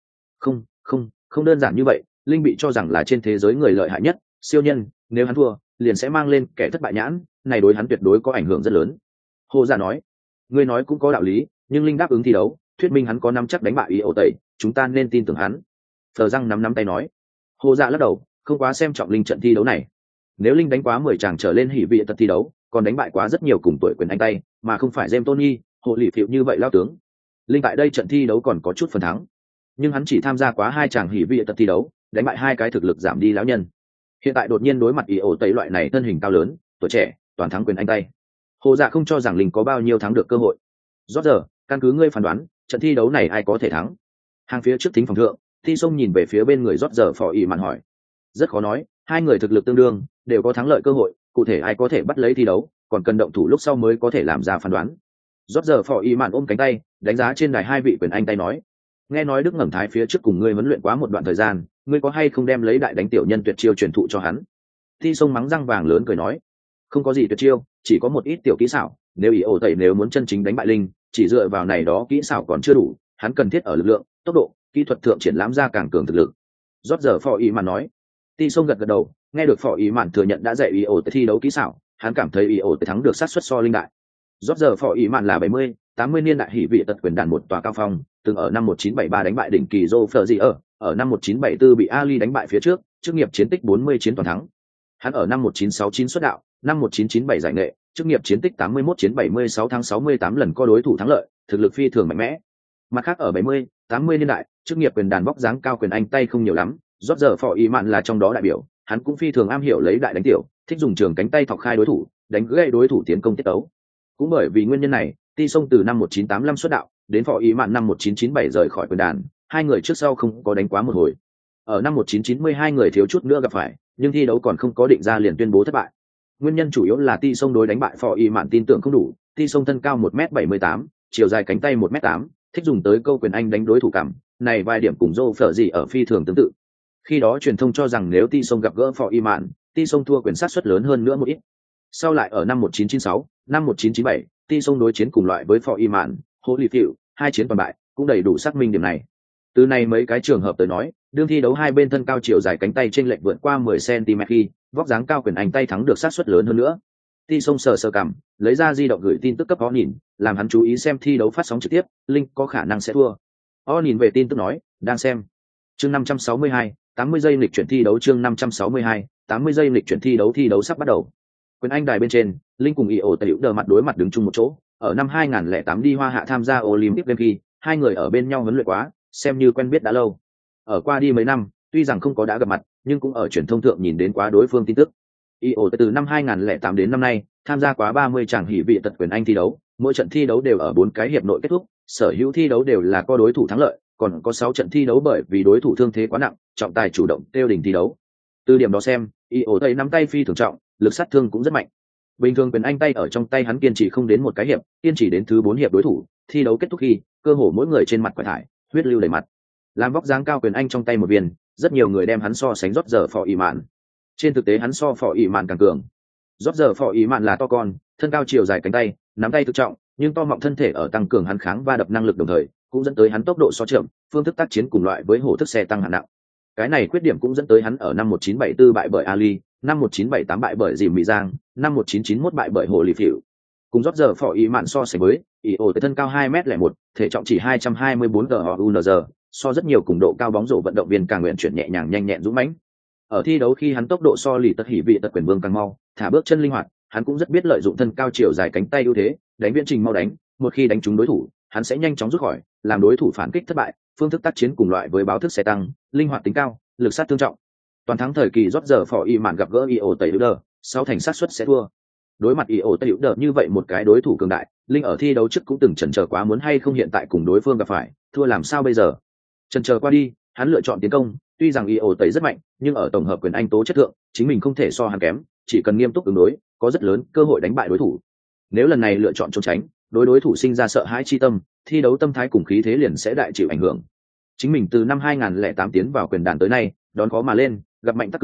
Không đơn giản như vậy, linh bị cho rằng là trên thế giới người lợi hại nhất, siêu nhân, nếu hắn thua liền sẽ mang lên kẻ thất bại nhãn, này đối hắn tuyệt đối có ảnh hưởng rất lớn. Hồ Dạ nói, ngươi nói cũng có đạo lý, nhưng linh đáp ứng thi đấu, thuyết minh hắn có nắm chắc đánh bại ý ổ tẩy, chúng ta nên tin tưởng hắn. Phờ răng nắm tay nói. Hồ Dạ lắc đầu, không quá xem trọng linh trận thi đấu này. Nếu linh đánh quá 10 chàng trở lên hỉ vị tật thi đấu, còn đánh bại quá rất nhiều cùng tuổi quyền anh tay, mà không phải James Tony, hộ lì phiệu như vậy lao tướng. Linh tại đây trận thi đấu còn có chút phần thắng, nhưng hắn chỉ tham gia quá 2 chàng hỉ vị tật thi đấu, đánh bại 2 cái thực lực giảm đi lão nhân. Hiện tại đột nhiên đối mặt ý ổ tẩy loại này thân hình cao lớn, tuổi trẻ, toàn thắng quyền anh tay. Hồ Dạ không cho rằng linh có bao nhiêu thắng được cơ hội. Rốt giờ, căn cứ ngươi phán đoán, trận thi đấu này ai có thể thắng? Hàng phía trước thính phòng thượng, Thi Sông nhìn về phía bên người Rốt giờ phò ỉ mạn hỏi. Rất khó nói, hai người thực lực tương đương, đều có thắng lợi cơ hội, cụ thể ai có thể bắt lấy thi đấu, còn cần động thủ lúc sau mới có thể làm ra phán đoán. Rốt giờ phò ỉ mạn ôm cánh tay, đánh giá trên đài hai vị quyền anh tay nói, nghe nói Đức Ngẩng Thái phía trước cùng ngươi huấn luyện quá một đoạn thời gian, ngươi có hay không đem lấy đại đánh tiểu nhân tuyệt chiêu truyền thụ cho hắn? Thi Sông mắng răng vàng lớn cười nói, không có gì tuyệt chiêu, chỉ có một ít tiểu kỹ xảo, nếu ý ổ tẩy nếu muốn chân chính đánh bại linh, chỉ dựa vào này đó kỹ xảo còn chưa đủ, hắn cần thiết ở lực lượng, tốc độ, kỹ thuật thượng triển lãm ra càng cường thực lực. Rốt giờ phò ý mạn nói. Ti Sông gật đầu, nghe được phò ý mạn thừa nhận đã dạy ý ổ tẩy thi đấu kỹ xảo, hắn cảm thấy ý ổ tẩy thắng được sát suất so linh đại. Rốt giờ phò ý mạn là 70, 80 niên đại hỉ vị tật quyền đàn một tòa cao phong, từng ở năm 1973 đánh bại đỉnh kỳ Joe Frazier, ở năm 1974 bị Ali đánh bại phía trước, chức nghiệp chiến tích 40 chiến toàn thắng. Hắn ở năm 1969 xuất đạo, năm 1997 giải nghệ, chức nghiệp chiến tích 81 chiến 76 thắng 68 lần có đối thủ thắng lợi, thực lực phi thường mạnh mẽ. Mặt khác ở 70, 80 niên đại, chức nghiệp quyền đàn vóc dáng cao quyền anh tay không nhiều lắm, rốt giờ phò ý mạn là trong đó đại biểu, hắn cũng phi thường am hiểu lấy đại đánh tiểu, thích dùng trường cánh tay thọc khai đối thủ, đánh gãy đối thủ tiến công tiết tấu. Cũng bởi vì nguyên nhân này, Ti Sông từ năm 1985 xuất đạo, đến phò ý mạn năm 1997 rời khỏi quyền đàn, hai người trước sau không có đánh quá một hồi. Ở năm 1992 người thiếu chút nữa gặp phải, nhưng thi đấu còn không có định ra liền tuyên bố thất bại. Nguyên nhân chủ yếu là Ti Sông đối đánh bại phò ý mạn tin tưởng không đủ, Ti Sông thân cao 1m78, chiều dài cánh tay 1m8, thích dùng tới câu quyền anh đánh đối thủ cảm, này vài điểm cùng Joe phở gì ở phi thường tương tự. Khi đó truyền thông cho rằng nếu Ti Sông gặp gỡ phò ý mạn, Ti Sông thua quyền sát suất lớn hơn nữa một ít. Sau lại ở năm 1996, năm 1997, Ti Sông đối chiến cùng loại với phò ý mạn, Holyfield, hai chiến toàn bại, cũng đầy đủ xác minh điểm này. Từ này mấy cái trường hợp tới nói, đương thi đấu hai bên thân cao chiều dài cánh tay chênh lệch vượt qua 10 cm khi, vóc dáng cao quyền anh tay thắng được sát suất lớn hơn nữa. Ti Sông sờ cằm, lấy ra di động gửi tin tức cấp ó nhìn, làm hắn chú ý xem thi đấu phát sóng trực tiếp, Linh có khả năng sẽ thua. Ó nhìn về tin tức nói, đang xem. Chương 562, 80 giây lịch chuyển thi đấu chương 562, 80 giây lịch chuyển thi đấu sắp bắt đầu. Quyền anh đài bên trên, Linh cùng Io Tiểu đờ mặt đối mặt đứng chung một chỗ, ở năm 2008 đi Hoa Hạ tham gia Olympic Games khi, hai người ở bên nhau huấn luyện quá, xem như quen biết đã lâu. Ở qua đi mấy năm, tuy rằng không có đã gặp mặt, nhưng cũng ở truyền thông thượng nhìn đến quá đối phương tin tức. Io từ năm 2008 đến năm nay, tham gia quá 30 tràng hỉ vị tật quyền anh thi đấu, mỗi trận thi đấu đều ở 4 cái hiệp nội kết thúc, sở hữu thi đấu đều là có đối thủ thắng lợi, còn có 6 trận thi đấu bởi vì đối thủ thương thế quá nặng, trọng tài chủ động tiêu đình thi đấu. Từ điểm đó xem, Io tay nắm tay phi thường trọng, lực sát thương cũng rất mạnh. Bình thường quyền anh tay ở trong tay hắn kiên trì không đến một cái hiệp, kiên trì đến thứ 4 hiệp đối thủ, thi đấu kết thúc khi, cơ hồ mỗi người trên mặt quải thải, huyết lưu đầy mặt. Làm vóc dáng cao quyền anh trong tay một viên, rất nhiều người đem hắn so sánh rót giờ phò ỉ mạn. Trên thực tế hắn so phò ỉ mạn càng cường. Rót giờ phò ỉ mạn là to con, thân cao chiều dài cánh tay, nắm tay thực trọng, nhưng to mọng thân thể ở tăng cường hắn kháng va đập năng lực đồng thời, cũng dẫn tới hắn tốc độ so chậm, phương thức tác chiến cùng loại với hổ thức xe tăng hạng nặng. Cái này khuyết điểm cũng dẫn tới hắn ở năm 1974 bại bởi Ali, năm 1978 bại bởi Dìm Mỹ Giang, năm 1991 bại bởi Hồ Lì Phỉu. Cùng rót giờ phò ỉ mạn so sánh với, Io thân cao 2m01, thể trọng chỉ 224 GUNZ, so rất nhiều cùng độ cao bóng rổ vận động viên càng nguyện chuyển nhẹ nhàng nhanh nhẹn dũng mãnh. Ở thi đấu khi hắn tốc độ so lì tật hỉ vị tật quyền vương càng mau, thả bước chân linh hoạt, hắn cũng rất biết lợi dụng thân cao chiều dài cánh tay ưu thế, đánh viễn trình mau đánh, một khi đánh trúng đối thủ, hắn sẽ nhanh chóng rút khỏi, làm đối thủ phản kích thất bại, phương thức tác chiến cùng loại với báo thức xe tăng, linh hoạt tính cao, lực sát thương trọng. Toàn thắng thời kỳ rót giờ phò y mạn gặp gỡ Io tẩy đờ, sau thành sát suất sẽ thua. Đối mặt Io tẩy đờ như vậy một cái đối thủ cường đại, Linh ở thi đấu trước cũng từng chần chờ quá muốn hay không hiện tại cùng đối phương gặp phải, thua làm sao bây giờ? Chần chờ qua đi, hắn lựa chọn tiến công, tuy rằng Io tẩy rất mạnh, nhưng ở tổng hợp quyền anh tố chất thượng, chính mình không thể so hắn kém, chỉ cần nghiêm túc ứng đối, có rất lớn cơ hội đánh bại đối thủ. Nếu lần này lựa chọn trốn tránh, đối thủ sinh ra sợ hãi chi tâm, thi đấu tâm thái cùng khí thế liền sẽ đại chịu ảnh hưởng. Chính mình từ năm 2008 tiến vào quyền đàn tới nay, đón khó mà lên, gặp mạnh tác cường,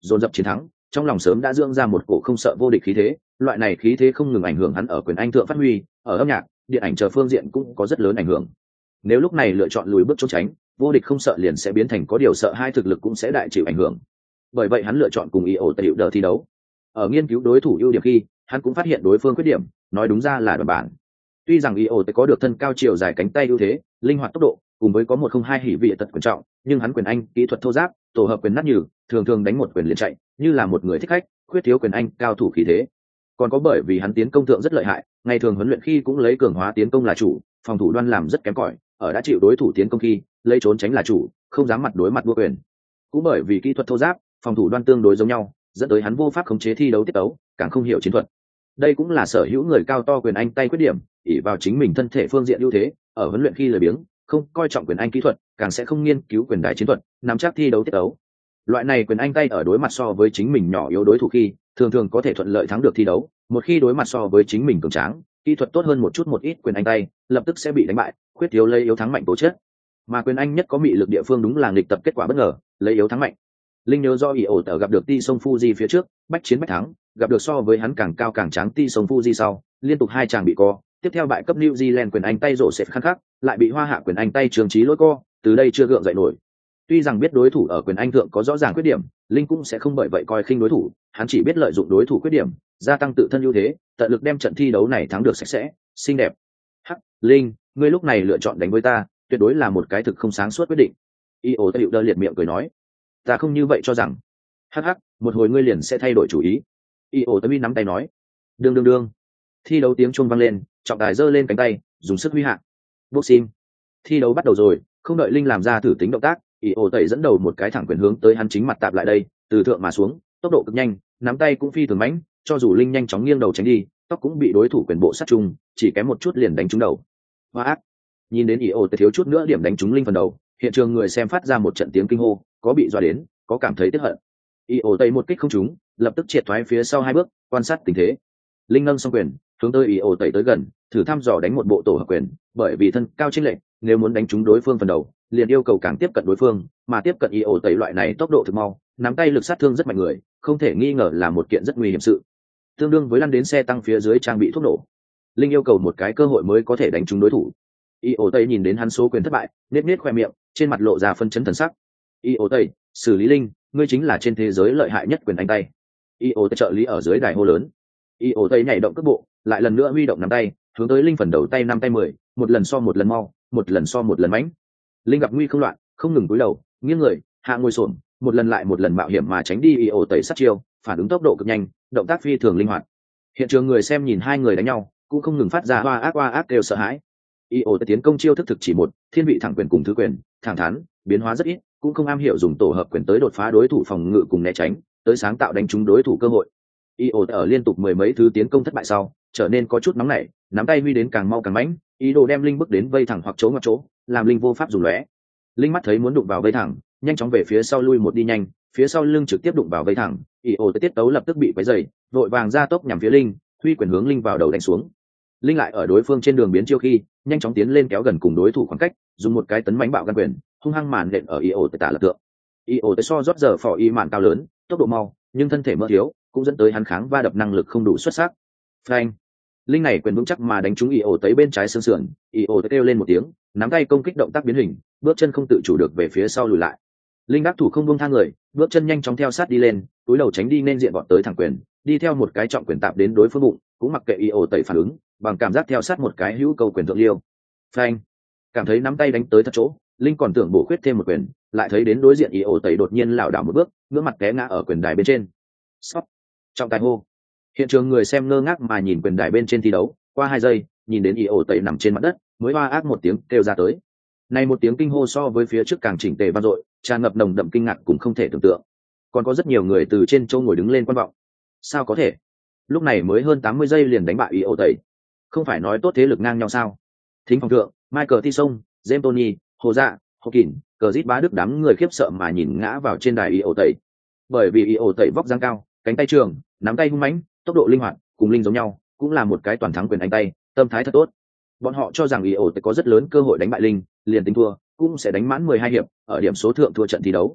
dồn dập chiến thắng, trong lòng sớm đã dưỡng ra một cổ không sợ vô địch khí thế. Loại này khí thế không ngừng ảnh hưởng hắn ở quyền Anh thượng phát huy, ở âm nhạc, điện ảnh chờ phương diện cũng có rất lớn ảnh hưởng. Nếu lúc này lựa chọn lùi bước trốn tránh, vô địch không sợ liền sẽ biến thành có điều sợ, hai thực lực cũng sẽ đại chịu ảnh hưởng. Bởi vậy hắn lựa chọn cùng IO Tây đỡ thi đấu. Ở nghiên cứu đối thủ ưu điểm khi, hắn cũng phát hiện đối phương khuyết điểm, nói đúng ra là đoạn bản. Tuy rằng IO Tây có được thân cao chiều dài cánh tay ưu thế, linh hoạt tốc độ, cùng với có 102 hỉ vị tật quan trọng, nhưng hắn quyền Anh kỹ thuật thô ráp, tổ hợp quyền nát nhừ, thường thường đánh một quyền liền chạy, như là một người thích khách, khuyết thiếu quyền Anh cao thủ khí thế. Còn có bởi vì hắn tiến công thượng rất lợi hại, ngày thường huấn luyện khi cũng lấy cường hóa tiến công là chủ, phòng thủ đoan làm rất kém cỏi, ở đã chịu đối thủ tiến công khi, lấy trốn tránh là chủ, không dám mặt đối mặt đua quyền. Cũng bởi vì kỹ thuật thô ráp, phòng thủ đoan tương đối giống nhau, dẫn tới hắn vô pháp khống chế thi đấu tiết tấu, càng không hiểu chiến thuật. Đây cũng là sở hữu người cao to quyền Anh tay khuyết điểm, ỷ vào chính mình thân thể phương diện ưu thế, ở huấn luyện khi lười biếng, không coi trọng quyền Anh kỹ thuật, càng sẽ không nghiên cứu quyền đài chiến thuật, nắm chắc thi đấu tiết tấu. Loại này quyền Anh tay ở đối mặt so với chính mình nhỏ yếu đối thủ khi, thường thường có thể thuận lợi thắng được thi đấu, một khi đối mặt so với chính mình cường tráng, kỹ thuật tốt hơn một chút một ít quyền Anh tay, lập tức sẽ bị đánh bại, khuyết thiếu lấy yếu thắng mạnh tố chất. Mà quyền Anh nhất có mị lực địa phương đúng là nghịch tập kết quả bất ngờ, lấy yếu thắng mạnh. Linh nhớ do IO Tây gặp được Ti Sông Fuji phía trước, bách chiến bách thắng, gặp được so với hắn càng cao càng tráng Ti Sông Fuji sau, liên tục hai chàng bị co, tiếp theo bại cấp New Zealand quyền Anh tay rổ sệt khăn khắc, lại bị Hoa Hạ quyền Anh tay Trường Chí lỗi co, từ đây chưa gượng dậy nổi. Tuy rằng biết đối thủ ở quyền Anh thượng có rõ ràng khuyết điểm, Linh cũng sẽ không bởi vậy coi khinh đối thủ, hắn chỉ biết lợi dụng đối thủ khuyết điểm, gia tăng tự thân ưu thế, tận lực đem trận thi đấu này thắng được sạch sẽ, xinh đẹp. Hắc, Linh, ngươi lúc này lựa chọn đánh với ta, tuyệt đối là một cái thực không sáng suốt quyết định. IO Tây đơ liệt miệng cười nói, ta không như vậy cho rằng. Hắc hắc, một hồi ngươi liền sẽ thay đổi chủ ý. IO Tây nắm tay nói, đương. Thi đấu tiếng chuông vang lên, trọng tài giơ lên cánh tay, dùng sức huy hạ. Boxing. Thi đấu bắt đầu rồi, không đợi Linh làm ra thử tính động tác, IO Tây dẫn đầu một cái thẳng quyền hướng tới hắn chính mặt tạp lại đây, từ thượng mà xuống, tốc độ cực nhanh, nắm tay cũng phi thường mãnh, cho dù Linh nhanh chóng nghiêng đầu tránh đi, tóc cũng bị đối thủ quyền bộ sát trùng, chỉ kém một chút liền đánh trúng đầu. Hoa ác. Nhìn đến IO Tây thiếu chút nữa điểm đánh trúng Linh phần đầu, hiện trường người xem phát ra một trận tiếng kinh hô, có bị dọa đến, có cảm thấy tiếc hận. IO Tây một kích không trúng, lập tức triệt thoái phía sau hai bước, quan sát tình thế. Linh nâng xong quyền, hướng tới IO Tây tới gần, thử thăm dò đánh một bộ tổ hợp quyền, bởi vì thân cao chênh lệch, nếu muốn đánh trúng đối phương phần đầu, liền yêu cầu càng tiếp cận đối phương, mà tiếp cận IO Tây loại này tốc độ thực mau, nắm tay lực sát thương rất mạnh người, không thể nghi ngờ là một kiện rất nguy hiểm sự. Tương đương với lăn đến xe tăng phía dưới trang bị thuốc nổ. Linh yêu cầu một cái cơ hội mới có thể đánh trúng đối thủ. IO Tây nhìn đến hắn số quyền thất bại, nết khoe miệng, trên mặt lộ ra phân chấn thần sắc. IO Tây, xử lý Linh, ngươi chính là trên thế giới lợi hại nhất quyền Anh tay. IO Tây trợ lý ở dưới đài hô lớn. IO Tây nhảy động cước bộ, lại lần nữa huy động nắm tay, hướng tới Linh phần đầu tay 5 tay 10, một lần so một lần mau, một lần so một lần mãnh. Linh gặp nguy không loạn, không ngừng cúi đầu, nghiêng người, hạ ngồi xổm, một lần lại một lần mạo hiểm mà tránh đi IO Tây sát chiêu, phản ứng tốc độ cực nhanh, động tác phi thường linh hoạt. Hiện trường người xem nhìn hai người đánh nhau, cũng không ngừng phát ra hoa ác đều sợ hãi. IO Tây tiến công chiêu thức thực chỉ một, thiên vị thẳng quyền cùng thứ quyền, thẳng thắn, biến hóa rất ít, cũng không am hiểu dùng tổ hợp quyền tới đột phá đối thủ phòng ngự cùng né tránh, tới sáng tạo đánh trúng đối thủ cơ hội. IO ở liên tục mười mấy thứ tiến công thất bại sau, trở nên có chút nóng nảy, nắm tay huy đến càng mau càng mãnh, ý đồ đem Linh bước đến vây thẳng hoặc chỗ ngoặt chỗ, làm Linh vô pháp dùng lóe. Linh mắt thấy muốn đụng vào vây thẳng, nhanh chóng về phía sau lui một đi nhanh, phía sau lưng trực tiếp đụng vào vây thẳng, IO tiết tấu lập tức bị quấy rầy, vội vàng ra tốc nhằm phía Linh, huy quyền hướng Linh vào đầu đánh xuống. Linh lại ở đối phương trên đường biến chiêu khi, nhanh chóng tiến lên kéo gần cùng đối thủ khoảng cách, dùng một cái tấn mãnh bạo gan quyền, hung hăng màn nện ở IO tả lập tượng. IO so rót giờ phò y màn cao lớn, tốc độ mau, nhưng thân thể mỡ thiếu, cũng dẫn tới hắn kháng va đập năng lực không đủ xuất sắc. Phanh. Linh này quyền vững chắc mà đánh trúng IO tới bên trái xương sườn, IO kêu lên một tiếng, nắm tay công kích động tác biến hình, bước chân không tự chủ được về phía sau lùi lại. Linh đắc thủ không buông tha người, bước chân nhanh chóng theo sát đi lên, túi đầu tránh đi nên diện vọt tới thẳng quyền, đi theo một cái trọng quyền tạp đến đối phương bụng, cũng mặc kệ IO tẩy phản ứng, bằng cảm giác theo sát một cái hữu câu quyền thượng liêu. Phanh. Cảm thấy nắm tay đánh tới thật chỗ, Linh còn tưởng bổ khuyết thêm một quyền, lại thấy đến đối diện IO tẩy đột nhiên lảo đảo một bước, ngửa mặt té ngã ở quyền đài bên trên. Sót. Trọng tài hô. Hiện trường người xem ngơ ngác mà nhìn quyền đài bên trên thi đấu, qua 2 giây, nhìn đến IO tẩy nằm trên mặt đất, mới hoa ác một tiếng kêu ra tới. Này một tiếng kinh hô so với phía trước càng chỉnh tề vang dội, tràn ngập nồng đậm kinh ngạc cũng không thể tưởng tượng. Còn có rất nhiều người từ trên chỗ ngồi đứng lên quan vọng. Sao có thể? Lúc này mới hơn 80 giây liền đánh bại IO tẩy. Không phải nói tốt thế lực ngang nhau sao? Thính phòng thượng, Michael Tison, James Tony, Hồ Dạ, Hồ Kỳn, Cờ Dít Bá Đức đám người khiếp sợ mà nhìn ngã vào trên đài IO tẩy. Bởi vì IO tẩy vóc dáng cao, cánh tay trường, nắm tay hung mãnh, tốc độ linh hoạt, cùng Linh giống nhau, cũng là một cái toàn thắng quyền anh tay, tâm thái thật tốt. Bọn họ cho rằng IO có rất lớn cơ hội đánh bại Linh, liền tính thua, cũng sẽ đánh mãn 12 hiệp, ở điểm số thượng thua trận thi đấu.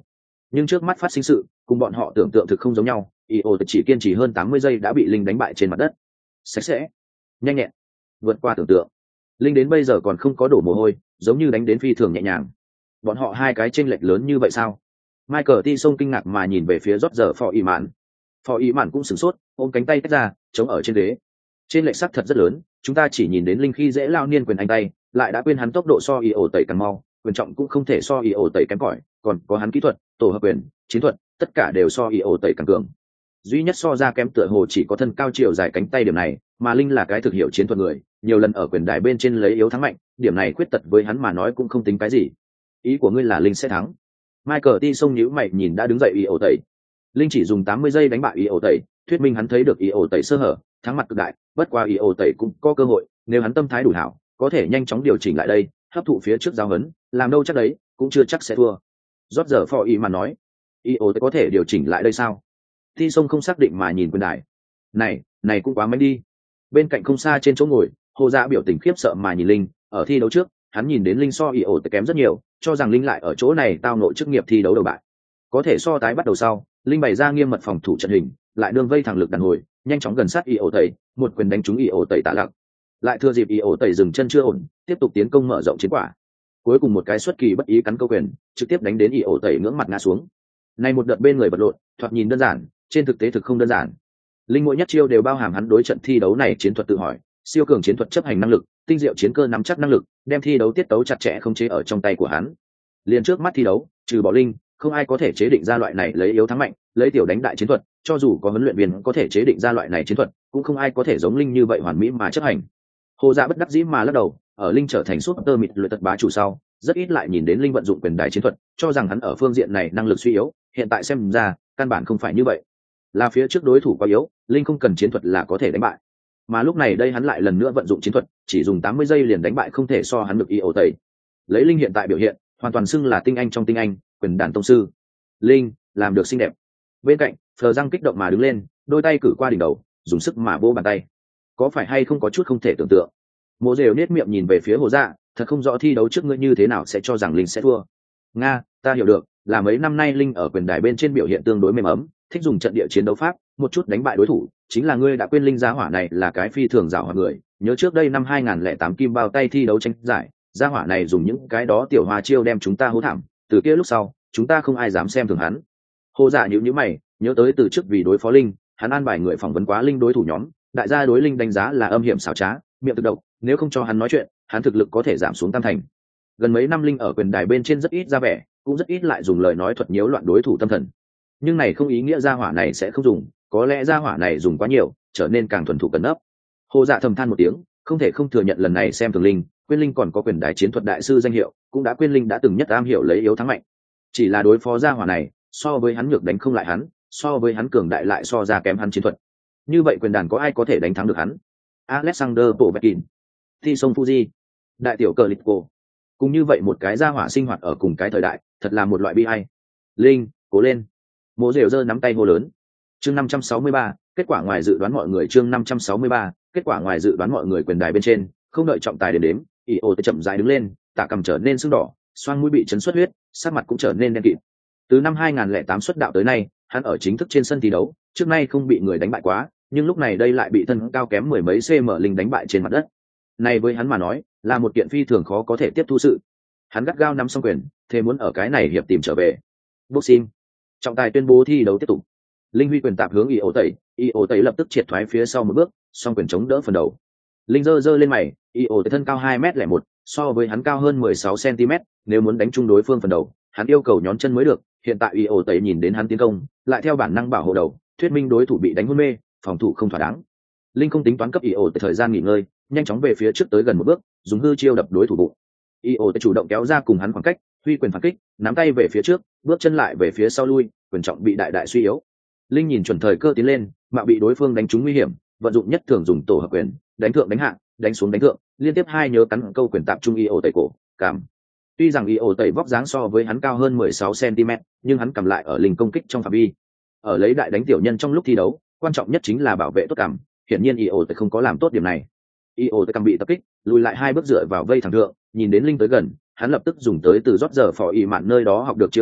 nhưng trước mắt phát sinh sự cùng bọn họ tưởng tượng thực không giống nhau. io chỉ kiên trì hơn 80 giây đã bị linh đánh bại trên mặt đất, sạch sẽ, nhanh nhẹn, vượt qua tưởng tượng. Linh đến bây giờ còn không có đổ mồ hôi, giống như đánh đến phi thường nhẹ nhàng. Bọn họ hai cái chênh lệch lớn như vậy sao? Michael T sông kinh ngạc mà nhìn về phía Roger Phò Y Mạn. Phò Y Mạn cũng sửng sốt, ôm cánh tay tách ra, chống ở trên ghế. Trên lệch sắc thật rất lớn, chúng ta chỉ nhìn đến Linh khi dễ lao niên quyền anh tay, lại đã quên hắn tốc độ so io tẩy càng mau, quyền trọng cũng không thể so io tẩy kém cỏi, còn có hắn kỹ thuật, tổ hợp quyền, chiến thuật, tất cả đều so io tẩy càng cường. Duy nhất so ra kém tựa hồ chỉ có thân cao chiều dài cánh tay điểm này, mà Linh là cái thực hiểu chiến thuật người, nhiều lần ở quyền đài bên trên lấy yếu thắng mạnh, điểm này khuyết tật với hắn mà nói cũng không tính cái gì. Ý của ngươi là Linh sẽ thắng? Michael T sông nhíu mày nhìn đã đứng dậy io tẩy. Linh chỉ dùng 80 giây đánh bại io tẩy, thuyết minh hắn thấy được io tẩy sơ hở, thắng mặt cực đại, bất qua io tẩy cũng có cơ hội, nếu hắn tâm thái đủ hảo, có thể nhanh chóng điều chỉnh lại đây, hấp thụ phía trước giao hấn, làm đâu chắc đấy, cũng chưa chắc sẽ thua. Rót giờ phò ý mà nói, io tẩy có thể điều chỉnh lại đây sao? Thi sông không xác định mà nhìn quyền đài. Này cũng quá mạnh đi. Bên cạnh không xa trên chỗ ngồi, Hồ Dạ biểu tình khiếp sợ mà nhìn Linh, ở thi đấu trước, hắn nhìn đến Linh so io tẩy kém rất nhiều, cho rằng Linh lại ở chỗ này tao nội chức nghiệp thi đấu đầu bại. Có thể so tái bắt đầu sau, Linh bày ra nghiêm mật phòng thủ trận hình, lại đương vây thẳng lực đàn hồi, nhanh chóng gần sát io tẩy, một quyền đánh trúng io tẩy tạ lặc. Lại thừa dịp io tẩy dừng chân chưa ổn, tiếp tục tiến công mở rộng chiến quả. Cuối cùng một cái xuất kỳ bất ý cắn câu quyền, trực tiếp đánh đến io tẩy ngưỡng mặt ngã xuống. Này một đợt bên người vật lộn, thoạt nhìn đơn giản, trên thực tế thực không đơn giản. Linh mỗi nhất chiêu đều bao hàm hắn đối trận thi đấu này chiến thuật tự hỏi, siêu cường chiến thuật chấp hành năng lực, tinh diệu chiến cơ nắm chắc năng lực, đem thi đấu tiết tấu chặt chẽ không chế ở trong tay của hắn. Liên trước mắt thi đấu, trừ bỏ Linh, không ai có thể chế định ra loại này lấy yếu thắng mạnh, lấy tiểu đánh đại chiến thuật, cho dù có huấn luyện viên có thể chế định ra loại này chiến thuật, cũng không ai có thể giống Linh như vậy hoàn mỹ mà chấp hành. Hồ Dạ bất đắc dĩ mà lắc đầu, ở Linh trở thành super mịt luyện tật bá chủ sau, rất ít lại nhìn đến Linh vận dụng quyền đại chiến thuật, cho rằng hắn ở phương diện này năng lực suy yếu, hiện tại xem ra, căn bản không phải như vậy. Là phía trước đối thủ quá yếu, Linh không cần chiến thuật là có thể đánh bại. Mà lúc này đây hắn lại lần nữa vận dụng chiến thuật, chỉ dùng 80 giây liền đánh bại không thể so hắn được io tẩy. Lấy Linh hiện tại biểu hiện, hoàn toàn xưng là tinh anh trong tinh anh, quyền đàn tông sư. Linh làm được xinh đẹp. Bên cạnh, Phờ răng kích động mà đứng lên, đôi tay cử qua đỉnh đầu, dùng sức mà vỗ bàn tay. Có phải hay không có chút không thể tưởng tượng? Mộ Dều nết miệng nhìn về phía Hồ Dạ, thật không rõ thi đấu trước ngươi như thế nào sẽ cho rằng Linh sẽ thua. Nga, ta hiểu được, là mấy năm nay Linh ở quyền đài bên trên biểu hiện tương đối mềm ấm, thích dùng trận địa chiến đấu pháp, một chút đánh bại đối thủ, chính là ngươi đã quên Linh gia hỏa này là cái phi thường giàu hoạt người, nhớ trước đây năm 2008 kim bao tay thi đấu tranh giải, gia hỏa này dùng những cái đó tiểu hoa chiêu đem chúng ta hố thảm, từ kia lúc sau, chúng ta không ai dám xem thường hắn. Hồ Dạ nhíu mày, nhớ tới từ trước vì đối phó Linh, hắn an bài người phỏng vấn quá Linh đối thủ nhóm, đại gia đối Linh đánh giá là âm hiểm xảo trá, miệng thực độc, nếu không cho hắn nói chuyện, hắn thực lực có thể giảm xuống tam thành. Gần mấy năm Linh ở quyền đài bên trên rất ít ra vẻ, cũng rất ít lại dùng lời nói thuật nhiễu loạn đối thủ tâm thần. Nhưng này không ý nghĩa gia hỏa này sẽ không dùng, có lẽ gia hỏa này dùng quá nhiều, trở nên càng thuần thục cẩn nấp. Hồ Dạ thầm than một tiếng, không thể không thừa nhận lần này xem thường Linh, quên Linh còn có quyền đài chiến thuật đại sư danh hiệu, cũng đã quên Linh đã từng nhất am hiểu lấy yếu thắng mạnh. Chỉ là đối phó gia hỏa này, so với hắn nhược đánh không lại hắn, so với hắn cường đại lại so ra kém hắn chiến thuật. Như vậy quyền đàn có ai có thể đánh thắng được hắn? Alexander Povetkin, Tyson Fuji, đại tiểu cờ Litko. Cùng như vậy một cái gia hỏa sinh hoạt ở cùng cái thời đại, thật là một loại bi ai. Linh, cố lên. Mộ Dều giơ nắm tay hô lớn. Chương 563, kết quả ngoài dự đoán mọi người. Chương 563, kết quả ngoài dự đoán mọi người. Quyền đài bên trên, không đợi trọng tài đến đếm, io chậm rãi đứng lên, tạ cằm trở nên sưng đỏ, xoang mũi bị chấn xuất huyết, sắc mặt cũng trở nên đen kịt. Từ năm 2008 xuất đạo tới nay, hắn ở chính thức trên sân thi đấu, trước nay không bị người đánh bại quá, nhưng lúc này đây lại bị thân cao kém mười mấy cm Linh đánh bại trên mặt đất. Này với hắn mà nói, là một kiện phi thường khó có thể tiếp thu sự. Hắn gắt gao nắm xong quyền, thề muốn ở cái này hiệp tìm trở về. Boxing. Trọng tài tuyên bố thi đấu tiếp tục. Linh huy quyền tạp hướng io tẩy lập tức triệt thoái phía sau một bước, song quyền chống đỡ phần đầu. Linh giơ lên mày, io tẩy thân cao 2m01, so với hắn cao hơn 16 cm, nếu muốn đánh trúng đối phương phần đầu, hắn yêu cầu nhón chân mới được. Hiện tại io tẩy nhìn đến hắn tiến công, lại theo bản năng bảo hộ đầu, thuyết minh đối thủ bị đánh hôn mê, phòng thủ không thỏa đáng. Linh không tính toán cấp io tẩy thời gian nghỉ ngơi, nhanh chóng về phía trước tới gần một bước, dùng hư chiêu đập đối thủ bụng. io tẩy chủ động kéo ra cùng hắn khoảng cách, huy quyền phản kích, nắm tay về phía trước, bước chân lại về phía sau lui, quyền trọng bị đại đại suy yếu. Linh nhìn chuẩn thời cơ tiến lên, mạo bị đối phương đánh trúng nguy hiểm, vận dụng nhất thường dùng tổ hợp quyền, đánh thượng đánh hạ, đánh xuống đánh thượng, liên tiếp hai nhớ cắn câu quyền tạp trung io tẩy cổ, cảm. Tuy rằng io tẩy vóc dáng so với hắn cao hơn 16 cm, nhưng hắn cầm lại ở Linh công kích trong phạm vi. Ở lấy đại đánh tiểu nhân trong lúc thi đấu, quan trọng nhất chính là bảo vệ tốt cảm, hiển nhiên io tẩy không có làm tốt điểm này. io tẩy cầm bị tập kích, lùi lại hai bước dựa vào vây thẳng thượng, nhìn đến Linh tới gần, hắn lập tức dùng tới từ rót giờ phò y mạn nơi đó học được chiêu thức,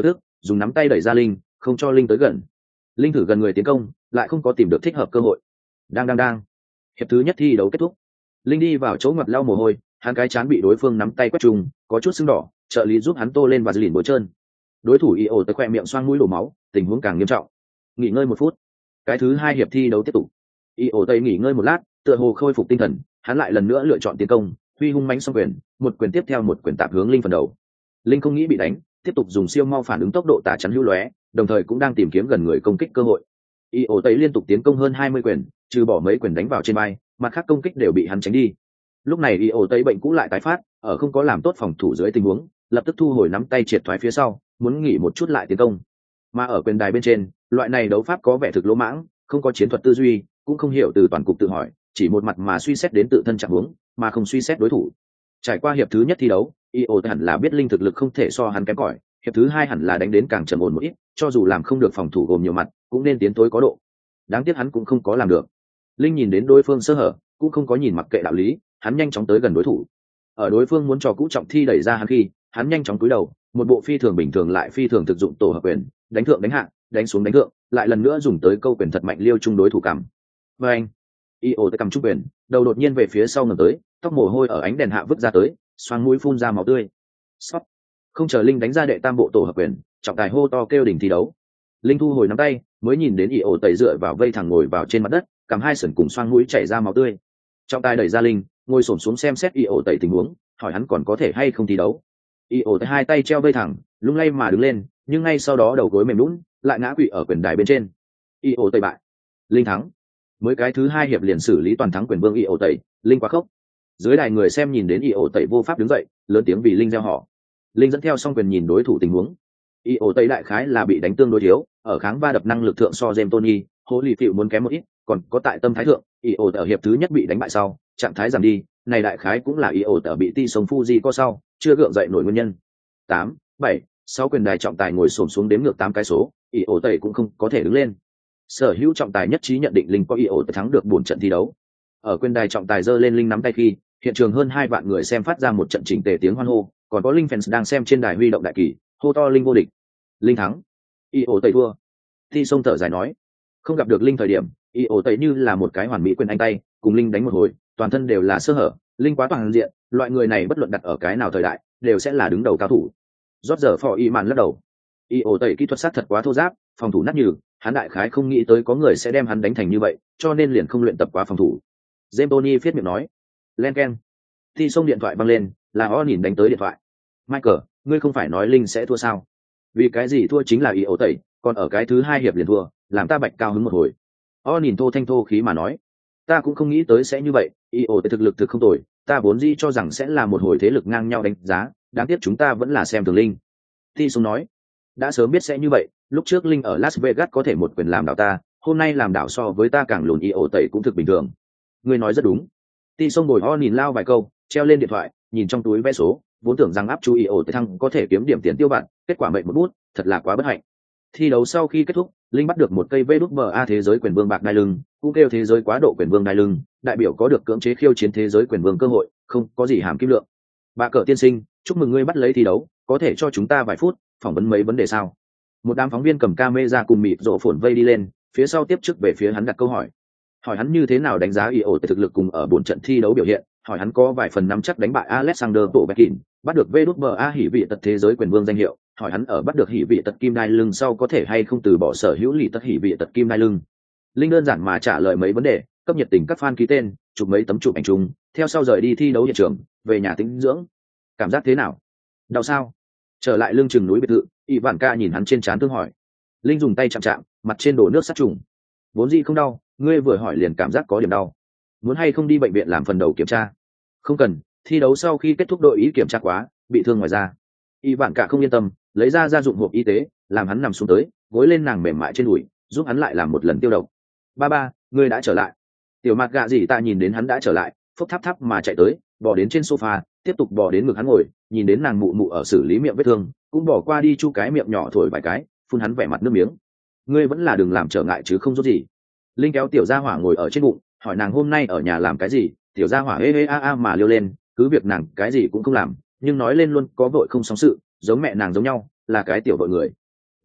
dùng nắm tay đẩy ra linh, không cho linh tới gần. Linh thử gần người tiến công, lại không có tìm được thích hợp cơ hội. Đang. Hiệp thứ nhất thi đấu kết thúc. Linh đi vào chỗ ngoặt lau mồ hôi, hắn cái chán bị đối phương nắm tay quét trùng, có chút sưng đỏ, trợ lý giúp hắn tô lên và lìn bôi trơn. Đối thủ io tới khoe miệng xoang mũi đổ máu, tình huống càng nghiêm trọng. Nghỉ ngơi 1 phút. Cái thứ hai hiệp thi đấu tiếp tục. io tây nghỉ ngơi 1 lát, tựa hồ khôi phục tinh thần, hắn lại lần nữa lựa chọn tiến công, huy hung mãnh song quyền, một quyền tiếp theo một quyền tạp hướng linh phần đầu. Linh không nghĩ bị đánh, tiếp tục dùng siêu mau phản ứng tốc độ tả chắn hữu lóe, đồng thời cũng đang tìm kiếm gần người công kích cơ hội. io tây liên tục tiến công hơn 20 quyền, trừ bỏ mấy quyền đánh vào trên vai, mặt khác công kích đều bị hắn tránh đi. Lúc này io tây bệnh cũ lại tái phát, ở không có làm tốt phòng thủ dưới tình huống, lập tức thu hồi nắm tay triệt thoái phía sau, muốn nghỉ một chút lại tiến công. Mà ở quyền đài bên trên, loại này đấu pháp có vẻ thực lỗ mãng, không có chiến thuật tư duy, cũng không hiểu từ toàn cục tự hỏi, chỉ một mặt mà suy xét đến tự thân trạng huống, mà không suy xét đối thủ. Trải qua hiệp thứ nhất thi đấu, io hẳn là biết linh thực lực không thể so hắn kém cỏi, hiệp thứ hai hẳn là đánh đến càng trầm ổn một ít, cho dù làm không được phòng thủ gồm nhiều mặt, cũng nên tiến tối có độ. Đáng tiếc hắn cũng không có làm được. Linh nhìn đến đối phương sơ hở, cũng không có nhìn mặc kệ đạo lý, hắn nhanh chóng tới gần đối thủ. Ở đối phương muốn trò cũ trọng thi đẩy ra hắn khi, hắn nhanh chóng cúi đầu, một bộ phi thường bình thường lại phi thường thực dụng tổ hợp quyền, đánh thượng đánh hạ, đánh xuống đánh thượng, lại lần nữa dùng tới câu quyền thật mạnh liêu chung đối thủ cầm. Và anh, io tới cầm trung quyền, đầu đột nhiên về phía sau ngẩng tới, tóc mồ hôi ở ánh đèn hạ vứt ra tới, xoang mũi phun ra máu tươi. Sót. Không chờ linh đánh ra đệ tam bộ tổ hợp quyền, trọng tài hô to kêu đỉnh thi đấu. Linh thu hồi nắm tay, mới nhìn đến io tẩy dựa vào vây thẳng ngồi vào trên mặt đất, cầm hai sườn cùng xoang mũi chảy ra máu tươi. Trọng tài đẩy ra linh, ngồi xổm xuống xem xét io tẩy tình huống, hỏi hắn còn có thể hay không thi đấu. io tẩy hai tay treo vây thẳng, lung lay mà đứng lên, nhưng ngay sau đó đầu gối mềm lún, lại ngã quỵ ở quyền đài bên trên. io tẩy bại. Linh thắng. Mới cái thứ hai hiệp liền xử lý toàn thắng quyền vương io tẩy, linh quá khốc. Dưới đài người xem nhìn đến io tẩy vô pháp đứng dậy, lớn tiếng vì linh reo họ. Linh dẫn theo xong quyền nhìn đối thủ tình huống. io tẩy đại khái là bị đánh tương đối thiếu, ở kháng va đập năng lực thượng so James Tony, hố lì phịu muốn kém một ít, còn có tại tâm thái thượng, io ở hiệp thứ nhất bị đánh bại sau, trạng thái giảm đi, này đại khái cũng là io tẩy bị ti sống Fuji co sau, chưa gượng dậy nổi nguyên nhân. 8, 7, 6 quyền đài trọng tài ngồi xổm xuống đếm ngược 8 cái số, io tẩy cũng không có thể đứng lên. Sở hữu trọng tài nhất trí nhận định linh có io tẩy thắng được 4 trận thi đấu. Ở quyền đài trọng tài giơ lên linh nắm tay khi, hiện trường hơn 2 vạn người xem phát ra một trận chỉnh tề tiếng hoan hô, còn có linh fans đang xem trên đài huy động đại kỳ, hô to linh vô địch. Linh thắng. io tẩy thua. Thi sông thở dài nói, không gặp được linh thời điểm, io tẩy như là một cái hoàn mỹ quyền anh tay, cùng linh đánh một hồi, toàn thân đều là sơ hở, linh quá toàn diện, loại người này bất luận đặt ở cái nào thời đại, đều sẽ là đứng đầu cao thủ. Rót giờ phò y màn lắc đầu. io tẩy kỹ thuật sát thật quá thô giáp, phòng thủ nát nhừ, hắn đại khái không nghĩ tới có người sẽ đem hắn đánh thành như vậy, cho nên liền không luyện tập quá phòng thủ. James Tony phiết miệng nói. Len keng. Thi sông điện thoại băng lên, là o nhìn đánh tới điện thoại. Michael, ngươi không phải nói linh sẽ thua sao? Vì cái gì thua chính là io tẩy, còn ở cái thứ hai hiệp liền thua, làm ta bạch cao hứng một hồi. O nhìn thô thanh thô khí mà nói, ta cũng không nghĩ tới sẽ như vậy, io tẩy thực lực thực không tồi, ta vốn dĩ cho rằng sẽ là một hồi thế lực ngang nhau đánh giá, đáng tiếc chúng ta vẫn là xem thường linh. Thi sông nói, đã sớm biết sẽ như vậy, lúc trước linh ở Las Vegas có thể một quyền làm đảo ta, hôm nay làm đảo so với ta càng lùn io tẩy cũng thực bình thường. Ngươi nói rất đúng. Ti sông bồi ho nhìn lao vài câu, treo lên điện thoại, nhìn trong túi vé số, vốn tưởng rằng áp chú io tới thăng có thể kiếm điểm tiền tiêu vặt, kết quả mệnh một bút, thật là quá bất hạnh. Thi đấu sau khi kết thúc, linh bắt được một cây VWA thế giới quyền vương bạc đai lưng, cũng kêu thế giới quá độ quyền vương đai lưng, đại biểu có được cưỡng chế khiêu chiến thế giới quyền vương cơ hội, không có gì hàm kim lượng. Bà cờ tiên sinh, chúc mừng ngươi bắt lấy thi đấu, có thể cho chúng ta vài phút phỏng vấn mấy vấn đề sao? Một đám phóng viên cầm camera cùng mịt rộ phồn vây đi lên, phía sau tiếp trước về phía hắn đặt câu hỏi hắn như thế nào đánh giá io thực lực cùng ở 4 trận thi đấu biểu hiện, hỏi hắn có vài phần nắm chắc đánh bại Alexander Povetkin, bắt được VWA hỉ vị tật thế giới quyền vương danh hiệu, hỏi hắn ở bắt được hỉ vị tật kim đai lưng sau có thể hay không từ bỏ sở hữu lì tật hỉ vị tật kim đai lưng. Linh đơn giản mà trả lời mấy vấn đề, cấp nhiệt tình các fan ký tên, chụp mấy tấm chụp ảnh chung, theo sau rời đi thi đấu hiện trường, về nhà tĩnh dưỡng. Cảm giác thế nào? Đau sao? Trở lại lưng chừng núi biệt thự, Ivanka nhìn hắn trên trán thương hỏi. Linh dùng tay chạm chạm, mặt trên đổ nước sát trùng. Vốn gì không đau, ngươi vừa hỏi liền cảm giác có điểm đau. Muốn hay không đi bệnh viện làm phần đầu kiểm tra? Không cần, thi đấu sau khi kết thúc đội ý kiểm tra quá, bị thương ngoài da. Ivanka không yên tâm, lấy ra gia dụng hộp y tế, làm hắn nằm xuống tới, gối lên nàng mềm mại trên đùi, giúp hắn lại làm một lần tiêu độc. Ba, ngươi đã trở lại. Tiểu Mạc Gạ gì ta nhìn đến hắn đã trở lại, phốc tháp tháp mà chạy tới, bò đến trên sofa, tiếp tục bò đến ngực hắn ngồi, nhìn đến nàng mụ mụ ở xử lý miệng vết thương, cũng bỏ qua đi chu cái miệng nhỏ thổi vài cái, phun hắn vẻ mặt nước miếng. Ngươi vẫn là đừng làm trở ngại chứ không giúp gì. Linh kéo tiểu gia hỏa ngồi ở trên bụng, hỏi nàng hôm nay ở nhà làm cái gì. Tiểu gia hỏa ê a mà liêu lên, cứ việc nàng cái gì cũng không làm, nhưng nói lên luôn có vội không sóng sự, giống mẹ nàng giống nhau, là cái tiểu vợ người.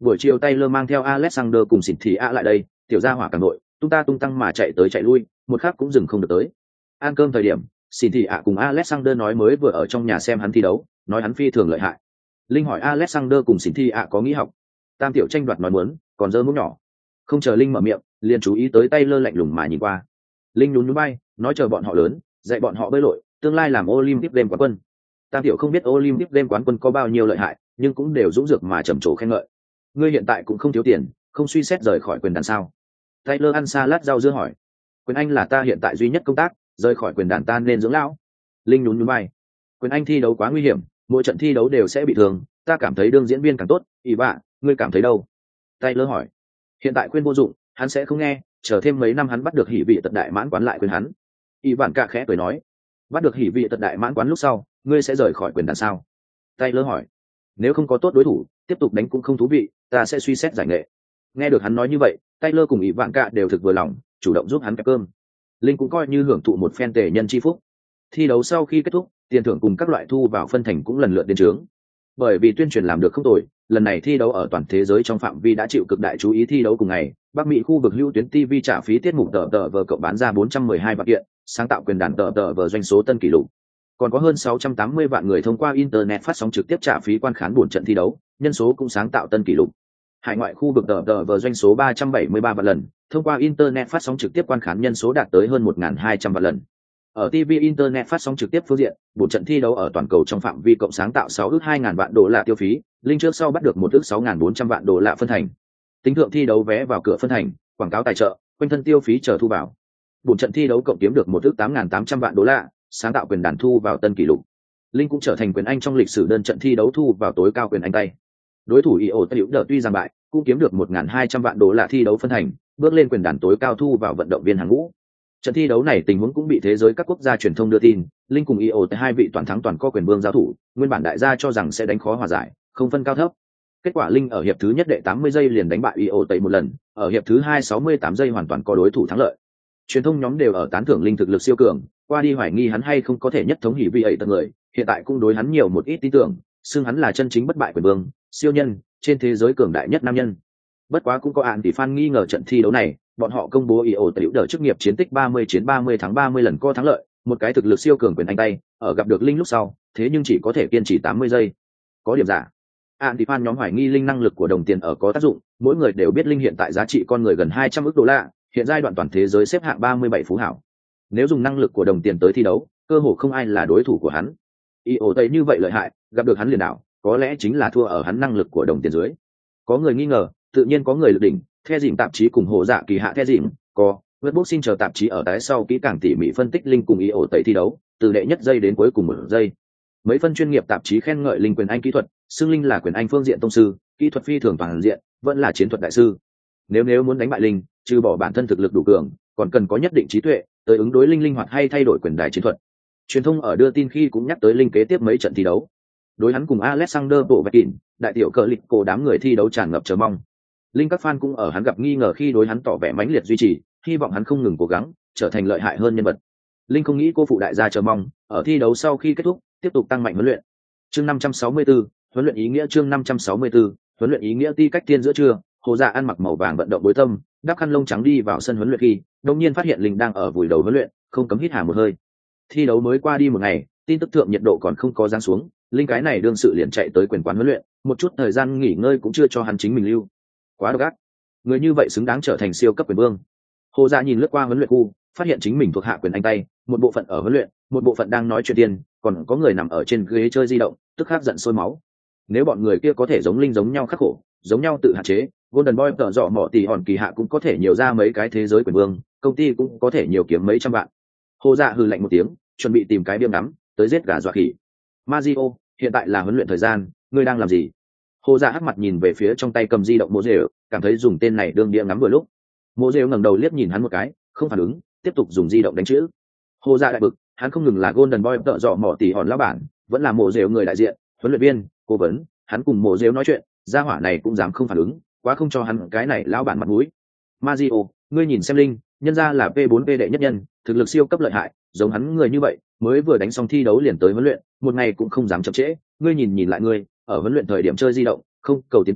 Buổi chiều Taylor mang theo Alexander cùng xỉn thị ạ lại đây, tiểu gia hỏa càng nội, tung ta tung tăng mà chạy tới chạy lui, một khắc cũng dừng không được tới. Ăn cơm thời điểm, xỉn thị ạ cùng Alexander nói mới vừa ở trong nhà xem hắn thi đấu, nói hắn phi thường lợi hại. Linh hỏi Alexander cùng xỉn thị ạ có nghĩ học. Tam tiểu tranh đoạt nói muốn, còn giơ mũ nhỏ. Không chờ Linh mở miệng, liền chú ý tới Taylor lạnh lùng mà nhìn qua. Linh nhún nhún bay, nói chờ bọn họ lớn, dạy bọn họ bơi lội, tương lai làm Olympic Games quán quân. Tam tiểu không biết Olympic Games quán quân có bao nhiêu lợi hại, nhưng cũng đều dũng dược mà trầm trồ khen ngợi. Ngươi hiện tại cũng không thiếu tiền, không suy xét rời khỏi quyền đàn sao? Taylor ăn salad rau dưa hỏi. Quyền Anh là ta hiện tại duy nhất công tác, rời khỏi quyền đàn ta nên dưỡng lão. Linh nhún nhún vai. Quyền Anh thi đấu quá nguy hiểm, mỗi trận thi đấu đều sẽ bị thương, ta cảm thấy đương diễn viên càng tốt. Ý bạn, ngươi cảm thấy đâu? Taylor hỏi. Hiện tại khuyên vô dụng, hắn sẽ không nghe, chờ thêm mấy năm hắn bắt được hỉ vị tật đại mãn quán lại khuyên hắn. Ý bạn cạ khẽ cười nói. Bắt được hỉ vị tật đại mãn quán lúc sau, ngươi sẽ rời khỏi quyền đàn sao? Taylor hỏi. Nếu không có tốt đối thủ, tiếp tục đánh cũng không thú vị, ta sẽ suy xét giải nghệ. Nghe được hắn nói như vậy, Taylor cùng ý bạn cạ đều thực vừa lòng, chủ động giúp hắn kẹp cơm. Linh cũng coi như hưởng thụ một phen tề nhân chi phúc. Thi đấu sau khi kết thúc, tiền thưởng cùng các loại thu vào phân thành cũng lần lượt đến trướng. Bởi vì tuyên truyền làm được không tồi, lần này thi đấu ở toàn thế giới trong phạm vi đã chịu cực đại chú ý. Thi đấu cùng ngày, Bắc Mỹ khu vực hữu tuyến TV trả phí tiết mục tờ vờ cộng bán ra 412 vạn kiện, sáng tạo quyền đàn tờ vờ doanh số tân kỷ lục. Còn có hơn 680 vạn người thông qua internet phát sóng trực tiếp trả phí quan khán buổi trận thi đấu, nhân số cũng sáng tạo tân kỷ lục. Hải ngoại khu vực tờ vờ doanh số 373 vạn lần, thông qua internet phát sóng trực tiếp quan khán nhân số đạt tới hơn 1.200 vạn lần. Ở TV internet phát sóng trực tiếp phương diện, buổi trận thi đấu ở toàn cầu trong phạm vi cộng sáng tạo 6 ước 2.000 vạn đô la tiêu phí, Linh trước sau bắt được 1 ước 6.400 vạn đô la phân thành. Tính thượng thi đấu vé vào cửa phân thành, quảng cáo tài trợ, quanh thân tiêu phí chờ thu vào. Buổi trận thi đấu cộng kiếm được 1 ước 8.800 vạn đô la, sáng tạo quyền đàn thu vào tân kỷ lục. Linh cũng trở thành quyền Anh trong lịch sử đơn trận thi đấu thu vào tối cao quyền Anh tay. Đối thủ IO Tiểu Đờ tuy rằng bại, cũng kiếm được 1.200 vạn đô la thi đấu phân thành, bước lên quyền đàn tối cao thu vào vận động viên hàng ngũ. Trận thi đấu này tình huống cũng bị thế giới các quốc gia truyền thông đưa tin, Linh cùng IO hai vị toàn thắng toàn co quyền vương giao thủ, nguyên bản đại gia cho rằng sẽ đánh khó hòa giải, không phân cao thấp. Kết quả Linh ở hiệp thứ nhất đệ 80 giây liền đánh bại IO một lần, ở hiệp thứ hai 68 giây hoàn toàn có đối thủ thắng lợi. Truyền thông nhóm đều ở tán thưởng Linh thực lực siêu cường, qua đi hoài nghi hắn hay không có thể nhất thống hỉ vị ấy tận người, hiện tại cũng đối hắn nhiều một ít tin tưởng, xưng hắn là chân chính bất bại quyền vương, siêu nhân, trên thế giới cường đại nhất nam nhân. Bất quá cũng có án tỷ fan nghi ngờ trận thi đấu này, bọn họ công bố IO Tiểu Đờ chức nghiệp chiến tích 30 chiến 30 thắng 30 lần co thắng lợi, một cái thực lực siêu cường quyền Anh tay, ở gặp được Linh lúc sau, thế nhưng chỉ có thể kiên trì 80 giây. Có điểm giả. Án tỷ fan nhóm hoài nghi Linh năng lực của đồng tiền ở có tác dụng, mỗi người đều biết Linh hiện tại giá trị con người gần 200 ức đô la, hiện giai đoạn toàn thế giới xếp hạng 37 phú hảo. Nếu dùng năng lực của đồng tiền tới thi đấu, cơ hồ không ai là đối thủ của hắn. IO Tây như vậy lợi hại, gặp được hắn liền đảo, có lẽ chính là thua ở hắn năng lực của đồng tiền dưới. Có người nghi ngờ, tự nhiên có người lực đỉnh, The Dĩnh tạp chí cùng Hồ Dạ Kỳ hạ The Dĩnh, có Webboxing chờ tạp chí ở tái sau kỹ càng tỉ mỉ phân tích Linh cùng IO Tây thi đấu, từ đệ nhất giây đến cuối cùng một giây. Mấy phân chuyên nghiệp tạp chí khen ngợi Linh quyền Anh kỹ thuật, xưng Linh là quyền Anh phương diện tông sư, kỹ thuật phi thường toàn diện, vẫn là chiến thuật đại sư. Nếu muốn đánh bại Linh, trừ bỏ bản thân thực lực đủ cường, còn cần có nhất định trí tuệ, tới ứng đối linh hoạt hay thay đổi quyền đài chiến thuật. Truyền thông ở đưa tin khi cũng nhắc tới Linh kế tiếp mấy trận thi đấu. Đối hắn cùng Alexander Povetkin, đại tiểu cờ lịch cổ đám người thi đấu tràn ngập chờ mong. Linh các fan cũng ở hắn gặp nghi ngờ khi đối hắn tỏ vẻ mãnh liệt duy trì, hy vọng hắn không ngừng cố gắng, trở thành lợi hại hơn nhân vật. Linh không nghĩ cô phụ đại gia chờ mong, ở thi đấu sau khi kết thúc, tiếp tục tăng mạnh huấn luyện. Chương 564, huấn luyện ý nghĩa chương 564, huấn luyện ý nghĩa ti cách tiên giữa trưa, Hồ Dạ ăn mặc màu vàng vận động bối tâm, đắp khăn lông trắng đi vào sân huấn luyện khi, đột nhiên phát hiện Linh đang ở vùi đầu huấn luyện, không cấm hít hà một hơi. Thi đấu mới qua đi một ngày, tin tức thượng nhiệt độ còn không có giáng xuống, Linh cái này đương sự liền chạy tới quyền quán huấn luyện, một chút thời gian nghỉ ngơi cũng chưa cho hắn chính mình lưu. Quá độc ác, người như vậy xứng đáng trở thành siêu cấp quyền vương. Hồ Dạ nhìn lướt qua huấn luyện khu, phát hiện chính mình thuộc hạ quyền Anh tay, một bộ phận ở huấn luyện, một bộ phận đang nói chuyện tiền, còn có người nằm ở trên ghế chơi di động, tức khắc giận sôi máu. Nếu bọn người kia có thể giống Linh giống nhau khắc khổ, giống nhau tự hạn chế, Golden Boy tợ dọ mỏ tỷ hòn kỳ hạ cũng có thể nhiều ra mấy cái thế giới quyền vương, công ty cũng có thể nhiều kiếm mấy trăm vạn. Hồ Dạ hừ lạnh một tiếng, chuẩn bị tìm cái biêm ngắm, tới giết gà dọa khỉ. Mazio, hiện tại là huấn luyện thời gian, ngươi đang làm gì? Hồ Dạ hắc mặt nhìn về phía trong tay cầm di động Mộ Dều, cảm thấy dùng tên này đương địa ngắm vừa lúc. Mộ Dều ngẩng đầu liếc nhìn hắn một cái, không phản ứng, tiếp tục dùng di động đánh chữ. Hồ Dạ đại bực, hắn không ngừng là Golden Boy tợ dọ mỏ tỷ hòn lão bản, vẫn là Mộ Dều người đại diện, huấn luyện viên, cố vấn, hắn cùng Mộ Dều nói chuyện, gia hỏa này cũng dám không phản ứng, quá không cho hắn cái này lão bản mặt mũi. Mazio, ngươi nhìn xem Linh, nhân ra là P4P đệ nhất nhân, thực lực siêu cấp lợi hại, giống hắn người như vậy, mới vừa đánh xong thi đấu liền tới huấn luyện, một ngày cũng không dám chậm trễ, ngươi nhìn lại ngươi, ở huấn luyện thời điểm chơi di động, không cầu tiến tới,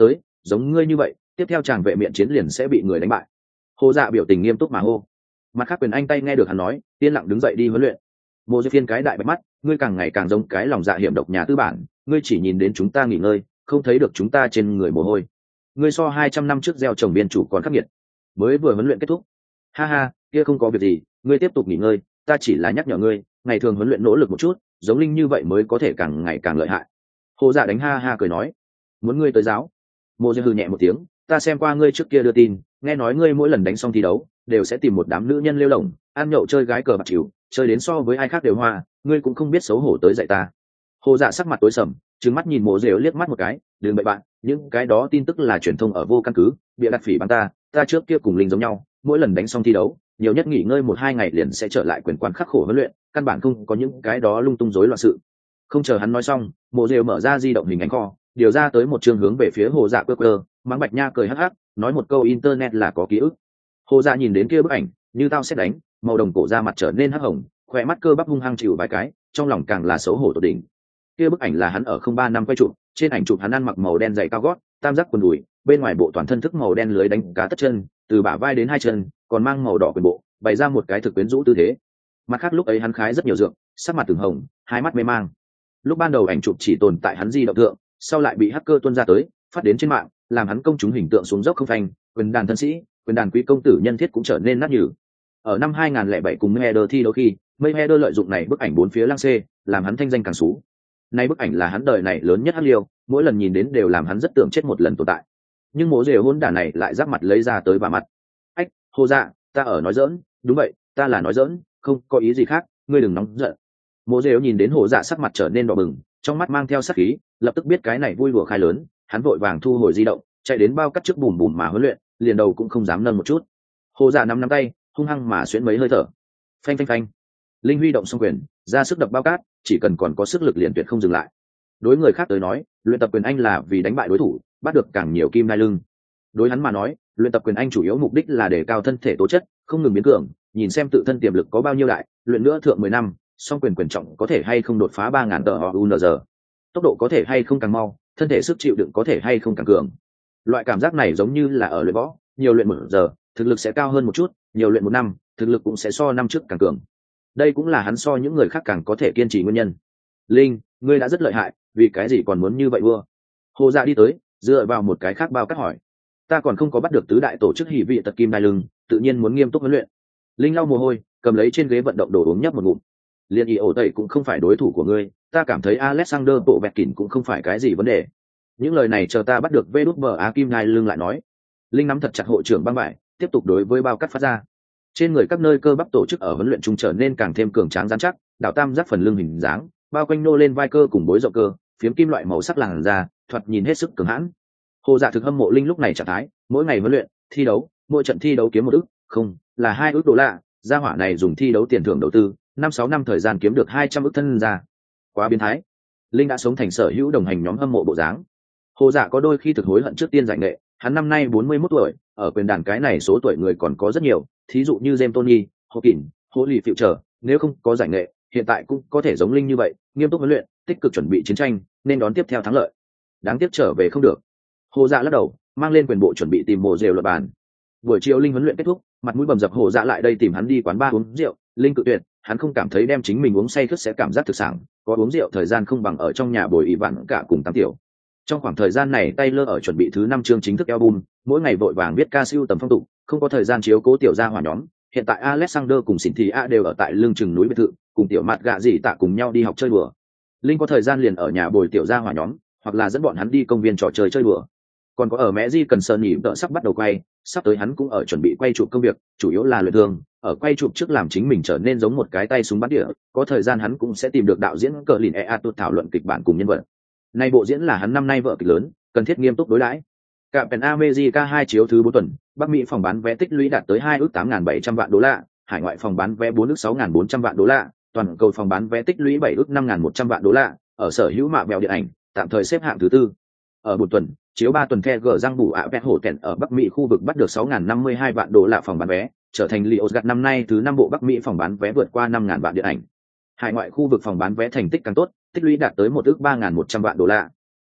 giống ngươi như vậy tiếp theo chàng vệ miện chiến liền sẽ bị người đánh bại. Hồ Dạ biểu tình nghiêm túc mà hô. Mặt khác quyền anh tay nghe được hắn nói, yên lặng đứng dậy đi huấn luyện. Mộ Diệp Phiên cái đại bạch mắt, ngươi càng ngày càng giống cái lòng dạ hiểm độc nhà tư bản, ngươi chỉ nhìn đến chúng ta nghỉ ngơi, không thấy được chúng ta trên người mồ hôi. Ngươi so 200 năm trước gieo trồng biên chủ còn khắc nghiệt. Mới vừa huấn luyện kết thúc. Ha ha, kia không có việc gì, ngươi tiếp tục nghỉ ngơi, ta chỉ là nhắc nhở ngươi, ngày thường huấn luyện nỗ lực một chút, giống linh như vậy mới có thể càng ngày càng lợi hại. Hồ Dạ đánh ha ha cười nói, muốn ngươi tới giáo. Mộ Diệp hừ nhẹ một tiếng, ta xem qua ngươi trước kia đưa tin, nghe nói ngươi mỗi lần đánh xong thi đấu đều sẽ tìm một đám nữ nhân lêu lỏng, ăn nhậu chơi gái cờ bạc chịu, chơi đến so với ai khác đều hoa, ngươi cũng không biết xấu hổ tới dạy ta. Hồ Dạ sắc mặt tối sầm, trừng mắt nhìn Mộ Diệp liếc mắt một cái, đừng bậy bạn, những cái đó tin tức là truyền thông ở vô căn cứ, bịa đặt phỉ báng ta trước kia cùng linh giống nhau, mỗi lần đánh xong thi đấu nhiều nhất nghỉ ngơi 1-2 ngày liền sẽ trở lại quyền quan khắc khổ huấn luyện, căn bản không có những cái đó lung tung rối loạn sự. Không chờ hắn nói xong, Mộ Diệp mở ra di động hình ảnh kho, điều ra tới một chương hướng về phía Hồ Dạ cơ, mắng Bạch Nha cười hắc hắc, nói một câu internet là có ký ức. Hồ Dạ nhìn đến kia bức ảnh, như tao xét đánh, màu đồng cổ da mặt trở nên hắc hồng, khỏe mắt cơ bắp hung hăng chịu vài cái, trong lòng càng là xấu hổ tột đỉnh. Kia bức ảnh là hắn ở 03 năm quay chụp, trên ảnh chụp hắn ăn mặc màu đen dày cao gót, tam giác quần đùi, bên ngoài bộ toàn thân thức màu đen lưới đánh cá tất chân, từ bả vai đến hai chân, còn mang màu đỏ quyền bộ, bày ra một cái thực quyến rũ tư thế. Mặt khác lúc ấy hắn khái rất nhiều dược, sắc mặt từng hồng, hai mắt mê mang. Lúc ban đầu ảnh chụp chỉ tồn tại hắn di động thượng, sau lại bị hacker tuôn ra tới, phát đến trên mạng, làm hắn công chúng hình tượng xuống dốc không phanh, quyền đàn thân sĩ, quyền đàn quý công tử nhân thiết cũng trở nên nát nhừ. Ở năm 2007 cùng Mayweather thi đấu khi, Mayweather lợi dụng này bức ảnh bốn phía lăng xê, làm hắn thanh danh càng xú. Nay bức ảnh là hắn đời này lớn nhất hắc liêu, mỗi lần nhìn đến đều làm hắn rất tưởng chết một lần tồn tại. Nhưng Mộ Diệp hôn đản này lại giáp mặt lấy ra tới bà mặt. Ách, Hồ Dạ, ta ở nói giỡn, đúng vậy, ta là nói giỡn, không có ý gì khác, ngươi đừng nóng giận. Mộ Diệp nhìn đến Hồ Dạ sắc mặt trở nên đỏ bừng, trong mắt mang theo sát khí, lập tức biết cái này vui đùa khai lớn, hắn vội vàng thu hồi di động, chạy đến bao cắt trước bùm bùm mà huấn luyện, liền đầu cũng không dám nâng một chút. Hồ Dạ nắm tay, hung hăng mà xuyến mấy hơi thở. Phanh phanh phanh. Linh huy động xong quyền, ra sức đập bao cát, chỉ cần còn có sức lực liền tuyệt không dừng lại. Đối người khác tới nói, luyện tập quyền anh là vì đánh bại đối thủ, bắt được càng nhiều kim nai lưng. Đối hắn mà nói, luyện tập quyền anh chủ yếu mục đích là để cao thân thể tố chất, không ngừng biến cường, nhìn xem tự thân tiềm lực có bao nhiêu đại, luyện nữa thượng 10 năm, song quyền quyền trọng có thể hay không đột phá 3000 TOUNZ, tốc độ có thể hay không càng mau, thân thể sức chịu đựng có thể hay không càng cường. Loại cảm giác này giống như là ở luyện võ, nhiều luyện 1 giờ, thực lực sẽ cao hơn một chút, nhiều luyện 1 năm, thực lực cũng sẽ so năm trước càng cường. Đây cũng là hắn so những người khác càng có thể kiên trì nguyên nhân. Linh, ngươi đã rất lợi hại, vì cái gì còn muốn như vậy vua? Hồ Dạ đi tới, dựa vào một cái khác bao cắt hỏi. Ta còn không có bắt được tứ đại tổ chức hỷ vị tật kim đai lưng, tự nhiên muốn nghiêm túc huấn luyện. Linh lau mồ hôi, cầm lấy trên ghế vận động đồ uống nhấp một ngụm. Liên ý ổ tẩy cũng không phải đối thủ của ngươi, ta cảm thấy Alexander bộ bẹt kỉn cũng không phải cái gì vấn đề. Những lời này chờ ta bắt được VĐBA kim đai lưng lại nói. Linh nắm thật chặt hội trưởng băng vải, tiếp tục đối với bao cắt phát ra. Trên người các nơi cơ bắp tổ chức ở huấn luyện trung trở nên càng thêm cường tráng rắn chắc, đảo tam giác phần lưng hình dáng, bao quanh nô lên vai cơ cùng bối rộng cơ, phiếm kim loại màu sắc làn da, thoạt nhìn hết sức cường hãn. Hồ Dạ thực hâm mộ Linh lúc này trạng thái, mỗi ngày huấn luyện, thi đấu, mỗi trận thi đấu kiếm 1 ức, không, là 2 ức đô la, gia hỏa này dùng thi đấu tiền thưởng đầu tư, 5-6 năm thời gian kiếm được 200 ức thân ra. Quá biến thái. Linh đã sống thành sở hữu đồng hành nhóm hâm mộ bộ dáng. Hồ Dạ có đôi khi thực hối hận trước tiên giải nghệ, hắn năm nay 41 tuổi, ở quyền đàn cái này số tuổi người còn có rất nhiều, thí dụ như James Tony, Hồ Kỳnh, Hồ Lì Phiệu trở, nếu không có giải nghệ, hiện tại cũng có thể giống Linh như vậy, nghiêm túc huấn luyện, tích cực chuẩn bị chiến tranh, nên đón tiếp theo thắng lợi. Đáng tiếc trở về không được. Hồ Dạ lắc đầu, mang lên quyền bộ chuẩn bị tìm Mộ Diệp luận bàn. Buổi chiều Linh huấn luyện kết thúc, mặt mũi bầm dập Hồ Dạ lại đây tìm hắn đi quán bar uống rượu, Linh cự tuyệt, hắn không cảm thấy đem chính mình uống say khướt sẽ cảm giác thực sảng, có uống rượu thời gian không bằng ở trong nhà bồi ý vặn cả cùng tám tiểu. Trong khoảng thời gian này Taylor ở chuẩn bị thứ 5 chương chính thức album, mỗi ngày vội vàng viết ca siêu tầm phong tục, không có thời gian chiếu cố tiểu gia hỏa nhóm. Hiện tại Alexander cùng Cynthia đều ở tại lưng chừng núi biệt thự, cùng tiểu mạt gạ gì tạ cùng nhau đi học chơi đùa. Linh có thời gian liền ở nhà bồi tiểu gia hỏa nhóm, hoặc là dẫn bọn hắn đi công viên trò chơi chơi đùa. Còn có ở mẹ Di cần sơn nhỉ, đợi sắp bắt đầu quay, sắp tới hắn cũng ở chuẩn bị quay chụp công việc, chủ yếu là luyện thương, ở quay chụp trước làm chính mình trở nên giống một cái tay súng bắn tỉa, có thời gian hắn cũng sẽ tìm được đạo diễn cờ lìn Eatut thảo luận kịch bản cùng nhân vật. Nay bộ diễn là hắn năm nay vở kịch lớn, cần thiết nghiêm túc đối đãi. Captain America 2 chiếu thứ 4 tuần, Bắc Mỹ phòng bán vé tích lũy đạt tới 2 ức 8.700 vạn đô la, hải ngoại phòng bán vé 4 ức 6.400 vạn đô la, toàn cầu phòng bán vé tích lũy 7 ức 5.100 vạn đô la, ở sở hữu mạ bèo điện ảnh, tạm thời xếp hạng thứ 4. Ở một tuần, chiếu 3 tuần The G răng bù ạ vẹt hổ kẹn ở Bắc Mỹ khu vực bắt được 6.052 vạn đô la phòng bán vé, trở thành Lionsgate năm nay thứ 5 bộ Bắc Mỹ phòng bán vé vượt qua 5.000 vạn điện ảnh. Hải ngoại khu vực phòng bán vé thành tích càng tốt, tích lũy đạt tới 1 ức 3.100 vạn đô la.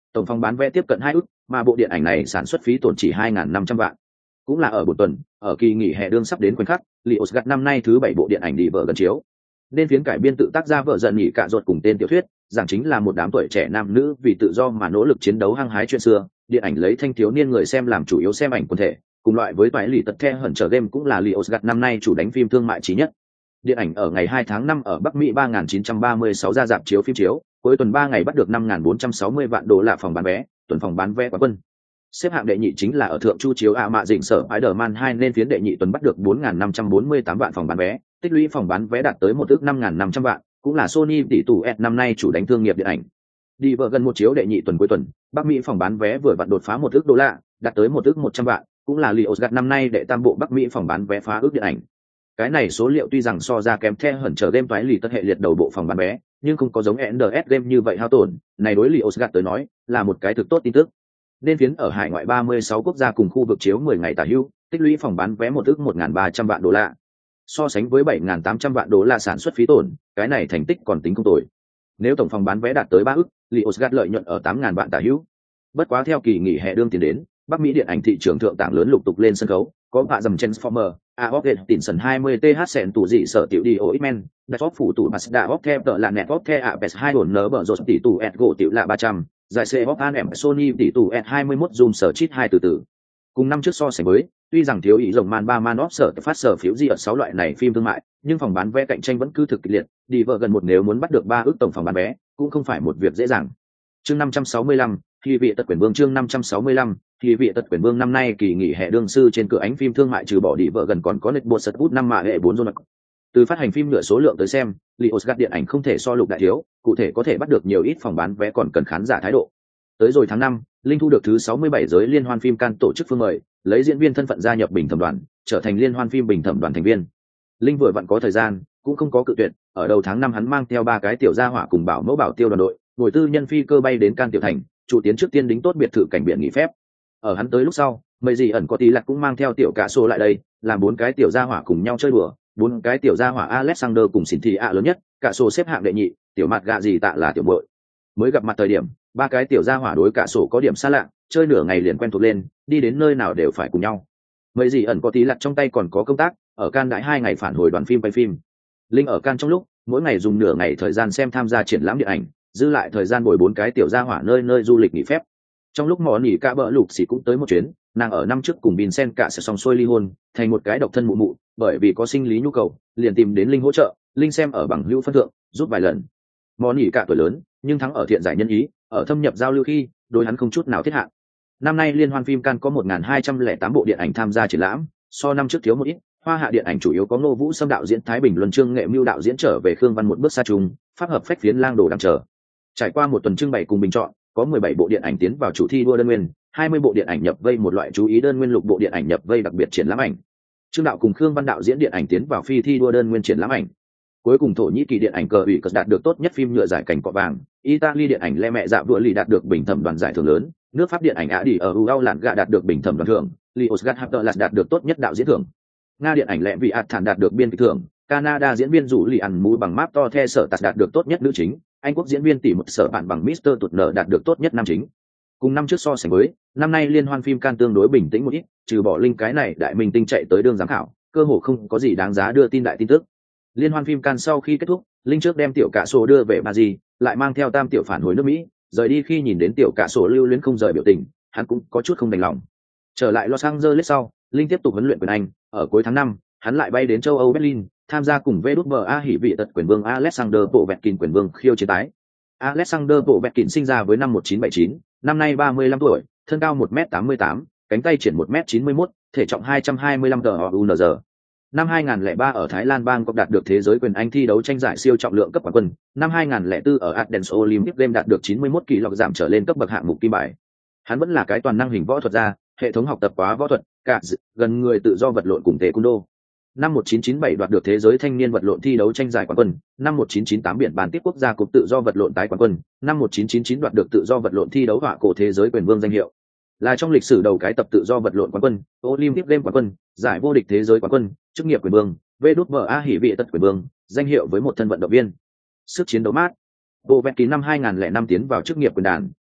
tổng phòng bán vé tiếp cận 2 ức, mà bộ điện ảnh này sản xuất phí tổn chỉ 2.500 vạn. Cũng là ở một tuần, ở kỳ nghỉ hè đương sắp đến khoảnh khắc, Lionsgate năm nay thứ 7 bộ điện ảnh đi vợ gần chiếu. Nên phiến cải biên tự tác ra vợ dần nghỉ cả ruột cùng tên tiểu thuyết, giảng chính là một đám tuổi trẻ nam nữ vì tự do mà nỗ lực chiến đấu hăng hái chuyện xưa. Điện ảnh lấy thanh thiếu niên người xem làm chủ yếu xem ảnh quần thể, cùng loại với toái lì tật the hẩn trở game cũng là Lionsgate năm nay chủ đánh phim thương mại chí nhất. Điện ảnh ở ngày 2 tháng 5 ở Bắc Mỹ 3.936 ra rạp chiếu phim chiếu, cuối tuần 3 ngày bắt được 5.460 vạn đô la phòng bán vé, tuần phòng bán vé quán quân. Xếp hạng đệ nhị chính là ở thượng chu chiếu mạ dịnh sở Spider-Man 2 nên phiến đệ nhị tuần bắt được 4.548 vạn phòng bán vé, tích lũy phòng bán vé đạt tới 1 ức 5.500 vạn, cũng là Sony tỷ tủ S năm nay chủ đánh thương nghiệp điện ảnh. Đi vợ gần một chiếu đệ nhị tuần cuối tuần, Bắc Mỹ phòng bán vé vừa vặn đột phá 1 ức đô la, đạt tới 1 ức 100 vạn, cũng là Lionsgate năm nay đệ tam bộ Bắc Mỹ phòng bán vé phá ước điện ảnh. Cái này số liệu tuy rằng so ra kém The hẩn trở game toái lì tất hệ liệt đầu bộ phòng bán vé, nhưng không có giống NDS game như vậy hao tổn, này đối Lionsgate tới nói là một cái thực tốt tin tức. Nên phiến ở hải ngoại 36 quốc gia cùng khu vực chiếu 10 ngày tả hữu, tích lũy phòng bán vé 1 ức 1.300 vạn đô la. So sánh với 7.800 vạn đô la sản xuất phí tổn, cái này thành tích còn tính không tồi. Nếu tổng phòng bán vé đạt tới 3 ức, Lionsgate lợi nhuận ở 8.000 vạn tả hữu. Bất quá theo kỳ nghỉ hè đương tiến đến, Bắc Mỹ điện ảnh thị trường thượng tảng lớn lục tục lên sân khấu, có bạ dầm Transformer, Aogen tỉnh sần 20th sẹn tủ dị sở tiểu đi Oitman, đặt óc phủ tủ Mazda óc theo tợ là nẹt óc theo Apes 2 đồn nở bở rột tỷ tủ Edgo tiểu là 300, giải C óc an em Sony tỷ tủ S21 zoom sở chít 2 từ từ. Cùng năm trước so sánh với, tuy rằng thiếu ý rồng man 3 man off sở phát sở phiếu gì ở 6 loại này phim thương mại, nhưng phòng bán vé cạnh tranh vẫn cứ thực kịch liệt, đi vợ gần một nếu muốn bắt được 3 ước tổng phòng bán vé, cũng không phải một việc dễ dàng. Chương 565, Hy vị tật quyền vương chương 565, Hy vị tật quyền vương năm nay kỳ nghỉ hè đương sư trên cửa ánh phim thương mại trừ bỏ đi vợ gần còn có lịch bộ sật bút năm mạ hệ 4 zone. Từ phát hành phim nửa số lượng tới xem, Lionsgate điện ảnh không thể so lục đại thiếu, cụ thể có thể bắt được nhiều ít phòng bán vé còn cần khán giả thái độ. Tới rồi tháng 5, Linh thu được thứ 67 giới liên hoan phim Cannes tổ chức phương mời, lấy diễn viên thân phận gia nhập bình thẩm đoàn, trở thành liên hoan phim bình thẩm đoàn thành viên. Linh vừa vặn có thời gian, cũng không có cự tuyệt, ở đầu tháng 5 hắn mang theo 3 cái tiểu gia hỏa cùng bảo mẫu bảo tiêu đoàn đội, ngồi tư nhân phi cơ bay đến Cannes tiểu thành, chủ tiến trước tiên đính tốt biệt thự cảnh biển nghỉ phép. Ở hắn tới lúc sau, mấy gì ẩn có tí lạc cũng mang theo tiểu cả sổ lại đây, làm 4 cái tiểu gia hỏa cùng nhau chơi đùa, 4 cái tiểu gia hỏa Alexander cùng Cynthia lớn nhất, cả sổ xếp hạng đệ nhị, tiểu mặt gạ gì tạ là tiểu muội. Mới gặp mặt thời điểm, 3 cái tiểu gia hỏa đối cả sổ có điểm xa lạ, chơi nửa ngày liền quen thuộc lên, đi đến nơi nào đều phải cùng nhau. Mấy gì ẩn có tí lạc trong tay còn có công tác, ở Cannes đãi 2 ngày phản hồi đoàn phim quay phim. Linh ở Cannes trong lúc, mỗi ngày dùng nửa ngày thời gian xem tham gia triển lãm điện ảnh, dư lại thời gian bồi 4 cái tiểu gia hỏa nơi nơi du lịch nghỉ phép. Trong lúc mỏ nỉ cả bỡ lục xỉ cũng tới một chuyến, nàng ở năm trước cùng Vincent cả sẽ xong xuôi ly hôn, thành một cái độc thân mụ mụ, bởi vì có sinh lý nhu cầu, liền tìm đến Linh hỗ trợ. Linh xem ở bằng hữu phân thượng, giúp vài lần. Mỏ nỉ cả tuổi lớn, nhưng thắng ở thiện giải nhân ý, ở thâm nhập giao lưu khi, đối hắn không chút nào thiết hạn. Năm nay liên hoan phim Cannes có 1.208 bộ điện ảnh tham gia triển lãm, so năm trước thiếu một ít. Hoa hạ điện ảnh chủ yếu có Ngô Vũ Sâm đạo diễn, Thái Bình Luân Trương Nghệ Mưu đạo diễn trở về, Khương Văn một bước xa trùng, pháp hợp phách phiến lang đồ đang chờ. Trải qua một tuần trưng bày cùng bình chọn, có 17 bộ điện ảnh tiến vào chủ thi đua đơn nguyên, 20 bộ điện ảnh nhập vây một loại chú ý đơn nguyên, lục bộ điện ảnh nhập vây đặc biệt triển lãm ảnh. Trương đạo cùng Khương Văn đạo diễn điện ảnh tiến vào phi thi đua đơn nguyên triển lãm ảnh. Cuối cùng Thổ Nhĩ Kỳ điện ảnh Cờ ủy cật đạt được tốt nhất phim nhựa giải cảnh cọ vàng, Italy điện ảnh Le mẹ dạ vua lì đạt được bình thẩm đoàn giải thưởng lớn, nước Pháp điện ảnh Á đi ở Ugao lạn gạ đạt được bình thẩm đoàn thưởng, Lionsgate Hapterlas đạt được tốt nhất đạo diễn thưởng. Nga điện ảnh Lệ vị ạt thản đạt được biên kịch thưởng, Canada diễn viên rủ lì ăn mũi bằng máp to the sở tạt đạt được tốt nhất nữ chính, Anh quốc diễn viên tỷ một sở bạn bằng Mr. Tụt nở đạt được tốt nhất nam chính. Cùng năm trước so sánh với, năm nay liên hoan phim Cannes tương đối bình tĩnh một ít, trừ bỏ Linh cái này đại minh tinh chạy tới đương giám khảo, cơ hồ không có gì đáng giá đưa tin đại tin tức. Liên hoan phim Cannes sau khi kết thúc, Linh trước đem tiểu cả sổ đưa về Paris, lại mang theo tam tiểu phản hồi nước Mỹ, rời đi khi nhìn đến tiểu cả sổ lưu luyến không rời biểu tình, hắn cũng có chút không đành lòng. Trở lại Los Angeles sau, Linh tiếp tục huấn luyện quyền Anh, ở cuối tháng 5, hắn lại bay đến châu Âu Berlin, tham gia cùng VWA hỉ vị tật quyền vương Alexander Povetkin quyền vương khiêu chiến tái. Alexander Povetkin sinh ra với năm 1979, năm nay 35 tuổi, thân cao 1m88, cánh tay triển 1m91, thể trọng 225 kg. Năm 2003 ở Thái Lan Bangkok đạt được thế giới quyền Anh thi đấu tranh giải siêu trọng lượng cấp quán quân, năm 2004 ở Athens Olympic Games đạt được 91 kg giảm trở lên cấp bậc hạng mục kim bài. Hắn vẫn là cái toàn năng hình võ thuật gia, hệ thống học tập quá võ thuật, cả gần người tự do vật lộn cùng taekwondo. Năm 1997 đoạt được thế giới thanh niên vật lộn thi đấu tranh giải quán quân, năm 1998 biển bàn tiếp quốc gia cục tự do vật lộn tái quán quân, năm 1999 đoạt được tự do vật lộn thi đấu họa cổ thế giới quyền vương danh hiệu. Là trong lịch sử đầu cái tập tự do vật lộn quán quân, Olympic Games quán quân, giải vô địch thế giới quán quân, chức nghiệp quyền vương, VWA hỉ vị tật quyền vương, danh hiệu với một thân vận động viên. Sức chiến đấu mát. Povetkin năm 2005 tiến vào chức nghiệp quyền đàn,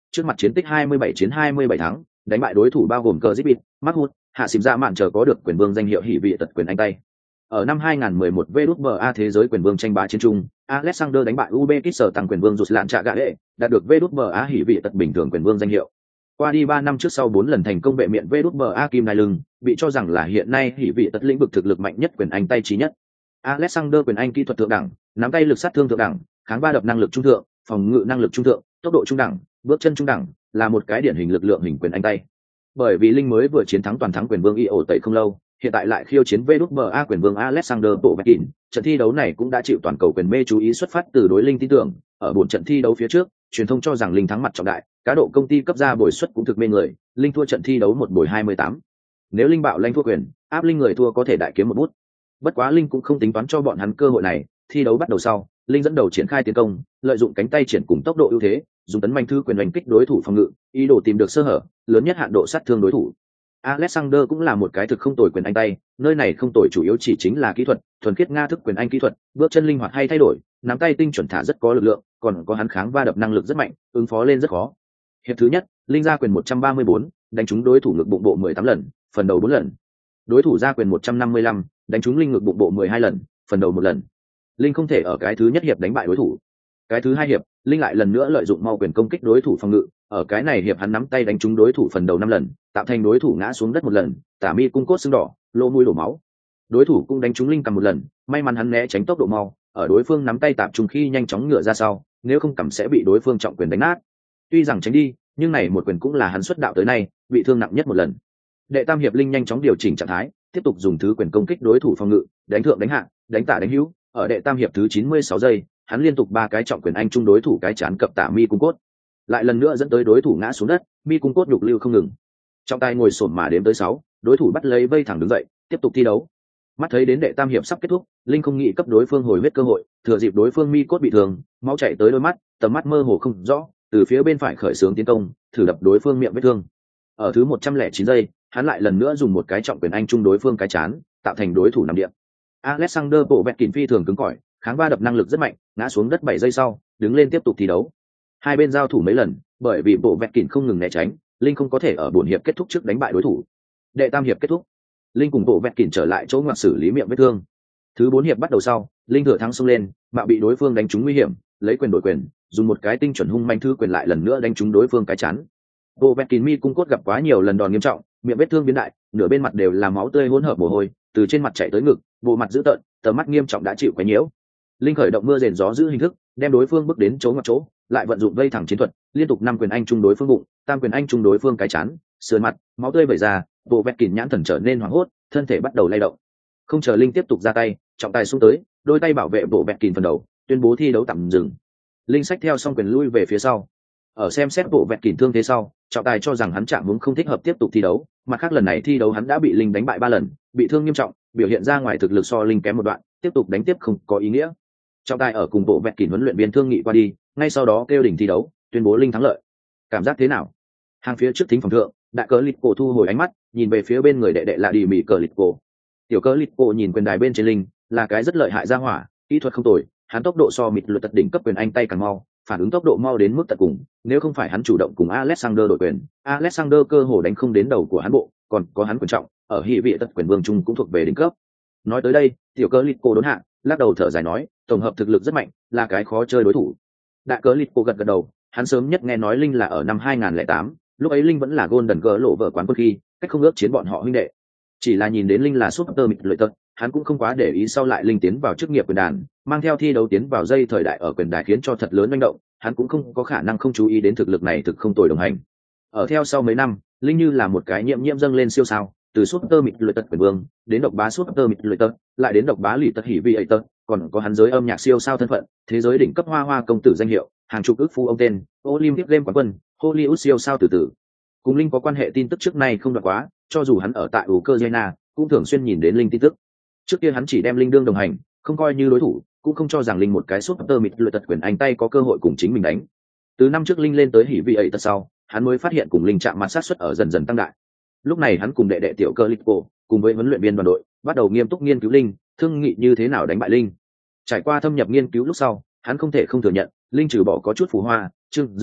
Trước mặt chiến tích 27 chiến 27 thắng, đánh bại đối thủ bao gồm cờ Zipit, Mahmoud, hạ xìm ra mạn chờ có được quyền vương danh hiệu hỷ vị tật quyền anh tay. Ở năm 2011 WBA thế giới quyền vương tranh bá chiến trung, Alexander đánh bại Uzbekistan tăng quyền vương Ruslan Chagae, đạt được WBA hỷ vị tật bình thường quyền vương danh hiệu. Qua đi 3 năm trước sau 4 lần thành công bệ miệng WBA kim đai lưng, bị cho rằng là hiện nay hỷ vị tật lĩnh vực thực lực mạnh nhất quyền anh tay trí nhất. Alexander quyền anh kỹ thuật thượng đẳng, nắm tay lực sát thương thượng đẳng, kháng va đập năng lực trung thượng, phòng ngự năng lực trung thượng, tốc độ trung đẳng, bước chân trung đẳng, là một cái điển hình lực lượng hình quyền anh tay. Bởi vì Linh mới vừa chiến thắng toàn thắng quyền vương IO tẩy không lâu, hiện tại lại khiêu chiến WBA quyền vương Alexander Povetkin, trận thi đấu này cũng đã chịu toàn cầu quyền mê chú ý xuất phát từ đối Linh tin tưởng, ở 4 trận thi đấu phía trước, truyền thông cho rằng Linh thắng mặt trọng đại, cá độ công ty cấp ra bồi suất cũng thực mê người, Linh thua trận thi đấu một bồi 28. Nếu Linh bạo Linh thua quyền, áp Linh người thua có thể đại kiếm một bút. Bất quá Linh cũng không tính toán cho bọn hắn cơ hội này, thi đấu bắt đầu sau, Linh dẫn đầu triển khai tiến công, lợi dụng cánh tay triển cùng tốc độ ưu thế, dùng tấn manh thư quyền đánh kích đối thủ phòng ngự, ý đồ tìm được sơ hở, lớn nhất hạn độ sát thương đối thủ. Alexander cũng là một cái thực không tồi quyền anh tay, nơi này không tồi chủ yếu chỉ chính là kỹ thuật, thuần khiết Nga thức quyền anh kỹ thuật, bước chân linh hoạt hay thay đổi, nắm tay tinh chuẩn thả rất có lực lượng, còn có hắn kháng va đập năng lực rất mạnh, ứng phó lên rất khó. Hiệp thứ nhất, Linh ra quyền 134, đánh trúng đối thủ ngực bụng bộ 18 lần, phần đầu 4 lần. Đối thủ ra quyền 155, đánh trúng Linh ngực bụng bộ 12 lần, phần đầu 1 lần. Linh không thể ở cái thứ nhất hiệp đánh bại đối thủ. Cái thứ hai hiệp, Linh lại lần nữa lợi dụng mau quyền công kích đối thủ phòng ngự, ở cái này hiệp hắn nắm tay đánh trúng đối thủ phần đầu 5 lần, tạo thành đối thủ ngã xuống đất 1 lần, tả mi cung cốt sưng đỏ, lỗ mũi đổ máu. Đối thủ cũng đánh trúng Linh cầm 1 lần, may mắn hắn né tránh tốc độ mau, ở đối phương nắm tay tạm trúng khi nhanh chóng ngựa ra sau, nếu không cầm sẽ bị đối phương trọng quyền đánh nát. Tuy rằng tránh đi, nhưng này một quyền cũng là hắn xuất đạo tới nay bị thương nặng nhất 1 lần. Đệ tam hiệp Linh nhanh chóng điều chỉnh trạng thái, tiếp tục dùng thứ quyền công kích đối thủ phòng ngự, đánh thượng đánh hạ, đánh tả đánh hữu, ở đệ tam hiệp thứ 96 giây, hắn liên tục 3 cái trọng quyền anh trung đối thủ cái chán cập tả mi cung cốt, lại lần nữa dẫn tới đối thủ ngã xuống đất, mi cung cốt nhục lưu không ngừng. Trọng tài ngồi xổm mà đếm tới 6, đối thủ bắt lấy vây thẳng đứng dậy, tiếp tục thi đấu. Mắt thấy đến đệ tam hiệp sắp kết thúc, Linh không nghĩ cấp đối phương hồi huyết cơ hội, thừa dịp đối phương mi cốt bị thương, máu chảy tới đôi mắt, tầm mắt mơ hồ không rõ, từ phía bên phải khởi xướng tiến công, thử đập đối phương miệng vết thương. Ở thứ 109 giây, hắn lại lần nữa dùng một cái trọng quyền anh trung đối phương cái chán, tạo thành đối thủ nằm địa. Alexander Povetkin phi thường cứng cỏi, kháng va đập năng lực rất mạnh, ngã xuống đất 7 giây sau, đứng lên tiếp tục thi đấu. Hai bên giao thủ mấy lần, bởi vì Povetkin không ngừng né tránh, Linh không có thể ở buổi hiệp kết thúc trước đánh bại đối thủ. Đệ tam hiệp kết thúc, Linh cùng Povetkin trở lại chỗ ngoặt xử lý miệng vết thương. Thứ 4 hiệp bắt đầu sau, Linh thừa thắng xông lên, mà bị đối phương đánh trúng nguy hiểm, lấy quyền đổi quyền, dùng một cái tinh chuẩn hung manh thư quyền lại lần nữa đánh trúng đối phương cái chán. Povetkin mi cung cốt gặp quá nhiều lần đòn nghiêm trọng, miệng vết thương biến đại, nửa bên mặt đều là máu tươi hỗn hợp mồ hôi, từ trên mặt chảy tới ngực, bộ mặt dữ tợn, tầm mắt nghiêm trọng đã chịu quấy nhiễu. Linh khởi động mưa rền gió giữ hình thức, đem đối phương bước đến chỗ ngoặt chỗ, lại vận dụng vây thẳng chiến thuật, liên tục 5 quyền anh trung đối phương bụng, tam quyền anh trung đối phương cái chán, sườn mặt, máu tươi vẩy ra, Povetkin nhãn thần trở nên hoảng hốt, thân thể bắt đầu lay động. Không chờ Linh tiếp tục ra tay, trọng tài xuống tới, đôi tay bảo vệ Povetkin phần đầu, tuyên bố thi đấu tạm dừng. Linh xách theo xong quyền lui về phía sau. Ở xem xét Povetkin thương thế sau, trọng tài cho rằng hắn chạm hướng không thích hợp tiếp tục thi đấu, mặt khác lần này thi đấu hắn đã bị Linh đánh bại 3 lần, bị thương nghiêm trọng, biểu hiện ra ngoài thực lực so Linh kém một đoạn, tiếp tục đánh tiếp không có ý nghĩa. Trọng tài ở cùng Povetkin huấn luyện viên thương nghị qua đi, ngay sau đó kêu đình thi đấu, tuyên bố Linh thắng lợi. Cảm giác thế nào? Hàng phía trước thính phòng thượng, đại cờ Litco thu hồi ánh mắt, nhìn về phía bên người đệ đệ là đi mỉ cờ Litco. Tiểu cờ Litco nhìn quyền đài bên trên Linh, là cái rất lợi hại ra hỏa, kỹ thuật không tồi, hắn tốc độ so mịt luật tật đỉnh cấp quyền anh tay càng mau, phản ứng tốc độ mau đến mức tận cùng, nếu không phải hắn chủ động cùng Alexander đổi quyền, Alexander cơ hồ đánh không đến đầu của hắn bộ, còn có hắn quyền trọng, ở hỷ vị tật quyền vương trung cũng thuộc về đỉnh cấp. Nói tới đây, tiểu cờ Litco đốn hạ, lắc đầu thở dài nói, tổng hợp thực lực rất mạnh, là cái khó chơi đối thủ. Đại cờ Litco gật gật đầu, hắn sớm nhất nghe nói Linh là ở năm 2008, lúc ấy Linh vẫn là Golden Girl lộ vợ quán quân khi, cách không ước chiến bọn họ huynh đệ. Chỉ là nhìn đến Linh là super mịt lợi tật, hắn cũng không quá để ý sau lại Linh tiến vào chức nghiệp quyền đàn, mang theo thi đấu tiến vào dây thời đại ở quyền đài khiến cho thật lớn manh động, hắn cũng không có khả năng không chú ý đến thực lực này thực không tồi đồng hành. Ở theo sau mấy năm, Linh như là một cái nhiễm dâng lên siêu sao, từ super mịt lợi tật quyền vương, đến độc bá super mịt lợi tật, lại đến độc bá lì tật hỉ vi ấy tật, còn có hắn giới âm nhạc siêu sao thân phận, thế giới đỉnh cấp hoa công tử danh hiệu, hàng chục ước phu ông tên, Olympic Game quán quân, Hollywood siêu sao từ từ. Cùng Linh có quan hệ tin tức trước nay không đoạn quá, cho dù hắn ở tại Ukraine, cũng thường xuyên nhìn đến Linh tin tức. Trước kia hắn chỉ đem Linh đương đồng hành, không coi như đối thủ, cũng không cho rằng Linh một cái super mịt lợi tật quyền anh tay có cơ hội cùng chính mình đánh. Từ năm trước Linh lên tới hỉ vị ấy tật sau, hắn mới phát hiện cùng Linh chạm mặt sát suất ở dần dần tăng đại. Lúc này hắn cùng đệ đệ tiểu cơ Litco, cùng với huấn luyện viên đoàn đội, bắt đầu nghiêm túc nghiên cứu Linh, thương nghị như thế nào đánh bại Linh. Trải qua thâm nhập nghiên cứu lúc sau, hắn không thể không thừa nhận, Linh trừ bỏ có chút phù hoa, trương dương,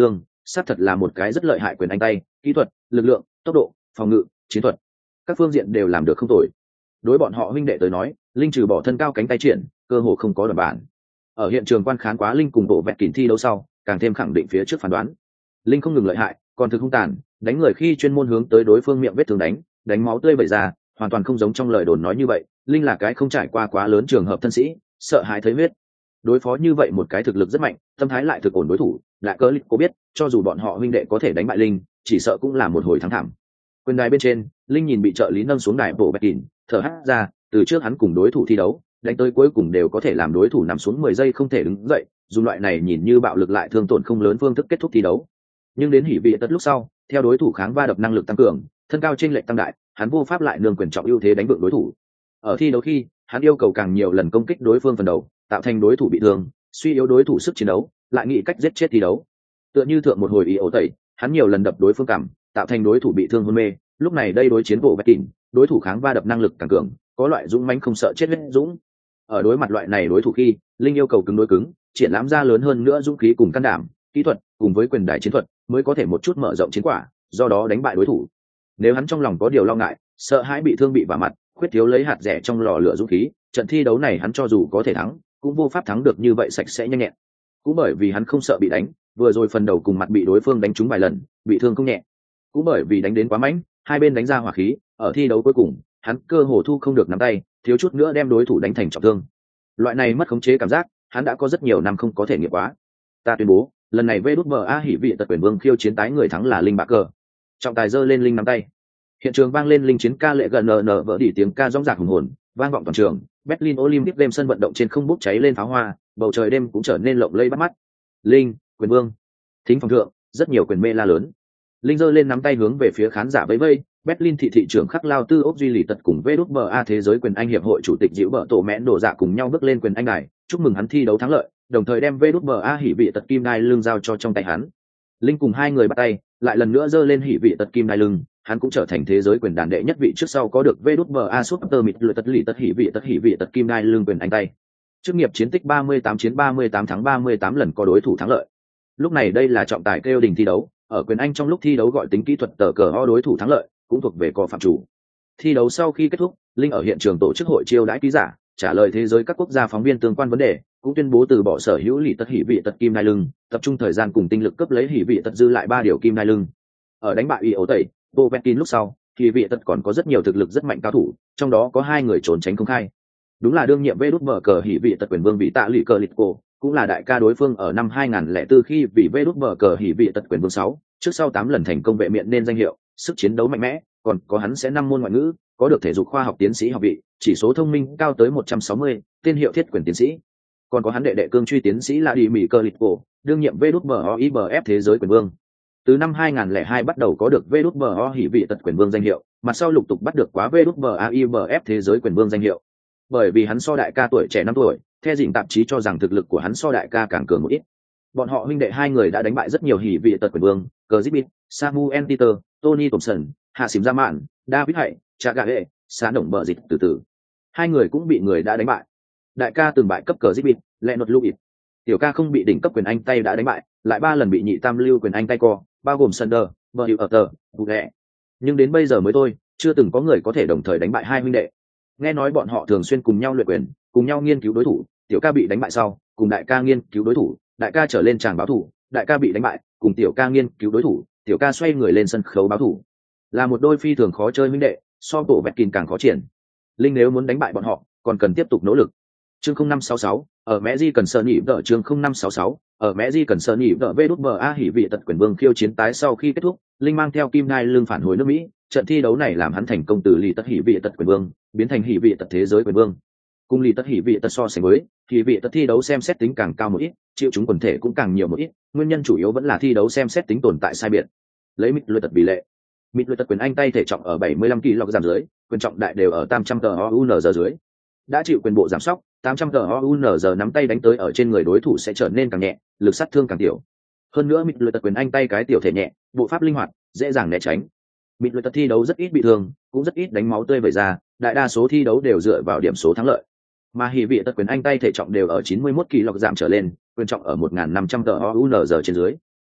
xác thật là một cái rất lợi hại quyền anh tay, kỹ thuật, lực lượng, tốc độ, phòng ngự, chiến thuật, các phương diện đều làm được không tồi. Đối bọn họ huynh đệ tới nói, linh trừ bỏ thân cao cánh tay triển, cơ hồ không có đoạn bản. Ở hiện trường quan khán quá linh cùng bộ vẹt kỉnh thi đấu sau, càng thêm khẳng định phía trước phán đoán. Linh không ngừng lợi hại, còn thực hung tàn, đánh người khi chuyên môn hướng tới đối phương miệng vết thương đánh máu tươi vẩy ra, hoàn toàn không giống trong lời đồn nói như vậy. Linh là cái không trải qua quá lớn trường hợp thân sĩ, sợ hãi thấy huyết. Đối phó như vậy một cái thực lực rất mạnh, tâm thái lại thực ổn đối thủ, lại cớ lịch có biết, cho dù bọn họ huynh đệ có thể đánh bại Linh, chỉ sợ cũng là một hồi thắng thảm. Quyền đài bên trên, Linh nhìn bị trợ lý nâng xuống đài bộ bẹt kỉnh, thở hắt ra, từ trước hắn cùng đối thủ thi đấu, đánh tới cuối cùng đều có thể làm đối thủ nằm xuống 10 giây không thể đứng dậy, dùng loại này nhìn như bạo lực lại thương tổn không lớn phương thức kết thúc thi đấu. Nhưng đến hỉ vị tất lúc sau, theo đối thủ kháng va đập năng lực tăng cường, thân cao chênh lệch tăng đại, hắn vô pháp lại nương quyền trọng ưu thế đánh vượng đối thủ. Ở thi đấu khi, hắn yêu cầu càng nhiều lần công kích đối phương phần đầu, tạo thành đối thủ bị thương, suy yếu đối thủ sức chiến đấu, lại nghĩ cách giết chết thi đấu. Tựa như thượng một hồi ý ổ tẩy, hắn nhiều lần đập đối phương cằm, tạo thành đối thủ bị thương hôn mê. Lúc này đây đối chiến bộ bẹt kỉnh, đối thủ kháng va đập năng lực càng cường, có loại dũng mãnh không sợ chết huyết dũng. Ở đối mặt loại này đối thủ khi, Linh yêu cầu cứng đối cứng, triển lãm ra lớn hơn nữa dũng khí cùng can đảm, kỹ thuật cùng với quyền đài chiến thuật mới có thể một chút mở rộng chiến quả, do đó đánh bại đối thủ. Nếu hắn trong lòng có điều lo ngại, sợ hãi bị thương bị vả mặt, khuyết thiếu lấy hạt rẻ trong lò lửa dũng khí, trận thi đấu này hắn cho dù có thể thắng, cũng vô pháp thắng được như vậy sạch sẽ nhanh nhẹn. Cũng bởi vì hắn không sợ bị đánh, vừa rồi phần đầu cùng mặt bị đối phương đánh trúng vài lần, bị thương không nhẹ. Cũng bởi vì đánh đến quá mạnh, hai bên đánh ra hỏa khí, ở thi đấu cuối cùng, hắn cơ hồ thu không được nắm tay, thiếu chút nữa đem đối thủ đánh thành trọng thương. Loại này mất khống chế cảm giác, hắn đã có rất nhiều năm không có thể nghiệm quá. Ta tuyên bố, lần này VĐVA hỉ vị tật quyền vương khiêu chiến tái người thắng là Linh Bạc Cờ. Trọng tài giơ lên Linh nắm tay. Hiện trường vang lên linh chiến ca lệ gần nở vỡ đỉ tiếng ca rõng rạc hùng hồn, vang vọng toàn trường. Berlin Olympic đêm sân vận động trên không bốc cháy lên pháo hoa, bầu trời đêm cũng trở nên lộng lẫy bắt mắt. Linh, quyền vương. Thính phòng thượng, rất nhiều quyền mê la lớn. Linh giơ lên nắm tay hướng về phía khán giả vẫy vẫy. Berlin thị trưởng Khắc Lao Tư ốc duy lì tật cùng VĐVA thế giới quyền anh hiệp hội chủ tịch Diệu Bợ Tổ Mẽn đổ dạ cùng nhau bước lên quyền anh đài, chúc mừng hắn thi đấu thắng lợi, đồng thời đem VĐVA hỉ vị tật kim đai lưng giao cho trong tay hắn. Linh cùng hai người bắt tay, lại lần nữa giơ lên hỉ vị tật kim đai lưng, hắn cũng trở thành thế giới quyền đàn đệ nhất vị trước sau có được VĐVA Super Mịt lựa tật lì tật hỉ vị tật kim đai lưng quyền anh tay. Chức nghiệp chiến tích 38 chiến 38 thắng 38 lần có đối thủ thắng lợi. Lúc này đây là trọng tài kêu đình thi đấu, ở quyền anh trong lúc thi đấu gọi tính kỹ thuật tờ cờ ho đối thủ thắng lợi, cũng thuộc về cò phạm chủ. Thi đấu sau khi kết thúc, Linh ở hiện trường tổ chức hội chiêu đãi ký giả, trả lời thế giới các quốc gia phóng viên tương quan vấn đề, cũng tuyên bố từ bỏ sở hữu lì tật hỉ vị tật kim đai lưng, tập trung thời gian cùng tinh lực cấp lấy hỉ vị tật dư lại 3 điều kim đai lưng. Ở đánh bại ý ấu tẩy, Povetkin lúc sau, hỉ vị tật còn có rất nhiều thực lực rất mạnh cao thủ, trong đó có 2 người trốn tránh công khai. Đúng là đương nhiệm VĐVA hỉ vị tật quyền vương vị tạ lì cờ lịch cổ, cũng là đại ca đối phương ở năm 2004 khi vì VĐVA hỉ vị tật quyền vương 6, trước sau 8 lần thành công vệ miện nên danh hiệu, sức chiến đấu mạnh mẽ, còn có hắn sẽ 5 môn ngoại ngữ, có được thể dục khoa học tiến sĩ học vị, chỉ số thông minh cao tới 160, tên hiệu thiết quyền tiến sĩ. Còn có hắn đệ đệ cương truy tiến sĩ là đi Mỹ Cơ Lịch Cổ, đương nhiệm VĐVA thế giới quyền vương. Từ năm 2002 bắt đầu có được VĐVA hỉ vị tật quyền vương danh hiệu, mặt sau lục tục bắt được quá VĐVA thế giới quyền vương danh hiệu. Bởi vì hắn so đại ca tuổi trẻ 5 tuổi, theo dịnh tạp chí cho rằng thực lực của hắn so đại ca càng cường một ít. Bọn họ huynh đệ hai người đã đánh bại rất nhiều hỉ vị tật quyền vương, Cờ Zibit, Samuel Peter, Tony Thompson, Hạ Xỉm Gia Mạn, David Hạy, Cha Gà Hệ, Xá Động Bờ Dịch từ từ. Hai người cũng bị người đã đánh bại. Đại ca từng bại cấp Cờ Zibit, Leonard Lewis. Tiểu ca không bị đỉnh cấp quyền anh tay đã đánh bại, lại 3 lần bị nhị tam lưu quyền anh tay co, bao gồm Sander, Bờ Hiệu ở tờ, Vụ Lẹ. Nhưng đến bây giờ mới thôi, chưa từng có người có thể đồng thời đánh bại hai huynh đệ. Nghe nói bọn họ thường xuyên cùng nhau luyện quyền, cùng nhau nghiên cứu đối thủ. Tiểu ca bị đánh bại sau, cùng đại ca nghiên cứu đối thủ, đại ca trở lên tràng báo thủ, đại ca bị đánh bại, cùng tiểu ca nghiên cứu đối thủ, tiểu ca xoay người lên sân khấu báo thủ. Là một đôi phi thường khó chơi huynh đệ, so bộ vẹt kìn càng khó triển. Linh nếu muốn đánh bại bọn họ, còn cần tiếp tục nỗ lực. Chương 0566, ở Mẹ Di cần sơn nhị vợ chương 0566, ở Mẹ Di cần sơn nhị vợ VĐVA hỉ vị tật quyền vương khiêu chiến tái sau khi kết thúc, Linh mang theo kim đai lưng phản hồi nước Mỹ, trận thi đấu này làm hắn thành công từ lì tật hỉ vị tật quyền vương biến thành hỉ vị tật thế giới quyền vương. Cùng lì tật hỉ vị tật so sánh với, hỉ vị tật thi đấu xem xét tính càng cao một ít, chịu chúng quần thể cũng càng nhiều một ít, nguyên nhân chủ yếu vẫn là thi đấu xem xét tính tồn tại sai biệt. Lấy mịt luyện tật比lệ, mịt luyện tật quyền anh tay thể trọng ở 75 kg dưới, quyền trọng đại đều ở 800 TOUNZ dưới. Đã chịu quyền bộ giảm sóc, 800 TOUNZ nắm tay đánh tới ở trên người đối thủ sẽ trở nên càng nhẹ, lực sát thương càng tiểu. Hơn nữa mịt luyện tật quyền anh tay cái tiểu thể nhẹ, bộ pháp linh hoạt, dễ dàng né tránh. Mịt luyện tật thi đấu rất ít bị thương, cũng rất ít đánh máu tươi vẩy ra, đại đa số thi đấu đều dựa vào điểm số thắng lợi. Mà hỉ vị tật quyền anh tay thể trọng đều ở 91 kg giảm trở lên, quyền trọng ở 1500 TOUNZ trên dưới.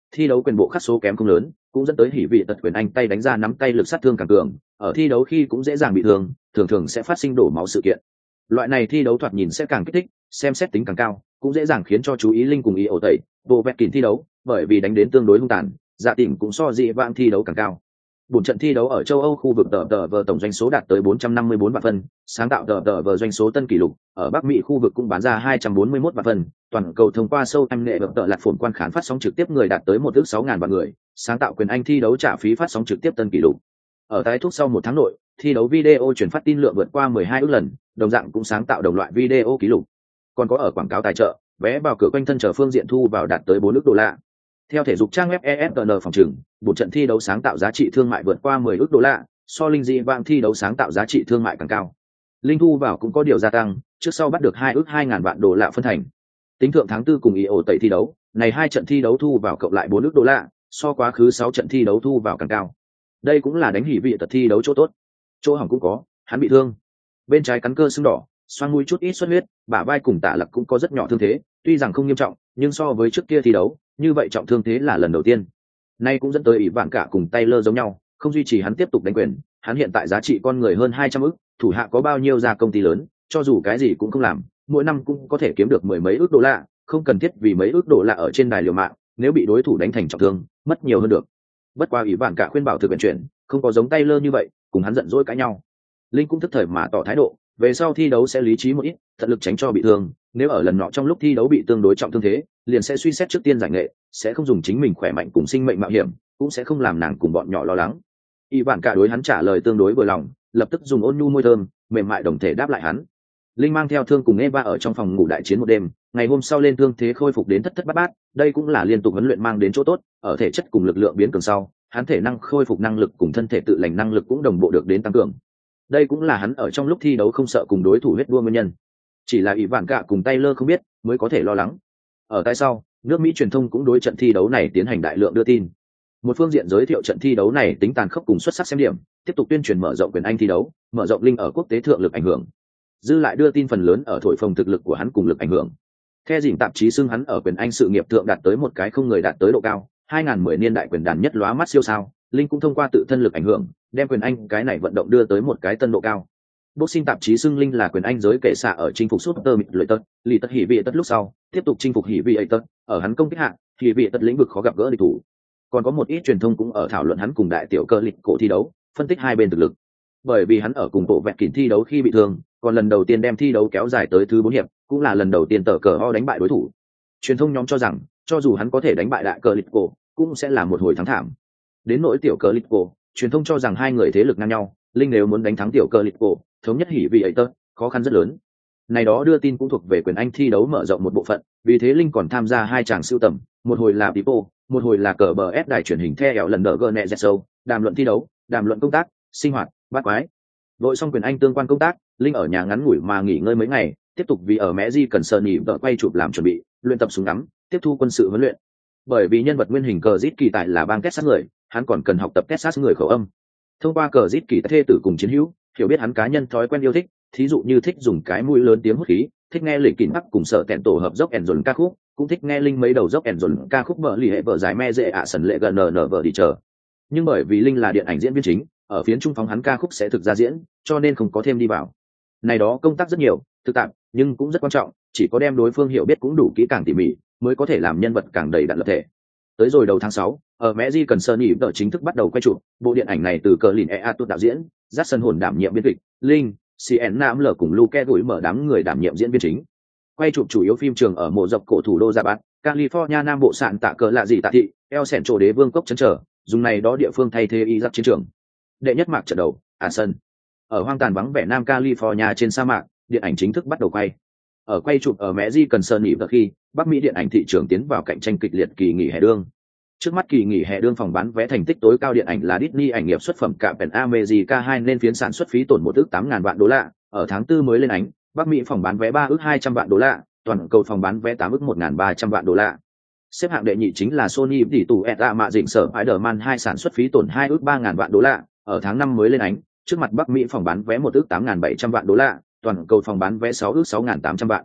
thi đấu quyền bộ khắc số kém không lớn, cũng dẫn tới hỉ vị tật quyền anh tay đánh ra nắm tay lực sát thương càng cường, ở thi đấu khi cũng dễ dàng bị thương, thường thường sẽ phát sinh đổ máu sự kiện. Loại này thi đấu thoạt nhìn sẽ càng kích thích, xem xét tính càng cao, cũng dễ dàng khiến cho chú ý linh cùng ý ổ tẩy bộ vẹt kín thi đấu, bởi vì đánh đến tương đối hung tàn, dạ tỉnh cũng so dị vãng thi đấu càng cao. Bốn trận thi đấu ở châu Âu khu vực tờ vờ tổng doanh số đạt tới 454 vạn phân, sáng tạo tờ vờ doanh số tân kỷ lục, ở Bắc Mỹ khu vực cũng bán ra 241 vạn phân, toàn cầu thông qua show em nghệ tờ lạt phồn quan khán phát sóng trực tiếp người đạt tới 1.600.000 vạn người, sáng tạo quyền Anh thi đấu trả phí phát sóng trực tiếp tân kỷ lục. Ở tái thúc sau một tháng nội, thi đấu video truyền phát tin lượng vượt qua 12 ức lần, đồng dạng cũng sáng tạo đồng loại video kỷ lục. Còn có ở quảng cáo tài trợ, vé vào cửa quanh thân chờ phương diện thu vào đạt tới 4 ức đô la. Theo thể dục trang web ESPN phòng trừng, một trận thi đấu sáng tạo giá trị thương mại vượt qua 10 ức đô la, so linh dị vãng thi đấu sáng tạo giá trị thương mại càng cao. Linh thu vào cũng có điều gia tăng, trước sau bắt được 2 ức 2.000 vạn đô la phân thành. Tính thượng tháng 4 cùng ý ổ tẩy thi đấu, này hai trận thi đấu thu vào cộng lại 4 ức đô la, so quá khứ 6 trận thi đấu thu vào càng cao. Đây cũng là đánh hỉ vị tật thi đấu chỗ tốt. Chỗ hỏng cũng có, hắn bị thương. Bên trái cắn cơ sưng đỏ, xoang mũi chút ít xuất huyết, bả vai cùng tạ lặc cũng có rất nhỏ thương thế, tuy rằng không nghiêm trọng, nhưng so với trước kia thi đấu, như vậy trọng thương thế là lần đầu tiên. Nay cũng dẫn tới ỷ vạn cả cùng Taylor giống nhau, không duy trì hắn tiếp tục đánh quyền, hắn hiện tại giá trị con người hơn 200 ức, thủ hạ có bao nhiêu gia công ty lớn, cho dù cái gì cũng không làm, mỗi năm cũng có thể kiếm được mười mấy ức đô la, không cần thiết vì mấy ức đô la ở trên đài liều mạng, nếu bị đối thủ đánh thành trọng thương, mất nhiều hơn được. Bất qua ỷ vạn cả khuyên bảo thực hiện chuyện, không có giống Taylor như vậy, cùng hắn giận dỗi cãi nhau. Linh cũng thức thời mà tỏ thái độ, về sau thi đấu sẽ lý trí một ít, tận lực tránh cho bị thương, nếu ở lần nọ trong lúc thi đấu bị tương đối trọng thương thế, liền sẽ suy xét trước tiên giải nghệ, sẽ không dùng chính mình khỏe mạnh cùng sinh mệnh mạo hiểm, cũng sẽ không làm nàng cùng bọn nhỏ lo lắng. Y Vạn cả đối hắn trả lời tương đối vừa lòng, lập tức dùng ôn nhu môi thơm, mềm mại đồng thể đáp lại hắn. Linh mang theo thương cùng Eva ở trong phòng ngủ đại chiến một đêm, ngày hôm sau lên thương thế khôi phục đến thất thất bát bát, đây cũng là liên tục huấn luyện mang đến chỗ tốt, ở thể chất cùng lực lượng biến cường sau, hắn thể năng khôi phục năng lực cùng thân thể tự lành năng lực cũng đồng bộ được đến tăng cường. Đây cũng là hắn ở trong lúc thi đấu không sợ cùng đối thủ huyết đua nguyên nhân. Chỉ là Y Vạn cả cùng Taylor không biết, mới có thể lo lắng. Ở tại sau, nước Mỹ truyền thông cũng đối trận thi đấu này tiến hành đại lượng đưa tin. Một phương diện giới thiệu trận thi đấu này tính tàn khốc cùng xuất sắc xem điểm, tiếp tục tuyên truyền mở rộng quyền Anh thi đấu, mở rộng Linh ở quốc tế thượng lực ảnh hưởng. Dư lại đưa tin phần lớn ở thổi phồng thực lực của hắn cùng lực ảnh hưởng. Theo dỉn tạp chí xưng hắn ở quyền Anh sự nghiệp thượng đạt tới một cái không người đạt tới độ cao, 2010 niên đại quyền đàn nhất lóa mắt siêu sao, Linh cũng thông qua tự thân lực ảnh hưởng, đem quyền Anh cái này vận động đưa tới một cái tân độ cao. Boxing tạp chí xưng Linh là quyền Anh giới kệ xạ ở chinh phục Super lợi tật, lì tật hỉ vị tật lúc sau, tiếp tục chinh phục hỉ vị ấy tật, ở hắn công kích hạ, hỉ vị tật lĩnh vực khó gặp gỡ địch thủ. Còn có một ít truyền thông cũng ở thảo luận hắn cùng đại tiểu cơ lịch cổ thi đấu, phân tích hai bên thực lực. Bởi vì hắn ở cùng bộ vẹt kín thi đấu khi bị thương, còn lần đầu tiên đem thi đấu kéo dài tới thứ 4 hiệp, cũng là lần đầu tiên tờ cờ ho đánh bại đối thủ. Truyền thông nhóm cho rằng, cho dù hắn có thể đánh bại đại cờ lịch cổ, cũng sẽ là một hồi thắng thảm. Đến nỗi tiểu cờ lịch cổ, truyền thông cho rằng hai người thế lực ngang nhau, Linh nếu muốn đánh thắng tiểu cờ lịch cổ, thống nhất hỉ vị ấy tớ, khó khăn rất lớn. Này đó đưa tin cũng thuộc về quyền Anh thi đấu mở rộng một bộ phận, vì thế Linh còn tham gia hai chàng sưu tầm, một hồi là Pipo, một hồi là cờ bờ S đài truyền hình theo lần đỡ Gnet Show, đàm luận thi đấu, đàm luận công tác, sinh hoạt, bát quái. Đội xong quyền Anh tương quan công tác, Linh ở nhà ngắn ngủi mà nghỉ ngơi mấy ngày, tiếp tục vì ở Mẹ Di cần sờ nhị vợ quay chụp làm chuẩn bị, luyện tập súng ngắm, tiếp thu quân sự huấn luyện. Bởi vì nhân vật nguyên hình cờ Zit kỳ tại là bang Texas người, hắn còn cần học tập Texas người khẩu âm. Thông qua cờ Zit kỳ thê tử cùng chiến hữu, hiểu biết hắn cá nhân thói quen yêu thích, thí dụ như thích dùng cái mũi lớn tiếng hút khí, thích nghe lì kỉnh bắc cùng sợ tẹn tổ hợp dốc ẻn dồn ca khúc, cũng thích nghe Linh mấy đầu dốc ẻn dồn ca khúc vợ lì hệ vợ giải me dễ ạ sần lệ gần nở vợ đi chờ. Nhưng bởi vì Linh là điện ảnh diễn viên chính, ở phiến trung phóng hắn ca khúc sẽ thực ra diễn, cho nên không có thêm đi vào. Này đó công tác rất nhiều, thực tạp, nhưng cũng rất quan trọng, chỉ có đem đối phương hiểu biết cũng đủ kỹ càng tỉ mỉ, mới có thể làm nhân vật càng đầy đặn lập thể. Tới rồi đầu tháng 6, ở Mẹ Di cần Sơn Nhị chính thức bắt đầu quay chụp, bộ điện ảnh này từ cờ lìn Tut đạo diễn, Jackson hồn đảm nhiệm biên kịch, Linh, CN Nam L cùng Luke gửi mở đám người đảm nhiệm diễn viên chính. Quay chụp chủ yếu phim trường ở mộ dọc cổ thủ đô Japan, California Nam bộ sạn tạ cờ lạ gì tạ thị, El Centro đế vương cốc chấn trở, dùng này đó địa phương thay thế Iraq chiến trường. Đệ nhất mạc trận đầu, sân. Ở hoang tàn vắng vẻ Nam California trên sa mạc, điện ảnh chính thức bắt đầu quay. Ở quay chụp ở Mẹ Di cần Sơn Nhị khi, Bắc Mỹ điện ảnh thị trường tiến vào cạnh tranh kịch liệt kỳ nghỉ hè đương. Trước mắt kỳ nghỉ hè đương phòng bán vé thành tích tối cao điện ảnh là Disney ảnh nghiệp xuất phẩm Captain America 2 nên phiến sản xuất phí tổn 1 ức 8.000 vạn đô la, ở tháng 4 mới lên ánh, Bắc Mỹ phòng bán vé 3 ức 200 vạn đô la, toàn cầu phòng bán vé 8 ức 1.300 vạn đô la. Xếp hạng đệ nhị chính là Sony tỷ tủ ETA mạ dịnh sở Spider-Man 2 sản xuất phí tổn 2 ức 3.000 vạn đô la, ở tháng 5 mới lên ánh, trước mặt Bắc Mỹ phòng bán vé 1 ức 8.700 vạn đô la, toàn cầu phòng bán vé 6 ức 6.800 vạn.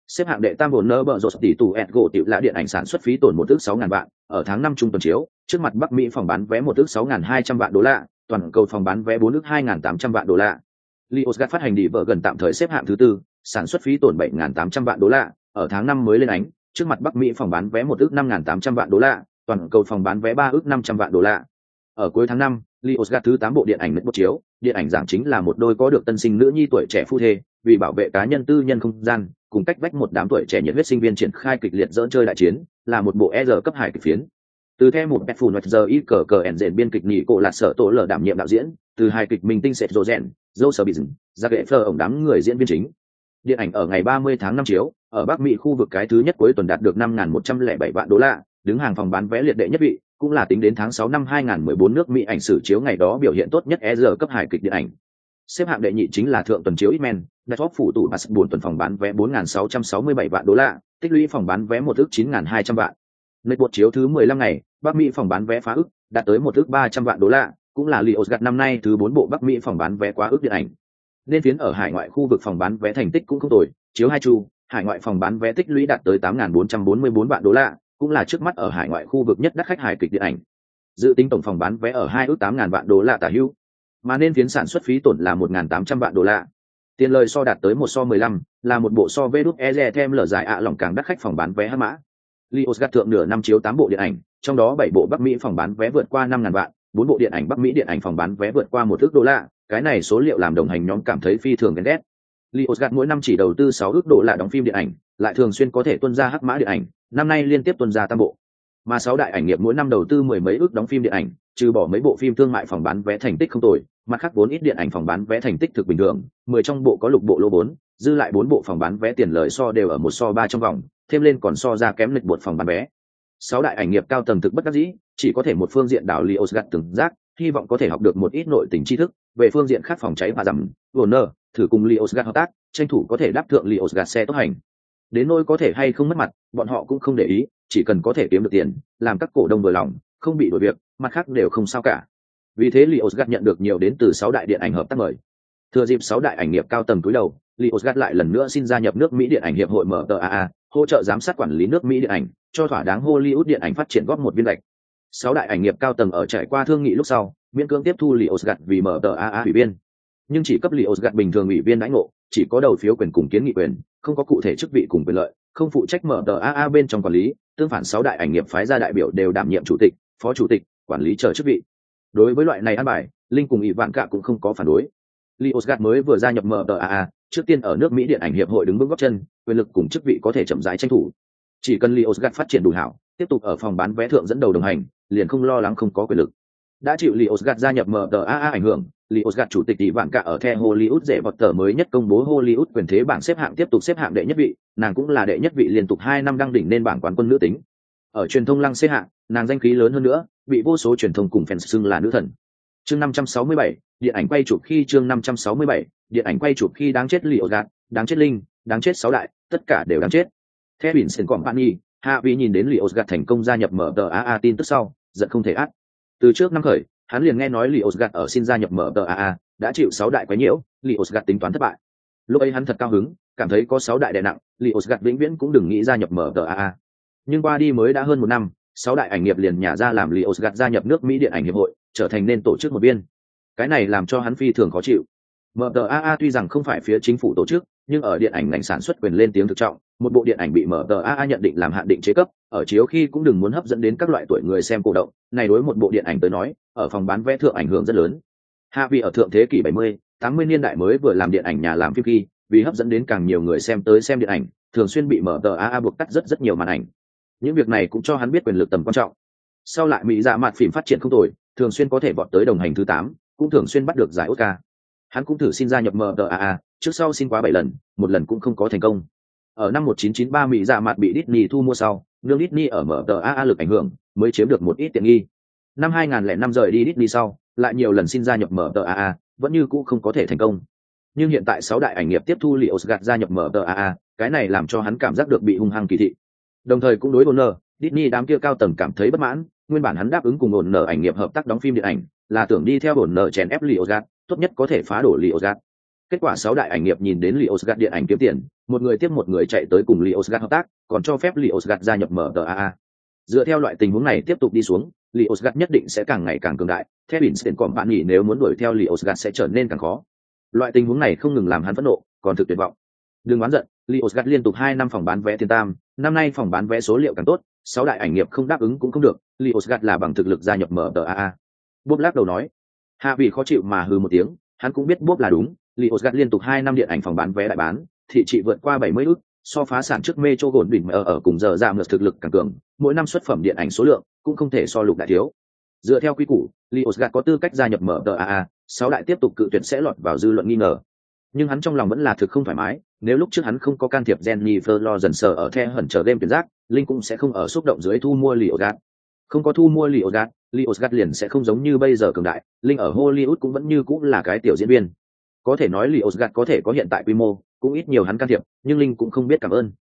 Xếp hạng đệ tam Warner Bros tỷ tù Edgo tiểu là điện ảnh sản xuất phí tổn 1,6 vạn, ở tháng 5 trung tuần chiếu, trước mặt Bắc Mỹ phòng bán vé 1,6 200 vạn đô la, toàn cầu phòng bán vé 4,2 vạn đô la. Lionsgate phát hành đi vợ gần tạm thời xếp hạng thứ tư, sản xuất phí tổn 7.800 vạn đô la, ở tháng 5 mới lên ánh, trước mặt Bắc Mỹ phòng bán vé 1,5 vạn đô la, toàn cầu phòng bán vé 3,5 vạn đô la. Ở cuối tháng 5, Lionsgate thứ 8 bộ điện ảnh một chiếu, điện ảnh giảng chính là một đôi có được tân sinh nữ nhi tuổi trẻ phu thê, vì bảo vệ cá nhân tư nhân không gian, cùng cách vách một đám tuổi trẻ nhiệt huyết sinh viên triển khai kịch liệt dỡn chơi đại chiến, là một bộ R cấp hài kịch phiến. Từ theo một Pet Full giờ ít cờ ẻn biên kịch nhị cổ là sở tổ lở đảm nhiệm đạo diễn, từ hài kịch minh tinh Seth Rogen, Joe Servizin, ra kệ phơ ổng đám người diễn viên chính. Điện ảnh ở ngày 30 tháng 5 chiếu, ở Bắc Mỹ khu vực cái thứ nhất cuối tuần đạt được 5.107 vạn đô la, đứng hàng phòng bán vé liệt đệ nhất vị, cũng là tính đến tháng 6 năm 2014 nước Mỹ ảnh sử chiếu ngày đó biểu hiện tốt nhất R cấp hài kịch điện ảnh. Xếp hạng đệ nhị chính là thượng tuần chiếu X-Men, đã top phủ tủ Bass buồn tuần phòng bán vé 4.667 vạn đô la, tích lũy phòng bán vé 1,9.200 vạn. Nơi buổi chiếu thứ 15 ngày, Bắc Mỹ phòng bán vé phá ức, đạt tới 1,300 vạn đô la, cũng là Lionsgate năm nay thứ 4 bộ Bắc Mỹ phòng bán vé quá ức điện ảnh. Nên phiến ở hải ngoại khu vực phòng bán vé thành tích cũng không tồi, chiếu hai chu, hải ngoại phòng bán vé tích lũy đạt tới 8.444 vạn đô la, cũng là trước mắt ở hải ngoại khu vực nhất đắt khách hài kịch điện ảnh. Dự tính tổng phòng bán vé ở 2,8 vạn đô la tả hữu, mà nên phiến sản xuất phí tổn là 1.800 vạn đô la. Tiền lời so đạt tới 1:15, là một bộ so với đúc EZ thêm lở dài ạ lỏng càng đắt khách phòng bán vé hắc mã. Lionsgate thượng nửa năm chiếu 8 bộ điện ảnh, trong đó 7 bộ Bắc Mỹ phòng bán vé vượt qua 5.000 vạn, 4 bộ điện ảnh Bắc Mỹ điện ảnh phòng bán vé vượt qua 1 ức đô la, cái này số liệu làm đồng hành nhóm cảm thấy phi thường ghen ghét. Lionsgate mỗi năm chỉ đầu tư 6 ức đô la đóng phim điện ảnh, lại thường xuyên có thể tuân ra hắc mã điện ảnh, năm nay liên tiếp tuân ra tam bộ. Mà 6 đại ảnh nghiệp mỗi năm đầu tư mười mấy ức đóng phim điện ảnh, trừ bỏ mấy bộ phim thương mại phòng bán vé thành tích không tồi, mặt khác 4 ít điện ảnh phòng bán vé thành tích thực bình thường, 10 trong bộ có lục bộ lô 4, dư lại 4 bộ phòng bán vé tiền lời so đều ở 1:3 trong vòng, thêm lên còn so ra kém lịch bột phòng bán vé. 6 đại ảnh nghiệp cao tầng thực bất đắc dĩ, chỉ có thể một phương diện đảo Lionsgate từng giác, hy vọng có thể học được một ít nội tình tri thức, về phương diện khác phòng cháy và giảm, Warner thử cùng Lionsgate hợp tác, tranh thủ có thể đáp thượng Lionsgate xe tốc hành. Đến nỗi có thể hay không mất mặt, bọn họ cũng không để ý, chỉ cần có thể kiếm được tiền, làm các cổ đông vừa lòng, không bị đuổi việc, mặt khác đều không sao cả. Vì thế Lionsgate nhận được nhiều đến từ 6 đại điện ảnh hợp tác mời. Thừa dịp 6 đại ảnh nghiệp cao tầng túi đầu, Lionsgate lại lần nữa xin gia nhập nước Mỹ điện ảnh hiệp hội MTAA, hỗ trợ giám sát quản lý nước Mỹ điện ảnh, cho thỏa đáng Hollywood điện ảnh phát triển góp một viên gạch. 6 đại ảnh nghiệp cao tầng ở trải qua thương nghị lúc sau, miễn cưỡng tiếp thu Lionsgate vì MTAA ủy viên. Nhưng chỉ cấp Lionsgate bình thường ủy viên đãi ngộ, chỉ có đầu phiếu quyền cùng kiến nghị quyền, không có cụ thể chức vị cùng quyền lợi, không phụ trách MTAA bên trong quản lý, tương phản 6 đại ảnh nghiệp phái ra đại biểu đều đảm nhiệm chủ tịch, phó chủ tịch, quản lý chờ chức vị. Đối với loại này an bài, Linh cùng Vạn Cạ cũng không có phản đối. Lionsgate mới vừa gia nhập MTAA, trước tiên ở nước Mỹ điện ảnh hiệp hội đứng vững gót chân, quyền lực cùng chức vị có thể chậm rãi tranh thủ. Chỉ cần Lionsgate phát triển đủ hảo, tiếp tục ở phòng bán vé thượng dẫn đầu đồng hành, liền không lo lắng không có quyền lực. Đã chịu Lionsgate gia nhập MTAA ảnh hưởng, Lionsgate chủ tịch Vạn Cạ ở The Hollywood dễ vọt tờ mới nhất công bố Hollywood quyền thế bảng xếp hạng tiếp tục xếp hạng đệ nhất vị, nàng cũng là đệ nhất vị liên tục 2 năm đăng đỉnh nên bảng quán quân nữ tính. Ở truyền thông lăng xếp hạng, nàng danh khí lớn hơn nữa, bị vô số truyền thông cùng fans xưng là nữ thần. Chương 567, điện ảnh quay chụp khi chương 567, điện ảnh quay chụp khi đáng chết Lionsgate, đáng chết Linh, đáng chết 6 đại, tất cả đều đáng chết. Theo Vincent Company, Hạ Vĩ nhìn đến Lionsgate thành công gia nhập MTAA tin tức sau, giận không thể át. Từ trước năm khởi, hắn liền nghe nói Lionsgate ở xin gia nhập MTAA, đã chịu 6 đại quấy nhiễu, Lionsgate tính toán thất bại. Lúc ấy hắn thật cao hứng, cảm thấy có 6 đại đè nặng, Lionsgate vĩnh viễn cũng đừng nghĩ gia nhập MTAA. Nhưng qua đi mới đã hơn 1 năm, 6 đại ảnh nghiệp liền nhả ra làm Lionsgate gia nhập nước Mỹ điện ảnh hiệp hội, trở thành nên tổ chức một viên. Cái này làm cho hắn phi thường khó chịu. MTAA tuy rằng không phải phía chính phủ tổ chức, nhưng ở điện ảnh ngành sản xuất quyền lên tiếng thực trọng, một bộ điện ảnh bị MTAA nhận định làm hạn định chế cấp, ở chiếu khi cũng đừng muốn hấp dẫn đến các loại tuổi người xem cổ động, này đối một bộ điện ảnh tới nói, ở phòng bán vé thượng ảnh hưởng rất lớn. Hạ vì ở thượng thế kỷ 70, 80 niên đại mới vừa làm điện ảnh nhà làm phim khi, vì hấp dẫn đến càng nhiều người xem tới xem điện ảnh, thường xuyên bị MTAA buộc cắt rất nhiều màn ảnh. Những việc này cũng cho hắn biết quyền lực tầm quan trọng. Sau lại Mỹ dạ mặt phim phát triển không tồi, thường xuyên có thể vọt tới đồng hành thứ 8, cũng thường xuyên bắt được giải Oscar. Hắn cũng thử xin gia nhập MTAA, trước sau xin quá 7 lần, một lần cũng không có thành công. Ở năm 1993 Mỹ dạ mặt bị Disney thu mua sau, nương Disney ở MTAA lực ảnh hưởng, mới chiếm được một ít tiện nghi. Năm 2005 rời đi Disney sau, lại nhiều lần xin gia nhập MTAA, vẫn như cũ không có thể thành công. Nhưng hiện tại 6 đại ảnh nghiệp tiếp thu Lionsgate gia nhập MTAA, cái này làm cho hắn cảm giác được bị hung hăng kỳ thị. Đồng thời cũng đối Warner, Disney đám kia cao tầng cảm thấy bất mãn, nguyên bản hắn đáp ứng cùng Warner ảnh nghiệp hợp tác đóng phim điện ảnh, là tưởng đi theo Warner chèn ép Lionsgate, tốt nhất có thể phá đổ Lionsgate. Kết quả 6 đại ảnh nghiệp nhìn đến Lionsgate điện ảnh kiếm tiền, một người tiếp một người chạy tới cùng Lionsgate hợp tác, còn cho phép Lionsgate gia nhập MTAA. Dựa theo loại tình huống này tiếp tục đi xuống, Lionsgate nhất định sẽ càng ngày càng cường đại, theo Winston Company nếu muốn đuổi theo Lionsgate sẽ trở nên càng khó. Loại tình huống này không ngừng làm hắn phẫn nộ, còn thực tuyệt vọng. Đừng oán giận, Lionsgate liên tục 2 năm phòng bán vé tiền tam, năm nay phòng bán vé số liệu càng tốt, 6 đại ảnh nghiệp không đáp ứng cũng không được, Lionsgate là bằng thực lực gia nhập MTAA. Bob lắc đầu nói. Hạ vị khó chịu mà hừ một tiếng, hắn cũng biết Bob là đúng, Lionsgate liên tục 2 năm điện ảnh phòng bán vé đại bán, thị trị vượt qua 70 ức, so phá sản trước Metro Goldwyn ở cùng giờ giảm thực lực càng cường, mỗi năm xuất phẩm điện ảnh số lượng cũng không thể so lục đại thiếu. Dựa theo quy củ, Lionsgate có tư cách gia nhập MTAA, 6 đại tiếp tục cự tuyệt sẽ lọt vào dư luận nghi ngờ. Nhưng hắn trong lòng vẫn là thực không thoải mái, nếu lúc trước hắn không có can thiệp Jennifer Lawrence ở The Hunter game tuyển giác, Linh cũng sẽ không ở xúc động dưới thu mua Lionsgate. Không có thu mua Lionsgate liền sẽ không giống như bây giờ cường đại, Linh ở Hollywood cũng vẫn như cũng là cái tiểu diễn viên. Có thể nói Lionsgate có thể có hiện tại quy mô, cũng ít nhiều hắn can thiệp, nhưng Linh cũng không biết cảm ơn.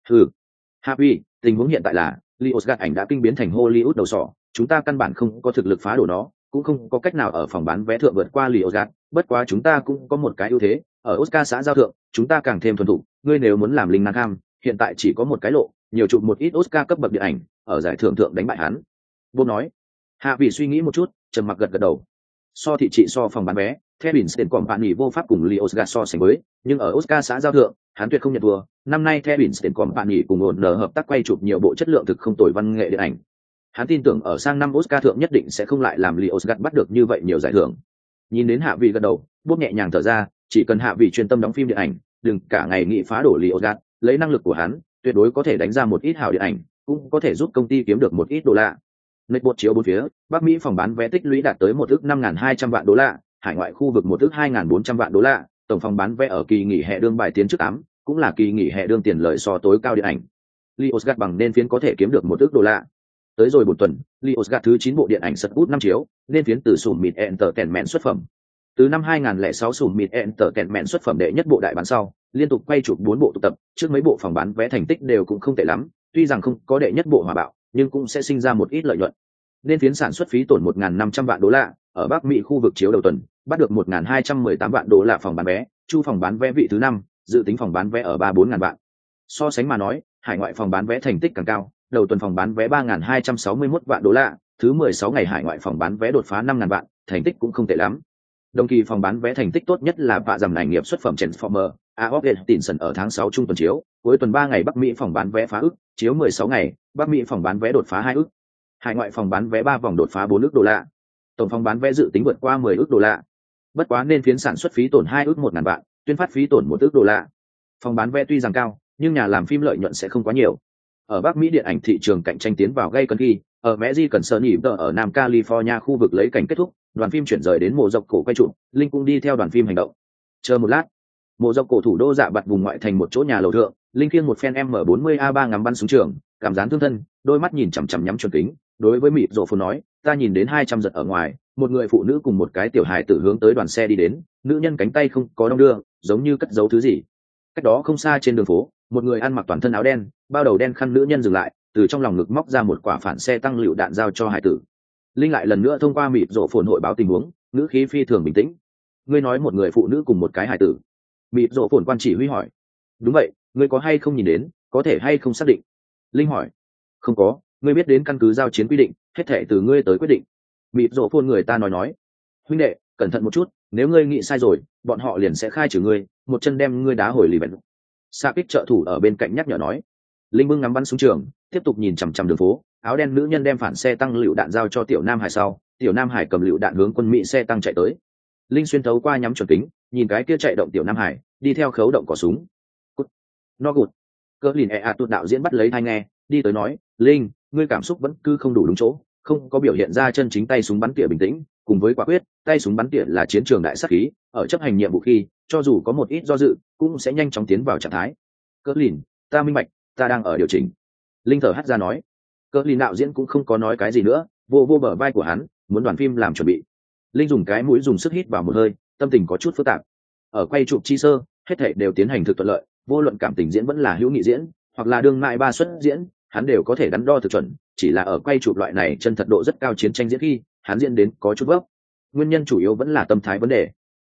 Happy, tình huống hiện tại là Lionsgate ảnh đã kinh biến thành Hollywood đầu sỏ, chúng ta căn bản không có thực lực phá đổ nó, cũng không có cách nào ở phòng bán vé thượng vượt qua Lionsgate, bất quá chúng ta cũng có một cái ưu thế, ở Oscar xã giao thượng, chúng ta càng thêm thuần thục, ngươi nếu muốn làm Linh Nam hiện tại chỉ có một cái lộ, nhiều chụp một ít Oscar cấp bậc điện ảnh, ở giải thưởng thượng đánh bại hắn. Vô nói. Happy suy nghĩ một chút, trầm mặc gật gật đầu. So thị trị so phòng bán vé, theo Winston Company vô pháp cùng Lionsgate so sánh với, nhưng ở Oscar xã giao thượng, hắn tuyệt không nhận thua. Năm nay theo Winston Company cùng ổn hợp tác quay chụp nhiều bộ chất lượng thực không tồi văn nghệ điện ảnh. Hắn tin tưởng ở sang năm Oscar thượng nhất định sẽ không lại làm Lionsgate bắt được như vậy nhiều giải thưởng. Nhìn đến Hạ Vị gật đầu, Bob nhẹ nhàng thở ra, chỉ cần Hạ Vị chuyên tâm đóng phim điện ảnh, đừng cả ngày nghĩ phá đổ Lionsgate, lấy năng lực của hắn, tuyệt đối có thể đánh ra một ít hảo điện ảnh, cũng có thể giúp công ty kiếm được một ít đô la. Nét bột chiếu bốn phía, Bắc Mỹ phòng bán vé tích lũy đạt tới 1 ức 5.200 vạn đô la, hải ngoại khu vực 1 ức 2.400 vạn đô la, tổng phòng bán vé ở kỳ nghỉ hè đương bài tiến trước 8, cũng là kỳ nghỉ hè đương tiền lợi so tối cao điện ảnh. Lionsgate bằng nên phiến có thể kiếm được 1 ức đô la. Tới rồi một tuần, Lionsgate thứ 9 bộ điện ảnh sật bút 5 chiếu, nên phiến từ Sùm Mịt Entertainment xuất phẩm. Từ năm 2006 Sùm Mịt Entertainment xuất phẩm đệ nhất bộ đại bán sau, liên tục quay chụp 4 bộ tụ tập, trước mấy bộ phòng bán vé thành tích đều cũng không tệ lắm, tuy rằng không có đệ nhất bộ hòa bạo, nhưng cũng sẽ sinh ra một ít lợi nhuận. Nên phiến sản xuất phí tổn 1.500 vạn đô la, ở Bắc Mỹ khu vực chiếu đầu tuần, bắt được 1.218 vạn đô la phòng bán vé, chu phòng bán vé vị thứ 5, dự tính phòng bán vé ở 34 ngàn vạn. So sánh mà nói, hải ngoại phòng bán vé thành tích càng cao, đầu tuần phòng bán vé 3.261 vạn đô la, thứ 16 ngày hải ngoại phòng bán vé đột phá 5 ngàn vạn, thành tích cũng không tệ lắm. Đồng kỳ phòng bán vé thành tích tốt nhất là vạ dầm ảnh nghiệp xuất phẩm Transformer, Tinson ở tháng 6 trung tuần chiếu, cuối tuần 3 ngày Bắc Mỹ phòng bán vé phá ức, chiếu 16 ngày, Bắc Mỹ phòng bán vé đột phá 2 ức. Hải ngoại phòng bán vé 3 vòng đột phá 4 ức đô la. Tổng phòng bán vé dự tính vượt qua 10 ức đô la. Bất quá nên phiến sản xuất phí tổn 2 ức 1 ngàn vạn, tuyên phát phí tổn 1 ức đô la. Phòng bán vé tuy rằng cao, nhưng nhà làm phim lợi nhuận sẽ không quá nhiều. Ở Bắc Mỹ điện ảnh thị trường cạnh tranh tiến vào gây cấn khi, ở Mexi cần sơn nhịp ở Nam California khu vực lấy cảnh kết thúc, đoàn phim chuyển rời đến mộ dọc cổ quay trụ, Linh cũng đi theo đoàn phim hành động. Chờ một lát, mộ dọc cổ thủ đô dạ bạt vùng ngoại thành một chỗ nhà lầu thượng, Linh khiêng một phen M40A3 ngắm bắn súng trường, cảm giác thương thân, đôi mắt nhìn chằm chằm nhắm chuẩn kính, đối với mịt rộ phồn nói, ta nhìn đến 200 giật ở ngoài, một người phụ nữ cùng một cái tiểu hài tử hướng tới đoàn xe đi đến, nữ nhân cánh tay không có đong đưa, giống như cất giấu thứ gì. Cách đó không xa trên đường phố, một người ăn mặc toàn thân áo đen, bao đầu đen khăn nữ nhân dừng lại, từ trong lòng ngực móc ra một quả phản xe tăng lựu đạn giao cho hải tử. Linh lại lần nữa thông qua mịt rộ phồn hội báo tình huống, ngữ khí phi thường bình tĩnh. Ngươi nói một người phụ nữ cùng một cái hải tử. Mịt rộ phồn quan chỉ huy hỏi. Đúng vậy, ngươi có hay không nhìn đến, có thể hay không xác định? Linh hỏi. Không có, ngươi biết đến căn cứ giao chiến quy định, hết thảy từ ngươi tới quyết định. Mịt rộ phồn người ta nói. Huynh đệ, cẩn thận một chút, nếu ngươi nghĩ sai rồi, bọn họ liền sẽ khai trừ ngươi, một chân đem ngươi đá hồi lì bẹn. Sa Kích trợ thủ ở bên cạnh nhắc nhở nói. Linh bưng ngắm bắn súng trường, tiếp tục nhìn chằm chằm đường phố, áo đen nữ nhân đem phản xe tăng lựu đạn giao cho tiểu Nam Hải sau, tiểu Nam Hải cầm lựu đạn hướng quân Mỹ xe tăng chạy tới. Linh xuyên thấu qua nhắm chuẩn kính, nhìn cái kia chạy động tiểu Nam Hải, đi theo khấu động cò súng. Cút. Nó gụt. Cỡ lìn tụt đạo diễn bắt lấy tai nghe, đi tới nói, Linh, ngươi cảm xúc vẫn cứ không đủ đúng chỗ, không có biểu hiện ra chân chính tay súng bắn tỉa bình tĩnh, cùng với quả quyết, tay súng bắn tỉa là chiến trường đại sát khí, ở chấp hành nhiệm vụ khi, cho dù có một ít do dự, cũng sẽ nhanh chóng tiến vào trạng thái. Cỡ lìn, ta minh bạch, ta đang ở điều chỉnh. Linh thở hắt ra nói. Cỡ lìn đạo diễn cũng không có nói cái gì nữa, vô bờ vai của hắn, muốn đoàn phim làm chuẩn bị. Linh dùng cái mũi dùng sức hít vào một hơi, tâm tình có chút phức tạp. Ở quay chụp chi sơ, hết thảy đều tiến hành thực thuận lợi, vô luận cảm tình diễn vẫn là hữu nghị diễn, hoặc là đương mại ba xuất diễn, hắn đều có thể đắn đo thực chuẩn, chỉ là ở quay chụp loại này chân thật độ rất cao chiến tranh diễn khi, hắn diễn đến có chút vấp. Nguyên nhân chủ yếu vẫn là tâm thái vấn đề.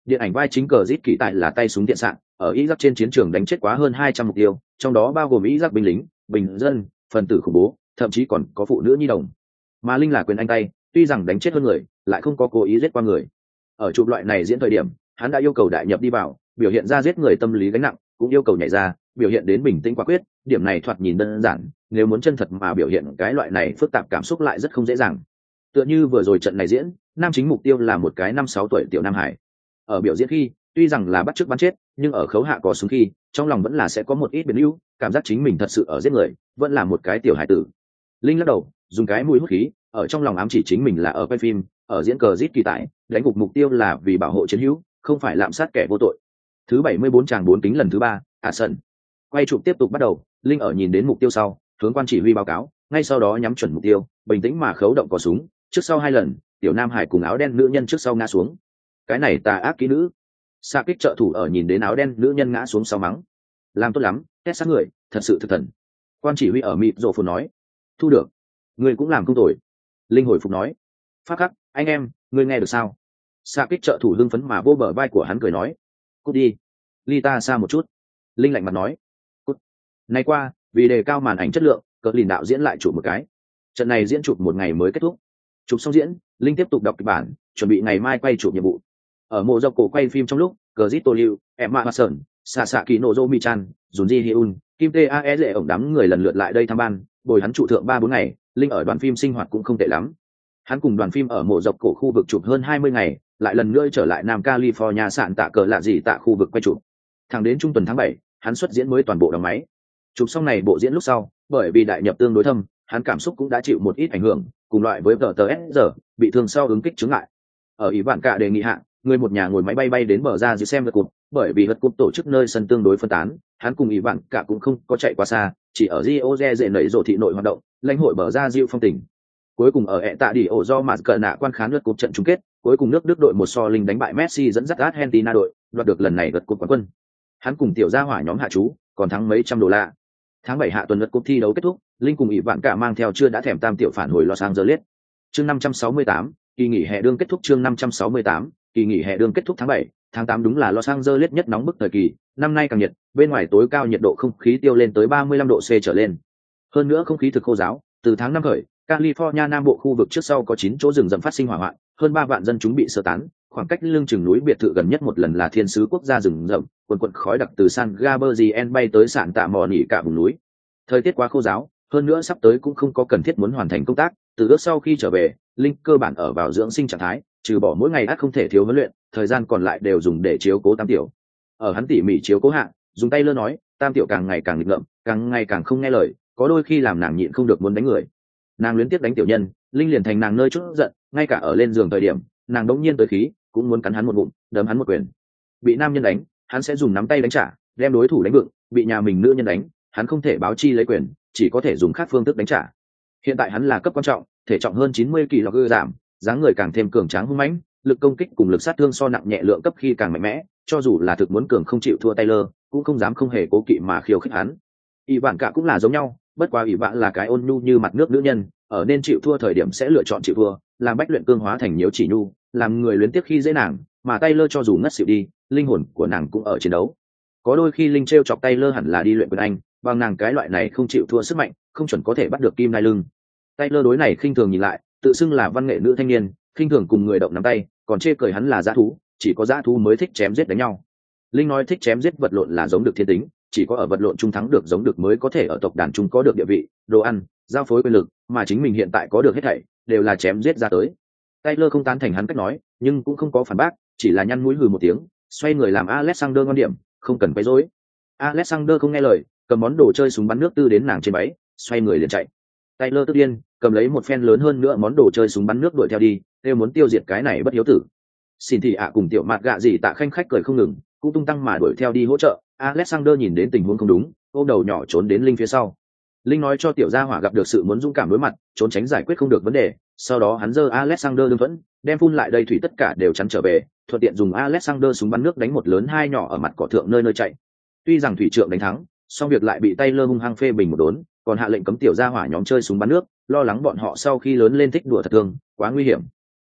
Điện ảnh vai chính cờ rít kỳ tại là tay súng điện xạ, ở Iraq trên chiến trường đánh chết quá hơn 200 mục tiêu, trong đó bao gồm Iraq binh lính, bình dân, phần tử khủng bố, thậm chí còn có phụ nữ nhi đồng. Mà Linh là quyền anh tay, tuy rằng đánh chết hơn người, lại không có cố ý giết qua người. Ở chụp loại này diễn thời điểm, hắn đã yêu cầu đại nhập đi vào, biểu hiện ra giết người tâm lý gánh nặng, cũng yêu cầu nhảy ra, biểu hiện đến bình tĩnh quả quyết, điểm này thoạt nhìn đơn giản, nếu muốn chân thật mà biểu hiện cái loại này phức tạp cảm xúc lại rất không dễ dàng. Tựa như vừa rồi trận này diễn, nam chính mục tiêu là một cái 5-6 tuổi tiểu nam hải. Ở biểu diễn khi, tuy rằng là bắt chước bắn chết, nhưng ở khấu hạ có súng khi, trong lòng vẫn là sẽ có một ít biến ưu, cảm giác chính mình thật sự ở giết người, vẫn là một cái tiểu hải tử. Linh lắc đầu, dùng cái mũi hút khí, ở trong lòng ám chỉ chính mình là ở quay phim, ở diễn cờ rít kỳ tại, đánh gục mục tiêu là vì bảo hộ chiến hữu, không phải lạm sát kẻ vô tội. Thứ 74 tràng 4 kính lần thứ 3, sân. Quay chụp tiếp tục bắt đầu, Linh ở nhìn đến mục tiêu sau, hướng quan chỉ huy báo cáo, ngay sau đó nhắm chuẩn mục tiêu, bình tĩnh mà khấu động cò súng, trước sau 2 lần, tiểu nam hải cùng áo đen nữ nhân trước sau ngã xuống. Cái này tà ác kỹ nữ. Sa kích trợ thủ ở nhìn đến áo đen nữ nhân ngã xuống sau mắng, làm tốt lắm, hết sát người, thật sự thực thần. Quan chỉ huy ở mịt rộ phồn nói, thu được, người cũng làm không tồi. Linh hồi phục nói, pháp khắc, anh em, ngươi nghe được sao? Sa kích trợ thủ hưng phấn mà vô bờ vai của hắn cười nói, cút đi, ly ta xa một chút. Linh lạnh mặt nói, cút. Nay qua, vì đề cao màn ảnh chất lượng, cờ lìn đạo diễn lại chụp một cái. Trận này diễn chụp một ngày mới kết thúc. Chụp xong diễn, Linh tiếp tục đọc kịch bản, chuẩn bị ngày mai quay chụp nhiệm vụ. Ở mộ dọc cổ quay phim trong lúc, Gzito Liu, Emma Watson, Sasaki Nozomi-chan, Junji Hyun, Kim Tae lệ ổng đám người lần lượt lại đây thăm ban, bồi hắn trụ thượng 3-4 ngày. Linh ở đoàn phim sinh hoạt cũng không tệ lắm. Hắn cùng đoàn phim ở mộ dọc cổ khu vực chụp hơn 20 ngày, lại lần nữa trở lại Nam California sạn tạ cờ lạ gì tạ khu vực quay chụp. Thẳng đến trung tuần tháng 7, hắn xuất diễn mới toàn bộ đóng máy. Chụp xong này bộ diễn lúc sau, bởi vì đại nhập tương đối thâm, hắn cảm xúc cũng đã chịu một ít ảnh hưởng, cùng loại với TTS bị thương sau ứng kích chứng lại. Ở ủy ban cả đề nghị hạ, người một nhà ngồi máy bay bay đến bờ ra dưới xem vật cụt, bởi vì vật cụt tổ chức nơi sân tương đối phân tán, hắn cùng ủy ban cả cũng không có chạy quá xa, chỉ ở Rio de Janeiro thị nội hoạt động, lãnh hội bờ ra diệu phong tình. Cuối cùng ở tạ đi ổ do mà cờ nạ quan khán lượt cúp trận chung kết, cuối cùng nước Đức đội 1-0 đánh bại Messi dẫn dắt Argentina đội, đoạt được lần này lượt cúp quán quân. Hắn cùng tiểu gia hỏa nhóm hạ chú, còn thắng mấy trăm đô la. Tháng 7 hạ tuần lượt cúp thi đấu kết thúc, Linh cùng ỷ vạn cả mang theo chưa đã thèm tam tiểu phản hồi Los Angeles. Chương 568, kỳ nghỉ hè đương kết thúc. Chương 568, kỳ nghỉ hè đương kết thúc. Tháng 8 đúng là Los Angeles nhất nóng bức thời kỳ, năm nay càng nhiệt, bên ngoài tối cao nhiệt độ không khí tiêu lên tới 35 độ C trở lên. Hơn nữa không khí thực khô ráo, từ tháng 5 khởi, California Nam Bộ khu vực trước sau có 9 chỗ rừng rậm phát sinh hỏa hoạn, hơn 3 vạn dân chúng bị sơ tán, khoảng cách lưng chừng núi biệt thự gần nhất một lần là thiên sứ quốc gia rừng rậm, quần khói đặc từ San Gabriel bay tới sạn tạ mò nỉ cả vùng núi. Thời tiết quá khô ráo, hơn nữa sắp tới cũng không có cần thiết muốn hoàn thành công tác, từ ước sau khi trở về, Linh cơ bản ở vào dưỡng sinh trạng thái, trừ bỏ mỗi ngày ắt không thể thiếu huấn luyện, thời gian còn lại đều dùng để chiếu cố tam tiểu. Ở hắn tỉ mỉ chiếu cố hạ, dùng tay lơ nói, tam tiểu càng ngày càng nghịch ngợm, càng ngày càng không nghe lời, có đôi khi làm nàng nhịn không được muốn đánh người. Nàng luyến tiếc đánh tiểu nhân, Linh liền thành nàng nơi chút giận, ngay cả ở lên giường thời điểm, nàng đống nhiên tới khí, cũng muốn cắn hắn một ngụm, đấm hắn một quyền. Bị nam nhân đánh, hắn sẽ dùng nắm tay đánh trả, đem đối thủ đánh vựng, bị nhà mình nữ nhân đánh, hắn không thể báo chi lấy quyền, chỉ có thể dùng khác phương thức đánh trả. Hiện tại hắn là cấp quan trọng, thể trọng hơn 90 kg giảm, dáng người càng thêm cường tráng hung mãnh, lực công kích cùng lực sát thương so nặng nhẹ lượng cấp khi càng mạnh mẽ, cho dù là thực muốn cường không chịu thua Taylor, cũng không dám không hề cố kỵ mà khiêu khích hắn. Y bạn cả cũng là giống nhau, bất quá Y bạn là cái ôn nhu như mặt nước nữ nhân, ở nên chịu thua thời điểm sẽ lựa chọn chịu thua, làm bách luyện cương hóa thành nhiễu chỉ nhu, làm người luyến tiếc khi dễ nàng, mà Taylor cho dù ngất xỉu đi, linh hồn của nàng cũng ở chiến đấu. Có đôi khi Linh trêu chọc Taylor hẳn là đi luyện quyền Anh, bằng nàng cái loại này không chịu thua sức mạnh, không chuẩn có thể bắt được kim nai lưng. Taylor đối này khinh thường nhìn lại, tự xưng là văn nghệ nữ thanh niên, khinh thường cùng người động nắm tay, còn chê cười hắn là dã thú, chỉ có dã thú mới thích chém giết đánh nhau. Linh nói thích chém giết vật lộn là giống được thiên tính, chỉ có ở vật lộn trung thắng được giống được mới có thể ở tộc đàn trung có được địa vị, đồ ăn, giao phối quyền lực, mà chính mình hiện tại có được hết thảy, đều là chém giết ra tới. Taylor không tán thành hắn cách nói, nhưng cũng không có phản bác, chỉ là nhăn mũi hừ một tiếng, xoay người làm Alexander ngon điểm, không cần quấy rối. Alexander không nghe lời, cầm món đồ chơi súng bắn nước tư đến nàng trên váy, xoay người liền chạy. Taylor tức điên, cầm lấy một phen lớn hơn nữa món đồ chơi súng bắn nước đuổi theo đi, đều muốn tiêu diệt cái này bất hiếu tử. Xin thì cùng tiểu mạt gạ gì tạ khanh khách cười không ngừng, cũng tung tăng mà đuổi theo đi hỗ trợ. Alexander nhìn đến tình huống không đúng, ôm đầu nhỏ trốn đến Linh phía sau. Linh nói cho tiểu gia hỏa gặp được sự muốn dũng cảm đối mặt, trốn tránh giải quyết không được vấn đề. Sau đó hắn giơ Alexander đương vẫn, đem phun lại đây thủy tất cả đều chắn trở về, thuận tiện dùng Alexander súng bắn nước đánh một lớn hai nhỏ ở mặt cỏ thượng nơi nơi chạy. Tuy rằng thủy trượng đánh thắng, song việc lại bị Taylor hung hăng phê bình một đốn, còn hạ lệnh cấm tiểu gia hỏa nhóm chơi súng bắn nước, lo lắng bọn họ sau khi lớn lên thích đùa thật thương, quá nguy hiểm.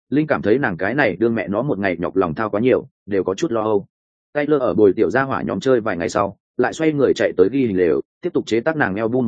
Linh cảm thấy nàng cái này đương mẹ nó một ngày nhọc lòng thao quá nhiều, đều có chút lo âu. Taylor ở bồi tiểu gia hỏa nhóm chơi vài ngày sau, lại xoay người chạy tới ghi hình lều, tiếp tục chế tác nàng album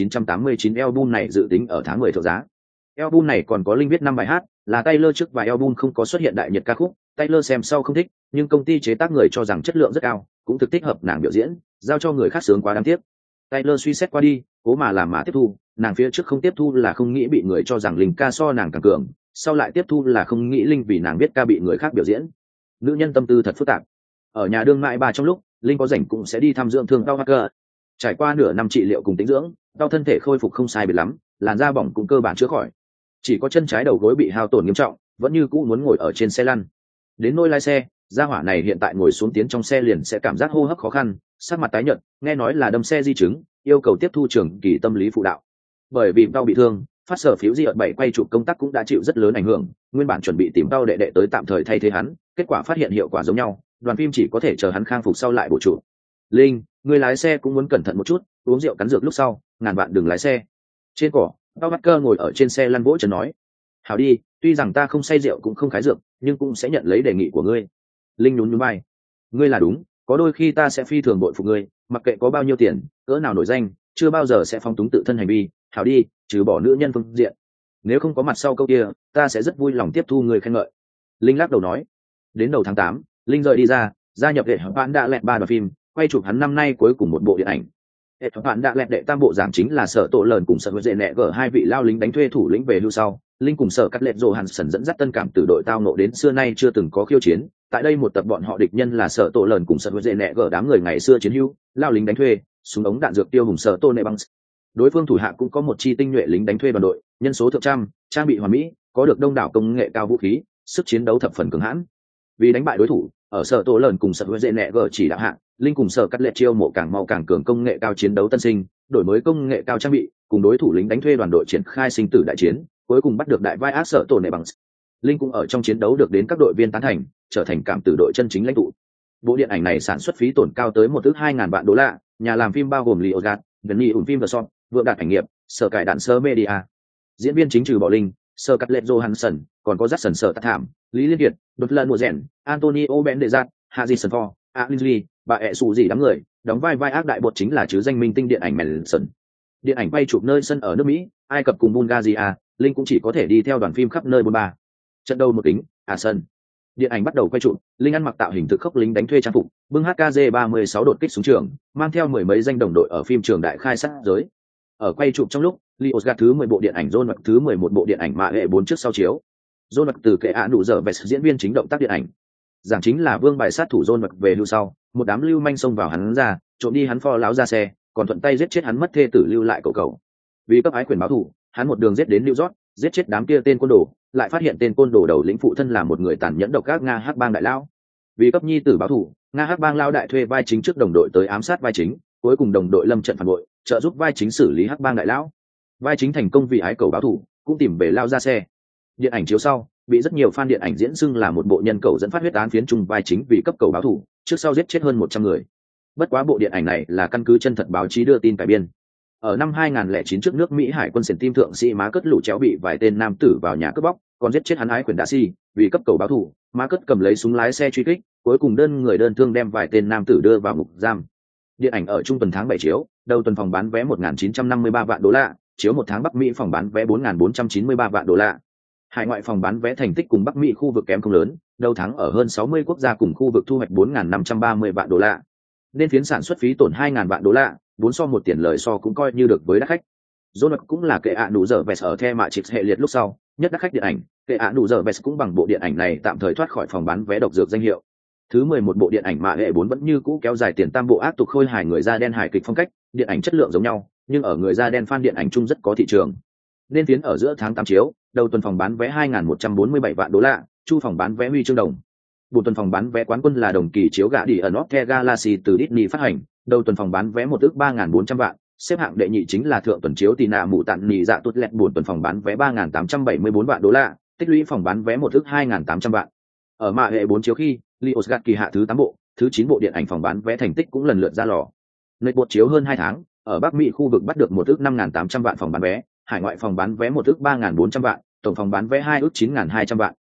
1989. Album này dự tính ở tháng 10 thượng giá. Album này còn có Linh viết 5 bài hát, là Taylor trước vài album không có xuất hiện đại nhiệt ca khúc, Taylor xem sau không thích, nhưng công ty chế tác người cho rằng chất lượng rất cao, cũng thực thích hợp nàng biểu diễn, giao cho người khác sướng quá đáng tiếc. Taylor suy xét qua đi, cố mà làm mà tiếp thu, nàng phía trước không tiếp thu là không nghĩ bị người cho rằng Linh ca so nàng càng cường, sau lại tiếp thu là không nghĩ Linh vì nàng biết ca bị người khác biểu diễn. Nữ nhân tâm tư thật phức tạp. Ở nhà đương mại bà trong lúc, Linh có rảnh cũng sẽ đi thăm dưỡng thương đau hacker. Trải qua nửa năm trị liệu cùng tĩnh dưỡng, đau thân thể khôi phục không sai biệt lắm, làn da bỏng cũng cơ bản chữa khỏi. Chỉ có chân trái đầu gối bị hao tổn nghiêm trọng, vẫn như cũ muốn ngồi ở trên xe lăn. Đến nôi lái xe, gia hỏa này hiện tại ngồi xuống tiến trong xe liền sẽ cảm giác hô hấp khó khăn, sắc mặt tái nhợt, nghe nói là đâm xe di chứng, yêu cầu tiếp thu trường kỳ tâm lý phụ đạo. Bởi vì đau bị thương, phát sở phiếu di ợt 7 quay chụp công tác cũng đã chịu rất lớn ảnh hưởng, nguyên bản chuẩn bị tìm đau đệ đệ tới tạm thời thay thế hắn, kết quả phát hiện hiệu quả giống nhau, đoàn phim chỉ có thể chờ hắn khang phục sau lại bổ trụ. Linh, người lái xe cũng muốn cẩn thận một chút, uống rượu cắn dược lúc sau, ngàn vạn đừng lái xe. Trên cỏ, Tao Bắt Cơ ngồi ở trên xe lăn vỗ chân nói: "Hảo đi, tuy rằng ta không say rượu cũng không khái dược, nhưng cũng sẽ nhận lấy đề nghị của ngươi." Linh nhún nhún vai: "Ngươi là đúng, có đôi khi ta sẽ phi thường bội phục ngươi, mặc kệ có bao nhiêu tiền, cỡ nào nổi danh, chưa bao giờ sẽ phóng túng tự thân hành vi. Hảo đi, trừ bỏ nữ nhân phương diện, nếu không có mặt sau câu kia, ta sẽ rất vui lòng tiếp thu người khen ngợi." Linh lắc đầu nói. Đến đầu tháng 8, Linh rời đi ra, gia nhập hệ hợp bạn đã lẹt 3 đoàn phim, quay chụp hắn năm nay cuối cùng một bộ điện ảnh. Hệ hợp bạn đã lẹt đệ tam bộ giảng chính là Sở Tổ Lợn cùng Sở Huệ Dệ Nẹ gở hai vị lao lính đánh thuê thủ lĩnh về hưu sau. Linh cùng Sở Cắt Lẹt Johansson dẫn dắt tân cảm từ đội tao nộ đến xưa nay chưa từng có khiêu chiến. Tại đây một tập bọn họ địch nhân là Sở Tổ Lợn cùng Sở Huệ Dệ Nẹ gở đám người ngày xưa chiến hưu, lao lính đánh thuê, súng ống đạn dược tiêu hùng Sở Tô Nệ Băng. Đối phương thủ hạ cũng có một chi tinh nhuệ lính đánh thuê đoàn đội, nhân số thượng trăm, trang bị hoàn mỹ, có được đông đảo công nghệ cao vũ khí, sức chiến đấu thập phần cường hãn. Vì đánh bại đối thủ, ở Sở Tổ Lợn cùng Sở Huệ Dệ Nẹ gở chỉ đạo hạng, Linh cùng Sở Cắt Lẹt chiêu mộ càng mau càng cường công nghệ cao chiến đấu tân sinh, đổi mới công nghệ cao trang bị, cùng đối thủ lính đánh thuê đoàn đội triển khai sinh tử đại chiến, cuối cùng bắt được đại vai ác Sở Tổ Nệ Băng. Linh cũng ở trong chiến đấu được đến các đội viên tán thành, trở thành cảm tử đội chân chính lãnh tụ. Bộ điện ảnh này sản xuất phí tổn cao tới 1,2 vạn đô la, nhà làm phim bao gồm Lionsgate, Disney ủng phim The Shop, vượng đạt ảnh nghiệp, Sở Cải Đạn Sơ Media. Diễn viên chính trừ bỏ Linh, Sở Cắt Lẹt Johansson, còn có Jackson Sở Tát Thảm, Lý Liên Kiệt, Đột Lần Mùa Rèn, Antonio Banderas, Harrison Ford, Alice, bà ẹ sụ gì đám người, đóng vai ác đại bột chính là chứ danh minh tinh điện ảnh Manson. Điện ảnh quay chụp nơi sân ở nước Mỹ, Ai Cập cùng Bulgaria, Linh cũng chỉ có thể đi theo đoàn phim khắp nơi 43. Trận đầu một kính, sân. Điện ảnh bắt đầu quay chụp, Linh ăn mặc tạo hình thực khốc lính đánh thuê trang phục, bưng HKG-36 đột kích xuống trường, mang theo mười mấy danh đồng đội ở phim trường đại khai sát giới. Ở quay chụp trong lúc, Lionsgate thứ 10 bộ điện ảnh John Wick thứ 11 bộ điện ảnh mạ hệ 4 trước sau chiếu. John Wick từ kệ nụ dở best diễn viên chính động tác điện ảnh. Giảng chính là vương bài sát thủ John Wick về hưu sau, một đám lưu manh xông vào hắn ra, trộm đi hắn pho láo ra xe, còn thuận tay giết chết hắn mất thê tử lưu lại cậu cậu. Vì cấp ái quyền báo thù, hắn một đường giết đến New York, giết chết đám kia tên côn đồ, lại phát hiện tên côn đồ đầu lĩnh phụ thân là một người tàn nhẫn độc ác Nga Hắc Bang đại lão. Vì cấp nhi tử báo thù, Nga Hắc Bang lao đại thuê vai chính trước đồng đội tới ám sát vai chính, cuối cùng đồng đội lâm trận phản bội, trợ giúp vai chính xử lý Hắc Bang đại lão. Vai chính thành công vì ái cầu báo thù, cũng tìm về lao ra xe. Điện ảnh chiếu sau, bị rất nhiều fan điện ảnh diễn xưng là một bộ nhân cầu dẫn phát huyết án phiến chung vai chính vì cấp cầu báo thù, trước sau giết chết hơn 100 người. Bất quá bộ điện ảnh này là căn cứ chân thật báo chí đưa tin cải biên. Ở năm 2009 trước nước Mỹ Hải quân sển tim thượng sĩ Má Cất lũ chéo bị vài tên nam tử vào nhà cướp bóc, còn giết chết hắn ái quyền đạ si, vì cấp cầu báo thù, Má Cất cầm lấy súng lái xe truy kích, cuối cùng đơn người đơn thương đem vài tên nam tử đưa vào ngục giam. Điện ảnh ở trung tuần tháng 7 chiếu, đầu tuần phòng bán vé 1.953 vạn đô la, chiếu một tháng Bắc Mỹ phòng bán vé 4.493 vạn đô la. Hải ngoại phòng bán vé thành tích cùng Bắc Mỹ khu vực kém không lớn, đầu tháng ở hơn 60 quốc gia cùng khu vực thu hoạch 4.530 vạn đô la. Nên phiến sản xuất phí tổn 2.000 vạn đô la, 4 so một tiền lời so cũng coi như được với đắt khách. John Wick cũng là kệ nụ dở vest ở The Matrix hệ liệt lúc sau, nhất đắt khách điện ảnh, kệ nụ dở vest cũng bằng bộ điện ảnh này tạm thời thoát khỏi phòng bán vé độc dược danh hiệu. Thứ 11 bộ điện ảnh mạ hệ 4 vẫn như cũ kéo dài tiền tam bộ ác tục khôi hài người da đen hài kịch phong cách, điện ảnh chất lượng giống nhau, nhưng ở người da đen fan điện ảnh chung rất có thị trường. Nên phiến ở giữa tháng 8 chiếu, đầu tuần phòng bán vé 2.147 vạn đô la, chu phòng bán vé huy chương đồng. Bộ tuần phòng bán vé quán quân là đồng kỳ chiếu gạ đi ẩn of the Galaxy từ Disney phát hành, đầu tuần phòng bán vé 1.3.400 vạn, xếp hạng đệ nhị chính là thượng tuần chiếu tì nạ mụ tạn nì dạ tốt lẹt buồn tuần phòng bán vé 3.874 vạn đô la, tích lũy phòng bán vé 1.2.800 vạn. Ở mạ hệ 4 chiếu khi, Lionsgate kỳ hạ thứ 8 bộ, thứ 9 bộ điện ảnh phòng bán vé thành tích cũng lần lượt ra lò. Nơi bộ chiếu hơn 2 tháng, ở Bắc Mỹ khu vực bắt được 1.5.800 vạn phòng bán vé, hải ngoại phòng bán vé 1.3.400 vạn, tổng phòng bán vé 2.9.200 vạn.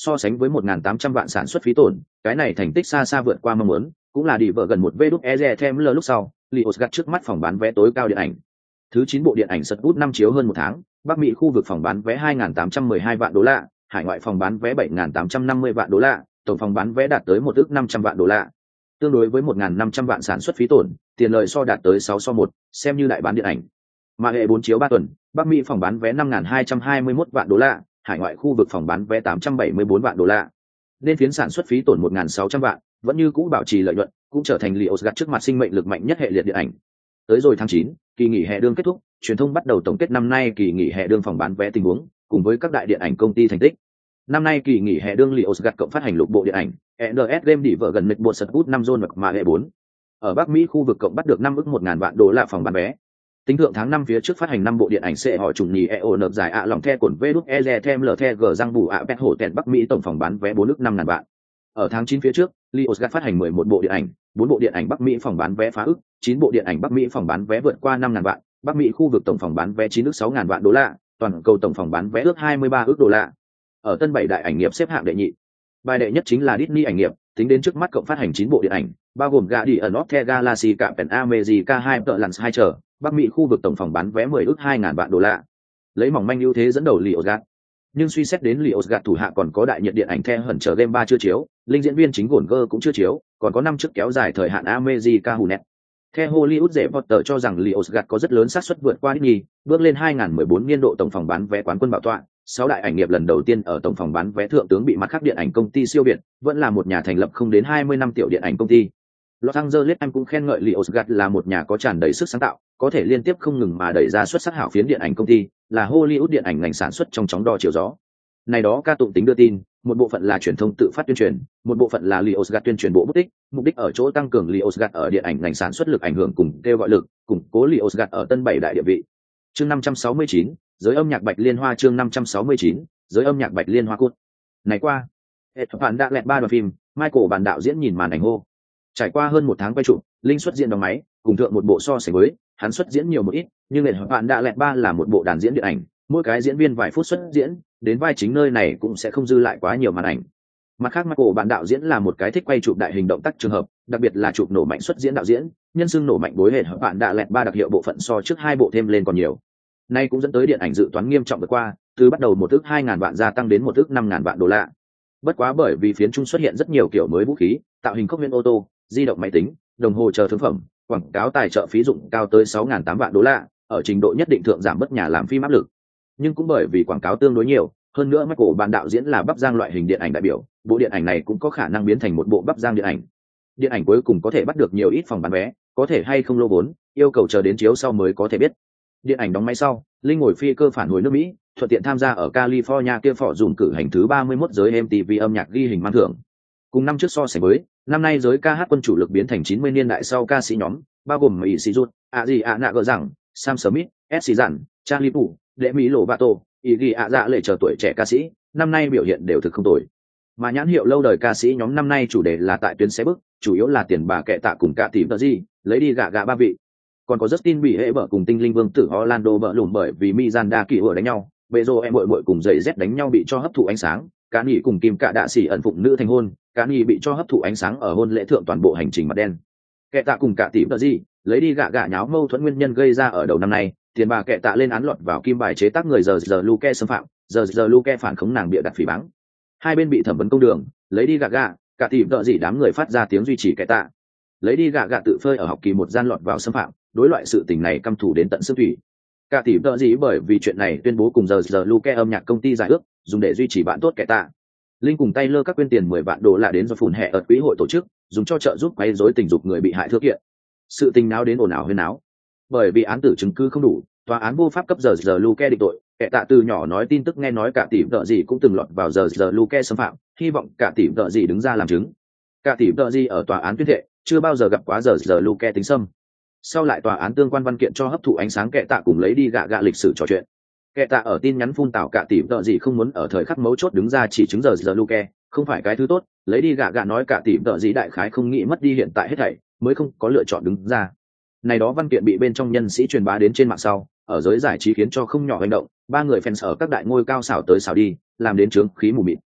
So sánh với 1.800 vạn sản xuất phí tổn, cái này thành tích xa xa vượt qua mong muốn, cũng là đi vợ gần một VĐE thêm L lúc sau, Lios gặt trước mắt phòng bán vé tối cao điện ảnh. Thứ 9 bộ điện ảnh sật bút 5 chiếu hơn một tháng, Bắc Mỹ khu vực phòng bán vé 2.812 vạn đô la, hải ngoại phòng bán vé 7.850 vạn đô la, tổng phòng bán vé đạt tới 1 ức 500 vạn đô la. Tương đối với 1.500 vạn sản xuất phí tổn, tiền lợi so đạt tới 6:1, xem như đại bán điện ảnh. Mà hệ 4 chiếu 3 tuần, Bắc Mỹ phòng bán vé 5.221 vạn đô la, hải ngoại khu vực phòng bán vé 874 vạn đô la. Nên phiến sản xuất phí tổn 1.600 vạn, vẫn như cũ bảo trì lợi nhuận, cũng trở thành Lios gặt trước mặt sinh mệnh lực mạnh nhất hệ liệt điện ảnh. Tới rồi tháng 9, kỳ nghỉ hè đương kết thúc, truyền thông bắt đầu tổng kết năm nay kỳ nghỉ hè đương phòng bán vé tình huống, cùng với các đại điện ảnh công ty thành tích. Năm nay kỳ nghỉ hè đương Lios gặt cộng phát hành lục bộ điện ảnh, NS Game đi vợ gần mịch bộ sật bút 5 zone mà hệ 4. Ở Bắc Mỹ khu vực cộng bắt được 5 ức 1.000 vạn đô la phòng bán vé. Tính thượng tháng 5 phía trước phát hành 5 bộ điện ảnh sẽ hỏi trùng nhì EO nợp dài ạ lòng the cổn VĐE thêm L the G răng bù ạ pet hổ tẹn Bắc Mỹ tổng phòng bán vé 4 ức 5.000 vạn. Ở tháng 9 phía trước, Lios gặt phát hành 11 bộ điện ảnh, 4 bộ điện ảnh Bắc Mỹ phòng bán vé phá ức, 9 bộ điện ảnh Bắc Mỹ phòng bán vé vượt qua 5.000 vạn, Bắc Mỹ khu vực tổng phòng bán vé 9 ức 6.000 vạn đô la, toàn cầu tổng phòng bán vé ước 23 ức đô la. Ở tân 7 đại ảnh nghiệp xếp hạng đệ nhị. Bài đệ nhất chính là Disney ảnh nghiệp, tính đến trước mắt cộng phát hành 9 bộ điện ảnh, bao gồm Guardians of the Galaxy Captain America 2 The Lance 2 trở, Bắc Mỹ khu vực tổng phòng bán vé 10 ức 2.000 vạn đô la. Lấy mỏng manh ưu thế dẫn đầu Lios gặt. Nhưng suy xét đến Lios gặt thủ hạ còn có đại nhiệt điện ảnh The Hẩn trở Game 3 chưa chiếu, linh diễn viên chính Gổn Gơ cũng chưa chiếu, còn có năm trước kéo dài thời hạn America Hunet. Theo Hollywood Reporter cho rằng Lios gặt có rất lớn xác suất vượt qua Disney, bước lên 2014 niên độ tổng phòng bán vé quán quân bảo tọa. 6 đại ảnh nghiệp lần đầu tiên ở tổng phòng bán vé thượng tướng bị mặt khác điện ảnh công ty siêu việt, vẫn là một nhà thành lập không đến 20 năm tiểu điện ảnh công ty. Los Angeles Times cũng khen ngợi Lios gặt là một nhà có tràn đầy sức sáng tạo, có thể liên tiếp không ngừng mà đẩy ra xuất sắc hảo phiến điện ảnh công ty, là Hollywood điện ảnh ngành sản xuất trong chóng đo chiều gió. Này đó ca tụng tính đưa tin, một bộ phận là truyền thông tự phát tuyên truyền, một bộ phận là Lios gặt tuyên truyền bộ mục đích ở chỗ tăng cường Lios gặt ở điện ảnh ngành sản xuất lực ảnh hưởng cùng kêu gọi lực, củng cố Lios gặt ở tân 7 đại địa vị. Chương 569, giới âm nhạc Bạch Liên Hoa chương 569, giới âm nhạc Bạch Liên Hoa cút. Này qua, hệ phản đã lẹt 3 đoạn phim, Michael bản đạo diễn nhìn màn ảnh hô. Trải qua hơn một tháng quay chụp, Linh xuất diễn đóng máy, cùng thượng một bộ so sánh với, hắn xuất diễn nhiều một ít, nhưng hệ phản đã lẹt 3 là một bộ đàn diễn điện ảnh, mỗi cái diễn viên vài phút xuất diễn, đến vai chính nơi này cũng sẽ không dư lại quá nhiều màn ảnh. Mặt khác Michael bản đạo diễn là một cái thích quay chụp đại hình động tác trường hợp, đặc biệt là chụp nổ mạnh xuất diễn đạo diễn, nhân xưng nổ mạnh bối hệ phản đã lẹt 3 đặc hiệu bộ phận so trước 2 bộ thêm lên còn nhiều. Nay cũng dẫn tới điện ảnh dự toán nghiêm trọng vượt qua, từ bắt đầu 1 ức 2.000 vạn gia tăng đến 1 ức 5.000 vạn đô la. Bất quá bởi vì phiến trung xuất hiện rất nhiều kiểu mới vũ khí, tạo hình khốc huyễn ô tô, di động máy tính, đồng hồ chờ thương phẩm, quảng cáo tài trợ phí dụng cao tới 6.800 vạn đô la, ở trình độ nhất định thượng giảm bất nhà làm phim áp lực. Nhưng cũng bởi vì quảng cáo tương đối nhiều, hơn nữa Michael bản đạo diễn là Bắc Giang loại hình điện ảnh đại biểu, bộ điện ảnh này cũng có khả năng biến thành một bộ Bắc Giang điện ảnh. Điện ảnh cuối cùng có thể bắt được nhiều ít phòng bán vé, có thể hay không lô vốn, yêu cầu chờ đến chiếu sau mới có thể biết. Điện ảnh đóng máy sau, Linh ngồi phi cơ phản hồi nước Mỹ, thuận tiện tham gia ở California kia phỏ dùng cử hành thứ 31 giới MTV âm nhạc ghi hình mang thưởng. Cùng năm trước so sánh với, năm nay giới ca hát quân chủ lực biến thành 90 niên đại sau ca sĩ nhóm, bao gồm Mỹ Sĩ Rút, Aji Ana gỡ rằng, Sam Smith, S. Dặn, Charlie Puth, Đệ Mỹ Lộ Vato, Iggy Dạ lệ chờ tuổi trẻ ca sĩ, năm nay biểu hiện đều thực không tồi. Mà nhãn hiệu lâu đời ca sĩ nhóm năm nay chủ đề là tại tuyến xe bức, chủ yếu là tiền bà kệ tạ cùng cả tìm tờ gì, lấy đi gạ ba vị. Còn có Justin bị hệ bở cùng tinh linh vương tử Orlando bở lùm bởi vì Mizanda kỳ ở đánh nhau, Bezo em muội cùng giày Z đánh nhau bị cho hấp thụ ánh sáng, Cá Nghị cùng Kim Cạ Đạ Sĩ ẩn phụng nữ thành hôn, Cá Nghị bị cho hấp thụ ánh sáng ở hôn lễ thượng toàn bộ hành trình mặt đen. Kệ tạ cùng cả tìm tờ gì, lấy đi gạ nháo mâu thuẫn nguyên nhân gây ra ở đầu năm nay, tiền bà kệ tạ lên án lọt vào kim bài chế tác người giờ Luke xâm phạm, giờ Luke phản khống nàng bịa đặt phỉ báng. Hai bên bị thẩm vấn công đường, lấy đi gạ, cả tìm tờ gì đám người phát ra tiếng duy trì kệ tạ. Lấy đi gạ tự phơi ở học kỳ một gian lọt vào xâm phạm, đối loại sự tình này căm thù đến tận xương thủy. Cả tỷ tợ gì bởi vì chuyện này tuyên bố cùng giờ Luke âm nhạc công ty giải ước, dùng để duy trì bạn tốt kẻ tạ. Linh cùng tay lơ các quyên tiền 10 vạn đô la đến do phùn hệ ở quỹ hội tổ chức, dùng cho trợ giúp quấy rối tình dục người bị hại thư kiện. Sự tình náo đến ồn ào huyên náo. Bởi vì án tử chứng cứ không đủ, tòa án vô pháp cấp giờ Luke định tội. Kẻ tạ từ nhỏ nói tin tức nghe nói cả tỷ tợ gì cũng từng lọt vào giờ Luke xâm phạm, hy vọng cả tỷ tợ gì đứng ra làm chứng. Cả tỷ tợ gì ở tòa án tuyên thệ, chưa bao giờ gặp quá giờ Luke tính xâm. Sau lại tòa án tương quan văn kiện cho hấp thụ ánh sáng kệ tạ cùng lấy đi gạ lịch sử trò chuyện. Kệ tạ ở tin nhắn phun tảo cả tỷ tợ gì không muốn ở thời khắc mấu chốt đứng ra chỉ chứng giờ Luke, không phải cái thứ tốt, lấy đi gạ nói cả tỷ tợ gì đại khái không nghĩ mất đi hiện tại hết thảy, mới không có lựa chọn đứng ra. Này đó văn kiện bị bên trong nhân sĩ truyền bá đến trên mạng sau, ở giới giải trí khiến cho không nhỏ hành động, ba người fans ở các đại ngôi cao xảo tới xảo đi, làm đến trướng khí mù mịt.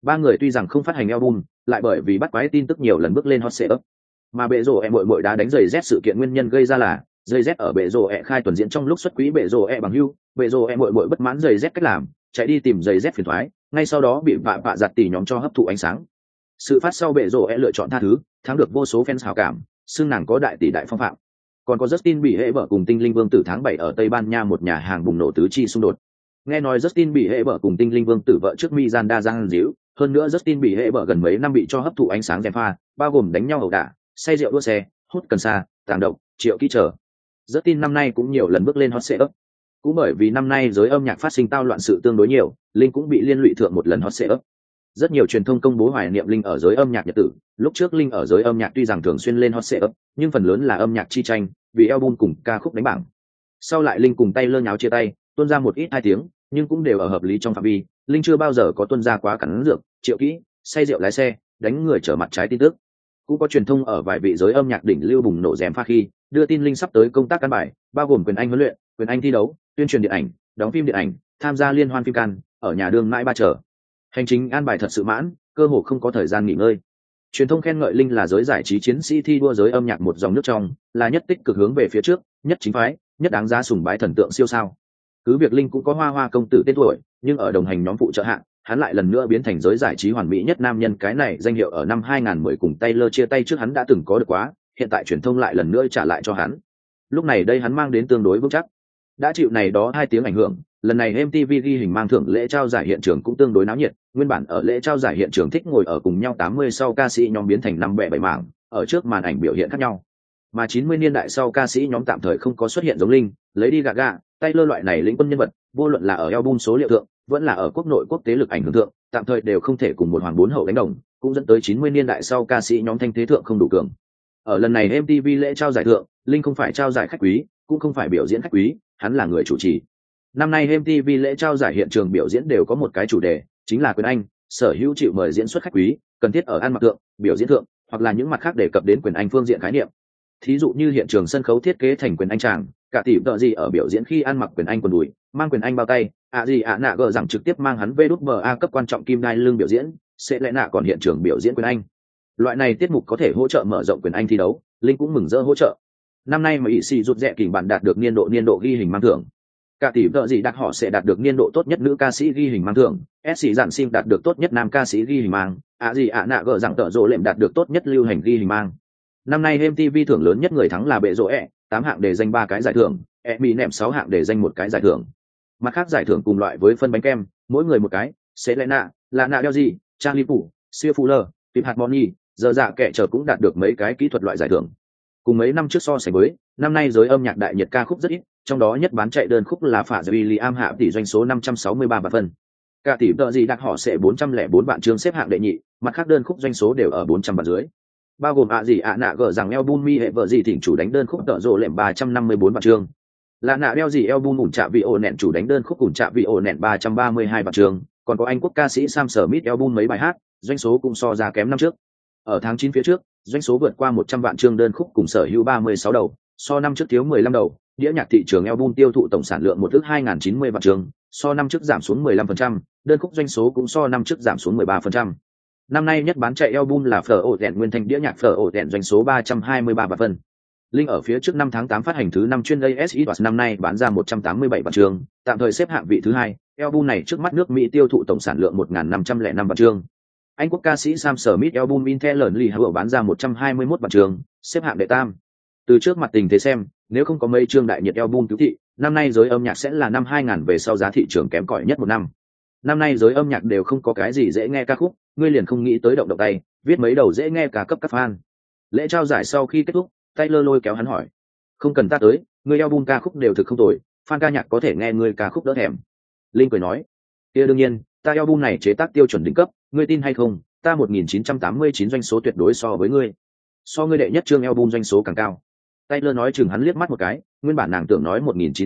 Ba người tuy rằng không phát hành album, lại bởi vì bắt quái tin tức nhiều lần bước lên hot search. Mà bệ rồ muội đá đánh giày Z sự kiện nguyên nhân gây ra là giày Z ở bệ rồ khai tuần diễn trong lúc xuất quỹ bệ rồ bằng hưu, bệ rồ muội bất mãn giày Z cách làm, chạy đi tìm giày Z phiền toái, ngay sau đó bị vạ giặt tỉ nhóm cho hấp thụ ánh sáng. Sự phát sau bệ rồ lựa chọn tha thứ, thắng được vô số fans hảo cảm, xưng nàng có đại tỷ đại phong phạm. Còn có Justin bị hệ bở cùng Tinh Linh Vương tử tháng 7 ở Tây Ban Nha một nhà hàng bùng nổ tứ chi xung đột. Nghe nói Justin bị hệ bở cùng Tinh Linh Vương tử vợ trước Miranda giang díu, hơn nữa Justin bị hệ bở gần mấy năm bị cho hấp thụ ánh sáng gièm pha, bao gồm đánh nhau ẩu đả, say rượu đua xe, hút cần sa, tàng độc, triệu kỹ trở. Justin năm nay cũng nhiều lần bước lên hot search. Cũng bởi vì năm nay giới âm nhạc phát sinh tao loạn sự tương đối nhiều, Linh cũng bị liên lụy thượng một lần hot search. Rất nhiều truyền thông công bố hoài niệm Linh ở giới âm nhạc nhật tử. Lúc trước Linh ở giới âm nhạc tuy rằng thường xuyên lên hot search, nhưng phần lớn là âm nhạc chi tranh, vì album cùng ca khúc đánh bảng. Sau lại Linh cùng tay lơ nháo chia tay, tuôn ra một ít hai tiếng, nhưng cũng đều ở hợp lý trong phạm vi. Linh chưa bao giờ có tuôn ra quá cắn dược, triệu kỹ, say rượu lái xe, đánh người trở mặt trái tin tức. Cũng có truyền thông ở vài vị giới âm nhạc đỉnh lưu bùng nổ rèm pha khi đưa tin Linh sắp tới công tác căn bài, bao gồm quyền anh huấn luyện, quyền anh thi đấu, tuyên truyền điện ảnh, đóng phim điện ảnh, tham gia liên hoan phim Cannes, ở nhà đường mãi ba chờ. Hành trình an bài thật sự mãn, cơ hồ không có thời gian nghỉ ngơi. Truyền thông khen ngợi Linh là giới giải trí chiến sĩ thi đua giới âm nhạc một dòng nước trong, là nhất tích cực hướng về phía trước, nhất chính phái, nhất đáng giá sùng bái thần tượng siêu sao. Cứ việc Linh cũng có hoa công tử tên tuổi, nhưng ở đồng hành nhóm phụ trợ hạng, hắn lại lần nữa biến thành giới giải trí hoàn mỹ nhất nam nhân. Cái này danh hiệu ở năm 2010 cùng Taylor chia tay trước hắn đã từng có được quá, hiện tại truyền thông lại lần nữa trả lại cho hắn. Lúc này đây hắn mang đến tương đối vững chắc. Đã chịu này đó 2 tiếng ảnh hưởng, lần này MTV ghi hình mang thưởng lễ trao giải hiện trường cũng tương đối náo nhiệt, nguyên bản ở lễ trao giải hiện trường thích ngồi ở cùng nhau 80 sau ca sĩ nhóm biến thành 5 bè 7 mảng, ở trước màn ảnh biểu hiện khác nhau. Mà 90 niên đại sau ca sĩ nhóm tạm thời không có xuất hiện giống Linh, Lady Gaga, Taylor loại này lĩnh quân nhân vật, vô luận là ở album số liệu thượng, vẫn là ở quốc nội quốc tế lực ảnh hưởng thượng, tạm thời đều không thể cùng một hoàng bốn hậu đánh đồng, cũng dẫn tới 90 niên đại sau ca sĩ nhóm thanh thế thượng không đủ cường. Ở lần này MTV lễ trao giải thượng, Linh không phải trao giải khách quý, cũng không phải biểu diễn khách quý, hắn là người chủ trì. Năm nay MTV lễ trao giải hiện trường biểu diễn đều có một cái chủ đề, chính là quyền anh, sở hữu chịu mời diễn xuất khách quý, cần thiết ở ăn mặc thượng, biểu diễn thượng, hoặc là những mặt khác đề cập đến quyền anh phương diện khái niệm. Thí dụ như hiện trường sân khấu thiết kế thành quyền anh tràng, cả tỷ tợ gì ở biểu diễn khi ăn mặc quyền anh quần đùi, mang quyền anh bao tay, nạ gờ rằng trực tiếp mang hắn VWA cấp quan trọng kim đai lưng biểu diễn, sẽ lẽ nạ còn hiện trường biểu diễn quyền anh. Loại này tiết mục có thể hỗ trợ mở rộng quyền anh thi đấu, Linh cũng mừng rỡ hỗ trợ. Năm nay mà ỵ rụt rẽ kình bản đạt được niên độ ghi hình mang thưởng. Cả tỷ tợ gì đặt họ sẽ đạt được niên độ tốt nhất nữ ca sĩ ghi hình mang thưởng, SC giản sinh đạt được tốt nhất nam ca sĩ ghi hình mang, nạ gờ rằng tợ rộ lệm đạt được tốt nhất lưu hành ghi hình mang. Năm nay MTV thưởng lớn nhất người thắng là bệ rộ 8 hạng để danh 3 cái giải thưởng, Emmy nệm 6 hạng để danh 1 cái giải thưởng. Mặt khác giải thưởng cùng loại với phân bánh kem, mỗi người một cái, Selena, Lana Del Rey, Charlie Puth, Sia Fuller, Philip Harmony, giờ dạ kẻ chờ cũng đạt được mấy cái kỹ thuật loại giải thưởng. Cùng mấy năm trước so sánh với, năm nay giới âm nhạc đại nhiệt ca khúc rất ít, trong đó nhất bán chạy đơn khúc là Phả William hạ tỷ doanh số 563 vạn phân. Cả tỷ tợ gì đặt họ sẽ 404 bạn chương xếp hạng đệ nhị, mặt khác đơn khúc doanh số đều ở 400 bạn dưới. Bao gồm nạ gờ rằng album mi hệ vợ gì thỉnh chủ đánh đơn khúc tợ rộ lệm 354 bạn chương. Là nạ đeo gì album ủn trạ vị ổ nẹn chủ đánh đơn khúc ủn trạ vị ổ nẹn 332 bạn chương, còn có Anh quốc ca sĩ Sam Smith album mấy bài hát, doanh số cũng so ra kém năm trước. Ở tháng 9 phía trước, doanh số vượt qua 100 vạn chương đơn khúc cùng sở hữu 36 đầu, so năm trước thiếu 15 đầu. Đĩa nhạc thị trường album tiêu thụ tổng sản lượng một ức 2090 vạn chương, so năm trước giảm xuống 15%, đơn khúc doanh số cũng so năm trước giảm xuống 13%. Năm nay nhất bán chạy album là Phở ổ đèn nguyên thanh đĩa nhạc Phở ổ đèn doanh số 323 vạn phân. Linh ở phía trước năm tháng 8 phát hành thứ 5 chuyên ASI năm nay bán ra 187 vạn chương, tạm thời xếp hạng vị thứ 2. Album này trước mắt nước Mỹ tiêu thụ tổng sản lượng 1505 vạn chương. Anh quốc ca sĩ Sam Smith album Internally Hero bán ra 121 vạn chương, xếp hạng đệ tam. Từ trước mặt tình thế xem, nếu không có mấy chương đại nhiệt album cứu thị, năm nay giới âm nhạc sẽ là năm 2000 về sau giá thị trường kém cỏi nhất một năm. Năm nay giới âm nhạc đều không có cái gì dễ nghe ca khúc, ngươi liền không nghĩ tới động tay, viết mấy đầu dễ nghe ca cấp các fan. Lễ trao giải sau khi kết thúc, Taylor lôi kéo hắn hỏi: "Không cần ta tới, ngươi album ca khúc đều thực không tồi, fan ca nhạc có thể nghe ngươi ca khúc đỡ thèm." Linh cười nói: "Kia đương nhiên, ta album này chế tác tiêu chuẩn đỉnh cấp, ngươi tin hay không, ta 1989 doanh số tuyệt đối so với ngươi. So ngươi đệ nhất chương album doanh số càng cao." Taylor nói chừng hắn liếc mắt một cái, nguyên bản nàng tưởng nói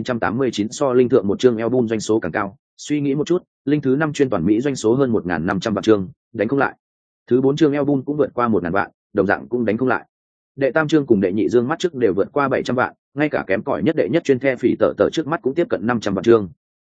1989 so Linh thượng một chương album doanh số càng cao, suy nghĩ một chút, Linh thứ 5 chuyên toàn Mỹ doanh số hơn 1500 vạn chương, đánh không lại. Thứ 4 chương album cũng vượt qua 1000 vạn, đồng dạng cũng đánh không lại. Đệ tam chương cùng đệ nhị dương mắt trước đều vượt qua 700 vạn, ngay cả kém cỏi nhất đệ nhất chuyên the phỉ tở trước mắt cũng tiếp cận 500 vạn chương.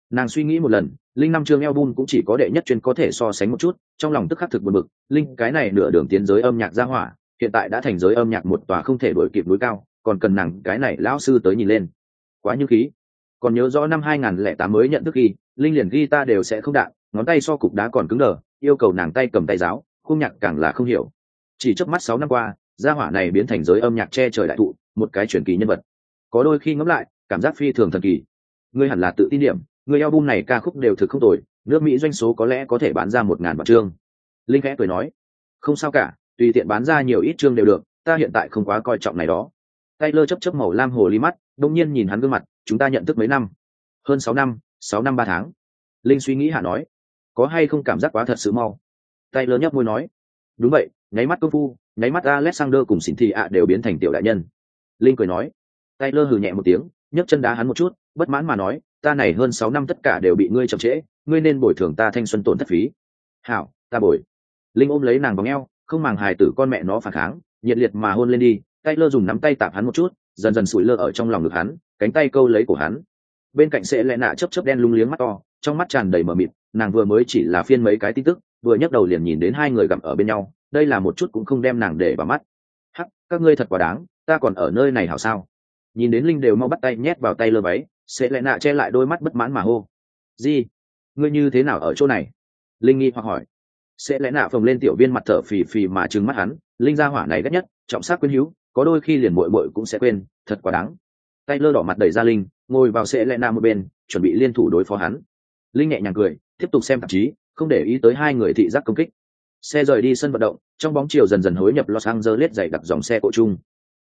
Nàng suy nghĩ một lần, linh năm chương album cũng chỉ có đệ nhất chuyên có thể so sánh một chút, trong lòng tức khắc thực buồn bực, linh cái này nửa đường tiến giới âm nhạc ra hỏa, hiện tại đã thành giới âm nhạc một tòa không thể đuổi kịp núi cao, còn cần nàng cái này lão sư tới nhìn lên. Quá như khí. Còn nhớ rõ năm 2008 mới nhận thức ghi, linh liền guitar đều sẽ không đạn, ngón tay so cục đá còn cứng đờ, yêu cầu nàng tay cầm tay giáo, khung nhạc càng là không hiểu. Chỉ chớp mắt 6 năm qua, gia hỏa này biến thành giới âm nhạc che trời đại thụ, một cái truyền kỳ nhân vật. Có đôi khi ngẫm lại, cảm giác phi thường thần kỳ. Ngươi hẳn là tự tin điểm, người album này ca khúc đều thực không tồi, nước Mỹ doanh số có lẽ có thể bán ra 1000 bản chương. Linh khẽ cười nói, không sao cả, tùy tiện bán ra nhiều ít chương đều được, ta hiện tại không quá coi trọng này đó. Taylor chớp chớp màu lam hồ ly mắt, đột nhiên nhìn hắn gương mặt, chúng ta nhận thức mấy năm? Hơn 6 năm, 6 năm 3 tháng. Linh suy nghĩ hạ nói, có hay không cảm giác quá thật sự mau? Taylor nhấp môi nói, đúng vậy, nháy mắt công phu, nháy mắt Alexander cùng Cynthia đều biến thành tiểu đại nhân. Linh cười nói, Taylor hừ nhẹ một tiếng, nhấc chân đá hắn một chút, bất mãn mà nói, ta này hơn 6 năm tất cả đều bị ngươi chậm trễ, ngươi nên bồi thường ta thanh xuân tổn thất phí. Hảo, ta bồi. Linh ôm lấy nàng vòng eo, không màng hài tử con mẹ nó phản kháng, nhiệt liệt mà hôn lên đi. Taylor dùng nắm tay tạm hắn một chút, dần dần sủi lơ ở trong lòng ngực hắn, cánh tay câu lấy cổ hắn. Bên cạnh sẽ lẽ nạ chớp chớp đen lung liếng mắt to, trong mắt tràn đầy mờ mịt, nàng vừa mới chỉ là phiên mấy cái tin tức, vừa nhấc đầu liền nhìn đến hai người gặm ở bên nhau, đây là một chút cũng không đem nàng để vào mắt. Hắc, các ngươi thật quá đáng, ta còn ở nơi này hảo sao? Nhìn đến Linh đều mau bắt tay nhét vào tay lơ váy, sẽ lẽ nạ che lại đôi mắt bất mãn mà hô, gì? Ngươi như thế nào ở chỗ này? Linh nghi hoặc hỏi. Sẽ lẽ nạ phồng lên tiểu viên mặt thở phì phì mà trừng mắt hắn, Linh gia hỏa này ghét nhất, trọng sắc quyến hữu, có đôi khi liền muội muội cũng sẽ quên, thật quá đáng. Tay lơ đỏ mặt đẩy ra Linh, ngồi vào sẽ lẽ nạ một bên, chuẩn bị liên thủ đối phó hắn. Linh nhẹ nhàng cười, tiếp tục xem tạp chí, không để ý tới hai người thị giác công kích. Xe rời đi sân vận động, trong bóng chiều dần dần hối nhập Los Angeles dày đặc dòng xe cộ chung,